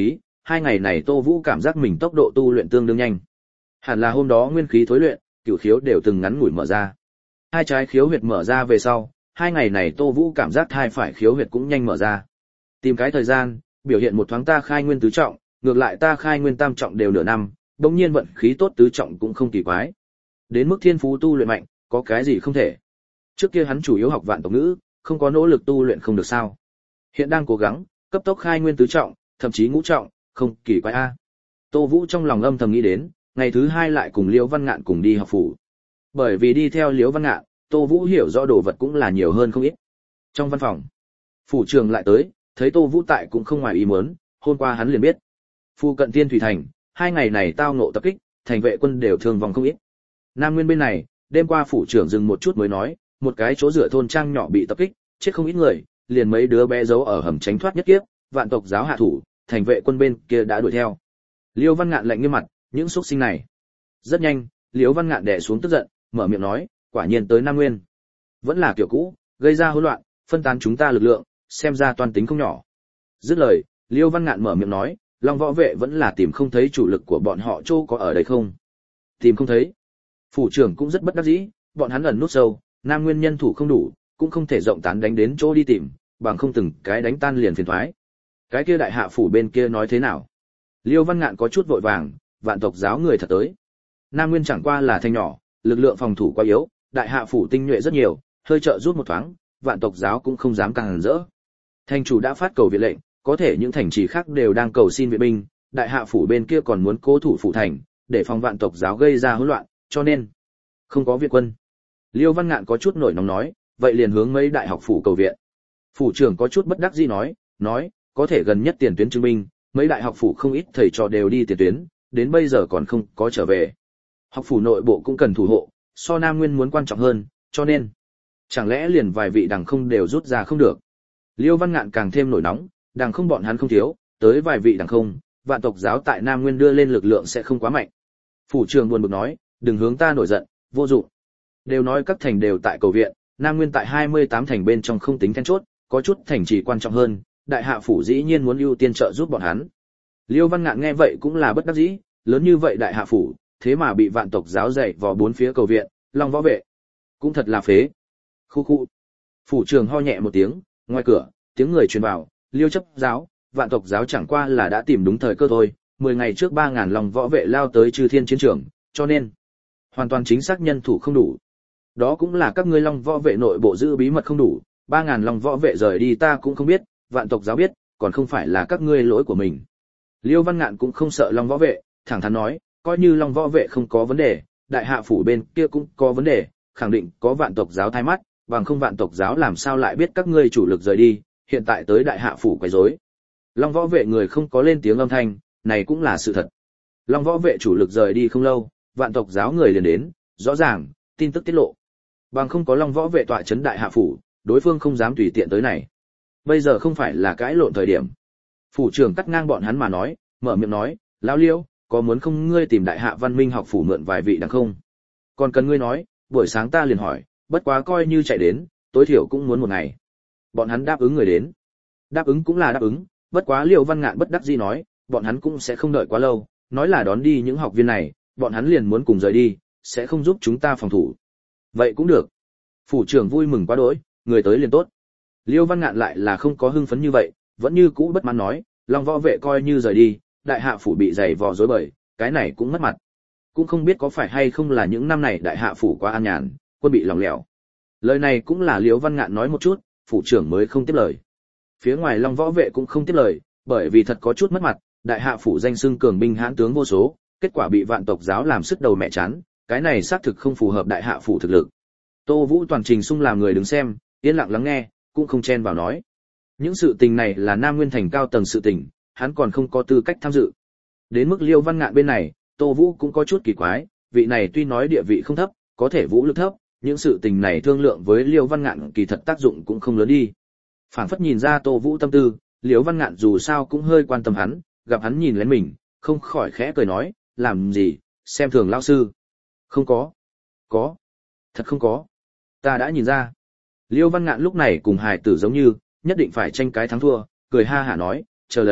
2 ngày này Tô Vũ cảm giác mình tốc độ tu luyện tương đương nhanh. Hẳn là hôm đó nguyên khí thối luyện, cửu khiếu đều từng ngắn ngủi mở ra. Hai trái khiếu huyệt mở ra về sau, 2 ngày này Tô Vũ cảm giác hai phải khiếu huyệt cũng nhanh mở ra. Tìm cái thời gian, biểu hiện một thoáng ta khai nguyên tứ trọng, ngược lại ta khai nguyên tam trọng đều nửa năm, bỗng nhiên vận khí tốt tứ trọng cũng không kỳ quái. Đến mức thiên phú tu luyện mạnh, có cái gì không thể. Trước kia hắn chủ yếu học vạn tộc ngữ, không có nỗ lực tu luyện không được sao. Hiện đang cố gắng, cấp tốc khai nguyên tứ trọng, thậm chí ngũ trọng, không kỳ quái a. Tô Vũ trong lòng âm thầm nghĩ đến, ngày thứ 2 lại cùng Liễu Văn Ngạn cùng đi học phủ. Bởi vì đi theo Liễu Văn Ngạn, Tô Vũ hiểu rõ đồ vật cũng là nhiều hơn không ít. Trong văn phòng, phủ trưởng lại tới, thấy Tô Vũ tại cũng không ngoài ý muốn, hôm qua hắn liền biết. Phu cận Tiên Thủy Thành, 2 ngày này tao ngộ tập kích, thành vệ quân đều thương vong không ít. Nam Nguyên bên này, đêm qua phủ trưởng dừng một chút mới nói, một cái chỗ dựa thôn trang nhỏ bị tập kích, chết không ít người, liền mấy đứa bé giấu ở hầm tránh thoát nhất kiếp, vạn tộc giáo hạ thủ, thành vệ quân bên kia đã đuổi theo. Liêu Văn Ngạn lạnh nghiêm mặt, những xuất sinh này. Rất nhanh, Liêu Văn Ngạn đè xuống tức giận, mở miệng nói, quả nhiên tới Nam Nguyên. Vẫn là kiểu cũ, gây ra hỗn loạn, phân tán chúng ta lực lượng, xem ra toan tính không nhỏ. Dứt lời, Liêu Văn Ngạn mở miệng nói, Long Võ Vệ vẫn là tìm không thấy chủ lực của bọn họ chỗ có ở đây không? Tìm không thấy. Phủ trưởng cũng rất bất đắc dĩ, bọn hắn ẩn nút sâu, Nam Nguyên nhân thủ không đủ, cũng không thể rộng tán đánh đến chỗ đi tìm, bằng không từng cái đánh tan liền phiền toái. Cái kia đại hạ phủ bên kia nói thế nào? Liêu Văn Ngạn có chút vội vàng, vạn tộc giáo người thật tới. Nam Nguyên chẳng qua là thành nhỏ, lực lượng phòng thủ quá yếu, đại hạ phủ tinh nhuệ rất nhiều, hơi trợ rút một thoáng, vạn tộc giáo cũng không dám càng rỡ. Thành chủ đã phát cầu viện lệnh, có thể những thành trì khác đều đang cầu xin viện binh, đại hạ phủ bên kia còn muốn cố thủ phủ thành, để phòng vạn tộc giáo gây ra hỗn loạn, cho nên không có viện quân. Liêu Văn Ngạn có chút nổi nóng nói, vậy liền hướng mấy đại học phủ cầu viện. Phủ trưởng có chút bất đắc dĩ nói, có thể gần nhất tiền tuyến chứng minh, mấy đại học phủ không ít thầy trò đều đi tiền tuyến, đến bây giờ còn không có trở về. Học phủ nội bộ cũng cần thủ hộ, so Nam Nguyên muốn quan trọng hơn, cho nên chẳng lẽ liền vài vị đằng không đều rút ra không được. Liêu Văn Ngạn càng thêm nổi nóng, đằng không bọn hắn không thiếu, tới vài vị đằng không, vạn tộc giáo tại Nam Nguyên đưa lên lực lượng sẽ không quá mạnh. Phủ trưởng buồn bực nói, đừng hướng ta nổi giận, vô dụng. Đều nói các thành đều tại cầu viện, Nam Nguyên tại 28 thành bên trong không tính then chốt, có chút thành trì quan trọng hơn, đại hạ phủ dĩ nhiên muốn ưu tiên trợ giúp bọn hắn. Liêu Văn Ngạn nghe vậy cũng là bất đắc dĩ, lớn như vậy đại hạ phủ, thế mà bị vạn tộc giáo dạy vào bốn phía cầu viện, Long Võ Vệ cũng thật là phế. Khu khu. Phủ trưởng ho nhẹ một tiếng, ngoài cửa, tiếng người truyền vào, Liêu chấp giáo, vạn tộc giáo chẳng qua là đã tìm đúng thời cơ thôi, 10 ngày trước 3000 Long Võ Vệ lao tới Chư Thiên chiến trường, cho nên hoàn toàn chính xác nhân thủ không đủ. Đó cũng là các ngươi Long Võ Vệ nội bộ giữ bí mật không đủ, 3000 Long Võ Vệ rời đi ta cũng không biết, vạn tộc giáo biết, còn không phải là các ngươi lỗi của mình. Liêu Văn Ngạn cũng không sợ Long Võ Vệ, thẳng thắn nói, coi như Long Võ Vệ không có vấn đề, đại hạ phủ bên kia cũng có vấn đề, khẳng định có vạn tộc giáo thay mắt, bằng không vạn tộc giáo làm sao lại biết các ngươi chủ lực rời đi, hiện tại tới đại hạ phủ quấy rối. Long Võ Vệ người không có lên tiếng âm thanh, này cũng là sự thật. Long Võ Vệ chủ lực rời đi không lâu, vạn tộc giáo người liền đến, rõ ràng, tin tức tiết lộ. Bằng không có Long Võ Vệ tọa trấn đại hạ phủ, đối phương không dám tùy tiện tới này. Bây giờ không phải là cãi lộn thời điểm. Phủ trưởng cắt ngang bọn hắn mà nói, mở miệng nói, lão Liêu, có muốn không ngươi tìm đại hạ văn minh học phủ mượn vài vị đằng không? Còn cần ngươi nói, buổi sáng ta liền hỏi, bất quá coi như chạy đến, tối thiểu cũng muốn một ngày. Bọn hắn đáp ứng người đến. Đáp ứng cũng là đáp ứng, bất quá Liêu Văn Ngạn bất đắc dĩ nói, bọn hắn cũng sẽ không đợi quá lâu, nói là đón đi những học viên này, bọn hắn liền muốn cùng rời đi, sẽ không giúp chúng ta phòng thủ. Vậy cũng được. Phủ trưởng vui mừng quá đỗi, người tới liền tốt. Liêu Văn Ngạn lại là không có hưng phấn như vậy, vẫn như cũ bất mãn nói, Long Võ Vệ coi như rời đi, đại hạ phủ bị giày vò rối bời, cái này cũng mất mặt. Cũng không biết có phải hay không là những năm này đại hạ phủ quá an nhàn, quân bị lỏng lẻo. Lời này cũng là Liêu Văn Ngạn nói một chút, phủ trưởng mới không tiếp lời. Phía ngoài Long Võ Vệ cũng không tiếp lời, bởi vì thật có chút mất mặt, đại hạ phủ danh xưng cường binh hãn tướng vô số, kết quả bị vạn tộc giáo làm sức đầu mẹ chán, cái này xác thực không phù hợp đại hạ phủ thực lực. Tô Vũ toàn trình sung làm người đứng xem, yên lặng lắng nghe, cũng không chen vào nói. Những sự tình này là Nam Nguyên thành cao tầng sự tình, hắn còn không có tư cách tham dự. Đến mức Liêu Văn Ngạn bên này, Tô Vũ cũng có chút kỳ quái, vị này tuy nói địa vị không thấp, có thể vũ lực thấp, những sự tình này thương lượng với Liêu Văn Ngạn kỳ thật tác dụng cũng không lớn đi. Phảng phất nhìn ra Tô Vũ tâm tư, Liêu Văn Ngạn dù sao cũng hơi quan tâm hắn, gặp hắn nhìn lén mình, không khỏi khẽ cười nói, làm gì, xem thường lão sư. Không có. Có. Thật không có. Ta đã nhìn ra. Liêu Văn Ngạn lúc này cùng hài tử giống như, nhất định phải tranh cái thắng thua, cười ha hả nói, chờ lấy,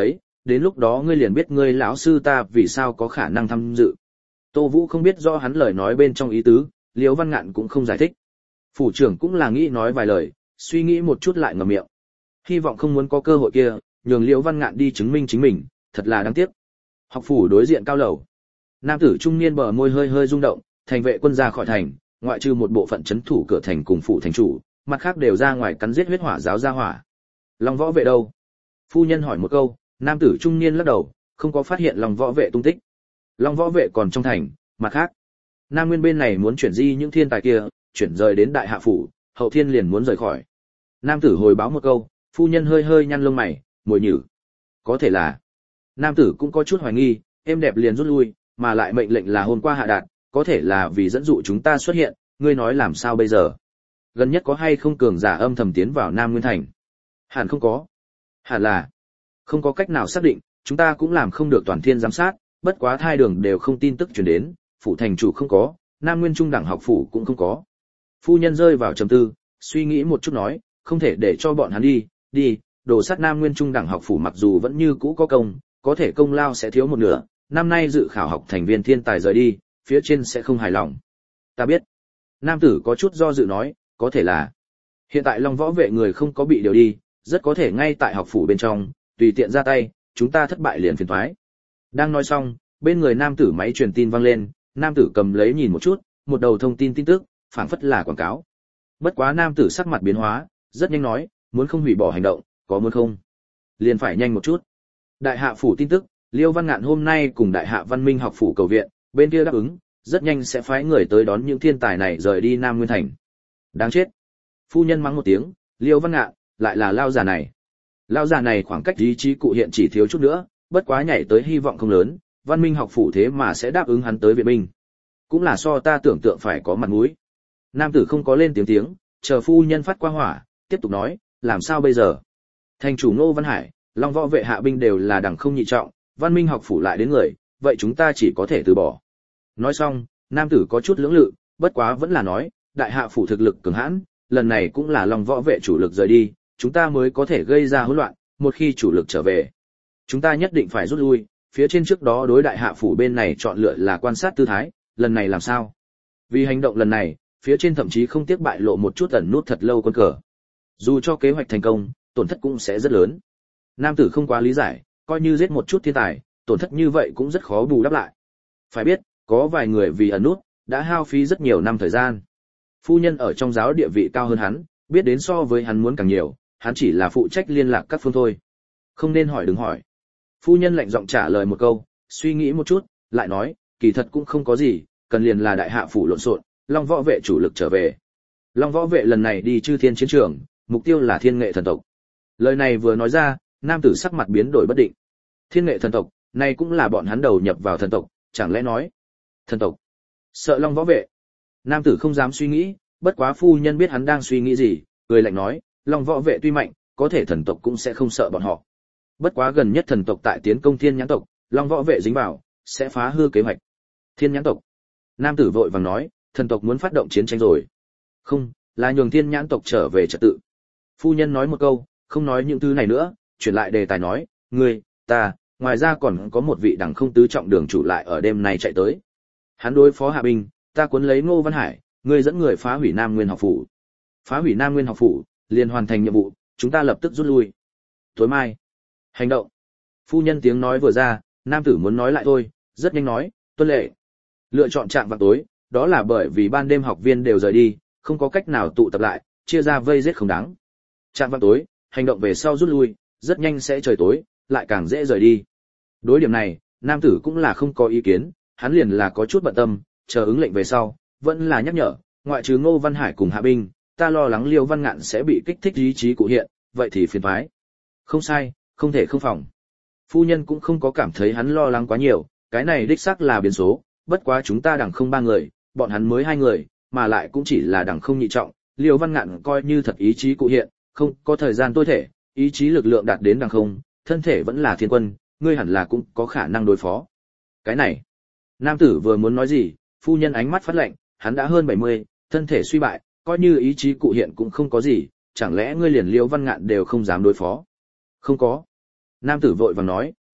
đến lúc đó ngươi liền biết ngươi lão sư ta vì sao có khả năng tham dự. Tô Vũ không biết rõ hắn lời nói bên trong ý tứ, Liễu Văn Ngạn cũng không giải thích. Phủ trưởng cũng là nghĩ nói vài lời, suy nghĩ một chút lại ngậm miệng. Hy vọng không muốn có cơ hội kia, nhường Liễu Văn Ngạn đi chứng minh chính mình, thật là đáng tiếc. Học phủ đối diện cao lầu. Nam tử trung niên bờ môi hơi hơi rung động, thành vệ quân ra khỏi thành, ngoại trừ một bộ phận trấn thủ cửa thành cùng phủ thành chủ, mặt khác đều ra ngoài cắn giết huyết hỏa giáo gia hỏa. Long võ vệ đâu? Phu nhân hỏi một câu, nam tử trung niên lắc đầu, không có phát hiện Long võ vệ tung tích. Long võ vệ còn trong thành, mặt khác, Nam Nguyên bên này muốn chuyển di những thiên tài kia, chuyển rời đến Đại Hạ phủ, Hậu Thiên liền muốn rời khỏi. Nam tử hồi báo một câu, phu nhân hơi hơi nhăn lông mày, mồi nhử. Có thể là. Nam tử cũng có chút hoài nghi, êm đẹp liền rút lui, mà lại mệnh lệnh là hôm qua hạ đạt, có thể là vì dẫn dụ chúng ta xuất hiện, ngươi nói làm sao bây giờ? Gần nhất có hay không cường giả âm thầm tiến vào Nam Nguyên thành? Hẳn không có. Hẳn là. Không có cách nào xác định, chúng ta cũng làm không được toàn thiên giám sát, bất quá thai đường đều không tin tức truyền đến, phủ thành chủ không có, Nam Nguyên trung đẳng học phủ cũng không có. Phu nhân rơi vào trầm tư, suy nghĩ một chút nói, không thể để cho bọn hắn đi, đồ sát Nam Nguyên trung đẳng học phủ mặc dù vẫn như cũ có công, có thể công lao sẽ thiếu một nửa, năm nay dự khảo học thành viên thiên tài rời đi, phía trên sẽ không hài lòng. Ta biết. Nam tử có chút do dự nói, có thể là hiện tại Long võ vệ người không có bị điều đi, rất có thể ngay tại học phủ bên trong, tùy tiện ra tay, chúng ta thất bại liền phiền toái. Đang nói xong, bên người nam tử máy truyền tin vang lên, nam tử cầm lấy nhìn một chút, một đầu thông tin tin tức, phảng phất là quảng cáo. Bất quá nam tử sắc mặt biến hóa, rất nhanh nói, muốn không hủy bỏ hành động, có muốn không? Liền phải nhanh một chút. Đại Hạ phủ tin tức, Liêu Văn Ngạn hôm nay cùng Đại Hạ Văn Minh học phủ cầu viện, bên kia đáp ứng, rất nhanh sẽ phái người tới đón những thiên tài này rời đi Nam Nguyên thành. Đáng chết. Phu nhân mắng một tiếng, Liêu Văn Ngạn, lại là lao già này. Lao già này khoảng cách ý chí cụ hiện chỉ thiếu chút nữa, bất quá nhảy tới hy vọng không lớn, Văn Minh học phủ thế mà sẽ đáp ứng hắn tới viện binh. Cũng là so ta tưởng tượng phải có mặt mũi. Nam tử không có lên tiếng, chờ phu nhân phát qua hỏa, tiếp tục nói, làm sao bây giờ? Thành chủ Ngô Văn Hải, Long võ vệ hạ binh đều là đẳng không nhị trọng, Văn Minh học phủ lại đến người, vậy chúng ta chỉ có thể từ bỏ. Nói xong, nam tử có chút lưỡng lự, bất quá vẫn là nói, Đại Hạ phủ thực lực cường hãn, lần này cũng là Long võ vệ chủ lực rời đi, chúng ta mới có thể gây ra hỗn loạn, một khi chủ lực trở về, chúng ta nhất định phải rút lui. Phía trên trước đó đối Đại Hạ phủ bên này chọn lựa là quan sát tư thái, lần này làm sao? Vì hành động lần này, phía trên thậm chí không tiếc bại lộ một chút ẩn nút thật lâu quân cờ. Dù cho kế hoạch thành công, tổn thất cũng sẽ rất lớn. Nam tử không quá lý giải, coi như giết một chút thiên tài, tổn thất như vậy cũng rất khó bù đắp lại. Phải biết, có vài người vì ẩn nút, đã hao phí rất nhiều năm thời gian. Phu nhân ở trong giáo địa vị cao hơn hắn, biết đến so với hắn muốn càng nhiều, hắn chỉ là phụ trách liên lạc các phương thôi. Không nên hỏi đừng hỏi. Phu nhân lạnh giọng trả lời một câu, suy nghĩ một chút, lại nói, kỳ thật cũng không có gì, cần liền là Đại Hạ phủ lộn xộn, Long võ vệ chủ lực trở về. Long võ vệ lần này đi chư thiên chiến trường, mục tiêu là Thiên Nghệ thần tộc. Lời này vừa nói ra, nam tử sắc mặt biến đổi bất định. Thiên Nghệ thần tộc, này cũng là bọn hắn đầu nhập vào thần tộc, chẳng lẽ nói thần tộc sợ Long võ vệ? Nam tử không dám suy nghĩ, bất quá phu nhân biết hắn đang suy nghĩ gì, cười lạnh nói, Long võ vệ tuy mạnh, có thể thần tộc cũng sẽ không sợ bọn họ. Bất quá gần nhất thần tộc tại tiến công Thiên Nhãn tộc, Long võ vệ dính vào, sẽ phá hư kế hoạch. Thiên Nhãn tộc. Nam tử vội vàng nói, thần tộc muốn phát động chiến tranh rồi. Không, là nhường Thiên Nhãn tộc trở về trật tự. Phu nhân nói một câu, không nói những thứ này nữa, chuyển lại đề tài nói, ngươi, ta, ngoài ra còn có một vị đẳng không tứ trọng đường chủ lại ở đêm nay chạy tới. Hắn đối phó hạ binh, ta cuốn lấy Ngô Văn Hải, ngươi dẫn người phá hủy Nam Nguyên học phủ. Phá hủy Nam Nguyên học phủ, liền hoàn thành nhiệm vụ, chúng ta lập tức rút lui. Tối mai, hành động. Phu nhân tiếng nói vừa ra, nam tử muốn nói lại thôi, rất nhanh nói, tuân lệ. Lựa chọn chạm vào tối, đó là bởi vì ban đêm học viên đều rời đi, không có cách nào tụ tập lại, chia ra vây giết không đáng. Chạm vào tối, hành động về sau rút lui, rất nhanh sẽ trời tối, lại càng dễ rời đi. Đối điểm này, nam tử cũng là không có ý kiến, hắn liền là có chút bận tâm, chờ ứng lệnh về sau, vẫn là nhắc nhở, ngoại trừ Ngô Văn Hải cùng hạ binh, ta lo lắng Liêu Văn Ngạn sẽ bị kích thích ý chí cụ hiện, vậy thì phiền toái. Không sai, không thể không phòng. Phu nhân cũng không có cảm thấy hắn lo lắng quá nhiều, cái này đích xác là biến số, bất quá chúng ta đẳng không 3 người, bọn hắn mới 2 người, mà lại cũng chỉ là đẳng không nhị trọng, Liêu Văn Ngạn coi như thật ý chí cụ hiện, không có thời gian tối thể, ý chí lực lượng đạt đến đẳng không, thân thể vẫn là thiên quân, ngươi hẳn là cũng có khả năng đối phó. Cái này, nam tử vừa muốn nói gì, phu nhân ánh mắt phát lạnh, hắn đã hơn 70, thân thể suy bại, coi như ý chí cụ hiện cũng không có gì, chẳng lẽ ngươi liền Liêu Văn Ngạn đều không dám đối phó? Không có. Nam tử vội vàng nói,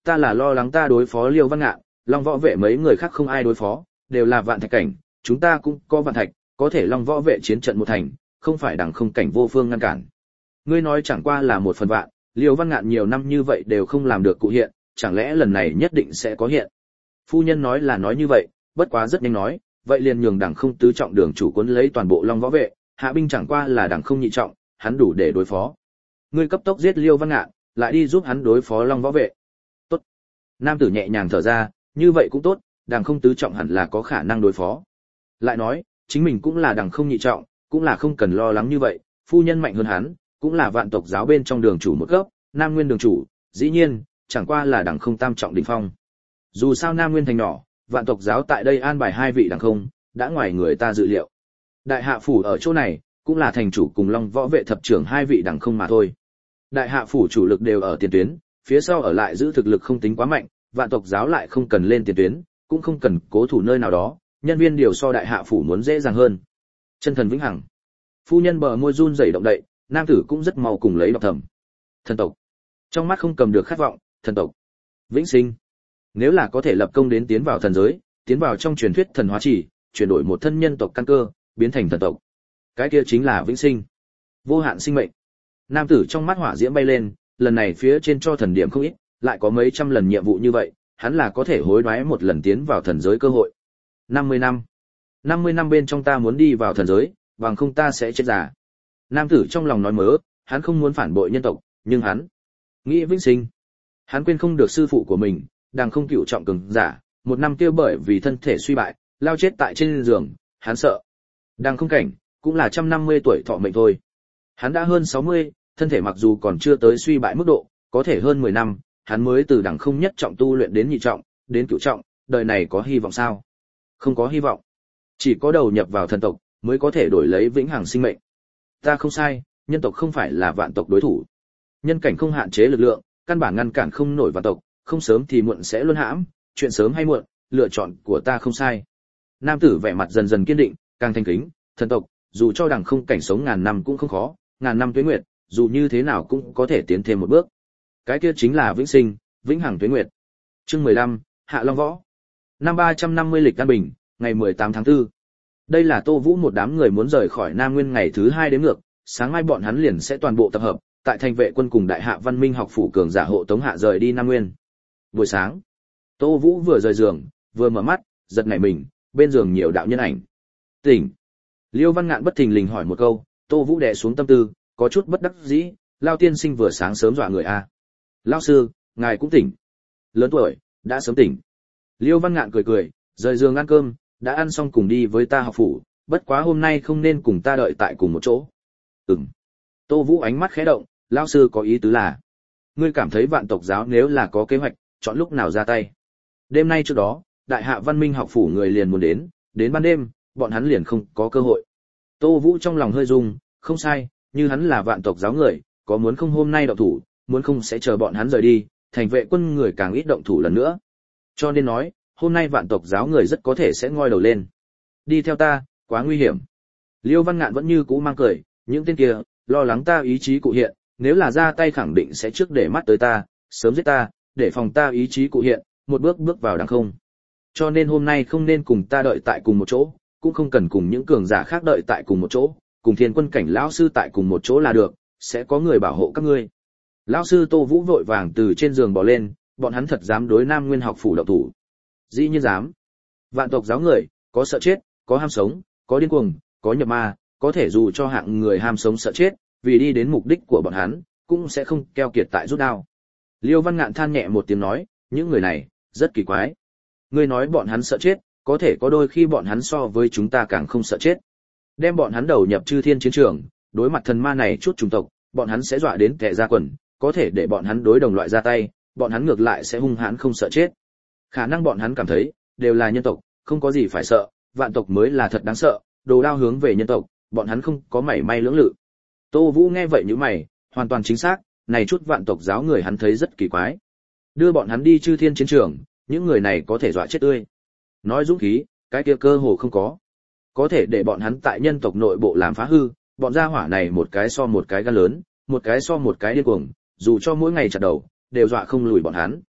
ta là lo lắng ta đối phó Liêu Văn Ngạn, Long Võ Vệ mấy người khác không ai đối phó, đều là vạn thạch cảnh, chúng ta cũng có vạn thạch, có thể Long Võ Vệ chiến trận một thành, không phải đằng không cảnh vô phương ngăn cản. Ngươi nói chẳng qua là một phần vạn, Liêu Văn Ngạn nhiều năm như vậy đều không làm được cụ hiện, chẳng lẽ lần này nhất định sẽ có hiện. Phu nhân nói là nói như vậy, bất quá rất nhanh nói, vậy liền nhường đằng không tứ trọng đường chủ cuốn lấy toàn bộ Long Võ Vệ, hạ binh chẳng qua là đằng không nhị trọng, hắn đủ để đối phó. Ngươi cấp tốc giết Liêu Văn Ngạn, lại đi giúp hắn đối phó Long Võ Vệ. Tốt. Nam tử nhẹ nhàng thở ra, như vậy cũng tốt, đằng không tứ trọng hẳn là có khả năng đối phó. Lại nói, chính mình cũng là đằng không nhị trọng, cũng là không cần lo lắng như vậy, phu nhân mạnh hơn hắn, cũng là vạn tộc giáo bên trong đường chủ một cấp, Nam Nguyên đường chủ, dĩ nhiên, chẳng qua là đằng không tam trọng đỉnh phong. Dù sao Nam Nguyên thành nhỏ, vạn tộc giáo tại đây an bài 2 vị đằng không, đã ngoài người ta dự liệu. Đại hạ phủ ở chỗ này, cũng là thành chủ cùng Long Võ Vệ thập trưởng 2 vị đằng không mà thôi. Đại hạ phủ chủ lực đều ở tiền tuyến, phía sau ở lại giữ thực lực không tính quá mạnh, vạn tộc giáo lại không cần lên tiền tuyến, cũng không cần cố thủ nơi nào đó, nhân viên điều so đại hạ phủ muốn dễ dàng hơn. Chân thần vĩnh hằng. Phu nhân bờ môi run rẩy động đậy, nam tử cũng rất mau cùng lấy đọc thầm. Thần tộc. Trong mắt không cầm được khát vọng, thần tộc. Vĩnh sinh. Nếu là có thể lập công đến tiến vào thần giới, tiến vào trong truyền thuyết thần hóa chỉ, chuyển đổi một thân nhân tộc căn cơ, biến thành thần tộc. Cái kia chính là vĩnh sinh. Vô hạn sinh mệnh. Nam tử trong mắt hỏa diễm bay lên, lần này phía trên cho thần điểm không ít, lại có mấy trăm lần nhiệm vụ như vậy, hắn là có thể hối đoái một lần tiến vào thần giới cơ hội. 50 năm. 50 năm bên trong ta muốn đi vào thần giới, bằng không ta sẽ chết già. Nam tử trong lòng nói mớ, hắn không muốn phản bội nhân tộc, nhưng hắn nghĩ vĩnh sinh. Hắn quên không được sư phụ của mình, đang không cựu trọng cường giả, một năm kia bởi vì thân thể suy bại, lao chết tại trên giường, hắn sợ. Đang không cảnh, cũng là 150 tuổi thọ mệnh thôi. Hắn đã hơn 60, thân thể mặc dù còn chưa tới suy bại mức độ, có thể hơn 10 năm, hắn mới từ đẳng không nhất trọng tu luyện đến nhị trọng, đến cửu trọng, đời này có hy vọng sao? Không có hy vọng. Chỉ có đầu nhập vào thần tộc, mới có thể đổi lấy vĩnh hằng sinh mệnh. Ta không sai, nhân tộc không phải là vạn tộc đối thủ. Nhân cảnh không hạn chế lực lượng, căn bản ngăn cản không nổi vạn tộc, không sớm thì muộn sẽ luân hãm, chuyện sớm hay muộn, lựa chọn của ta không sai. Nam tử vẻ mặt dần dần kiên định, càng thanh kính, thần tộc, dù cho đẳng không cảnh sống ngàn năm cũng không khó, ngàn năm tuế nguyệt, dù như thế nào cũng có thể tiến thêm một bước. Cái kia chính là vĩnh sinh, vĩnh hằng tuế nguyệt. Chương 15, Hạ Long Võ. Năm 350 lịch An Bình, ngày 18 tháng 4. Đây là Tô Vũ một đám người muốn rời khỏi Nam Nguyên ngày thứ 2 đến ngược, sáng mai bọn hắn liền sẽ toàn bộ tập hợp, tại thành vệ quân cùng Đại Hạ Văn Minh học phủ cường giả hộ tống hạ rời đi Nam Nguyên. Buổi sáng, Tô Vũ vừa rời giường, vừa mở mắt, giật nảy mình, bên giường nhiều đạo nhân ảnh. Tỉnh. Liêu Văn Ngạn bất thình lình hỏi một câu, Tô Vũ đè xuống tâm tư, có chút bất đắc dĩ, Lao tiên sinh vừa sáng sớm dọa người a. Lao sư, ngài cũng tỉnh. Lớn tuổi, đã sớm tỉnh. Liêu Văn Ngạn cười cười, rời giường ăn cơm, đã ăn xong cùng đi với ta học phủ, bất quá hôm nay không nên cùng ta đợi tại cùng một chỗ. Tô Vũ ánh mắt khẽ động, Lao sư có ý tứ là, ngươi cảm thấy vạn tộc giáo nếu là có kế hoạch, chọn lúc nào ra tay. Đêm nay trước đó, Đại Hạ Văn Minh học phủ người liền muốn đến ban đêm, bọn hắn liền không có cơ hội. Tô Vũ trong lòng hơi rung, không sai, như hắn là vạn tộc giáo người, có muốn không hôm nay động thủ, muốn không sẽ chờ bọn hắn rời đi, thành vệ quân người càng ít động thủ lần nữa. Cho nên nói, hôm nay vạn tộc giáo người rất có thể sẽ ngoi đầu lên. Đi theo ta, quá nguy hiểm. Liêu Văn Ngạn vẫn như cũ mang cười, những tên kia, lo lắng ta ý chí cụ hiện, nếu là ra tay khẳng định sẽ trước để mắt tới ta, sớm giết ta, để phòng ta ý chí cụ hiện, một bước bước vào đằng không. Cho nên hôm nay không nên cùng ta đợi tại cùng một chỗ, cũng không cần cùng những cường giả khác đợi tại cùng một chỗ, cùng Thiên Quân cảnh lão sư tại cùng một chỗ là được, sẽ có người bảo hộ các ngươi. Lão sư Tô Vũ vội vàng từ trên giường bò lên, bọn hắn thật dám đối Nam Nguyên học phủ động thủ. Dĩ nhiên dám. Vạn tộc giáo người, có sợ chết, có ham sống, có điên cuồng, có nhập ma, có thể dù cho hạng người ham sống sợ chết, vì đi đến mục đích của bọn hắn, cũng sẽ không keo kiệt tại rút đao. Liêu Văn Ngạn than nhẹ một tiếng nói, những người này, rất kỳ quái. Ngươi nói bọn hắn sợ chết, có thể có đôi khi bọn hắn so với chúng ta càng không sợ chết. Đem bọn hắn đầu nhập chư thiên chiến trường, đối mặt thần ma này chút chủng tộc, bọn hắn sẽ dọa đến tè ra quần, có thể để bọn hắn đối đồng loại ra tay, bọn hắn ngược lại sẽ hung hãn không sợ chết. Khả năng bọn hắn cảm thấy, đều là nhân tộc, không có gì phải sợ, vạn tộc mới là thật đáng sợ, đồ đao hướng về nhân tộc, bọn hắn không có mảy may lưỡng lự. Tô Vũ nghe vậy như mày, hoàn toàn chính xác, này chút vạn tộc giáo người hắn thấy rất kỳ quái. Đưa bọn hắn đi chư thiên chiến trường, những người này có thể dọa chết tươi. Nói dũng khí, cái kia cơ hồ không có. Có thể để bọn hắn tại nhân tộc nội bộ làm phá hư, bọn gia hỏa này một cái so một cái gan lớn, một cái so một cái điên cuồng, dù cho mỗi ngày chặt đầu, đều dọa không lùi bọn hắn.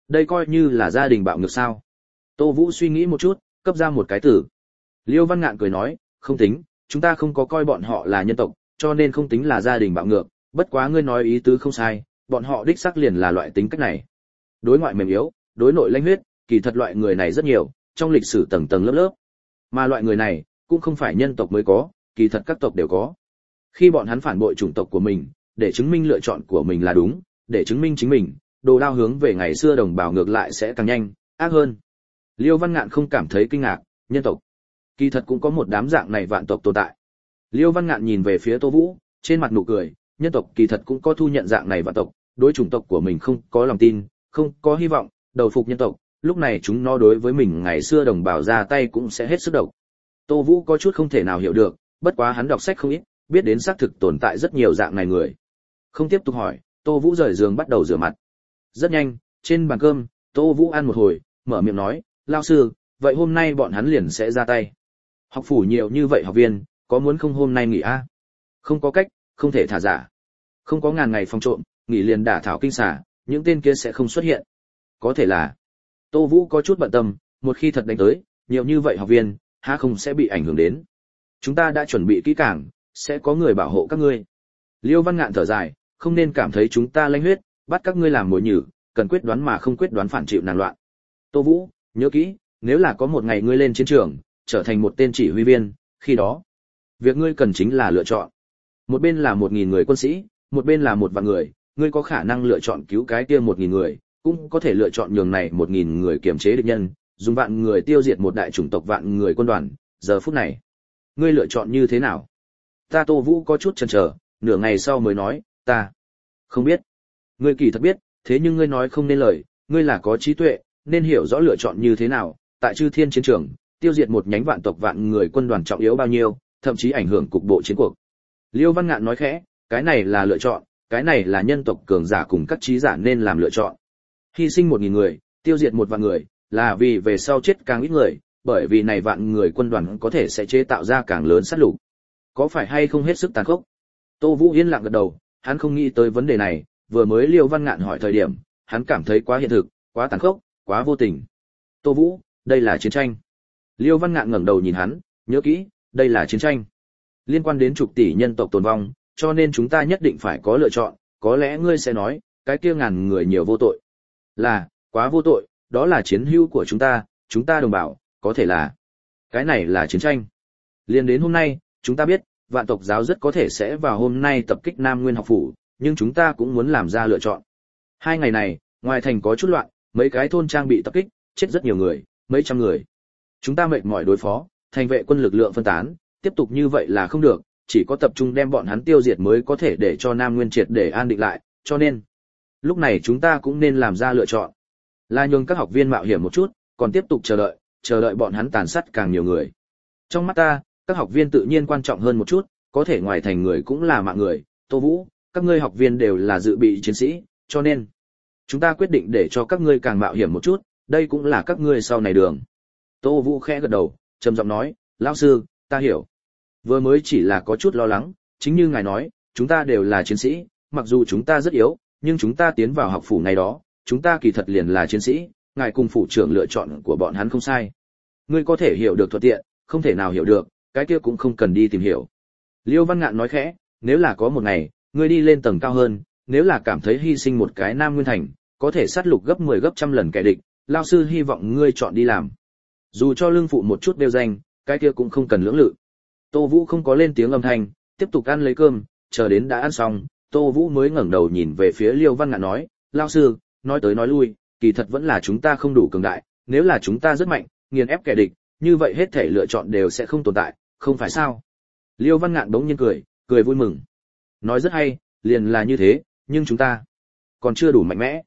Đây coi như là gia đình bạo ngược sao? Tô Vũ suy nghĩ một chút, cấp ra một cái từ. Liêu Văn Ngạn cười nói, không tính, chúng ta không có coi bọn họ là nhân tộc, cho nên không tính là gia đình bạo ngược, bất quá ngươi nói ý tứ không sai, bọn họ đích xác liền là loại tính cách này. Đối ngoại mềm yếu, đối nội lanh huyết, kỳ thật loại người này rất nhiều, trong lịch sử tầng tầng lớp lớp. Mà loại người này, cũng không phải nhân tộc mới có, kỳ thật các tộc đều có. Khi bọn hắn phản bội chủng tộc của mình, để chứng minh lựa chọn của mình là đúng, để chứng minh chính mình, đồ đao hướng về ngày xưa đồng bào ngược lại sẽ càng nhanh, ác hơn. Liêu Văn Ngạn không cảm thấy kinh ngạc, nhân tộc. Kỳ thật cũng có một đám dạng này vạn tộc tồn tại. Liêu Văn Ngạn nhìn về phía Tô Vũ, trên mặt nụ cười, nhân tộc kỳ thật cũng có thu nhận dạng này vạn tộc, đối chủng tộc của mình không có lòng tin, không có hy vọng, đầu phục nhân tộc, lúc này chúng nó đối với mình ngày xưa đồng bào ra tay cũng sẽ hết sức độc. Tô Vũ có chút không thể nào hiểu được, bất quá hắn đọc sách không ít, biết đến xác thực tồn tại rất nhiều dạng này người. Không tiếp tục hỏi, Tô Vũ rời giường bắt đầu rửa mặt. Rất nhanh, trên bàn cơm, Tô Vũ ăn một hồi, mở miệng nói, lao sư, vậy hôm nay bọn hắn liền sẽ ra tay. Học phủ nhiều như vậy học viên, có muốn không hôm nay nghỉ a? Không có cách, không thể thả giả. Không có ngàn ngày phòng trộm, nghỉ liền đả thảo kinh xà, những tên kia sẽ không xuất hiện. Có thể là, Tô Vũ có chút bận tâm, một khi thật đánh tới, nhiều như vậy học viên, há không sẽ bị ảnh hưởng đến. Chúng ta đã chuẩn bị kỹ càng, sẽ có người bảo hộ các ngươi. Liêu Văn Ngạn thở dài, không nên cảm thấy chúng ta lanh huyết, bắt các ngươi làm mồi nhử, cần quyết đoán mà không quyết đoán phản chịu nàng loạn. Tô Vũ, nhớ kỹ, nếu là có một ngày ngươi lên chiến trường, trở thành một tên chỉ huy viên, khi đó, việc ngươi cần chính là lựa chọn. Một bên là 1000 người quân sĩ, một bên là 1 vạn người, ngươi có khả năng lựa chọn cứu cái kia 1000 người, cũng có thể lựa chọn nhường này 1000 người kiềm chế địch nhân, dùng vạn người tiêu diệt một đại chủng tộc vạn người quân đoàn, giờ phút này, ngươi lựa chọn như thế nào? Ta Tô Vũ có chút chần chờ, nửa ngày sau mới nói, ta không biết. Ngươi kỳ thật biết, thế nhưng ngươi nói không nên lời, ngươi là có trí tuệ, nên hiểu rõ lựa chọn như thế nào, tại Chư Thiên chiến trường, tiêu diệt một nhánh vạn tộc vạn người quân đoàn trọng yếu bao nhiêu, thậm chí ảnh hưởng cục bộ chiến cuộc. Liêu Văn Ngạn nói khẽ, cái này là lựa chọn, cái này là nhân tộc cường giả cùng các trí giả nên làm lựa chọn. Hy sinh 1000 người, tiêu diệt 1 vạn người, là vì về sau chết càng ít người, bởi vì này vạn người quân đoàn có thể sẽ chế tạo ra càng lớn sát lục. Có phải hay không hết sức tàn khốc? Tô Vũ yên lặng gật đầu, hắn không nghĩ tới vấn đề này, vừa mới Liêu Văn Ngạn hỏi thời điểm, hắn cảm thấy quá hiện thực, quá tàn khốc, quá vô tình. Tô Vũ, đây là chiến tranh. Liêu Văn Ngạn ngẩng đầu nhìn hắn, nhớ kỹ, đây là chiến tranh. Liên quan đến chục tỷ nhân tộc tồn vong, cho nên chúng ta nhất định phải có lựa chọn, có lẽ ngươi sẽ nói, cái kia ngàn người nhiều vô tội. Là, quá vô tội, đó là chiến hữu của chúng ta đồng bào, có thể là. Cái này là chiến tranh. Liên đến hôm nay, chúng ta biết, vạn tộc giáo rất có thể sẽ vào hôm nay tập kích Nam Nguyên học phủ, nhưng chúng ta cũng muốn làm ra lựa chọn. 2 ngày này, ngoài thành có chút loạn, mấy cái thôn trang bị tập kích, chết rất nhiều người, mấy trăm người. Chúng ta mệt mỏi đối phó, thành vệ quân lực lượng phân tán, tiếp tục như vậy là không được, chỉ có tập trung đem bọn hắn tiêu diệt mới có thể để cho Nam Nguyên triệt để an định lại, cho nên, lúc này chúng ta cũng nên làm ra lựa chọn. Là nhường các học viên mạo hiểm một chút, còn tiếp tục chờ đợi bọn hắn tàn sát càng nhiều người. Trong mắt ta, các học viên tự nhiên quan trọng hơn một chút, có thể ngoài thành người cũng là mạng người, Tô Vũ, các ngươi học viên đều là dự bị chiến sĩ, cho nên, chúng ta quyết định để cho các ngươi càng mạo hiểm một chút, đây cũng là các ngươi sau này đường. Tô Vũ khẽ gật đầu, trầm giọng nói, lão sư, ta hiểu. Vừa mới chỉ là có chút lo lắng, chính như ngài nói, chúng ta đều là chiến sĩ, mặc dù chúng ta rất yếu, nhưng chúng ta tiến vào học phủ ngày đó, chúng ta kỳ thật liền là chiến sĩ, ngài cùng phủ trưởng lựa chọn của bọn hắn không sai. Ngươi có thể hiểu được thuận tiện, không thể nào hiểu được, cái kia cũng không cần đi tìm hiểu. Liêu Văn Ngạn nói khẽ, nếu là có một ngày, ngươi đi lên tầng cao hơn, nếu là cảm thấy hy sinh một cái Nam Nguyên thành, có thể sát lục gấp 10 gấp trăm lần kẻ địch, lao sư hy vọng ngươi chọn đi làm. Dù cho lương phụ một chút đeo danh, cái kia cũng không cần lưỡng lự. Tô Vũ không có lên tiếng âm thanh, tiếp tục ăn lấy cơm, chờ đến đã ăn xong, Tô Vũ mới ngẩng đầu nhìn về phía Liêu Văn Ngạn nói, lao sư, nói tới nói lui, kỳ thật vẫn là chúng ta không đủ cường đại, nếu là chúng ta rất mạnh, nghiền ép kẻ địch, như vậy hết thể lựa chọn đều sẽ không tồn tại, không phải sao? Liêu Văn Ngạn bỗng nhiên cười vui mừng. Nói rất hay, liền là như thế, nhưng chúng ta còn chưa đủ mạnh mẽ.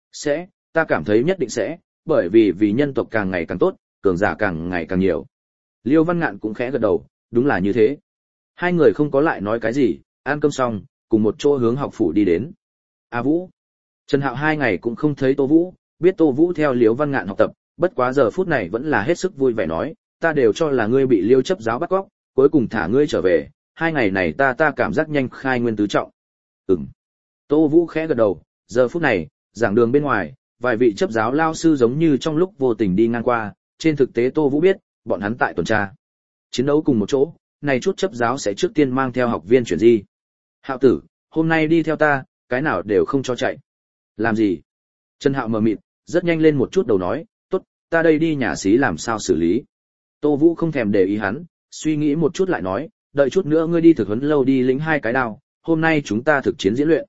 Ta cảm thấy nhất định sẽ, bởi vì nhân tộc càng ngày càng tốt, cường giả càng ngày càng nhiều. Liêu Văn Ngạn cũng khẽ gật đầu, đúng là như thế. Hai người không có lại nói cái gì, ăn cơm xong, cùng một chỗ hướng học phủ đi đến. Vũ. Trần Hạo 2 ngày cũng không thấy Tô Vũ, biết Tô Vũ theo Liêu Văn Ngạn học tập, bất quá giờ phút này vẫn là hết sức vui vẻ nói, ta đều cho là ngươi bị Liêu chấp giáo bắt cóc, cuối cùng thả ngươi trở về, 2 ngày này ta cảm giác nhanh khai nguyên tứ trọng. Tô Vũ khẽ gật đầu, giờ phút này, giảng đường bên ngoài, vài vị chấp giáo lao sư giống như trong lúc vô tình đi ngang qua, trên thực tế Tô Vũ biết, bọn hắn tại tuần tra. Chiến đấu cùng một chỗ, này chút chấp giáo sẽ trước tiên mang theo học viên chuyển di. Hạo tử, hôm nay đi theo ta, cái nào đều không cho chạy. Làm gì? Trần Hạo mờ mịt, rất nhanh lên một chút đầu nói, tốt, ta đây đi nhà xí làm sao xử lý. Tô Vũ không thèm để ý hắn, suy nghĩ một chút lại nói, đợi chút nữa ngươi đi thực huấn lâu đi lĩnh 2 cái đao, hôm nay chúng ta thực chiến diễn luyện.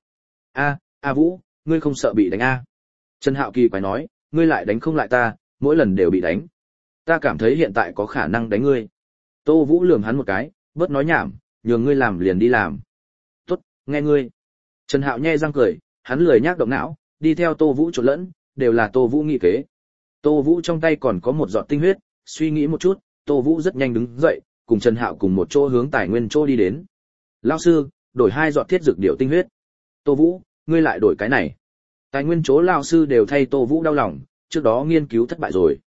A Vũ, ngươi không sợ bị đánh a? Trần Hạo kỳ quái nói, ngươi lại đánh không lại ta, mỗi lần đều bị đánh. Ta cảm thấy hiện tại có khả năng đánh ngươi. Tô Vũ lườm hắn một cái, bớt nói nhảm, nhường ngươi làm liền đi làm. Tốt, nghe ngươi. Trần Hạo nhe răng cười, hắn lười nhác động não, đi theo Tô Vũ trộn lẫn, đều là Tô Vũ nghị kế. Tô Vũ trong tay còn có một giọt tinh huyết, suy nghĩ một chút, Tô Vũ rất nhanh đứng dậy, cùng Trần Hạo cùng một chỗ hướng tài nguyên chỗ đi đến. Lão sư, đổi 2 giọt thiết dược điệu tinh huyết. Tô Vũ, ngươi lại đổi cái này. Tài nguyên chỗ lão sư đều thay Tô Vũ đau lòng, trước đó nghiên cứu thất bại rồi.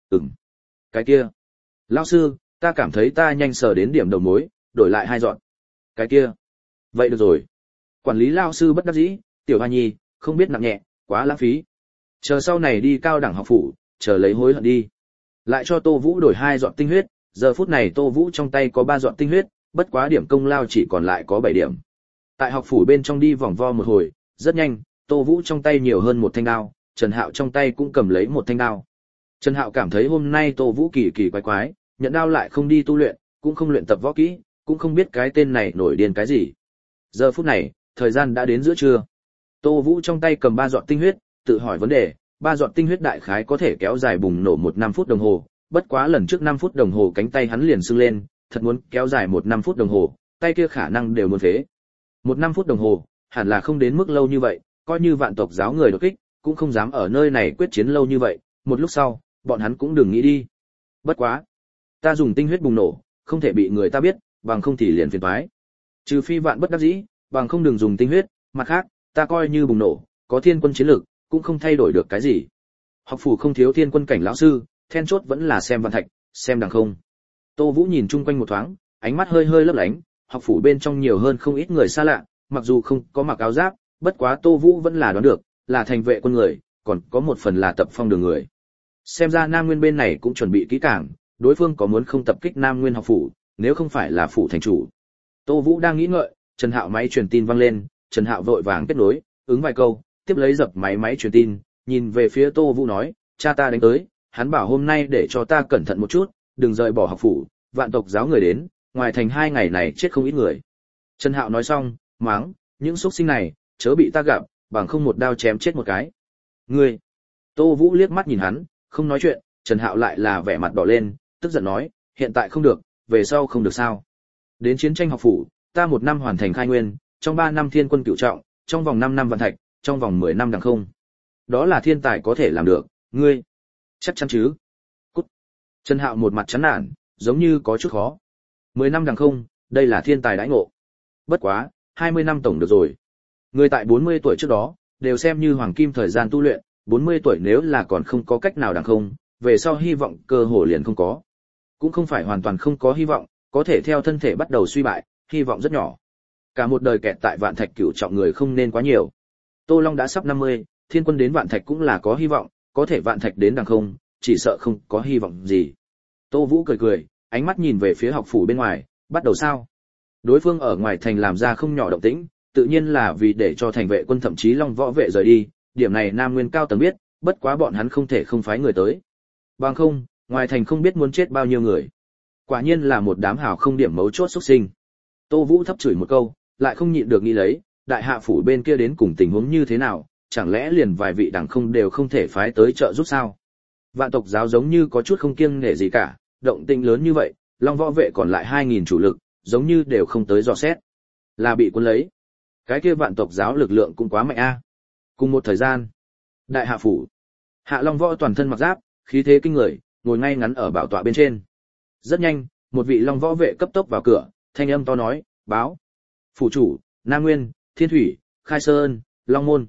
Cái kia. Lão sư, ta cảm thấy ta nhanh sờ đến điểm đầu mối, đổi lại 2 giọt. Cái kia. Vậy được rồi. Quản lý lão sư bất đắc dĩ, Tiểu Hoa Nhi, không biết nặng nhẹ, quá lãng phí. Chờ sau này đi cao đẳng học phủ, chờ lấy hối hận đi. Lại cho Tô Vũ đổi 2 giọt tinh huyết, giờ phút này Tô Vũ trong tay có 3 giọt tinh huyết, bất quá điểm công lao chỉ còn lại có 7 điểm. Tại học phủ bên trong đi vòng vo một hồi, rất nhanh, Tô Vũ trong tay nhiều hơn một thanh đao, Trần Hạo trong tay cũng cầm lấy một thanh đao. Trần Hạo cảm thấy hôm nay Tô Vũ kỳ kỳ quái quái, nhận đao lại không đi tu luyện, cũng không luyện tập võ kỹ, cũng không biết cái tên này nổi điên cái gì. Giờ phút này, thời gian đã đến giữa trưa. Tô Vũ trong tay cầm 3 giọt tinh huyết, tự hỏi vấn đề, 3 giọt tinh huyết đại khái có thể kéo dài bùng nổ 1 5 phút đồng hồ, bất quá lần trước 5 phút đồng hồ cánh tay hắn liền sưng lên, thật muốn kéo dài 1 5 phút đồng hồ, tay kia khả năng đều muốn phế. 1 5 phút đồng hồ, hẳn là không đến mức lâu như vậy, coi như vạn tộc giáo người đột kích, cũng không dám ở nơi này quyết chiến lâu như vậy, một lúc sau, bọn hắn cũng đừng nghĩ đi. Bất quá, ta dùng tinh huyết bùng nổ, không thể bị người ta biết, bằng không thì liền phiền toái. Trừ phi vạn bất đắc dĩ, bằng không đừng dùng tinh huyết, mặt khác, ta coi như bùng nổ, có thiên quân chiến lực, cũng không thay đổi được cái gì. Học phủ không thiếu thiên quân cảnh lão sư, then chốt vẫn là xem vạn thạch, xem đằng không. Tô Vũ nhìn chung quanh một thoáng, ánh mắt hơi hơi lấp lánh, học phủ bên trong nhiều hơn không ít người xa lạ, mặc dù không có mặc áo giáp, bất quá Tô Vũ vẫn là đoán được, là thành vệ quân người, còn có một phần là tập phong đường người. Xem ra Nam Nguyên bên này cũng chuẩn bị kỹ càng, đối phương có muốn không tập kích Nam Nguyên học phủ, nếu không phải là phủ thành chủ. Tô Vũ đang nghĩ ngợi, Trần Hạo máy truyền tin vang lên, Trần Hạo vội vàng kết nối, ứng vài câu, tiếp lấy dập máy truyền tin, nhìn về phía Tô Vũ nói, cha ta đánh tới, hắn bảo hôm nay để cho ta cẩn thận một chút, đừng rời bỏ học phủ, vạn tộc giáo người đến, ngoài thành 2 ngày này chết không ít người. Trần Hạo nói xong, mắng, những xuất sinh này, chớ bị ta gặp, bằng không một đao chém chết một cái. Ngươi! Tô Vũ liếc mắt nhìn hắn, không nói chuyện, Trần Hạo lại là vẻ mặt đỏ lên, tức giận nói, hiện tại không được, về sau không được sao. Đến chiến tranh học phủ, ta 1 năm hoàn thành khai nguyên, trong 3 năm thiên quân cửu trọng, trong vòng 5 năm vạn thạch, trong vòng 10 năm đằng không. Đó là thiên tài có thể làm được, ngươi. Chắc chắn chứ. Cút. Trần Hạo một mặt chán nản, giống như có chút khó. 10 năm đằng không, đây là thiên tài đãi ngộ. Bất quá, 20 năm tổng được rồi. Người tại 40 tuổi trước đó, đều xem như hoàng kim thời gian tu luyện, 40 tuổi nếu là còn không có cách nào đằng không, về sau hy vọng cơ hội liền không có. Cũng không phải hoàn toàn không có hy vọng, có thể theo thân thể bắt đầu suy bại, hy vọng rất nhỏ. Cả một đời kẹt tại vạn thạch cửu trọng người không nên quá nhiều. Tô Long đã sắp 50, thiên quân đến vạn thạch cũng là có hy vọng, có thể vạn thạch đến đằng không, chỉ sợ không có hy vọng gì. Tô Vũ cười cười, ánh mắt nhìn về phía học phủ bên ngoài, bắt đầu sao? Đối phương ở ngoài thành làm ra không nhỏ động tĩnh, tự nhiên là vì để cho thành vệ quân thậm chí Long võ vệ rời đi, điểm này Nam Nguyên cao tầng biết, bất quá bọn hắn không thể không phái người tới. Bằng không, ngoài thành không biết muốn chết bao nhiêu người. Quả nhiên là một đám hào không điểm mấu chốt xuất sinh. Tô Vũ thấp chửi một câu, lại không nhịn được nghĩ lấy, đại hạ phủ bên kia đến cùng tình huống như thế nào, chẳng lẽ liền vài vị đẳng không đều không thể phái tới trợ giúp sao? Vạn tộc giáo giống như có chút không kiêng nể gì cả, động tĩnh lớn như vậy, Long võ vệ còn lại 2000 chủ lực, giống như đều không tới dò xét. Là bị cuốn lấy. Cái kia vạn tộc giáo lực lượng cũng quá mạnh a. Cùng một thời gian, đại hạ phủ, Hạ Long võ toàn thân mặc giáp, khí thế kinh người, ngồi ngay ngắn ở bảo tọa bên trên. Rất nhanh, một vị Long võ vệ cấp tốc vào cửa, thanh âm to nói, báo. Phủ chủ, Nam Nguyên, Thiên Thủy, Khai Sơn, Long Môn.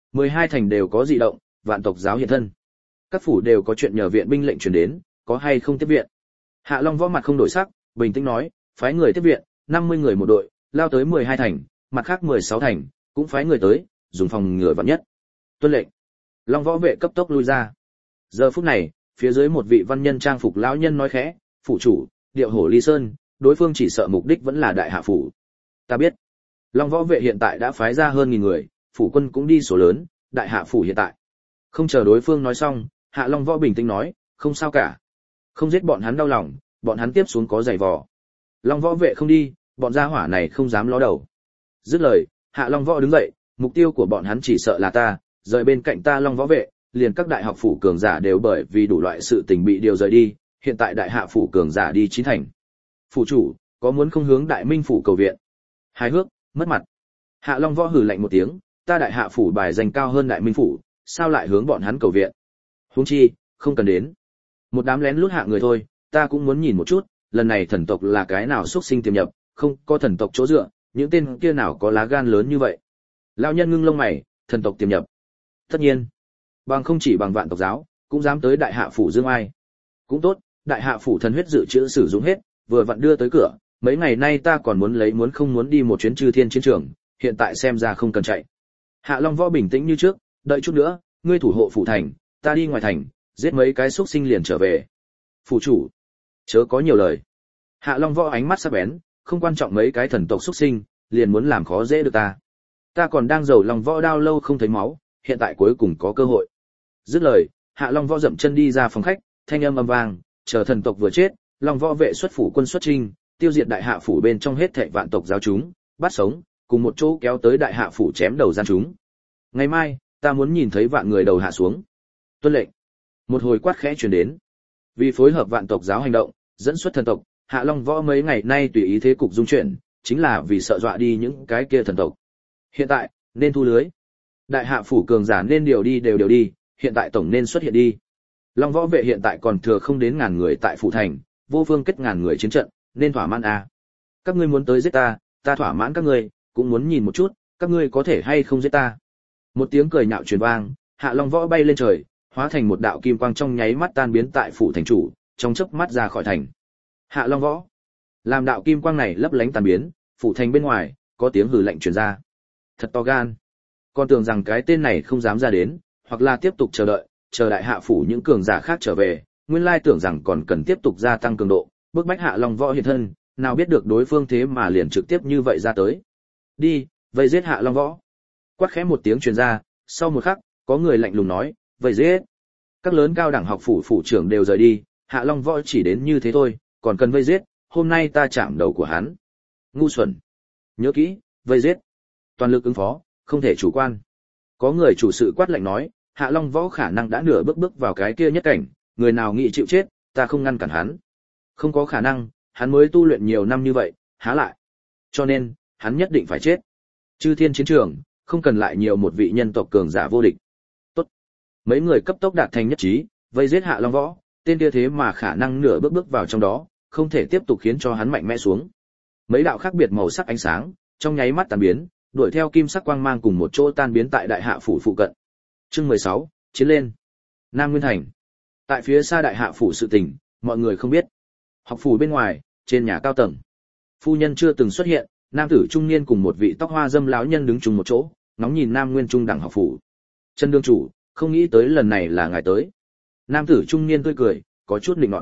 12 thành đều có dị động, vạn tộc giáo hiện thân. Các phủ đều có chuyện nhờ viện binh lệnh truyền đến, có hay không tiếp viện. Hạ Long võ mặt không đổi sắc, bình tĩnh nói, phái người tiếp viện, 50 người một đội, lao tới 12 thành, mặt khác 16 thành, cũng phái người tới, dùng phòng ngừa vạn nhất. Tuân lệnh. Long võ vệ cấp tốc lui ra. Giờ phút này, phía dưới một vị văn nhân trang phục lão nhân nói khẽ, phủ chủ, điệu hổ ly sơn, đối phương chỉ sợ mục đích vẫn là đại hạ phủ. Ta biết. Long võ vệ hiện tại đã phái ra hơn 1000 người, phủ quân cũng đi số lớn, đại hạ phủ hiện tại. Không chờ đối phương nói xong, Hạ Long võ bình tĩnh nói, không sao cả. Không giết bọn hắn đau lòng, bọn hắn tiếp xuống có giày vò. Long võ vệ không đi, bọn gia hỏa này không dám ló đầu. Dứt lời, Hạ Long võ đứng dậy, mục tiêu của bọn hắn chỉ sợ là ta, rời bên cạnh ta Long võ vệ, liền các đại học phủ cường giả đều bởi vì đủ loại sự tình bị điều rời đi, hiện tại đại hạ phủ cường giả đi chín thành. Phủ chủ, có muốn không hướng đại minh phủ cầu viện? Hài hước, mất mặt. Hạ Long võ hừ lạnh một tiếng, ta đại hạ phủ bài danh cao hơn đại minh phủ, sao lại hướng bọn hắn cầu viện? Huống chi, không cần đến. Một đám lén lút hạ người thôi, ta cũng muốn nhìn một chút, lần này thần tộc là cái nào xuất sinh tiềm nhập, không có thần tộc chỗ dựa, những tên kia nào có lá gan lớn như vậy. Lão nhân ngưng lông mày, thần tộc tiềm nhập. Tất nhiên, bằng không chỉ bằng vạn tộc giáo, cũng dám tới đại hạ phủ dương ai. Cũng tốt, đại hạ phủ thần huyết dự trữ sử dụng hết, vừa vặn đưa tới cửa, mấy ngày nay ta còn muốn không muốn đi một chuyến Chư Thiên chiến trường, hiện tại xem ra không cần chạy. Hạ Long võ bình tĩnh như trước, đợi chút nữa, ngươi thủ hộ phủ thành, ta đi ngoài thành, giết mấy cái xuất sinh liền trở về. Phủ chủ, chớ có nhiều lời. Hạ Long võ ánh mắt sắc bén, không quan trọng mấy cái thần tộc xuất sinh, liền muốn làm khó dễ được ta. Ta còn đang giàu Long võ đao lâu không thấy máu, hiện tại cuối cùng có cơ hội. Dứt lời, Hạ Long võ dậm chân đi ra phòng khách, thanh âm vang, chờ thần tộc vừa chết, Long võ vệ xuất phủ quân xuất chinh, tiêu diệt đại hạ phủ bên trong hết thảy vạn tộc giáo chúng, bắt sống, cùng một chỗ kéo tới đại hạ phủ chém đầu gian chúng. Ngày mai, ta muốn nhìn thấy vạn người đầu hạ xuống. Tuân lệnh. Một hồi quát khẽ truyền đến. Vì phối hợp vạn tộc giáo hành động, dẫn xuất thần tộc, Hạ Long võ mấy ngày nay tùy ý thế cục dung chuyển, chính là vì sợ dọa đi những cái kia thần tộc. Hiện tại, nên thu lưới. Đại hạ phủ cường giả nên điều đi, hiện tại tổng nên xuất hiện đi. Long võ vệ hiện tại còn thừa không đến 1000 người tại phủ thành, vô phương kết 1000 người chiến trận, nên thỏa mãn à. Các ngươi muốn tới giết ta, ta thỏa mãn các ngươi, cũng muốn nhìn một chút, các ngươi có thể hay không giết ta. Một tiếng cười nhạo truyền vang, Hạ Long võ bay lên trời, hóa thành một đạo kim quang trong nháy mắt tan biến tại phủ thành chủ, trong chớp mắt ra khỏi thành. Hạ Long võ, làm đạo kim quang này lấp lánh tan biến, phủ thành bên ngoài có tiếng hừ lạnh truyền ra. Thật to gan, con tưởng rằng cái tên này không dám ra đến, hoặc là tiếp tục chờ đợi, chờ đại hạ phủ những cường giả khác trở về, nguyên lai tưởng rằng còn cần tiếp tục gia tăng cường độ, bức bách Hạ Long võ hiện thân, nào biết được đối phương thế mà liền trực tiếp như vậy ra tới. Đi, vây giết Hạ Long võ. Quát khẽ một tiếng truyền ra, sau một khắc, có người lạnh lùng nói, vây giết. Các lớn cao đẳng học phủ phủ trưởng đều rời đi, Hạ Long võ chỉ đến như thế thôi, còn cần vây giết, hôm nay ta chạm đầu của hắn. Ngu xuẩn. Nhớ kỹ, vây giết. Toàn lực ứng phó, không thể chủ quan. Có người chủ sự quát lạnh nói, Hạ Long võ khả năng đã nửa bước vào cái kia nhất cảnh, người nào nghĩ chịu chết, ta không ngăn cản hắn. Không có khả năng, hắn mới tu luyện nhiều năm như vậy, há lại. Cho nên, hắn nhất định phải chết. Chư Thiên chiến trường, không cần lại nhiều một vị nhân tộc cường giả vô địch. Tốt. Mấy người cấp tốc đạt thành nhất trí, vây giết Hạ Long võ, tên kia thế mà khả năng nửa bước vào trong đó, không thể tiếp tục khiến cho hắn mạnh mẽ xuống. Mấy đạo khác biệt màu sắc ánh sáng, trong nháy mắt tan biến, đuổi theo kim sắc quang mang cùng một chỗ tan biến tại đại hạ phủ phụ cận. Chương 16, chiến lên. Nam Nguyên thành. Tại phía xa đại hạ phủ sự tình, mọi người không biết. Học phủ bên ngoài, trên nhà cao tầng. Phu nhân chưa từng xuất hiện, nam tử trung niên cùng một vị tóc hoa dâm lão nhân đứng chung một chỗ, ngóng nhìn Nam Nguyên trung đẳng học phủ. Trần đương chủ, không nghĩ tới lần này là ngài tới. Nam tử trung niên tươi cười, có chút lịnh nọt.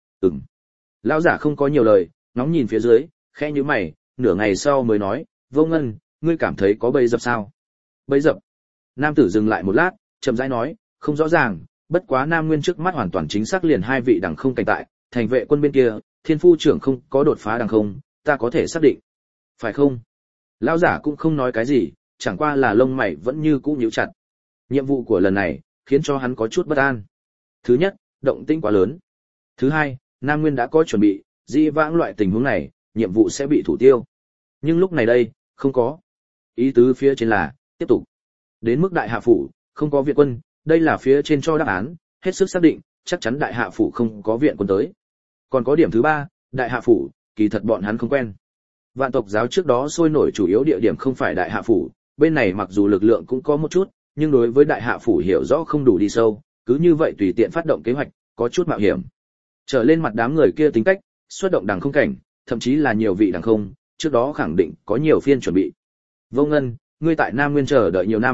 Lão giả không có nhiều lời, ngóng nhìn phía dưới, khẽ nhíu mày, nửa ngày sau mới nói, Vô Ngân, ngươi cảm thấy có bẫy dập sao? Bẫy dập. Nam tử dừng lại một lát, chậm rãi nói, không rõ ràng, bất quá Nam Nguyên trước mắt hoàn toàn chính xác liền 2 vị đẳng không cảnh tại, thành vệ quân bên kia, Thiên Phu trưởng không có đột phá đẳng không, ta có thể xác định. Phải không? Lão giả cũng không nói cái gì, chẳng qua là lông mày vẫn như cũ nhíu chặt. Nhiệm vụ của lần này, khiến cho hắn có chút bất an. Thứ nhất, động tĩnh quá lớn. Thứ hai, Nam Nguyên đã có chuẩn bị, dĩ vãng loại tình huống này, nhiệm vụ sẽ bị thủ tiêu. Nhưng lúc này đây, không có. Ý tứ phía trên là, tiếp tục. Đến mức đại hạ phủ, không có viện quân, đây là phía trên cho đáp án, hết sức xác định, chắc chắn đại hạ phủ không có viện quân tới. Còn có điểm thứ ba, đại hạ phủ, kỳ thật bọn hắn không quen. Vạn tộc giáo trước đó sôi nổi chủ yếu địa điểm không phải đại hạ phủ, bên này mặc dù lực lượng cũng có một chút, nhưng đối với đại hạ phủ hiểu rõ không đủ đi sâu, cứ như vậy tùy tiện phát động kế hoạch, có chút mạo hiểm. Trở lên mặt đám người kia tính cách, xuất động đằng không cảnh, thậm chí là nhiều vị đằng không, trước đó khẳng định có nhiều phiên chuẩn bị. Vô Ngân, ngươi tại Nam Nguyên chờ đợi nhiều năm,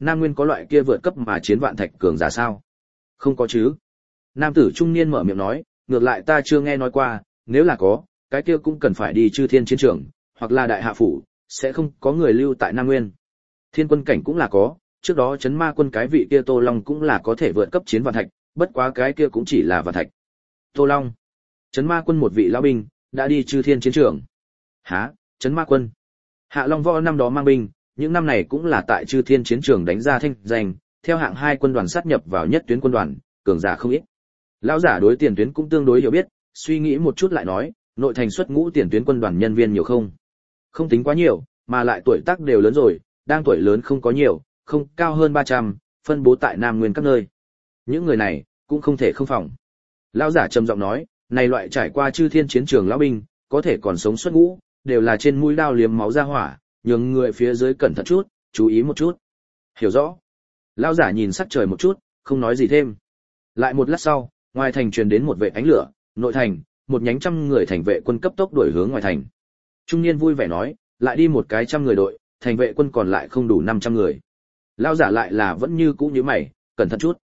Nam Nguyên có loại kia vượt cấp mà chiến vạn thạch cường giả sao? Không có chứ. Nam tử trung niên mở miệng nói, ngược lại ta chưa nghe nói qua, nếu là có, cái kia cũng cần phải đi Chư Thiên chiến trường, hoặc là đại hạ phủ, sẽ không có người lưu tại Nam Nguyên. Thiên quân cảnh cũng là có, trước đó chấn ma quân cái vị kia Tô Long cũng là có thể vượt cấp chiến vạn thạch, bất quá cái kia cũng chỉ là vạn thạch. Tô Long, chấn ma quân một vị lão binh, đã đi Chư Thiên chiến trường. Hả, chấn ma quân? Hạ Long Võ năm đó mang binh, những năm này cũng là tại Chư Thiên chiến trường đánh ra thanh danh, theo hạng 2 quân đoàn sát nhập vào nhất tuyến quân đoàn, cường giả không ít. Lão giả đối tiền tuyến cũng tương đối hiểu biết, suy nghĩ một chút lại nói, nội thành xuất ngũ tiền tuyến quân đoàn nhân viên nhiều không? Không tính quá nhiều, mà lại tuổi tác đều lớn rồi, đang tuổi lớn không có nhiều, không cao hơn 300, phân bố tại Nam Nguyên các nơi. Những người này cũng không thể không phòng. Lão giả trầm giọng nói, này loại trải qua Chư Thiên chiến trường lão binh, có thể còn sống xuất ngũ, đều là trên mũi đao liếm máu ra hỏa, nhường người phía dưới cẩn thận chút, chú ý một chút. Hiểu rõ. Lão giả nhìn sắc trời một chút, không nói gì thêm. Lại một lát sau, ngoài thành truyền đến một vệ ánh lửa, nội thành, một nhánh 100 người thành vệ quân cấp tốc đuổi hướng ngoài thành. Trung niên vui vẻ nói, lại đi một cái 100 người đội, thành vệ quân còn lại không đủ 500 người. Lão giả lại là vẫn như cũ như mày, cẩn thận chút.